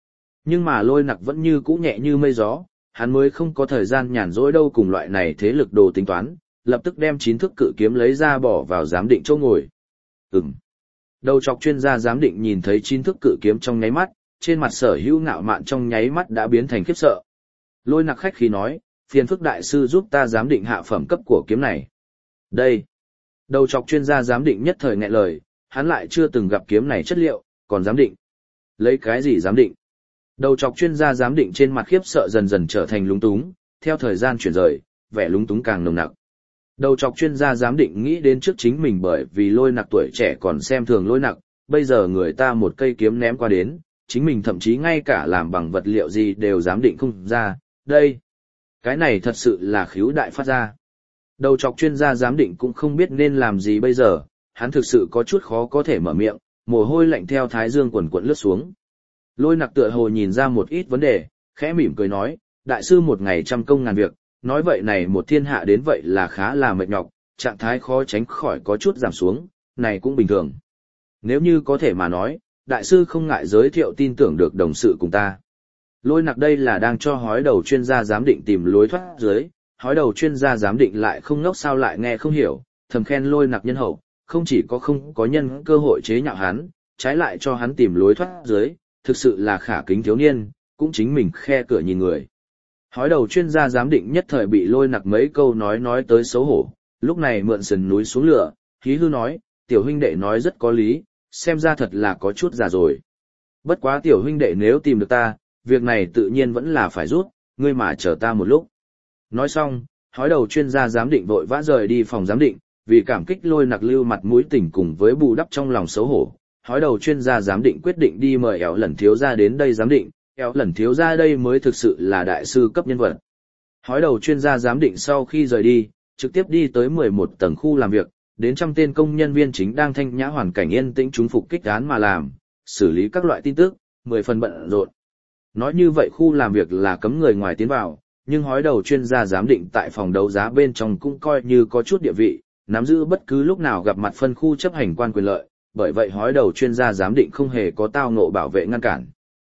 Nhưng mà lôi nặc vẫn như cũ nhẹ như mây gió, hắn mới không có thời gian nhàn rỗi đâu cùng loại này thế lực đồ tính toán, lập tức đem chín thước cự kiếm lấy ra bỏ vào giám định chỗ ngồi. Ừm. Đầu chọc chuyên gia giám định nhìn thấy chín thước cự kiếm trong nháy mắt, trên mặt sở hữu ngạo mạn trong nháy mắt đã biến thành khiếp sợ. Lôi nặc khách khí nói, phiền phức đại sư giúp ta giám định hạ phẩm cấp của kiếm này. Đây. Đầu chọc chuyên gia giám định nhất thời nghẹn lời, hắn lại chưa từng gặp kiếm này chất liệu, còn giám định. Lấy cái gì giám định? Đầu chọc chuyên gia giám định trên mặt khiếp sợ dần dần trở thành lúng túng, theo thời gian chuyển rời, vẻ lúng túng càng nồng nặc. Đầu chọc chuyên gia giám định nghĩ đến trước chính mình bởi vì lôi nặc tuổi trẻ còn xem thường lôi nặc, bây giờ người ta một cây kiếm ném qua đến, chính mình thậm chí ngay cả làm bằng vật liệu gì đều giám định không ra, đây. Cái này thật sự là khiếu đại phát ra. Đầu chọc chuyên gia giám định cũng không biết nên làm gì bây giờ, hắn thực sự có chút khó có thể mở miệng, mồ hôi lạnh theo thái dương quần quận lướt xuống. Lôi nặc tựa hồ nhìn ra một ít vấn đề, khẽ mỉm cười nói, đại sư một ngày trăm công ngàn việc, nói vậy này một thiên hạ đến vậy là khá là mệt nhọc, trạng thái khó tránh khỏi có chút giảm xuống, này cũng bình thường. Nếu như có thể mà nói, đại sư không ngại giới thiệu tin tưởng được đồng sự cùng ta. Lôi nặc đây là đang cho hói đầu chuyên gia giám định tìm lối thoát dưới, hói đầu chuyên gia giám định lại không ngốc sao lại nghe không hiểu, thầm khen lôi nặc nhân hậu, không chỉ có không có nhân cơ hội chế nhạo hắn, trái lại cho hắn tìm lối thoát dưới, thực sự là khả kính thiếu niên, cũng chính mình khe cửa nhìn người. Hói đầu chuyên gia giám định nhất thời bị lôi nặc mấy câu nói nói tới xấu hổ, lúc này mượn sườn núi xuống lửa, khí hư nói, tiểu huynh đệ nói rất có lý, xem ra thật là có chút già rồi. Bất quá tiểu huynh đệ nếu tìm được ta, việc này tự nhiên vẫn là phải rút, ngươi mà chờ ta một lúc. Nói xong, hói đầu chuyên gia giám định vội vã rời đi phòng giám định, vì cảm kích lôi nặc lưu mặt mũi tỉnh cùng với bù đắp trong lòng xấu hổ. Hói đầu chuyên gia giám định quyết định đi mời éo lần thiếu gia đến đây giám định, éo lần thiếu gia đây mới thực sự là đại sư cấp nhân vật. Hói đầu chuyên gia giám định sau khi rời đi, trực tiếp đi tới mười một tầng khu làm việc, đến trăm tên công nhân viên chính đang thanh nhã hoàn cảnh yên tĩnh chúng phục kích án mà làm, xử lý các loại tin tức, mười phần bận rộn. Nói như vậy khu làm việc là cấm người ngoài tiến vào, nhưng hói đầu chuyên gia giám định tại phòng đấu giá bên trong cũng coi như có chút địa vị, nắm giữ bất cứ lúc nào gặp mặt phân khu chấp hành quan quyền lợi, bởi vậy hói đầu chuyên gia giám định không hề có tao ngộ bảo vệ ngăn cản.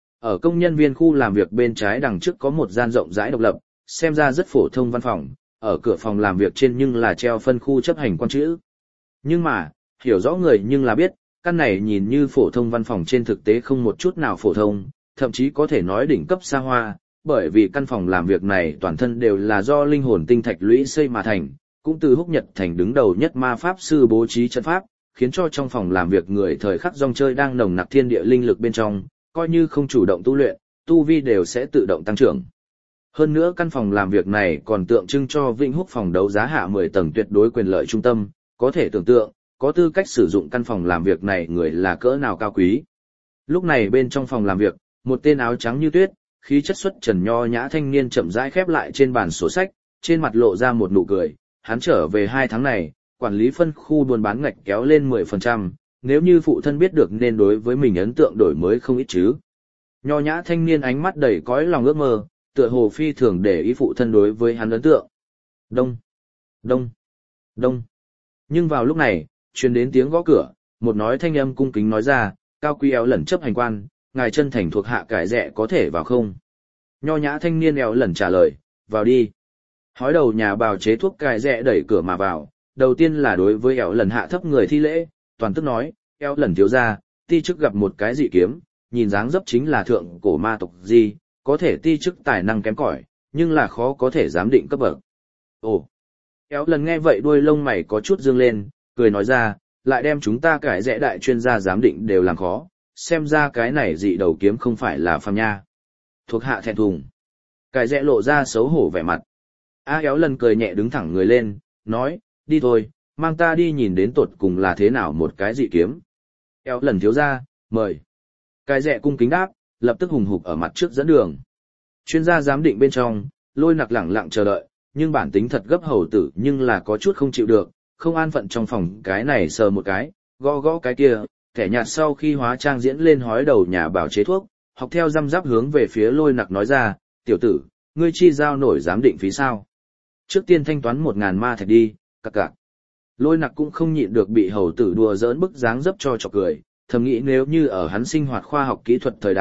Ở công nhân viên khu làm việc bên trái đằng trước có một gian rộng rãi độc lập, xem ra rất phổ thông văn phòng, ở cửa phòng làm việc trên nhưng là treo phân khu chấp hành quan chữ. Nhưng mà, hiểu rõ người nhưng là biết, căn này nhìn như phổ thông văn phòng trên thực tế không một chút nào phổ thông, thậm chí có thể nói đỉnh cấp xa hoa, bởi vì căn phòng làm việc này toàn thân đều là do linh hồn tinh thạch lũy xây mà thành, cũng từ Húc Nhật Thành đứng đầu nhất ma pháp sư bố trí trận pháp, khiến cho trong phòng làm việc người thời khắc rong chơi đang nồng nặc thiên địa linh lực bên trong, coi như không chủ động tu luyện, tu vi đều sẽ tự động tăng trưởng. Hơn nữa căn phòng làm việc này còn tượng trưng cho Vĩnh Húc phòng đấu giá hạ mười tầng tuyệt đối quyền lợi trung tâm, có thể tưởng tượng, có tư cách sử dụng căn phòng làm việc này người là cỡ nào cao quý. Lúc này bên trong phòng làm việc, một tên áo trắng như tuyết, khí chất xuất trần nho nhã thanh niên chậm rãi khép lại trên bàn sổ sách, trên mặt lộ ra một nụ cười, hắn trở về hai tháng này, quản lý phân khu buôn bán ngạch kéo lên mười phần trăm, nếu như phụ thân biết được nên đối với mình ấn tượng đổi mới không ít chứ. Nho nhã thanh niên ánh mắt đầy cõi lòng ước mơ, tựa hồ phi thường để ý phụ thân đối với hắn ấn tượng. Đông, đông, đông. Nhưng vào lúc này, truyền đến tiếng gõ cửa, một nói thanh âm cung kính nói ra, cao quý éo lần chấp hành quan, ngài chân thành thuộc hạ cải rẻ có thể vào không? Nho nhã thanh niên éo lần trả lời, vào đi. Hói đầu nhà bào chế thuốc cải rẻ đẩy cửa mà vào, đầu tiên là đối với éo lần hạ thấp người thi lễ, toàn tức nói, éo lần thiếu gia, ti chức gặp một cái dị kiếm, nhìn dáng dấp chính là thượng cổ ma tộc gì, có thể ti chức tài năng kém cỏi, nhưng là khó có thể giám định cấp bậc. Ồ, éo lần nghe vậy đuôi lông mày có chút dương lên, cười nói ra, lại đem chúng ta cải rẽ đại chuyên gia giám định đều làm khó, xem ra cái này dị đầu kiếm không phải là phàm nha. Thuộc hạ thẹn thùng. Cải rẽ lộ ra xấu hổ vẻ mặt. A éo lần cười nhẹ đứng thẳng người lên, nói, đi thôi, mang ta đi nhìn đến tột cùng là thế nào một cái dị kiếm. Éo lần thiếu ra, mời. Cải rẽ cung kính đáp, lập tức hùng hục ở mặt trước dẫn đường. Chuyên gia giám định bên trong, Lôi Nặc lẳng lặng chờ đợi, nhưng bản tính thật gấp hầu tử nhưng là có chút không chịu được, không an phận trong phòng cái này sờ một cái, gõ gõ cái kia, kẻ nhạt sau khi hóa trang diễn lên hói đầu nhà bảo chế thuốc, học theo răm rắp hướng về phía Lôi Nặc nói ra, tiểu tử, ngươi chi giao nổi giám định phí sao? Trước tiên thanh toán một ngàn ma thạch đi, cặc cặc. Lôi Nặc cũng không nhịn được bị hầu tử đùa giỡn bức dáng dấp cho chọc cười, thầm nghĩ nếu như ở hắn sinh hoạt khoa học kỹ thuật thời đại,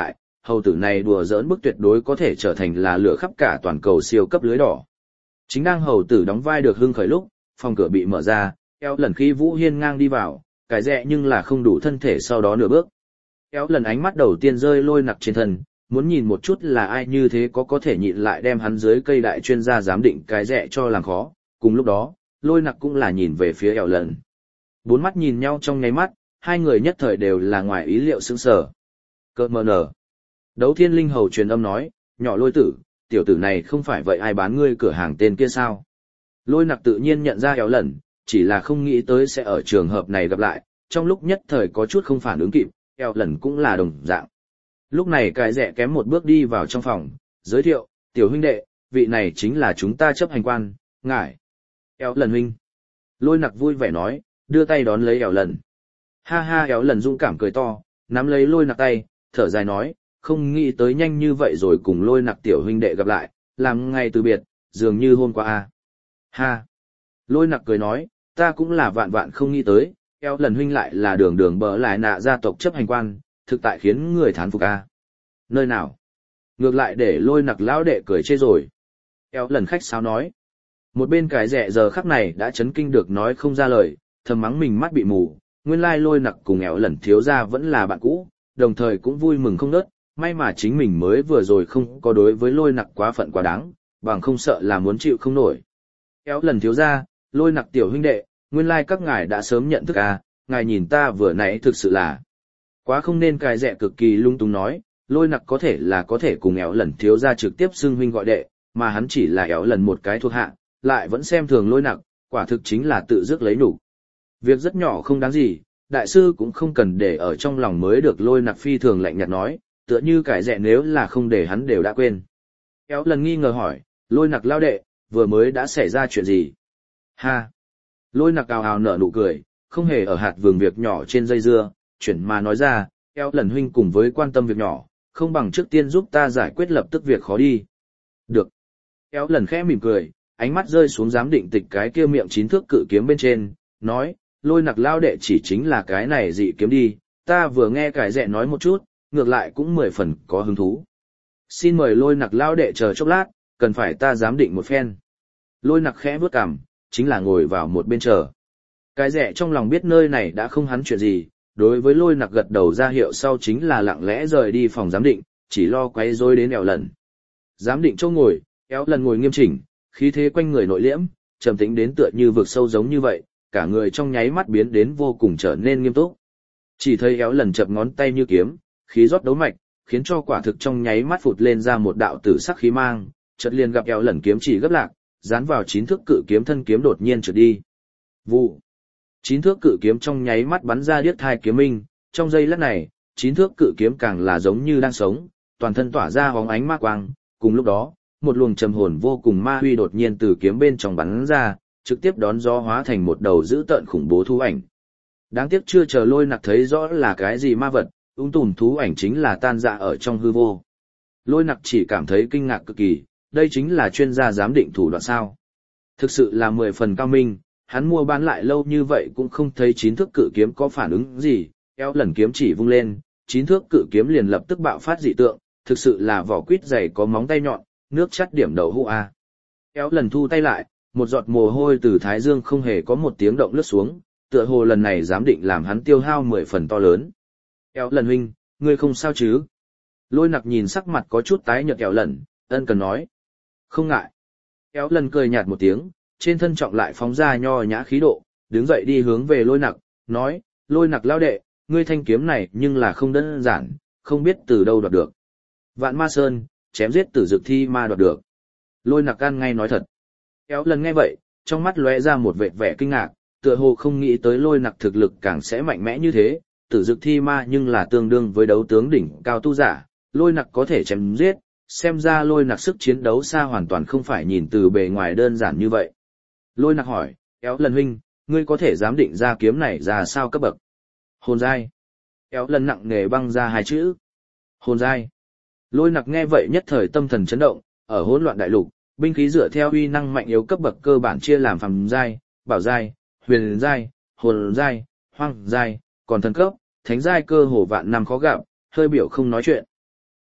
hầu tử này đùa giỡn bức tuyệt đối có thể trở thành là lửa khắp cả toàn cầu siêu cấp lưới đỏ. Chính đang hầu tử đóng vai được hưng khởi lúc, phòng cửa bị mở ra, eo lần khi Vũ Hiên ngang đi vào, cái rẽ nhưng là không đủ thân thể sau đó nửa bước. Eo lần ánh mắt đầu tiên rơi Lôi Nặc trên thân, muốn nhìn một chút là ai như thế có có thể nhịn lại đem hắn dưới cây đại chuyên gia giám định cái rẽ cho làm khó. Cùng lúc đó, Lôi Nặc cũng là nhìn về phía eo lần. Bốn mắt nhìn nhau trong nháy mắt, hai người nhất thời đều là ngoài ý liệu sững sờ. Cơ mờ nở. Đấu Thiên Linh hầu truyền âm nói, nhỏ Lôi tử, tiểu tử này không phải vậy ai bán ngươi cửa hàng tên kia sao? Lôi Nặc tự nhiên nhận ra eo lần, chỉ là không nghĩ tới sẽ ở trường hợp này gặp lại, trong lúc nhất thời có chút không phản ứng kịp, eo lần cũng là đồng dạng. Lúc này cái rẻ kém một bước đi vào trong phòng, giới thiệu, tiểu huynh đệ, vị này chính là chúng ta chấp hành quan, ngài. Eo lần huynh. Lôi Nặc vui vẻ nói, đưa tay đón lấy eo lần. Ha ha, eo lần dũng cảm cười to, nắm lấy Lôi Nặc tay, thở dài nói, không nghĩ tới nhanh như vậy rồi cùng Lôi Nặc tiểu huynh đệ gặp lại, làm ngày từ biệt, dường như hôm qua a. Ha. Lôi Nặc cười nói, ta cũng là vạn vạn không nghĩ tới, eo lần huynh lại là đường đường bỡ lại nạ gia tộc chấp hành quan, thực tại khiến người thán phục a. Nơi nào? Ngược lại để Lôi Nặc lão đệ cười chê rồi. Eo lần khách sáo nói. Một bên cái rẻ giờ khắc này đã chấn kinh được nói không ra lời, thầm mắng mình mắt bị mù, nguyên lai Lôi Nặc cùng Eo lần thiếu gia vẫn là bạn cũ, đồng thời cũng vui mừng không nớt, may mà chính mình mới vừa rồi không có đối với Lôi Nặc quá phận quá đáng, bằng không sợ là muốn chịu không nổi. Eo lần thiếu gia, Lôi Nặc tiểu huynh đệ, nguyên lai các ngài đã sớm nhận thức à, ngài nhìn ta vừa nãy thực sự là quá không nên. Cái rẻ cực kỳ lung tung nói, Lôi Nặc có thể là có thể cùng Eo lần thiếu gia trực tiếp xưng huynh gọi đệ, mà hắn chỉ là Eo lần một cái thuộc hạ, lại vẫn xem thường Lôi Nặc, quả thực chính là tự dứt lấy nhục. Việc rất nhỏ không đáng gì, đại sư cũng không cần để ở trong lòng mới được. Lôi Nặc phi thường lạnh nhạt nói, tựa như cái rẻ nếu là không để hắn đều đã quên. Eo lần nghi ngờ hỏi, Lôi Nặc lao đệ, vừa mới đã xảy ra chuyện gì? Ha! Lôi Nặc ào ào nở nụ cười, không hề ở hạt vườn việc nhỏ trên dây dưa, chuyển mà nói ra, Eo lần huynh cùng với quan tâm việc nhỏ, không bằng trước tiên giúp ta giải quyết lập tức việc khó đi. Được. Eo lần khẽ mỉm cười, ánh mắt rơi xuống giám định tịch cái kia miệng chín thước cự kiếm bên trên, nói, Lôi Nặc lao đệ chỉ chính là cái này dị kiếm đi, ta vừa nghe cái rẻ nói một chút, ngược lại cũng mười phần có hứng thú. Xin mời Lôi Nặc lao đệ chờ chốc lát, cần phải ta giám định một phen. Lôi Nặc khẽ bước cằm, chính là ngồi vào một bên chờ. Cái rẻ trong lòng biết nơi này đã không hắn chuyện gì, đối với Lôi Nặc gật đầu ra hiệu sau chính là lặng lẽ rời đi phòng giám định, chỉ lo quấy rối đến Eo lần. Giám định chỗ ngồi, Eo lần ngồi nghiêm chỉnh, khí thế quanh người nội liễm, trầm tĩnh đến tựa như vực sâu giống như vậy, cả người trong nháy mắt biến đến vô cùng trở nên nghiêm túc. Chỉ thấy Eo lần chập ngón tay như kiếm, khí rót đấu mạch, khiến cho quả thực trong nháy mắt phụt lên ra một đạo tử sắc khí mang, chợt liền gặp Eo lần kiếm chỉ gấp lạc, dán vào chín thước cự kiếm thân kiếm đột nhiên trượt đi. Vụ. Chín thước cự kiếm trong nháy mắt bắn ra điếc thai kiếm minh, trong giây lát này, chín thước cự kiếm càng là giống như đang sống, toàn thân tỏa ra hóng ánh ma quang, cùng lúc đó, một luồng trầm hồn vô cùng ma huy đột nhiên từ kiếm bên trong bắn ra, trực tiếp đón gió hóa thành một đầu dữ tợn khủng bố thú ảnh. Đáng tiếc chưa chờ Lôi Nặc thấy rõ là cái gì ma vật, ung tùm thú ảnh chính là tan rã ở trong hư vô. Lôi Nặc chỉ cảm thấy kinh ngạc cực kỳ, đây chính là chuyên gia giám định thủ đoạn sao. Thực sự là mười phần cao minh, hắn mua bán lại lâu như vậy cũng không thấy chín thước cự kiếm có phản ứng gì, Eo lần kiếm chỉ vung lên, chín thước cự kiếm liền lập tức bạo phát dị tượng, thực sự là vỏ quýt dày có móng tay nhọn, nước chắt điểm đậu hũ a. Eo lần thu tay lại, một giọt mồ hôi từ thái dương không hề có một tiếng động lướt xuống, tựa hồ lần này giám định làm hắn tiêu hao mười phần to lớn. Eo lần huynh, ngươi không sao chứ? Lôi Nặc nhìn sắc mặt có chút tái nhợt Eo lần, ân cần nói. Không ngại. Eo lần cười nhạt một tiếng, trên thân trọng lại phóng ra nho nhã khí độ, đứng dậy đi hướng về Lôi Nặc, nói, Lôi Nặc lao đệ, ngươi thanh kiếm này nhưng là không đơn giản, không biết từ đâu đoạt được. Vạn Ma Sơn, chém giết Tử Dực Thi Ma đoạt được. Lôi Nặc ăn ngay nói thật. Eo lần nghe vậy, trong mắt lóe ra một vệt vẻ kinh ngạc, tựa hồ không nghĩ tới Lôi Nặc thực lực càng sẽ mạnh mẽ như thế, Tử Dực Thi Ma nhưng là tương đương với đấu tướng đỉnh cao tu giả, Lôi Nặc có thể chém giết, xem ra Lôi Nặc sức chiến đấu xa hoàn toàn không phải nhìn từ bề ngoài đơn giản như vậy. Lôi Nặc hỏi, Eo lần huynh, ngươi có thể giám định ra kiếm này ra sao cấp bậc? Hồn giai. Eo lần nặng nề băng ra hai chữ. Hồn giai. Lôi Nặc nghe vậy nhất thời tâm thần chấn động, ở hỗn loạn đại lục, binh khí dựa theo uy năng mạnh yếu cấp bậc cơ bản chia làm phàm giai, bảo giai, huyền giai, hồn giai, hoang giai, còn thần cấp, thánh giai cơ hồ vạn năm khó gặp, hơi biểu không nói chuyện.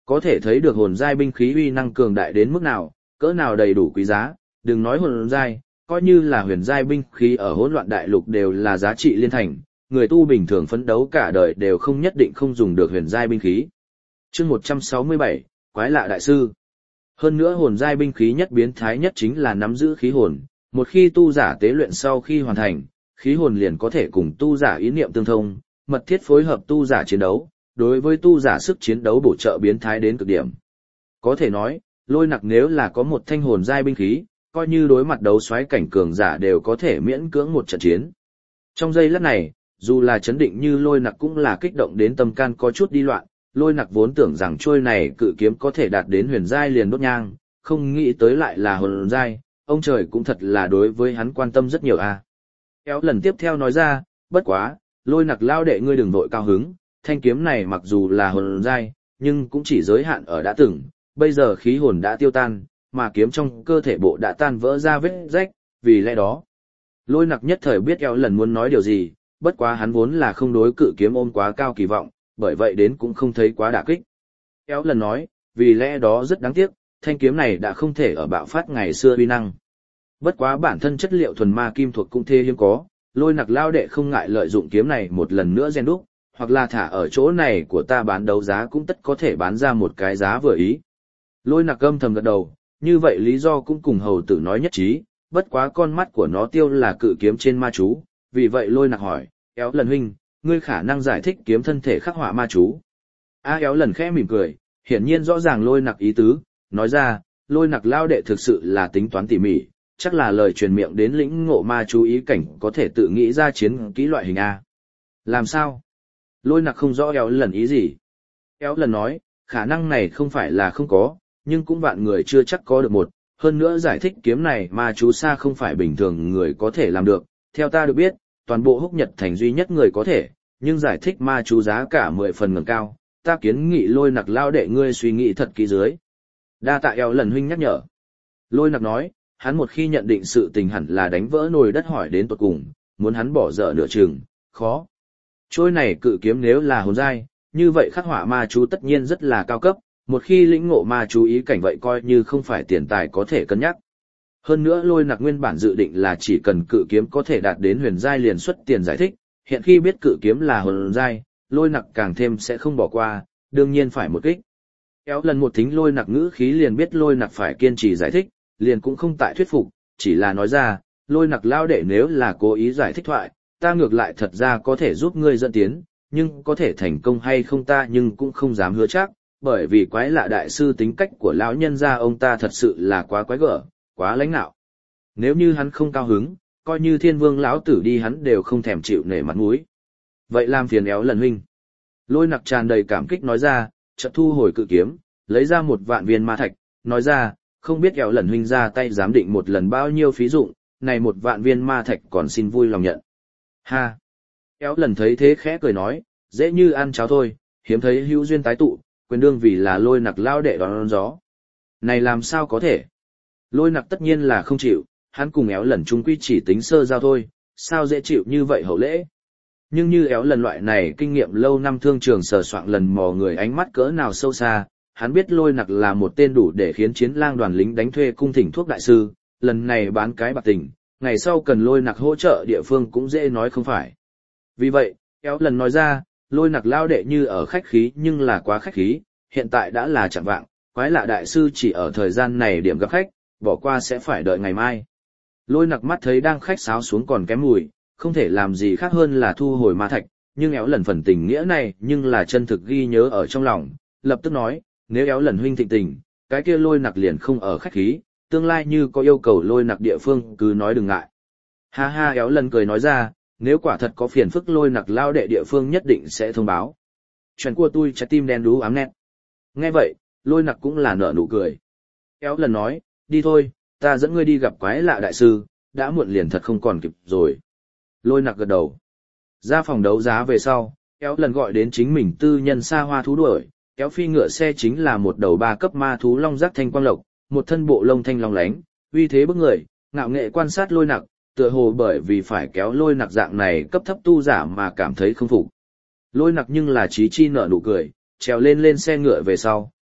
Có thể thấy được hồn giai binh khí uy năng cường đại đến mức nào, cỡ nào đầy đủ quý giá, đừng nói hồn giai, coi như là huyền giai binh khí ở hỗn loạn đại lục đều là giá trị liên thành, người tu bình thường phấn đấu cả đời đều không nhất định không dùng được huyền giai binh khí. Chương một trăm sáu mươi bảy, Quái lạ đại sư. Hơn nữa hồn giai binh khí nhất biến thái nhất chính là nắm giữ khí hồn, một khi tu giả tế luyện sau khi hoàn thành, khí hồn liền có thể cùng tu giả ý niệm tương thông, mật thiết phối hợp tu giả chiến đấu, đối với tu giả sức chiến đấu bổ trợ biến thái đến cực điểm. Có thể nói, Lôi Nặc nếu là có một thanh hồn giai binh khí, coi như đối mặt đấu xoáy cảnh cường giả đều có thể miễn cưỡng một trận chiến. Trong giây lát này, dù là chấn định như Lôi Nặc cũng là kích động đến tâm can có chút đi loạn, Lôi Nặc vốn tưởng rằng trôi này cự kiếm có thể đạt đến huyền giai liền đốt nhang, không nghĩ tới lại là hồn giai, ông trời cũng thật là đối với hắn quan tâm rất nhiều a. À. Kéo lần tiếp theo nói ra, bất quá, Lôi Nặc lao đệ ngươi đừng vội cao hứng, thanh kiếm này mặc dù là hồn giai, nhưng cũng chỉ giới hạn ở đã từng, bây giờ khí hồn đã tiêu tan, mà kiếm trong cơ thể bộ đã tan vỡ ra vết rách, vì lẽ đó. Lôi Nặc nhất thời biết Kéo lần muốn nói điều gì, bất quá hắn vốn là không đối cự kiếm ôm quá cao kỳ vọng, bởi vậy đến cũng không thấy quá đả kích. Kéo lần nói, vì lẽ đó rất đáng tiếc, thanh kiếm này đã không thể ở bạo phát ngày xưa uy năng. Bất quá bản thân chất liệu thuần ma kim thuộc cũng thê hiếm có, Lôi Nặc lao đệ không ngại lợi dụng kiếm này một lần nữa rèn đúc, hoặc là thả ở chỗ này của ta bán đấu giá cũng tất có thể bán ra một cái giá vừa ý. Lôi Nặc âm thầm gật đầu, như vậy lý do cũng cùng hầu tử nói nhất trí, bất quá con mắt của nó tiêu là cự kiếm trên ma chú, vì vậy Lôi Nặc hỏi, Éo lần huynh, ngươi khả năng giải thích kiếm thân thể khắc họa ma chú. A Éo lần khẽ mỉm cười, hiển nhiên rõ ràng Lôi Nặc ý tứ, nói ra, Lôi Nặc lao đệ thực sự là tính toán tỉ mỉ, chắc là lời truyền miệng đến lĩnh ngộ ma chú ý cảnh có thể tự nghĩ ra chiến kỹ loại hình A. Làm sao? Lôi Nặc không rõ Éo lần ý gì. Éo lần nói, khả năng này không phải là không có, nhưng cũng vạn người chưa chắc có được một, hơn nữa giải thích kiếm này ma chú xa không phải bình thường người có thể làm được, theo ta được biết, toàn bộ Húc Nhật Thành duy nhất người có thể, nhưng giải thích ma chú giá cả mười phần ngẩng cao, ta kiến nghị Lôi Nặc lao đệ ngươi suy nghĩ thật kỹ dưới. Đa tạ Éo lần huynh nhắc nhở. Lôi Nặc nói, hắn một khi nhận định sự tình hẳn là đánh vỡ nồi đất hỏi đến tột cùng, muốn hắn bỏ dở nửa chừng, khó. Trôi này cự kiếm nếu là hồn giai, như vậy khắc họa ma chú tất nhiên rất là cao cấp, một khi lĩnh ngộ ma chú ý cảnh vậy coi như không phải tiền tài có thể cân nhắc. Hơn nữa Lôi Nặc nguyên bản dự định là chỉ cần cự kiếm có thể đạt đến huyền giai liền xuất tiền giải thích, hiện khi biết cự kiếm là hồn giai, Lôi Nặc càng thêm sẽ không bỏ qua, đương nhiên phải một kích. Kéo lần một thính Lôi Nặc ngữ khí liền biết Lôi Nặc phải kiên trì giải thích, liền cũng không tại thuyết phục, chỉ là nói ra, Lôi Nặc lao đệ nếu là cố ý giải thích thoại, ta ngược lại thật ra có thể giúp ngươi dẫn tiến, nhưng có thể thành công hay không ta nhưng cũng không dám hứa chắc, bởi vì Quái lạ đại sư tính cách của lão nhân gia ông ta thật sự là quá quái gở, quá lãnh nạo. Nếu như hắn không cao hứng, coi như Thiên Vương lão tử đi hắn đều không thèm chịu nể mặt mũi. Vậy làm phiền Éo lần huynh. Lôi Nặc tràn đầy cảm kích nói ra, chợt thu hồi cự kiếm, lấy ra một vạn viên ma thạch, nói ra, không biết Éo lần huynh ra tay giám định một lần bao nhiêu phí dụng, này một vạn viên ma thạch còn xin vui lòng nhận. Ha! Éo lần thấy thế khẽ cười nói, dễ như ăn cháo thôi, hiếm thấy hữu duyên tái tụ, quyền đương vì là Lôi Nặc lao đệ đón gió. Này làm sao có thể? Lôi Nặc tất nhiên là không chịu, hắn cùng Éo lần chung quy chỉ tính sơ giao thôi, sao dễ chịu như vậy hậu lễ. Nhưng như Éo lần loại này kinh nghiệm lâu năm thương trường sờ soạng lần mò người ánh mắt cỡ nào sâu xa, hắn biết Lôi Nặc là một tên đủ để khiến chiến lang đoàn lính đánh thuê cung thỉnh thuốc đại sư, lần này bán cái bạc tình, ngày sau cần Lôi Nặc hỗ trợ địa phương cũng dễ nói không phải. Vì vậy, Éo lần nói ra, Lôi Nặc lao đệ như ở khách khí nhưng là quá khách khí, hiện tại đã là chẳng vạng, Quái lạ đại sư chỉ ở thời gian này điểm gặp khách, bỏ qua sẽ phải đợi ngày mai. Lôi Nặc mắt thấy đang khách sáo xuống còn kém mùi, không thể làm gì khác hơn là thu hồi ma thạch, nhưng Éo lần phần tình nghĩa này nhưng là chân thực ghi nhớ ở trong lòng, lập tức nói, nếu Éo lần huynh thịnh tình, cái kia Lôi Nặc liền không ở khách khí, tương lai như có yêu cầu Lôi Nặc địa phương cứ nói đừng ngại. Ha ha Éo lần cười nói ra, nếu quả thật có phiền phức Lôi Nặc lao đệ địa phương nhất định sẽ thông báo. Chuyện của tôi trái tim đen đú ám nét. Nghe vậy, Lôi Nặc cũng là nở nụ cười. Éo lần nói, đi thôi, ta dẫn ngươi đi gặp Quái lạ đại sư, đã muộn liền thật không còn kịp rồi. Lôi Nặc gật đầu. Ra phòng đấu giá về sau, Éo lần gọi đến chính mình tư nhân xa hoa thú đuổi, kéo phi ngựa xe chính là một đầu ba cấp ma thú long giác thanh quang lộc, một thân bộ lông thanh long lánh, uy thế bức người, ngạo nghệ quan sát Lôi Nặc, tựa hồ bởi vì phải kéo Lôi Nặc dạng này cấp thấp tu giả mà cảm thấy không phục. Lôi Nặc nhưng là chí chi nở nụ cười, trèo lên lên xe ngựa về sau,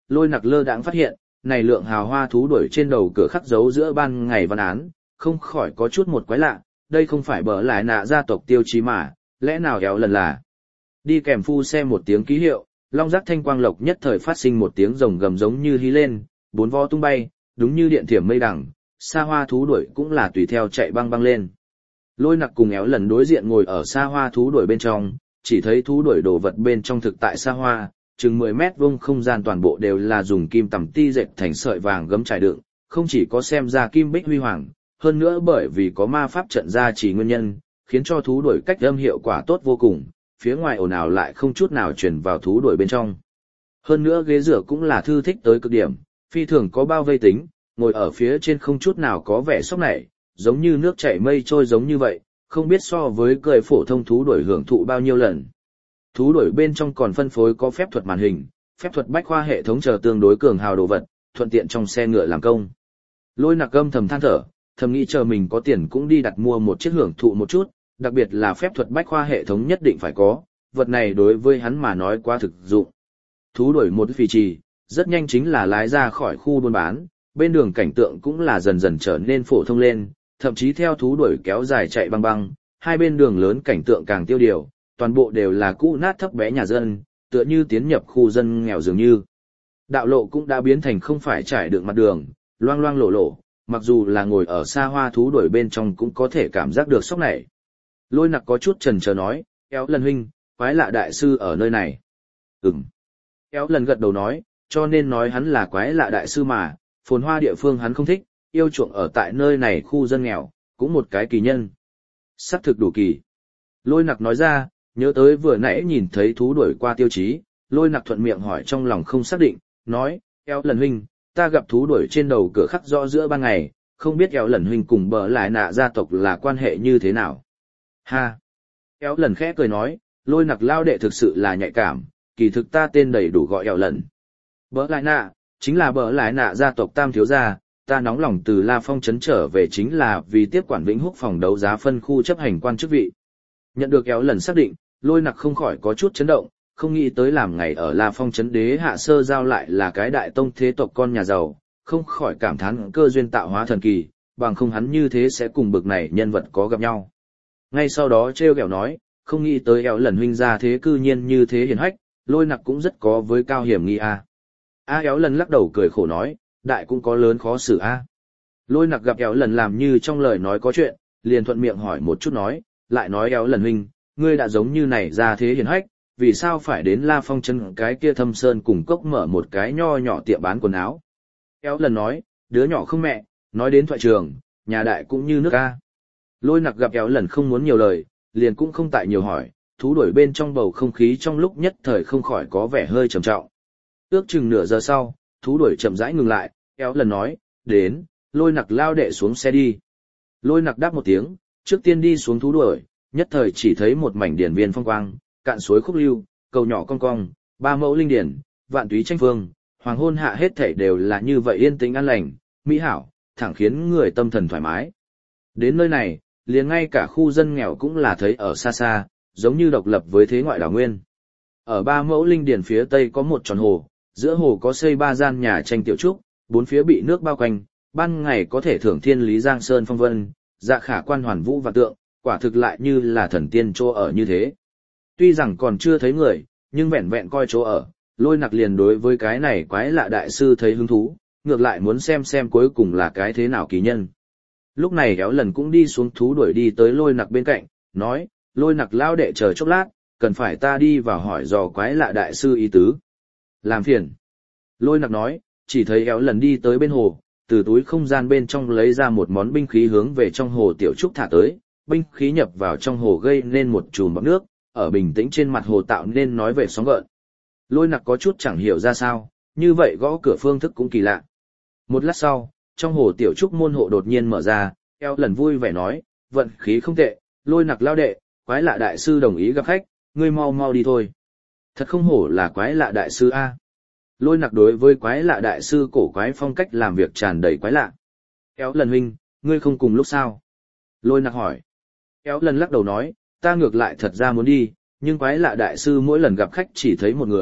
Lôi Nặc lơ đãng phát hiện, này lượng hào hoa thú đuổi trên đầu cửa khắc dấu giữa ban ngày văn án, không khỏi có chút một quái lạ, đây không phải bờ lại nạ gia tộc tiêu chí mà, lẽ nào kéo lần là. Đi kèm phu xe một tiếng ký hiệu, long giác thanh quang lộc nhất thời phát sinh một tiếng rồng gầm giống như hí lên, bốn vo tung bay, đúng như điện thiểm mây đằng, xa hoa thú đuổi cũng là tùy theo chạy băng băng lên. Lôi Nặc cùng éo lần đối diện ngồi ở xa hoa thú đuổi bên trong, chỉ thấy thú đuổi đồ vật bên trong thực tại xa hoa, chừng mười mét vuông không gian toàn bộ đều là dùng kim tằm ti dệt thành sợi vàng gấm trải đựng, không chỉ có xem ra kim bích huy hoàng, hơn nữa bởi vì có ma pháp trận gia trì nguyên nhân, khiến cho thú đuổi cách âm hiệu quả tốt vô cùng, phía ngoài ồn ào lại không chút nào truyền vào thú đuổi bên trong. Hơn nữa ghế rửa cũng là thư thích tới cực điểm, phi thường có bao vây tính, ngồi ở phía trên không chút nào có vẻ sốc nảy, giống như nước chảy mây trôi giống như vậy, không biết so với cười phổ thông thú đuổi hưởng thụ bao nhiêu lần. Thú đuổi bên trong còn phân phối có phép thuật màn hình, phép thuật bách khoa hệ thống chờ tương đối cường hào đồ vật, thuận tiện trong xe ngựa làm công. Lôi Nặc âm thầm than thở, thầm nghĩ chờ mình có tiền cũng đi đặt mua một chiếc hưởng thụ một chút, đặc biệt là phép thuật bách khoa hệ thống nhất định phải có, vật này đối với hắn mà nói quá thực dụng. Thú đuổi một phi trì, rất nhanh chính là lái ra khỏi khu buôn bán, bên đường cảnh tượng cũng là dần dần trở nên phổ thông lên, thậm chí theo thú đuổi kéo dài chạy băng băng, hai bên đường lớn cảnh tượng càng tiêu điều, toàn bộ đều là cũ nát thấp bé nhà dân, tựa như tiến nhập khu dân nghèo dường như. Đạo lộ cũng đã biến thành không phải trải đường mặt đường, loang loang lổ lổ, mặc dù là ngồi ở xa hoa thú đuổi bên trong cũng có thể cảm giác được sốc này. Lôi Nặc có chút chần chờ nói, Éo lần huynh, quái lạ đại sư ở nơi này. Ừm. Éo lần gật đầu nói, cho nên nói hắn là quái lạ đại sư mà, phồn hoa địa phương hắn không thích, yêu chuộng ở tại nơi này khu dân nghèo, cũng một cái kỳ nhân. Sắc thực đủ kỳ. Lôi Nặc nói ra, nhớ tới vừa nãy nhìn thấy thú đuổi qua tiêu chí, Lôi Nặc thuận miệng hỏi trong lòng không xác định, nói, Éo lần huynh, ta gặp thú đuổi trên đầu cửa khắc rõ giữa ban ngày, không biết Éo lần huynh cùng bờ lại nạ gia tộc là quan hệ như thế nào. Ha! Éo lần khẽ cười nói, Lôi Nặc lao đệ thực sự là nhạy cảm, kỳ thực ta tên đầy đủ gọi Éo lần. Bờ lại nạ, chính là bờ lại nạ gia tộc tam thiếu gia, ta nóng lòng từ La Phong trấn trở về chính là vì tiếp quản Vĩnh Húc phòng đấu giá phân khu chấp hành quan chức vị. Nhận được Éo lần xác định, Lôi Nặc không khỏi có chút chấn động, không nghĩ tới làm ngày ở La Phong trấn đế hạ sơ giao lại là cái đại tông thế tộc con nhà giàu, không khỏi cảm thán cơ duyên tạo hóa thần kỳ, bằng không hắn như thế sẽ cùng bực này nhân vật có gặp nhau. Ngay sau đó trêu ghẹo nói, không nghĩ tới Éo lần huynh ra thế cư nhiên như thế hiển hách, Lôi Nặc cũng rất có với cao hiểm nghi a. A Éo lần lắc đầu cười khổ nói, đại cũng có lớn khó xử a. Lôi Nặc gặp Éo lần làm như trong lời nói có chuyện, liền thuận miệng hỏi một chút nói, lại nói Éo lần huynh, ngươi đã giống như này ra thế hiển hách, vì sao phải đến La Phong chân cái kia thâm sơn cùng cốc mở một cái nho nhỏ tiệm bán quần áo. Éo lần nói, đứa nhỏ không mẹ, nói đến thoại trường, nhà đại cũng như nước a. Lôi Nặc gặp Éo lần không muốn nhiều lời, liền cũng không tại nhiều hỏi, thú đuổi bên trong bầu không khí trong lúc nhất thời không khỏi có vẻ hơi trầm trọng. Ước chừng nửa giờ sau, thú đuổi chậm rãi ngừng lại, Éo lần nói, đến, Lôi Nặc lao đệ xuống xe đi. Lôi Nặc đáp một tiếng, trước tiên đi xuống thú đuổi, nhất thời chỉ thấy một mảnh điển viên phong quang, cạn suối khúc lưu, cầu nhỏ cong cong, ba mẫu linh điển, vạn túy tranh phương, hoàng hôn hạ hết thảy đều là như vậy yên tĩnh an lành, mỹ hảo, thẳng khiến người tâm thần thoải mái. Đến nơi này, liền ngay cả khu dân nghèo cũng là thấy ở xa xa, giống như độc lập với thế ngoại đảo nguyên. Ở ba mẫu linh điển phía tây có một tròn hồ, giữa hồ có xây ba gian nhà tranh tiểu trúc, bốn phía bị nước bao quanh, ban ngày có thể thưởng thiên lý giang sơn phong vân, dạ khả quan hoàn vũ và tượng, quả thực lại như là thần tiên chỗ ở như thế. Tuy rằng còn chưa thấy người, nhưng vẹn vẹn coi chỗ ở, Lôi Nặc liền đối với cái này quái lạ đại sư thấy hứng thú, ngược lại muốn xem xem cuối cùng là cái thế nào kỳ nhân. Lúc này Éo lần cũng đi xuống thú đuổi đi tới Lôi Nặc bên cạnh, nói, Lôi Nặc lao đệ chờ chốc lát, cần phải ta đi vào hỏi dò quái lạ đại sư ý tứ. Làm phiền. Lôi Nặc nói, chỉ thấy Éo lần đi tới bên hồ, từ túi không gian bên trong lấy ra một món binh khí hướng về trong hồ tiểu trúc thả tới, binh khí nhập vào trong hồ gây nên một chùm bọt nước, ở bình tĩnh trên mặt hồ tạo nên nói về sóng gợn. Lôi Nặc có chút chẳng hiểu ra sao, như vậy gõ cửa phương thức cũng kỳ lạ. Một lát sau, trong hồ tiểu trúc môn hộ đột nhiên mở ra, Éo lần vui vẻ nói, vận khí không tệ, Lôi Nặc lao đệ, quái lạ đại sư đồng ý gặp khách, ngươi mau mau đi thôi. Thật không hổ là quái lạ đại sư a. Lôi Nặc đối với quái lạ đại sư cổ quái phong cách làm việc tràn đầy quái lạ. Éo lần huynh, ngươi không cùng lúc sao? Lôi Nặc hỏi. Éo lần lắc đầu nói, ta ngược lại thật ra muốn đi, nhưng quái lạ đại sư mỗi lần gặp khách chỉ thấy một người,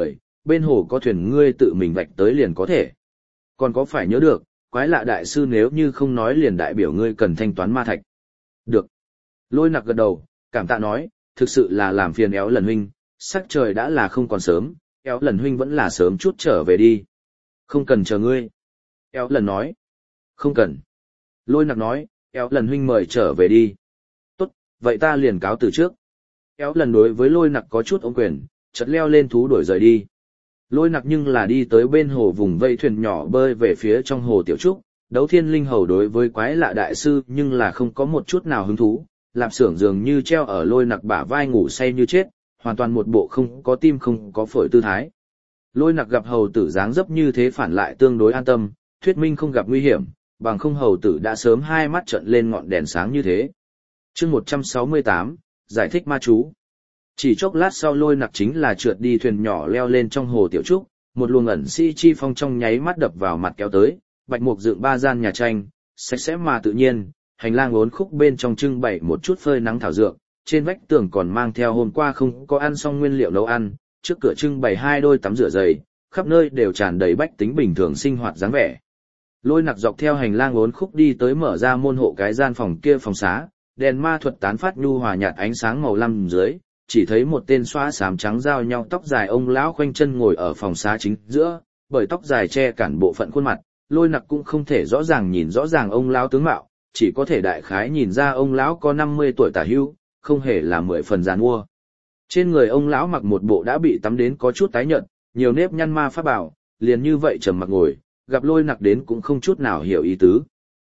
bên hồ có thuyền ngươi tự mình vạch tới liền có thể. Còn có phải nhớ được, quái lạ đại sư nếu như không nói liền đại biểu ngươi cần thanh toán ma thạch. Được. Lôi nặc gật đầu, cảm tạ nói, thực sự là làm phiền Éo Lần huynh, sắc trời đã là không còn sớm, Éo Lần huynh vẫn là sớm chút trở về đi. Không cần chờ ngươi. Éo Lần nói. Không cần. Lôi nặc nói, Éo Lần huynh mời trở về đi. Tốt, vậy ta liền cáo từ trước. Éo Lần đối với lôi nặc có chút ôm quyền, chợt leo lên thú đuổi rời đi. Lôi nặc nhưng là đi tới bên hồ vùng vây thuyền nhỏ bơi về phía trong hồ Tiểu Trúc, Đấu Thiên Linh Hầu đối với quái lạ đại sư nhưng là không có một chút nào hứng thú, lạp xưởng dường như treo ở lôi nặc bả vai ngủ say như chết, hoàn toàn một bộ không có tim không có phổi tư thái. Lôi nặc gặp hầu tử dáng dấp như thế phản lại tương đối an tâm, thuyết minh không gặp nguy hiểm, bằng không hầu tử đã sớm hai mắt trợn lên ngọn đèn sáng như thế. Chương một trăm sáu mươi tám, giải thích ma chú. Chỉ chốc lát sau lôi nặc chính là trượt đi thuyền nhỏ leo lên trong hồ Tiểu Trúc, một luồng ẩn si chi phong trong nháy mắt đập vào mặt kéo tới, bạch mục dựng ba gian nhà tranh, sạch sẽ mà tự nhiên, hành lang uốn khúc bên trong trưng bày một chút phơi nắng thảo dược, trên vách tường còn mang theo hôm qua không có ăn xong nguyên liệu nấu ăn, trước cửa trưng bày hai đôi tắm rửa giày, khắp nơi đều tràn đầy bách tính bình thường sinh hoạt dáng vẻ. Lôi nặc dọc theo hành lang uốn khúc đi tới mở ra môn hộ cái gian phòng kia phòng xá, đèn ma thuật tán phát nhu hòa nhạt ánh sáng màu lam dưới, chỉ thấy một tên xóa xám trắng giao nhau tóc dài ông lão khoanh chân ngồi ở phòng xá chính giữa, bởi tóc dài che cản bộ phận khuôn mặt, lôi nặc cũng không thể rõ ràng nhìn rõ ràng ông lão tướng mạo, chỉ có thể đại khái nhìn ra ông lão có năm mươi tuổi tả hữu, không hề là mười phần giàn mua. Trên người ông lão mặc một bộ đã bị tắm đến có chút tái nhợt, nhiều nếp nhăn ma pháp bảo, liền như vậy trầm mặc ngồi, gặp lôi nặc đến cũng không chút nào hiểu ý tứ.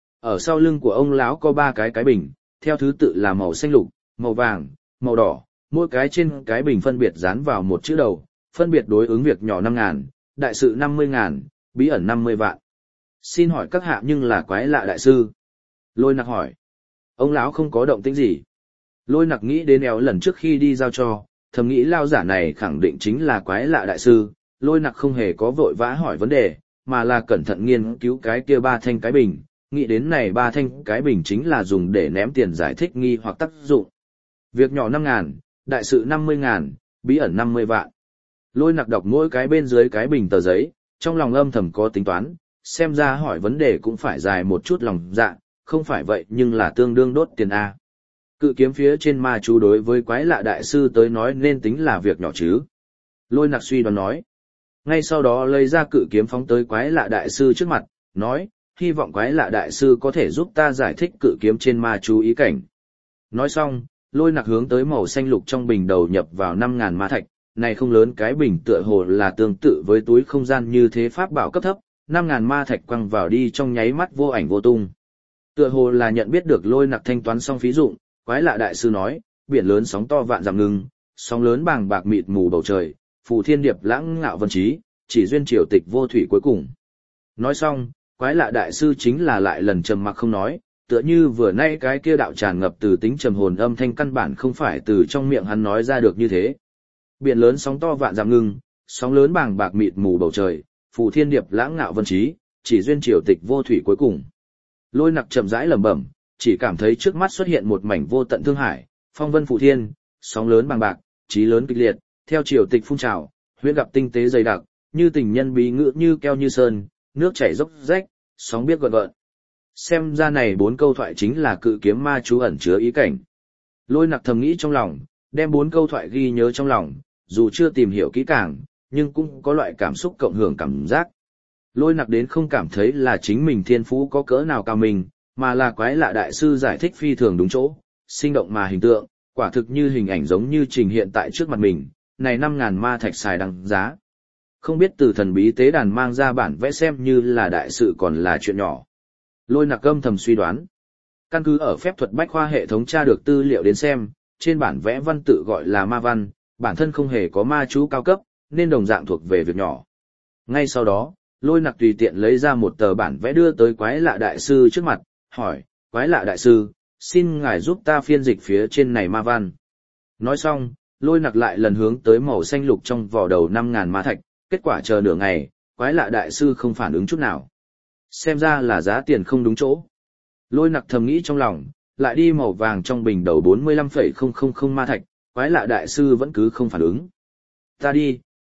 Ở sau lưng của ông lão có ba cái cái bình, theo thứ tự là màu xanh lục, màu vàng, màu đỏ, mỗi cái trên cái bình phân biệt dán vào một chữ đầu, phân biệt đối ứng việc nhỏ năm ngàn, đại sự năm mươi ngàn, bí ẩn năm mươi vạn. Xin hỏi các hạ nhưng là quái lạ đại sư. Lôi nặc hỏi. Ông lão không có động tĩnh gì. Lôi nặc nghĩ đến Éo lần trước khi đi giao cho, thầm nghĩ lao giả này khẳng định chính là quái lạ đại sư. Lôi nặc không hề có vội vã hỏi vấn đề, mà là cẩn thận nghiên cứu cái kia ba thanh cái bình, nghĩ đến này ba thanh cái bình chính là dùng để ném tiền giải thích nghi hoặc tác dụng. Việc nhỏ năm ngàn, đại sự năm mươi ngàn, bí ẩn năm mươi vạn. Lôi nặc đọc mỗi cái bên dưới cái bình tờ giấy, trong lòng âm thầm có tính toán, xem ra hỏi vấn đề cũng phải dài một chút lòng dạ, không phải vậy nhưng là tương đương đốt tiền A. Cự kiếm phía trên ma chú đối với quái lạ đại sư tới nói nên tính là việc nhỏ chứ. Lôi nặc suy đoán nói. Ngay sau đó lấy ra cự kiếm phóng tới quái lạ đại sư trước mặt, nói, hy vọng quái lạ đại sư có thể giúp ta giải thích cự kiếm trên ma chú ý cảnh. Nói xong, lôi nặc hướng tới màu xanh lục trong bình đầu nhập vào năm ngàn ma thạch, này không lớn cái bình tựa hồ là tương tự với túi không gian như thế pháp bảo cấp thấp, năm ngàn ma thạch quăng vào đi trong nháy mắt vô ảnh vô tung. Tựa hồ là nhận biết được lôi nặc thanh toán xong phí dụng, quái lạ đại sư nói, biển lớn sóng to vạn dặm ngừng, sóng lớn bàng bạc mịt mù bầu trời, phù thiên điệp lãng ngạo vân trí, chỉ duyên triều tịch vô thủy cuối cùng. Nói xong, quái lạ đại sư chính là lại lần trầm mặc không nói, tựa như vừa nay cái kia đạo tràn ngập từ tính trầm hồn âm thanh căn bản không phải từ trong miệng hắn nói ra được như thế. Biển lớn sóng to vạn dặm ngừng, sóng lớn bàng bạc mịt mù bầu trời, phù thiên điệp lãng ngạo vân trí, chỉ duyên triều tịch vô thủy cuối cùng. Lôi nặc chậm rãi lẩm bẩm, chỉ cảm thấy trước mắt xuất hiện một mảnh vô tận thương hải, phong vân phù thiên, sóng lớn bàng bạc, chí lớn kịch liệt, theo triều tịch phun trào, huyễn gặp tinh tế dày đặc, như tình nhân bí ngữ như keo như sơn, nước chảy dốc rách, sóng biết gợn gợn. Xem ra này bốn câu thoại chính là cự kiếm ma chú ẩn chứa ý cảnh. Lôi nặc thầm nghĩ trong lòng, đem bốn câu thoại ghi nhớ trong lòng, dù chưa tìm hiểu kỹ càng, nhưng cũng có loại cảm xúc cộng hưởng cảm giác. Lôi nặc đến không cảm thấy là chính mình thiên phú có cỡ nào cao mình, mà là quái lạ đại sư giải thích phi thường đúng chỗ, sinh động mà hình tượng, quả thực như hình ảnh giống như trình hiện tại trước mặt mình, này năm ngàn ma thạch xài đăng giá. Không biết từ thần bí tế đàn mang ra bản vẽ xem như là đại sự còn là chuyện nhỏ. Lôi nặc âm thầm suy đoán. Căn cứ ở phép thuật bách khoa hệ thống tra được tư liệu đến xem, trên bản vẽ văn tự gọi là ma văn, bản thân không hề có ma chú cao cấp, nên đồng dạng thuộc về việc nhỏ. Ngay sau đó, lôi nặc tùy tiện lấy ra một tờ bản vẽ đưa tới quái lạ đại sư trước mặt, hỏi, quái lạ đại sư, xin ngài giúp ta phiên dịch phía trên này ma văn. Nói xong, lôi nặc lại lần hướng tới màu xanh lục trong vỏ đầu năm ngàn ma thạch, kết quả chờ nửa ngày, quái lạ đại sư không phản ứng chút nào. Xem ra là giá tiền không đúng chỗ. Lôi nặc thầm nghĩ trong lòng, lại đi màu vàng trong bình đầu bốn mươi lăm phẩy không không không ma thạch, quái lạ đại sư vẫn cứ không phản ứng. Ta đi,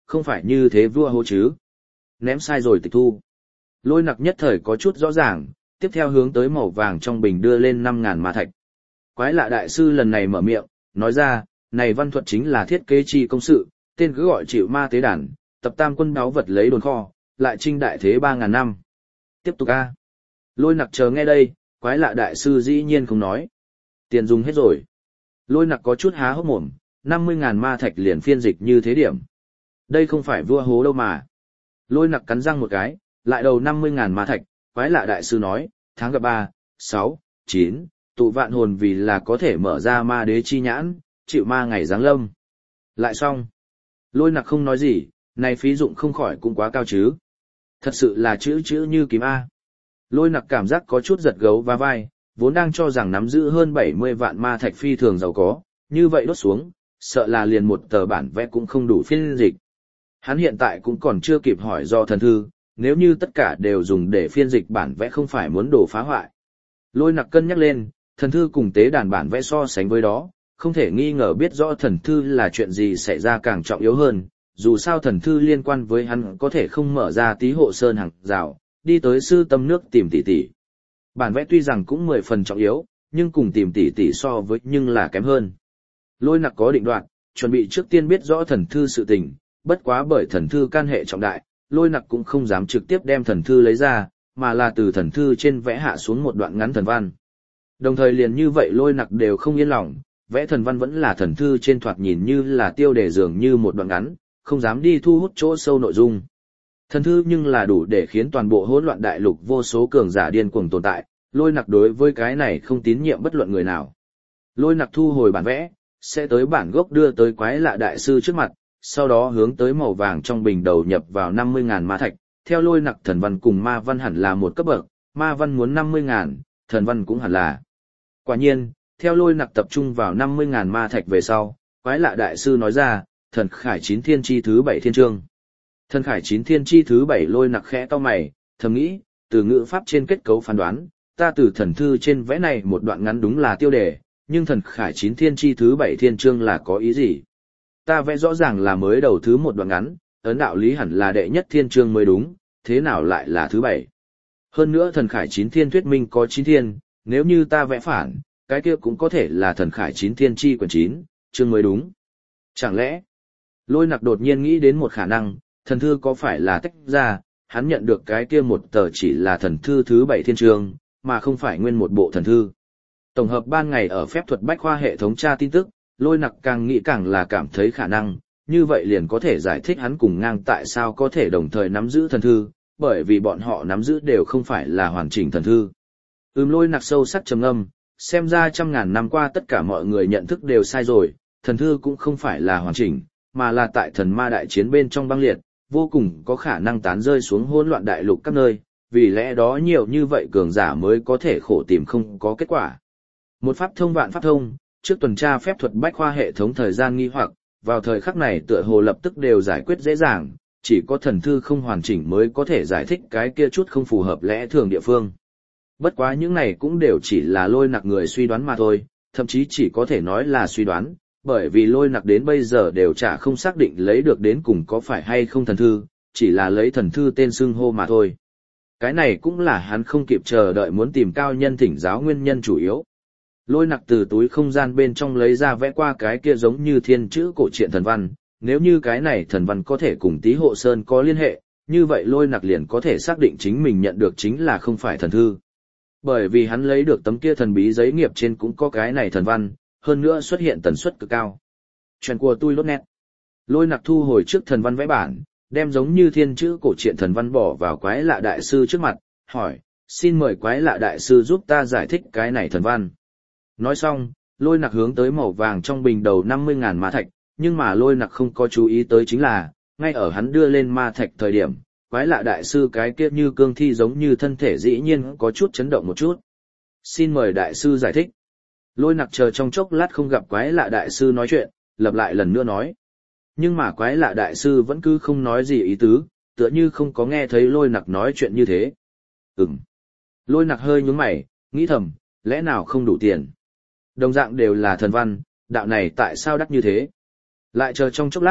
không phải như thế vua hô chứ. Ném sai rồi tịch thu. Lôi nặc nhất thời có chút rõ ràng, tiếp theo hướng tới màu vàng trong bình đưa lên năm ngàn ma thạch. Quái lạ đại sư lần này mở miệng, nói ra, này văn thuật chính là thiết kế chi công sự, tên cứ gọi chịu ma tế đàn, tập tam quân đáo vật lấy đồn kho, lại trinh đại thế ba ngàn năm. Tiếp tục a. Lôi nặc chờ nghe đây, quái lạ đại sư dĩ nhiên không nói. Tiền dùng hết rồi. Lôi nặc có chút há hốc mồm, năm mươi ngàn ma thạch liền phiên dịch như thế điểm. Đây không phải vua hố đâu mà. Lôi nặc cắn răng một cái, lại đầu năm mươi ngàn ma thạch, quái lạ đại sư nói, tháng gặp ba, sáu, chín, tụ vạn hồn vì là có thể mở ra ma đế chi nhãn, chịu ma ngày giáng lâm. Lại xong. Lôi nặc không nói gì, này phí dụng không khỏi cũng quá cao chứ. Thật sự là chữ chữ như kiếm A. Lôi nặc cảm giác có chút giật gấu và vai, vốn đang cho rằng nắm giữ hơn bảy mươi vạn ma thạch phi thường giàu có, như vậy đốt xuống, sợ là liền một tờ bản vẽ cũng không đủ phiên dịch. Hắn hiện tại cũng còn chưa kịp hỏi do thần thư, nếu như tất cả đều dùng để phiên dịch bản vẽ không phải muốn đổ phá hoại. Lôi nặc cân nhắc lên, thần thư cùng tế đàn bản vẽ so sánh với đó, không thể nghi ngờ biết rõ thần thư là chuyện gì xảy ra càng trọng yếu hơn, dù sao thần thư liên quan với hắn có thể không mở ra tí hộ sơn hàng rào, đi tới sư tâm nước tìm tỷ tỷ. Bản vẽ tuy rằng cũng mười phần trọng yếu, nhưng cùng tìm tỷ tỷ so với nhưng là kém hơn. Lôi nặc có định đoạt, chuẩn bị trước tiên biết rõ thần thư sự tình, bất quá bởi thần thư can hệ trọng đại, lôi nặc cũng không dám trực tiếp đem thần thư lấy ra, mà là từ thần thư trên vẽ hạ xuống một đoạn ngắn thần văn. Đồng thời liền như vậy lôi nặc đều không yên lòng, vẽ thần văn vẫn là thần thư trên thoạt nhìn như là tiêu đề dường như một đoạn ngắn, không dám đi thu hút chỗ sâu nội dung. Thần thư nhưng là đủ để khiến toàn bộ hỗn loạn đại lục vô số cường giả điên cuồng tồn tại, lôi nặc đối với cái này không tín nhiệm bất luận người nào. Lôi nặc thu hồi bản vẽ, sẽ tới bản gốc đưa tới quái lạ đại sư trước mặt, sau đó hướng tới màu vàng trong bình đầu nhập vào năm mươi ngàn ma thạch, theo lôi nặc thần văn cùng ma văn hẳn là một cấp bậc, ma văn muốn năm mươi ngàn, thần văn cũng hẳn là. Quả nhiên, theo lôi nặc tập trung vào năm mươi ngàn ma thạch về sau, quái lạ đại sư nói ra, thần khải chín thiên chi thứ bảy thiên chương. Thần khải chín thiên chi thứ bảy lôi nặc khẽ to mày, thầm nghĩ, từ ngữ pháp trên kết cấu phán đoán, ta từ thần thư trên vẽ này một đoạn ngắn đúng là tiêu đề, nhưng thần khải chín thiên chi thứ bảy thiên chương là có ý gì? Ta vẽ rõ ràng là mới đầu thứ một đoạn ngắn, ấn đạo lý hẳn là đệ nhất thiên chương mới đúng, thế nào lại là thứ bảy? Hơn nữa thần khải chín thiên thuyết minh có chín thiên, nếu như ta vẽ phản, cái kia cũng có thể là thần khải chín thiên chi quyển chín, chương mới đúng. Chẳng lẽ, lôi nặc đột nhiên nghĩ đến một khả năng, thần thư có phải là tách ra, hắn nhận được cái kia một tờ chỉ là thần thư thứ bảy thiên chương, mà không phải nguyên một bộ thần thư. Tổng hợp ban ngày ở phép thuật bách khoa hệ thống tra tin tức, lôi nặc càng nghĩ càng là cảm thấy khả năng, như vậy liền có thể giải thích hắn cùng ngang tại sao có thể đồng thời nắm giữ thần thư, bởi vì bọn họ nắm giữ đều không phải là hoàn chỉnh thần thư. Ừm lôi nặc sâu sắc trầm ngâm, xem ra trăm ngàn năm qua tất cả mọi người nhận thức đều sai rồi, thần thư cũng không phải là hoàn chỉnh, mà là tại thần ma đại chiến bên trong băng liệt, vô cùng có khả năng tán rơi xuống hỗn loạn đại lục các nơi, vì lẽ đó nhiều như vậy cường giả mới có thể khổ tìm không có kết quả. Một pháp thông vạn pháp thông, trước tuần tra phép thuật bách khoa hệ thống thời gian nghi hoặc, vào thời khắc này tựa hồ lập tức đều giải quyết dễ dàng, chỉ có thần thư không hoàn chỉnh mới có thể giải thích cái kia chút không phù hợp lẽ thường địa phương. Bất quá những này cũng đều chỉ là lôi nặc người suy đoán mà thôi, thậm chí chỉ có thể nói là suy đoán, bởi vì lôi nặc đến bây giờ đều chả không xác định lấy được đến cùng có phải hay không thần thư, chỉ là lấy thần thư tên xưng hô mà thôi. Cái này cũng là hắn không kịp chờ đợi muốn tìm cao nhân thỉnh giáo nguyên nhân chủ yếu. Lôi nặc từ túi không gian bên trong lấy ra vẽ qua cái kia giống như thiên chữ cổ truyện thần văn, nếu như cái này thần văn có thể cùng Tý Hộ Sơn có liên hệ, như vậy lôi nặc liền có thể xác định chính mình nhận được chính là không phải thần thư. Bởi vì hắn lấy được tấm kia thần bí giấy nghiệp trên cũng có cái này thần văn, hơn nữa xuất hiện tần suất cực cao. Chuyện của tôi lốt nét. Lôi nặc thu hồi trước thần văn vẽ bản, đem giống như thiên chữ cổ truyện thần văn bỏ vào quái lạ đại sư trước mặt, hỏi, xin mời quái lạ đại sư giúp ta giải thích cái này thần văn. Nói xong, lôi nặc hướng tới màu vàng trong bình đầu năm mươi ngàn ma thạch, nhưng mà lôi nặc không có chú ý tới chính là, ngay ở hắn đưa lên ma thạch thời điểm, quái lạ đại sư cái kia như cương thi giống như thân thể dĩ nhiên có chút chấn động một chút. Xin mời đại sư giải thích. Lôi nặc chờ trong chốc lát không gặp quái lạ đại sư nói chuyện, lặp lại lần nữa nói. Nhưng mà quái lạ đại sư vẫn cứ không nói gì ý tứ, tựa như không có nghe thấy lôi nặc nói chuyện như thế. Ừm. Lôi nặc hơi nhướng mày, nghĩ thầm, lẽ nào không đủ tiền? Đồng dạng đều là thần văn, đạo này tại sao đắt như thế? Lại chờ trong chốc lát,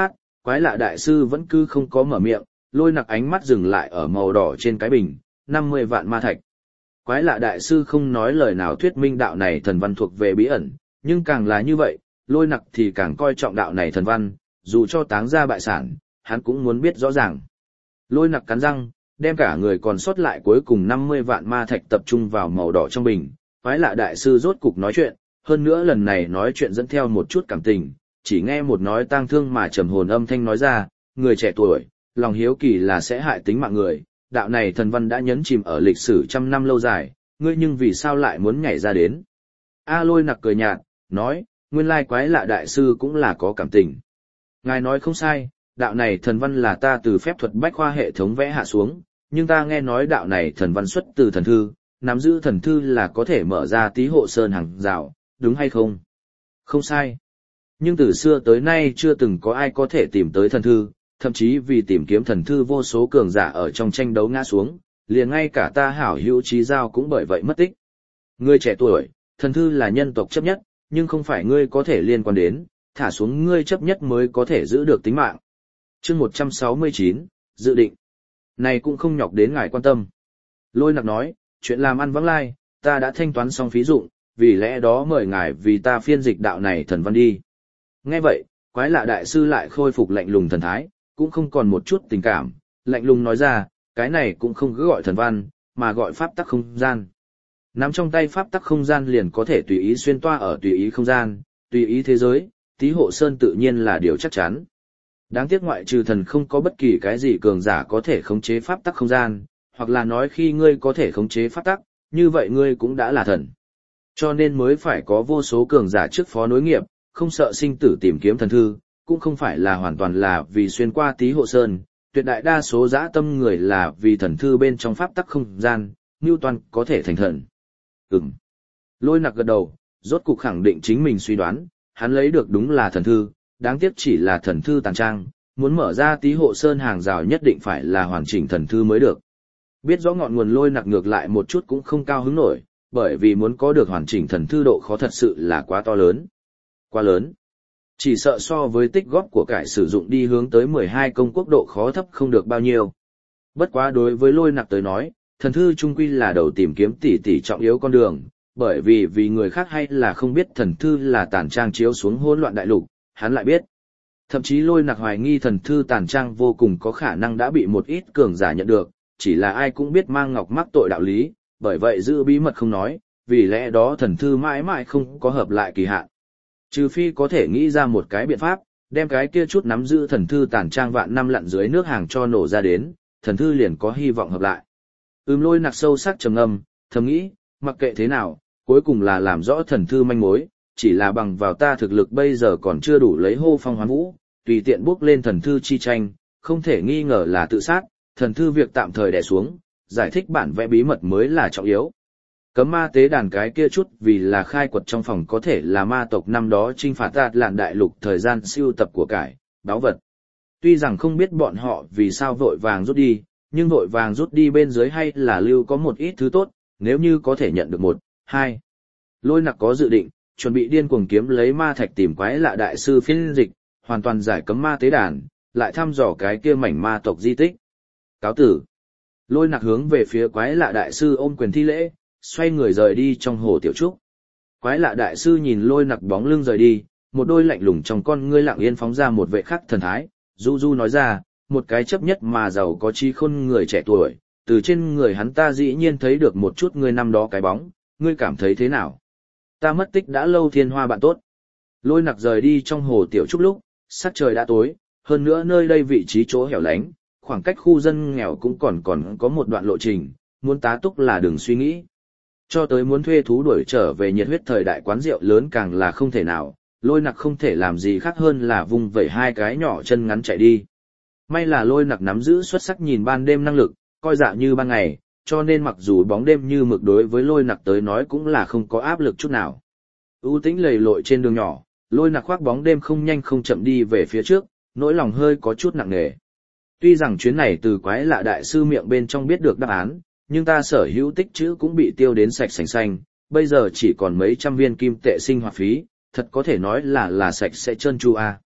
quái lạ đại sư vẫn cứ không có mở miệng, Lôi Nặc ánh mắt dừng lại ở màu đỏ trên cái bình, năm mươi vạn ma thạch. Quái lạ đại sư không nói lời nào thuyết minh đạo này thần văn thuộc về bí ẩn, nhưng càng là như vậy, Lôi Nặc thì càng coi trọng đạo này thần văn, dù cho táng ra bại sản, hắn cũng muốn biết rõ ràng. Lôi Nặc cắn răng, đem cả người còn sót lại cuối cùng năm mươi vạn ma thạch tập trung vào màu đỏ trong bình, quái lạ đại sư rốt cục nói chuyện, hơn nữa lần này nói chuyện dẫn theo một chút cảm tình, chỉ nghe một nói tang thương mà trầm hồn âm thanh nói ra, người trẻ tuổi, lòng hiếu kỳ là sẽ hại tính mạng người, đạo này thần văn đã nhấn chìm ở lịch sử trăm năm lâu dài, ngươi nhưng vì sao lại muốn nhảy ra đến? A Lôi Nặc cười nhạt, nói, nguyên lai quái lạ đại sư cũng là có cảm tình. Ngài nói không sai, đạo này thần văn là ta từ phép thuật bách khoa hệ thống vẽ hạ xuống, nhưng ta nghe nói đạo này thần văn xuất từ thần thư, nắm giữ thần thư là có thể mở ra tí hộ sơn hàng rào, đúng hay không? Không sai. Nhưng từ xưa tới nay chưa từng có ai có thể tìm tới thần thư, thậm chí vì tìm kiếm thần thư vô số cường giả ở trong tranh đấu ngã xuống, liền ngay cả ta hảo hữu trí giao cũng bởi vậy mất tích. Ngươi trẻ tuổi, thần thư là nhân tộc chấp nhất, nhưng không phải ngươi có thể liên quan đến, thả xuống ngươi chấp nhất mới có thể giữ được tính mạng. Chương một trăm sáu mươi chín, dự định. Này cũng không nhọc đến ngài quan tâm. Lôi Nặc nói, chuyện làm ăn vắng lai, ta đã thanh toán xong phí dụng, vì lẽ đó mời ngài vì ta phiên dịch đạo này thần văn đi. Nghe vậy, quái lạ đại sư lại khôi phục lạnh lùng thần thái, cũng không còn một chút tình cảm, lạnh lùng nói ra, cái này cũng không cứ gọi thần văn, mà gọi pháp tắc không gian. Nắm trong tay pháp tắc không gian liền có thể tùy ý xuyên toa ở tùy ý không gian, tùy ý thế giới, Tí Hộ Sơn tự nhiên là điều chắc chắn. Đáng tiếc ngoại trừ thần không có bất kỳ cái gì cường giả có thể khống chế pháp tắc không gian, hoặc là nói khi ngươi có thể khống chế pháp tắc, như vậy ngươi cũng đã là thần. Cho nên mới phải có vô số cường giả trước phó nối nghiệp, không sợ sinh tử tìm kiếm thần thư, cũng không phải là hoàn toàn là vì xuyên qua Tí Hộ Sơn, tuyệt đại đa số dã tâm người là vì thần thư bên trong pháp tắc không gian, Newton có thể thành thần. Ừm. Lôi Nặc gật đầu, rốt cục khẳng định chính mình suy đoán, hắn lấy được đúng là thần thư, đáng tiếc chỉ là thần thư tàn trang, muốn mở ra Tí Hộ Sơn hàng rào nhất định phải là hoàn chỉnh thần thư mới được. Biết rõ ngọn nguồn Lôi Nặc ngược lại một chút cũng không cao hứng nổi, bởi vì muốn có được hoàn chỉnh thần thư độ khó thật sự là quá to lớn. Quá lớn. Chỉ sợ so với tích góp của cải sử dụng đi hướng tới mười hai công quốc độ khó thấp không được bao nhiêu. Bất quá đối với Lôi Nặc tới nói, thần thư trung quy là đầu tìm kiếm tỷ tỷ trọng yếu con đường, bởi vì vì người khác hay là không biết thần thư là tàn trang chiếu xuống hỗn loạn đại lục, hắn lại biết. Thậm chí Lôi Nặc hoài nghi thần thư tàn trang vô cùng có khả năng đã bị một ít cường giả nhận được, chỉ là ai cũng biết mang ngọc mắc tội đạo lý, bởi vậy giữ bí mật không nói, vì lẽ đó thần thư mãi mãi không có hợp lại kỳ hạn. Trừ phi có thể nghĩ ra một cái biện pháp, đem cái kia chút nắm giữ thần thư tàn trang vạn năm lặn dưới nước hàng cho nổ ra đến, thần thư liền có hy vọng hợp lại. Ừm Lôi Nặc sâu sắc trầm ngâm, thầm nghĩ, mặc kệ thế nào, cuối cùng là làm rõ thần thư manh mối, chỉ là bằng vào ta thực lực bây giờ còn chưa đủ lấy hô phong hoán vũ, tùy tiện bước lên thần thư chi tranh, không thể nghi ngờ là tự sát, thần thư việc tạm thời đè xuống, giải thích bản vẽ bí mật mới là trọng yếu. Cấm ma tế đàn cái kia chút vì là khai quật trong phòng có thể là ma tộc năm đó chinh phạt Tạt Lạn đại lục thời gian siêu tập của cải, báu vật. Tuy rằng không biết bọn họ vì sao vội vàng rút đi, nhưng vội vàng rút đi bên dưới hay là lưu có một ít thứ tốt, nếu như có thể nhận được một, hai. Lôi Nặc có dự định, chuẩn bị điên cuồng kiếm lấy ma thạch tìm quái lạ đại sư phiên dịch, hoàn toàn giải cấm ma tế đàn, lại thăm dò cái kia mảnh ma tộc di tích. Cáo tử. Lôi Nặc hướng về phía quái lạ đại sư ôm quyền thi lễ, xoay người rời đi trong hồ tiểu trúc. Quái lạ đại sư nhìn Lôi Nặc bóng lưng rời đi, một đôi lạnh lùng trong con ngươi lặng yên phóng ra một vệ khắc thần thái, du du nói ra, một cái chấp nhất mà giàu có trí khôn người trẻ tuổi, từ trên người hắn ta dĩ nhiên thấy được một chút ngươi năm đó cái bóng, ngươi cảm thấy thế nào? Ta mất tích đã lâu thiên hoa bạn tốt. Lôi Nặc rời đi trong hồ tiểu trúc lúc, sắc trời đã tối, hơn nữa nơi đây vị trí chỗ hẻo lánh, khoảng cách khu dân nghèo cũng còn còn có một đoạn lộ trình, muốn tá túc là đừng suy nghĩ. Cho tới muốn thuê thú đuổi trở về nhiệt huyết thời đại quán rượu lớn càng là không thể nào, Lôi Nặc không thể làm gì khác hơn là vung vẩy hai cái nhỏ chân ngắn chạy đi. May là Lôi Nặc nắm giữ xuất sắc nhìn ban đêm năng lực, coi dạ như ban ngày, cho nên mặc dù bóng đêm như mực đối với Lôi Nặc tới nói cũng là không có áp lực chút nào. U tĩnh lầy lội trên đường nhỏ, Lôi Nặc khoác bóng đêm không nhanh không chậm đi về phía trước, nỗi lòng hơi có chút nặng nề. Tuy rằng chuyến này từ quái lạ đại sư miệng bên trong biết được đáp án, nhưng ta sở hữu tích chữ cũng bị tiêu đến sạch sành xanh, bây giờ chỉ còn mấy trăm viên kim tệ sinh hoạt phí, thật có thể nói là là sạch sẽ trơn tru a.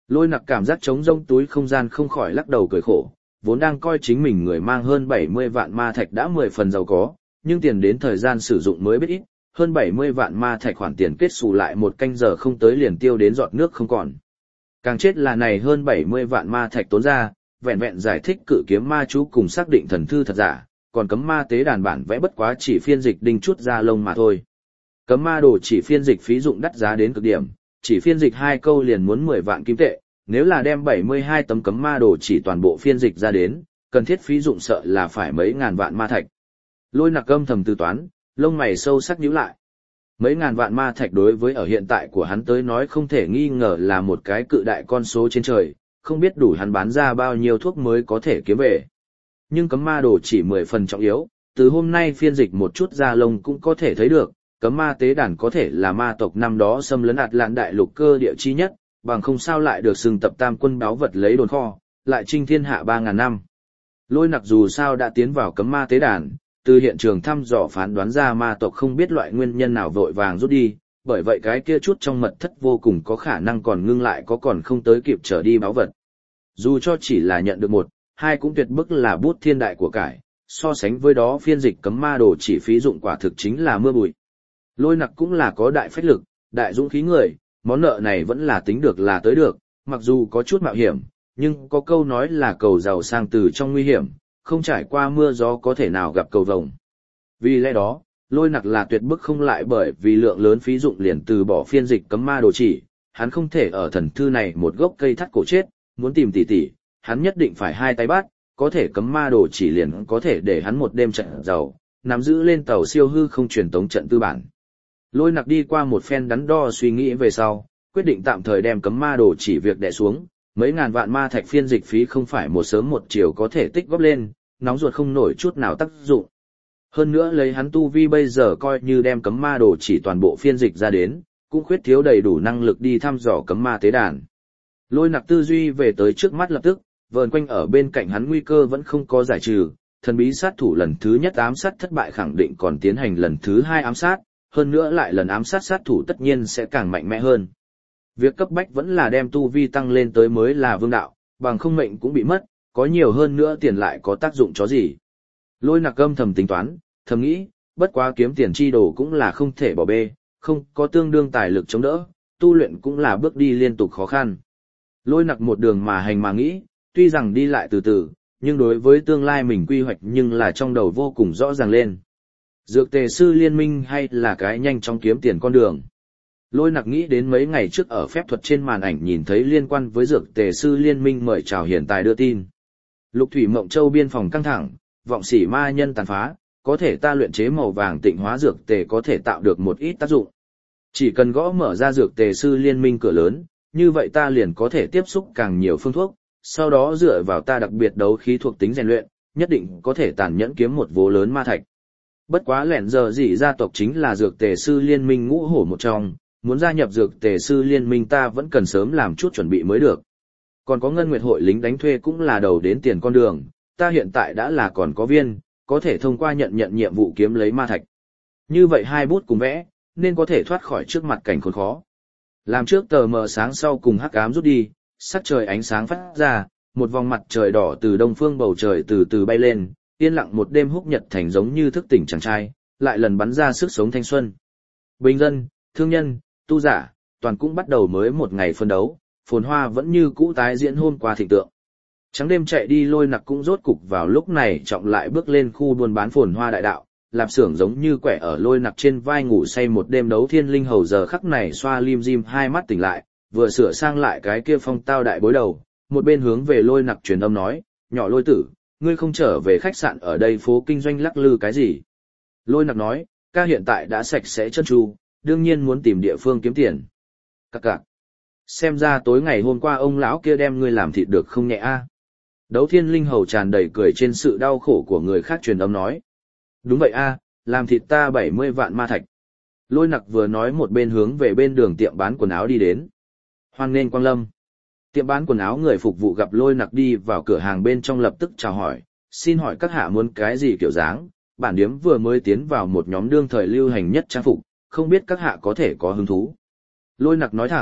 Lôi Nặc cảm giác trống rỗng túi không gian không khỏi lắc đầu cười khổ, vốn đang coi chính mình người mang hơn bảy mươi vạn ma thạch đã mười phần giàu có, nhưng tiền đến thời gian sử dụng mới biết ít, hơn bảy mươi vạn ma thạch khoản tiền kết xù lại một canh giờ không tới liền tiêu đến giọt nước không còn. Càng chết là này hơn bảy mươi vạn ma thạch tốn ra, vẹn vẹn giải thích cự kiếm ma chú cùng xác định thần thư thật giả, còn cấm ma tế đàn bản vẽ bất quá chỉ phiên dịch đinh chút ra lông mà thôi. Cấm ma đồ chỉ phiên dịch phí dụng đắt giá đến cực điểm, chỉ phiên dịch hai câu liền muốn mười vạn kim tệ, nếu là đem bảy mươi hai tấm cấm ma đồ chỉ toàn bộ phiên dịch ra đến, cần thiết phí dụng sợ là phải mấy ngàn vạn ma thạch. Lôi Nặc âm thầm tư toán, lông mày sâu sắc nhíu lại. Mấy ngàn vạn ma thạch đối với ở hiện tại của hắn tới nói không thể nghi ngờ là một cái cự đại con số trên trời, không biết đủ hắn bán ra bao nhiêu thuốc mới có thể kiếm về. Nhưng cấm ma đồ chỉ mười phần trọng yếu, từ hôm nay phiên dịch một chút ra lông cũng có thể thấy được, cấm ma tế đàn có thể là ma tộc năm đó xâm lấn ạt lạn đại lục cơ địa chi nhất, bằng không sao lại được xưng tập tam quân báo vật lấy đồn kho, lại chinh thiên hạ ba ngàn năm. Lôi Nặc dù sao đã tiến vào cấm ma tế đàn, từ hiện trường thăm dò phán đoán ra ma tộc không biết loại nguyên nhân nào vội vàng rút đi, bởi vậy cái kia chút trong mật thất vô cùng có khả năng còn ngưng lại có còn không tới kịp trở đi báo vật. Dù cho chỉ là nhận được một, hai cũng tuyệt bức là bút thiên đại của cải, so sánh với đó phiên dịch cấm ma đồ chỉ phí dụng quả thực chính là mưa bụi. Lôi Nặc cũng là có đại phách lực, đại dũng khí người, món nợ này vẫn là tính được là tới được, mặc dù có chút mạo hiểm, nhưng có câu nói là cầu giàu sang từ trong nguy hiểm, không trải qua mưa gió có thể nào gặp cầu vồng. Vì lẽ đó, Lôi Nặc là tuyệt bức không lại bởi vì lượng lớn phí dụng liền từ bỏ phiên dịch cấm ma đồ chỉ, hắn không thể ở thần thư này một gốc cây thắt cổ chết, muốn tìm tỷ tỷ, hắn nhất định phải hai tay bắt, có thể cấm ma đồ chỉ liền có thể để hắn một đêm trận giàu, nắm giữ lên tàu siêu hư không truyền tống trận tư bản. Lôi Nặc đi qua một phen đắn đo suy nghĩ về sau, quyết định tạm thời đem cấm ma đồ chỉ việc đè xuống, mấy ngàn vạn ma thạch phiên dịch phí không phải một sớm một chiều có thể tích góp lên, nóng ruột không nổi chút nào tác dụng. Hơn nữa lấy hắn tu vi bây giờ coi như đem cấm ma đồ chỉ toàn bộ phiên dịch ra đến, cũng khuyết thiếu đầy đủ năng lực đi thăm dò cấm ma tế đàn. Lôi Nặc tư duy về tới trước mắt lập tức, vờn quanh ở bên cạnh hắn nguy cơ vẫn không có giải trừ, thần bí sát thủ lần thứ nhất ám sát thất bại khẳng định còn tiến hành lần thứ hai ám sát, hơn nữa lại lần ám sát sát thủ tất nhiên sẽ càng mạnh mẽ hơn. Việc cấp bách vẫn là đem tu vi tăng lên tới mới là vương đạo, bằng không mệnh cũng bị mất, có nhiều hơn nữa tiền lại có tác dụng chó gì. Lôi Nặc âm thầm tính toán, thầm nghĩ, bất quá kiếm tiền chi đồ cũng là không thể bỏ bê, không có tương đương tài lực chống đỡ, tu luyện cũng là bước đi liên tục khó khăn. Lôi Nặc một đường mà hành mà nghĩ, tuy rằng đi lại từ từ, nhưng đối với tương lai mình quy hoạch nhưng là trong đầu vô cùng rõ ràng lên. Dược tề sư liên minh hay là cái nhanh chóng kiếm tiền con đường. Lôi Nặc nghĩ đến mấy ngày trước ở phép thuật trên màn ảnh nhìn thấy liên quan với dược tề sư liên minh mời chào hiện tại đưa tin. Lục thủy mộng châu biên phòng căng thẳng, vọng sỉ ma nhân tàn phá, có thể ta luyện chế màu vàng tịnh hóa dược tề có thể tạo được một ít tác dụng. Chỉ cần gõ mở ra dược tề sư liên minh cửa lớn, như vậy ta liền có thể tiếp xúc càng nhiều phương thuốc, sau đó dựa vào ta đặc biệt đấu khí thuộc tính rèn luyện, nhất định có thể tàn nhẫn kiếm một vố lớn ma thạch. Bất quá lẻn giờ gì gia tộc chính là dược tề sư liên minh ngũ hổ một trong, muốn gia nhập dược tề sư liên minh ta vẫn cần sớm làm chút chuẩn bị mới được. Còn có ngân nguyệt hội lính đánh thuê cũng là đầu đến tiền con đường, ta hiện tại đã là còn có viên, có thể thông qua nhận nhận nhiệm vụ kiếm lấy ma thạch. Như vậy hai bút cùng vẽ, nên có thể thoát khỏi trước mặt cảnh khốn khó. Làm trước tờ mờ sáng sau cùng hắc ám rút đi, sắc trời ánh sáng phát ra, một vòng mặt trời đỏ từ đông phương bầu trời từ từ bay lên, yên lặng một đêm húc nhật thành giống như thức tỉnh chàng trai, lại lần bắn ra sức sống thanh xuân. Bình dân, thương nhân, tu giả, toàn cũng bắt đầu mới một ngày phân đấu, phồn hoa vẫn như cũ tái diễn hôm qua thịnh tượng. Trắng đêm chạy đi Lôi Nặc cũng rốt cục vào lúc này trọng lại bước lên khu buôn bán phồn hoa đại đạo, lạp xưởng giống như quẻ ở Lôi Nặc trên vai ngủ say một đêm đấu thiên linh hầu giờ khắc này xoa lim dim hai mắt tỉnh lại, vừa sửa sang lại cái kia phong tao đại bối đầu, một bên hướng về Lôi Nặc truyền âm nói, nhỏ Lôi tử, ngươi không trở về khách sạn ở đây phố kinh doanh lắc lư cái gì. Lôi Nặc nói, ca hiện tại đã sạch sẽ chân tru, đương nhiên muốn tìm địa phương kiếm tiền. Cặc cặc. Xem ra tối ngày hôm qua ông lão kia đem ngươi làm thịt được không nhẹ a. Đấu thiên linh hầu tràn đầy cười trên sự đau khổ của người khác truyền âm nói. Đúng vậy a, làm thịt ta bảy mươi vạn ma thạch. Lôi Nặc vừa nói một bên hướng về bên đường tiệm bán quần áo đi đến. Hoan nghênh quang lâm. Tiệm bán quần áo người phục vụ gặp Lôi Nặc đi vào cửa hàng bên trong lập tức chào hỏi, xin hỏi các hạ muốn cái gì kiểu dáng, bản điếm vừa mới tiến vào một nhóm đương thời lưu hành nhất trang phục, không biết các hạ có thể có hứng thú. Lôi Nặc nói thẳng,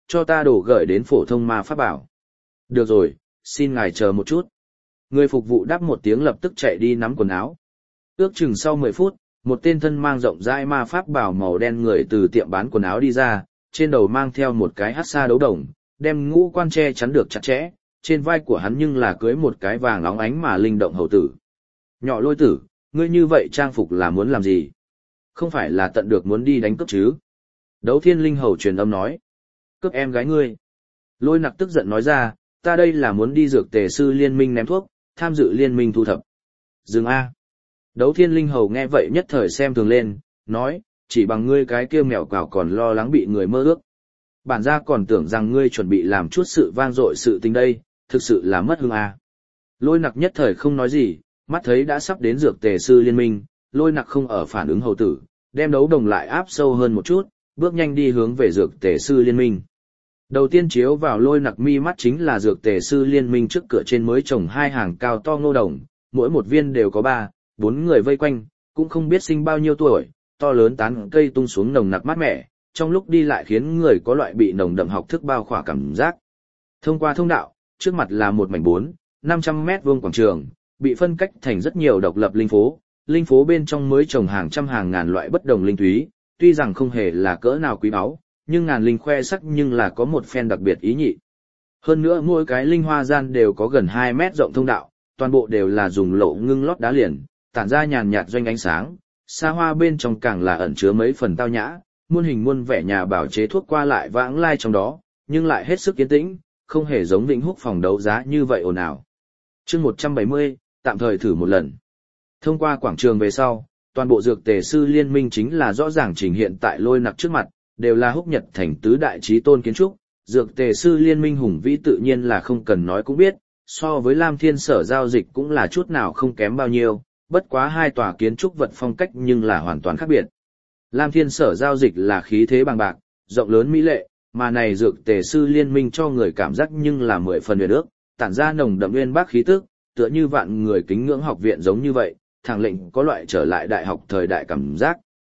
cho ta đổ gửi đến phổ thông ma pháp bảo. Được rồi, xin ngài chờ một chút. Người phục vụ đáp một tiếng lập tức chạy đi nắm quần áo. Ước chừng sau mười phút, một tên thân mang rộng rãi ma pháp bảo màu đen người từ tiệm bán quần áo đi ra, trên đầu mang theo một cái hắc sa đấu đồng, đem ngũ quan che chắn được chặt chẽ, trên vai của hắn nhưng là cưới một cái vàng óng ánh mà linh động hầu tử. Nhỏ Lôi tử, ngươi như vậy trang phục là muốn làm gì? Không phải là tận được muốn đi đánh cướp chứ? Đấu Thiên Linh hầu truyền âm nói. Cướp em gái ngươi. Lôi Nặc tức giận nói ra, ta đây là muốn đi dược tề sư liên minh ném thuốc, tham dự liên minh thu thập. Dừng A. Đấu Thiên Linh hầu nghe vậy nhất thời xem thường lên, nói, chỉ bằng ngươi cái kia mèo quào còn lo lắng bị người mơ ước. Bản gia còn tưởng rằng ngươi chuẩn bị làm chút sự vang dội sự tình đây, thực sự là mất hứng A. Lôi Nặc nhất thời không nói gì, mắt thấy đã sắp đến dược tề sư liên minh, Lôi Nặc không ở phản ứng hầu tử, đem đấu đồng lại áp sâu hơn một chút, bước nhanh đi hướng về dược tề sư liên minh. Đầu tiên chiếu vào Lôi Nặc mi mắt chính là dược tề sư liên minh trước cửa trên mới trồng hai hàng cao to ngô đồng, mỗi một viên đều có ba, bốn người vây quanh, cũng không biết sinh bao nhiêu tuổi, to lớn tán cây tung xuống nồng nặc mát mẻ, trong lúc đi lại khiến người có loại bị nồng đậm học thức bao khỏa cảm giác. Thông qua thông đạo, trước mặt là một mảnh bốn, năm trăm mét vuông quảng trường, bị phân cách thành rất nhiều độc lập linh phố, linh phố bên trong mới trồng hàng trăm hàng ngàn loại bất đồng linh thúy, tuy rằng không hề là cỡ nào quý báu, nhưng ngàn linh khoe sắc nhưng là có một phen đặc biệt ý nhị. Hơn nữa mỗi cái linh hoa gian đều có gần hai mét rộng thông đạo, toàn bộ đều là dùng lỗ ngưng lót đá liền, tản ra nhàn nhạt doanh ánh sáng, xa hoa bên trong càng là ẩn chứa mấy phần tao nhã, muôn hình muôn vẻ nhà bảo chế thuốc qua lại vãng lai trong đó, nhưng lại hết sức yên tĩnh, không hề giống Vĩnh Húc phòng đấu giá như vậy ồn ào. Chương một trăm bảy mươi, tạm thời thử một lần. Thông qua quảng trường về sau, toàn bộ dược tề sư liên minh chính là rõ ràng trình hiện tại Lôi Nặc trước mặt, đều là Húc Nhật thành tứ đại chí tôn kiến trúc, dược tề sư liên minh hùng vĩ tự nhiên là không cần nói cũng biết, so với Lam Thiên sở giao dịch cũng là chút nào không kém bao nhiêu, bất quá hai tòa kiến trúc vật phong cách nhưng là hoàn toàn khác biệt. Lam Thiên sở giao dịch là khí thế bằng bạc, rộng lớn mỹ lệ, mà này dược tề sư liên minh cho người cảm giác nhưng là mười phần huyền ước, tản ra nồng đậm uyên bác khí tức, tựa như vạn người kính ngưỡng học viện giống như vậy, thẳng lệnh có loại trở lại đại học thời đại cảm giác.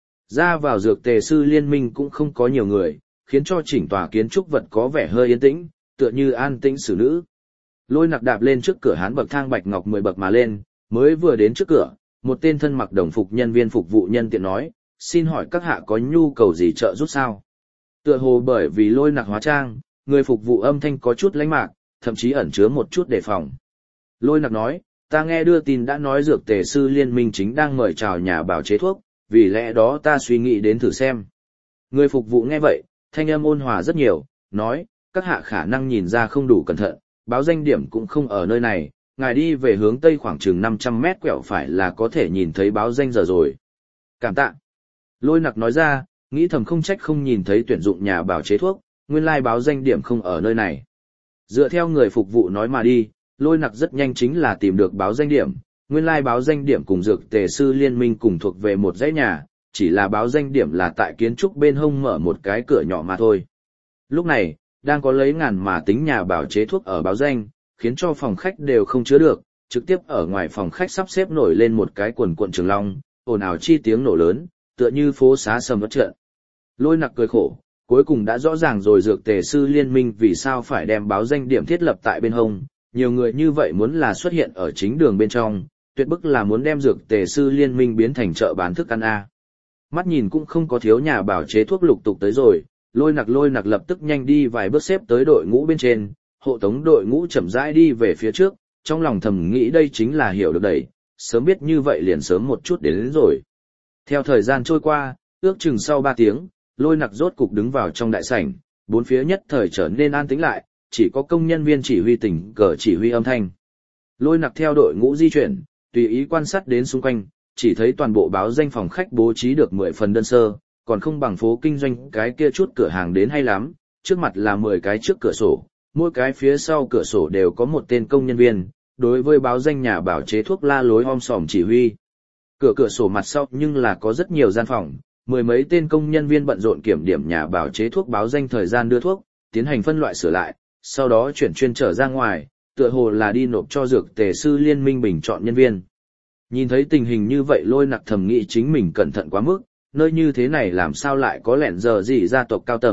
Ra vào dược tề sư liên minh cũng không có nhiều người, khiến cho chỉnh tòa kiến trúc vật có vẻ hơi yên tĩnh, tựa như an tĩnh xử nữ. Lôi Nặc đạp lên trước cửa hán bậc thang bạch ngọc mười bậc mà lên, mới vừa đến trước cửa, một tên thân mặc đồng phục nhân viên phục vụ nhân tiện nói, xin hỏi các hạ có nhu cầu gì trợ giúp sao? Tựa hồ bởi vì Lôi Nặc hóa trang, người phục vụ âm thanh có chút lãnh mạc, thậm chí ẩn chứa một chút đề phòng. Lôi Nặc nói, ta nghe đưa tin đã nói dược tề sư liên minh chính đang mời chào nhà bảo chế thuốc, vì lẽ đó ta suy nghĩ đến thử xem. Người phục vụ nghe vậy, thanh âm ôn hòa rất nhiều, nói, các hạ khả năng nhìn ra không đủ cẩn thận, báo danh điểm cũng không ở nơi này, ngài đi về hướng tây khoảng chừng năm trăm mét quẹo phải là có thể nhìn thấy báo danh giờ rồi. Cảm tạ. Lôi Nặc nói ra, nghĩ thầm không trách không nhìn thấy tuyển dụng nhà bảo chế thuốc, nguyên lai báo danh điểm không ở nơi này. Dựa theo người phục vụ nói mà đi, Lôi Nặc rất nhanh chính là tìm được báo danh điểm, nguyên lai báo danh điểm cùng dược tề sư liên minh cùng thuộc về một dãy nhà, chỉ là báo danh điểm là tại kiến trúc bên hông mở một cái cửa nhỏ mà thôi. Lúc này, đang có lấy ngàn mà tính nhà bảo chế thuốc ở báo danh, khiến cho phòng khách đều không chứa được, trực tiếp ở ngoài phòng khách sắp xếp nổi lên một cái quần cuộn trường long, ồn ào chi tiếng nổ lớn, tựa như phố xá sầm uất trận. Lôi Nặc cười khổ, cuối cùng đã rõ ràng rồi dược tề sư liên minh vì sao phải đem báo danh điểm thiết lập tại bên hông, nhiều người như vậy muốn là xuất hiện ở chính đường bên trong, tuyệt bức là muốn đem dược tề sư liên minh biến thành chợ bán thức ăn a. Mắt nhìn cũng không có thiếu nhà bảo chế thuốc lục tục tới rồi, Lôi Nặc Lôi Nặc lập tức nhanh đi vài bước xếp tới đội ngũ bên trên, hộ tống đội ngũ chậm rãi đi về phía trước, trong lòng thầm nghĩ đây chính là hiểu được đẩy, sớm biết như vậy liền sớm một chút đến, đến rồi. Theo thời gian trôi qua, ước chừng sau ba tiếng, Lôi Nặc rốt cục đứng vào trong đại sảnh, bốn phía nhất thời trở nên an tĩnh lại, chỉ có công nhân viên chỉ huy tỉnh cờ chỉ huy âm thanh. Lôi Nặc theo đội ngũ di chuyển, tùy ý quan sát đến xung quanh, chỉ thấy toàn bộ báo danh phòng khách bố trí được mười phần đơn sơ, còn không bằng phố kinh doanh cái kia chút cửa hàng đến hay lắm, trước mặt là mười cái trước cửa sổ, mỗi cái phía sau cửa sổ đều có một tên công nhân viên, đối với báo danh nhà bảo chế thuốc la lối om sòm chỉ huy. Cửa cửa sổ mặt sau nhưng là có rất nhiều gian phòng, mười mấy tên công nhân viên bận rộn kiểm điểm nhà bảo chế thuốc báo danh thời gian đưa thuốc, tiến hành phân loại sửa lại, sau đó chuyển chuyên trở ra ngoài, tựa hồ là đi nộp cho dược tề sư liên minh bình chọn nhân viên. Nhìn thấy tình hình như vậy Lôi Nặc thầm nghĩ chính mình cẩn thận quá mức, nơi như thế này làm sao lại có lẻn giờ gì gia tộc cao tầng,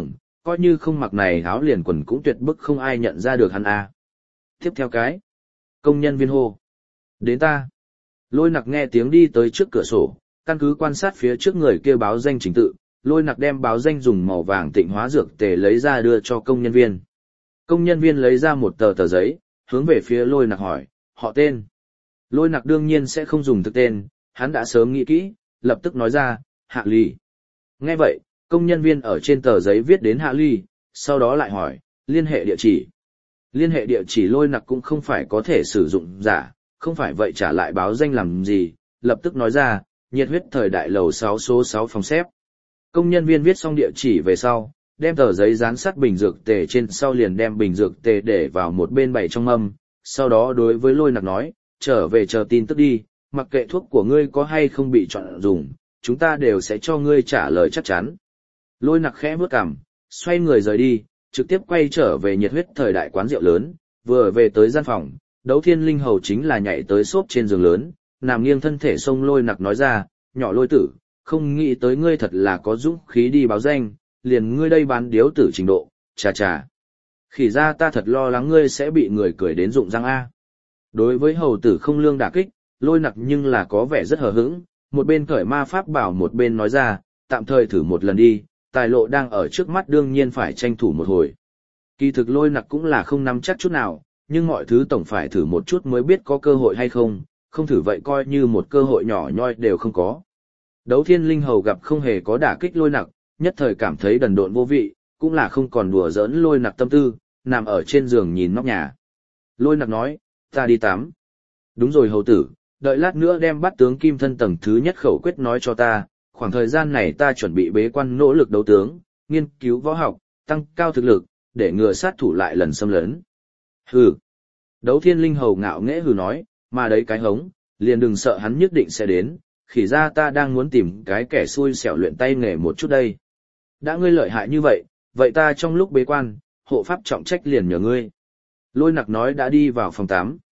coi như không mặc này áo liền quần cũng tuyệt bức không ai nhận ra được hắn a. Tiếp theo cái, công nhân viên hô. Đến ta. Lôi nặc nghe tiếng đi tới trước cửa sổ, căn cứ quan sát phía trước người kia báo danh chính tự, lôi nặc đem báo danh dùng màu vàng tịnh hóa dược tề lấy ra đưa cho công nhân viên. Công nhân viên lấy ra một tờ tờ giấy, hướng về phía lôi nặc hỏi, họ tên. Lôi nặc đương nhiên sẽ không dùng thực tên, hắn đã sớm nghĩ kỹ, lập tức nói ra, Hạ Ly. Nghe vậy, công nhân viên ở trên tờ giấy viết đến Hạ Ly, sau đó lại hỏi, liên hệ địa chỉ. Liên hệ địa chỉ lôi nặc cũng không phải có thể sử dụng giả, không phải vậy trả lại báo danh làm gì, lập tức nói ra, nhiệt huyết thời đại lầu sáu số sáu phòng xếp. Công nhân viên viết xong địa chỉ về sau, đem tờ giấy dán sát bình dược tề trên sau liền đem bình dược tề để vào một bên bày trong mâm, sau đó đối với lôi nặc nói, trở về chờ tin tức đi, mặc kệ thuốc của ngươi có hay không bị chọn dùng, chúng ta đều sẽ cho ngươi trả lời chắc chắn. Lôi nặc khẽ bước cằm, xoay người rời đi, trực tiếp quay trở về nhiệt huyết thời đại quán rượu lớn, vừa về tới gian phòng, Đấu Thiên Linh Hầu chính là nhảy tới xốp trên giường lớn, nằm nghiêng thân thể xông lôi nặc nói ra, nhỏ lôi tử, không nghĩ tới ngươi thật là có dũng khí đi báo danh, liền ngươi đây bán điếu tử trình độ, chà chà. Khỉ ra ta thật lo lắng ngươi sẽ bị người cười đến rụng răng A. Đối với hầu tử không lương đả kích, lôi nặc nhưng là có vẻ rất hờ hững, một bên cởi ma pháp bảo một bên nói ra, tạm thời thử một lần đi, tài lộ đang ở trước mắt đương nhiên phải tranh thủ một hồi. Kỳ thực lôi nặc cũng là không nắm chắc chút nào, nhưng mọi thứ tổng phải thử một chút mới biết có cơ hội hay không, không thử vậy coi như một cơ hội nhỏ nhoi đều không có. Đấu Thiên Linh Hầu gặp không hề có đả kích lôi nặc, nhất thời cảm thấy đần độn vô vị, cũng là không còn đùa giỡn lôi nặc tâm tư, nằm ở trên giường nhìn nóc nhà. Lôi nặc nói, ta đi tắm. Đúng rồi hầu tử, đợi lát nữa đem bắt tướng kim thân tầng thứ nhất khẩu quyết nói cho ta, khoảng thời gian này ta chuẩn bị bế quan nỗ lực đấu tướng, nghiên cứu võ học, tăng cao thực lực, để ngừa sát thủ lại lần xâm lấn. Hừ. Đấu Thiên Linh Hầu ngạo nghễ hừ nói, mà đấy cái hống, liền đừng sợ hắn nhất định sẽ đến, khỉ ra ta đang muốn tìm cái kẻ xui xẻo luyện tay nghề một chút đây. Đã ngươi lợi hại như vậy, vậy ta trong lúc bế quan, hộ pháp trọng trách liền nhờ ngươi. Lôi nặc nói đã đi vào phòng tắm,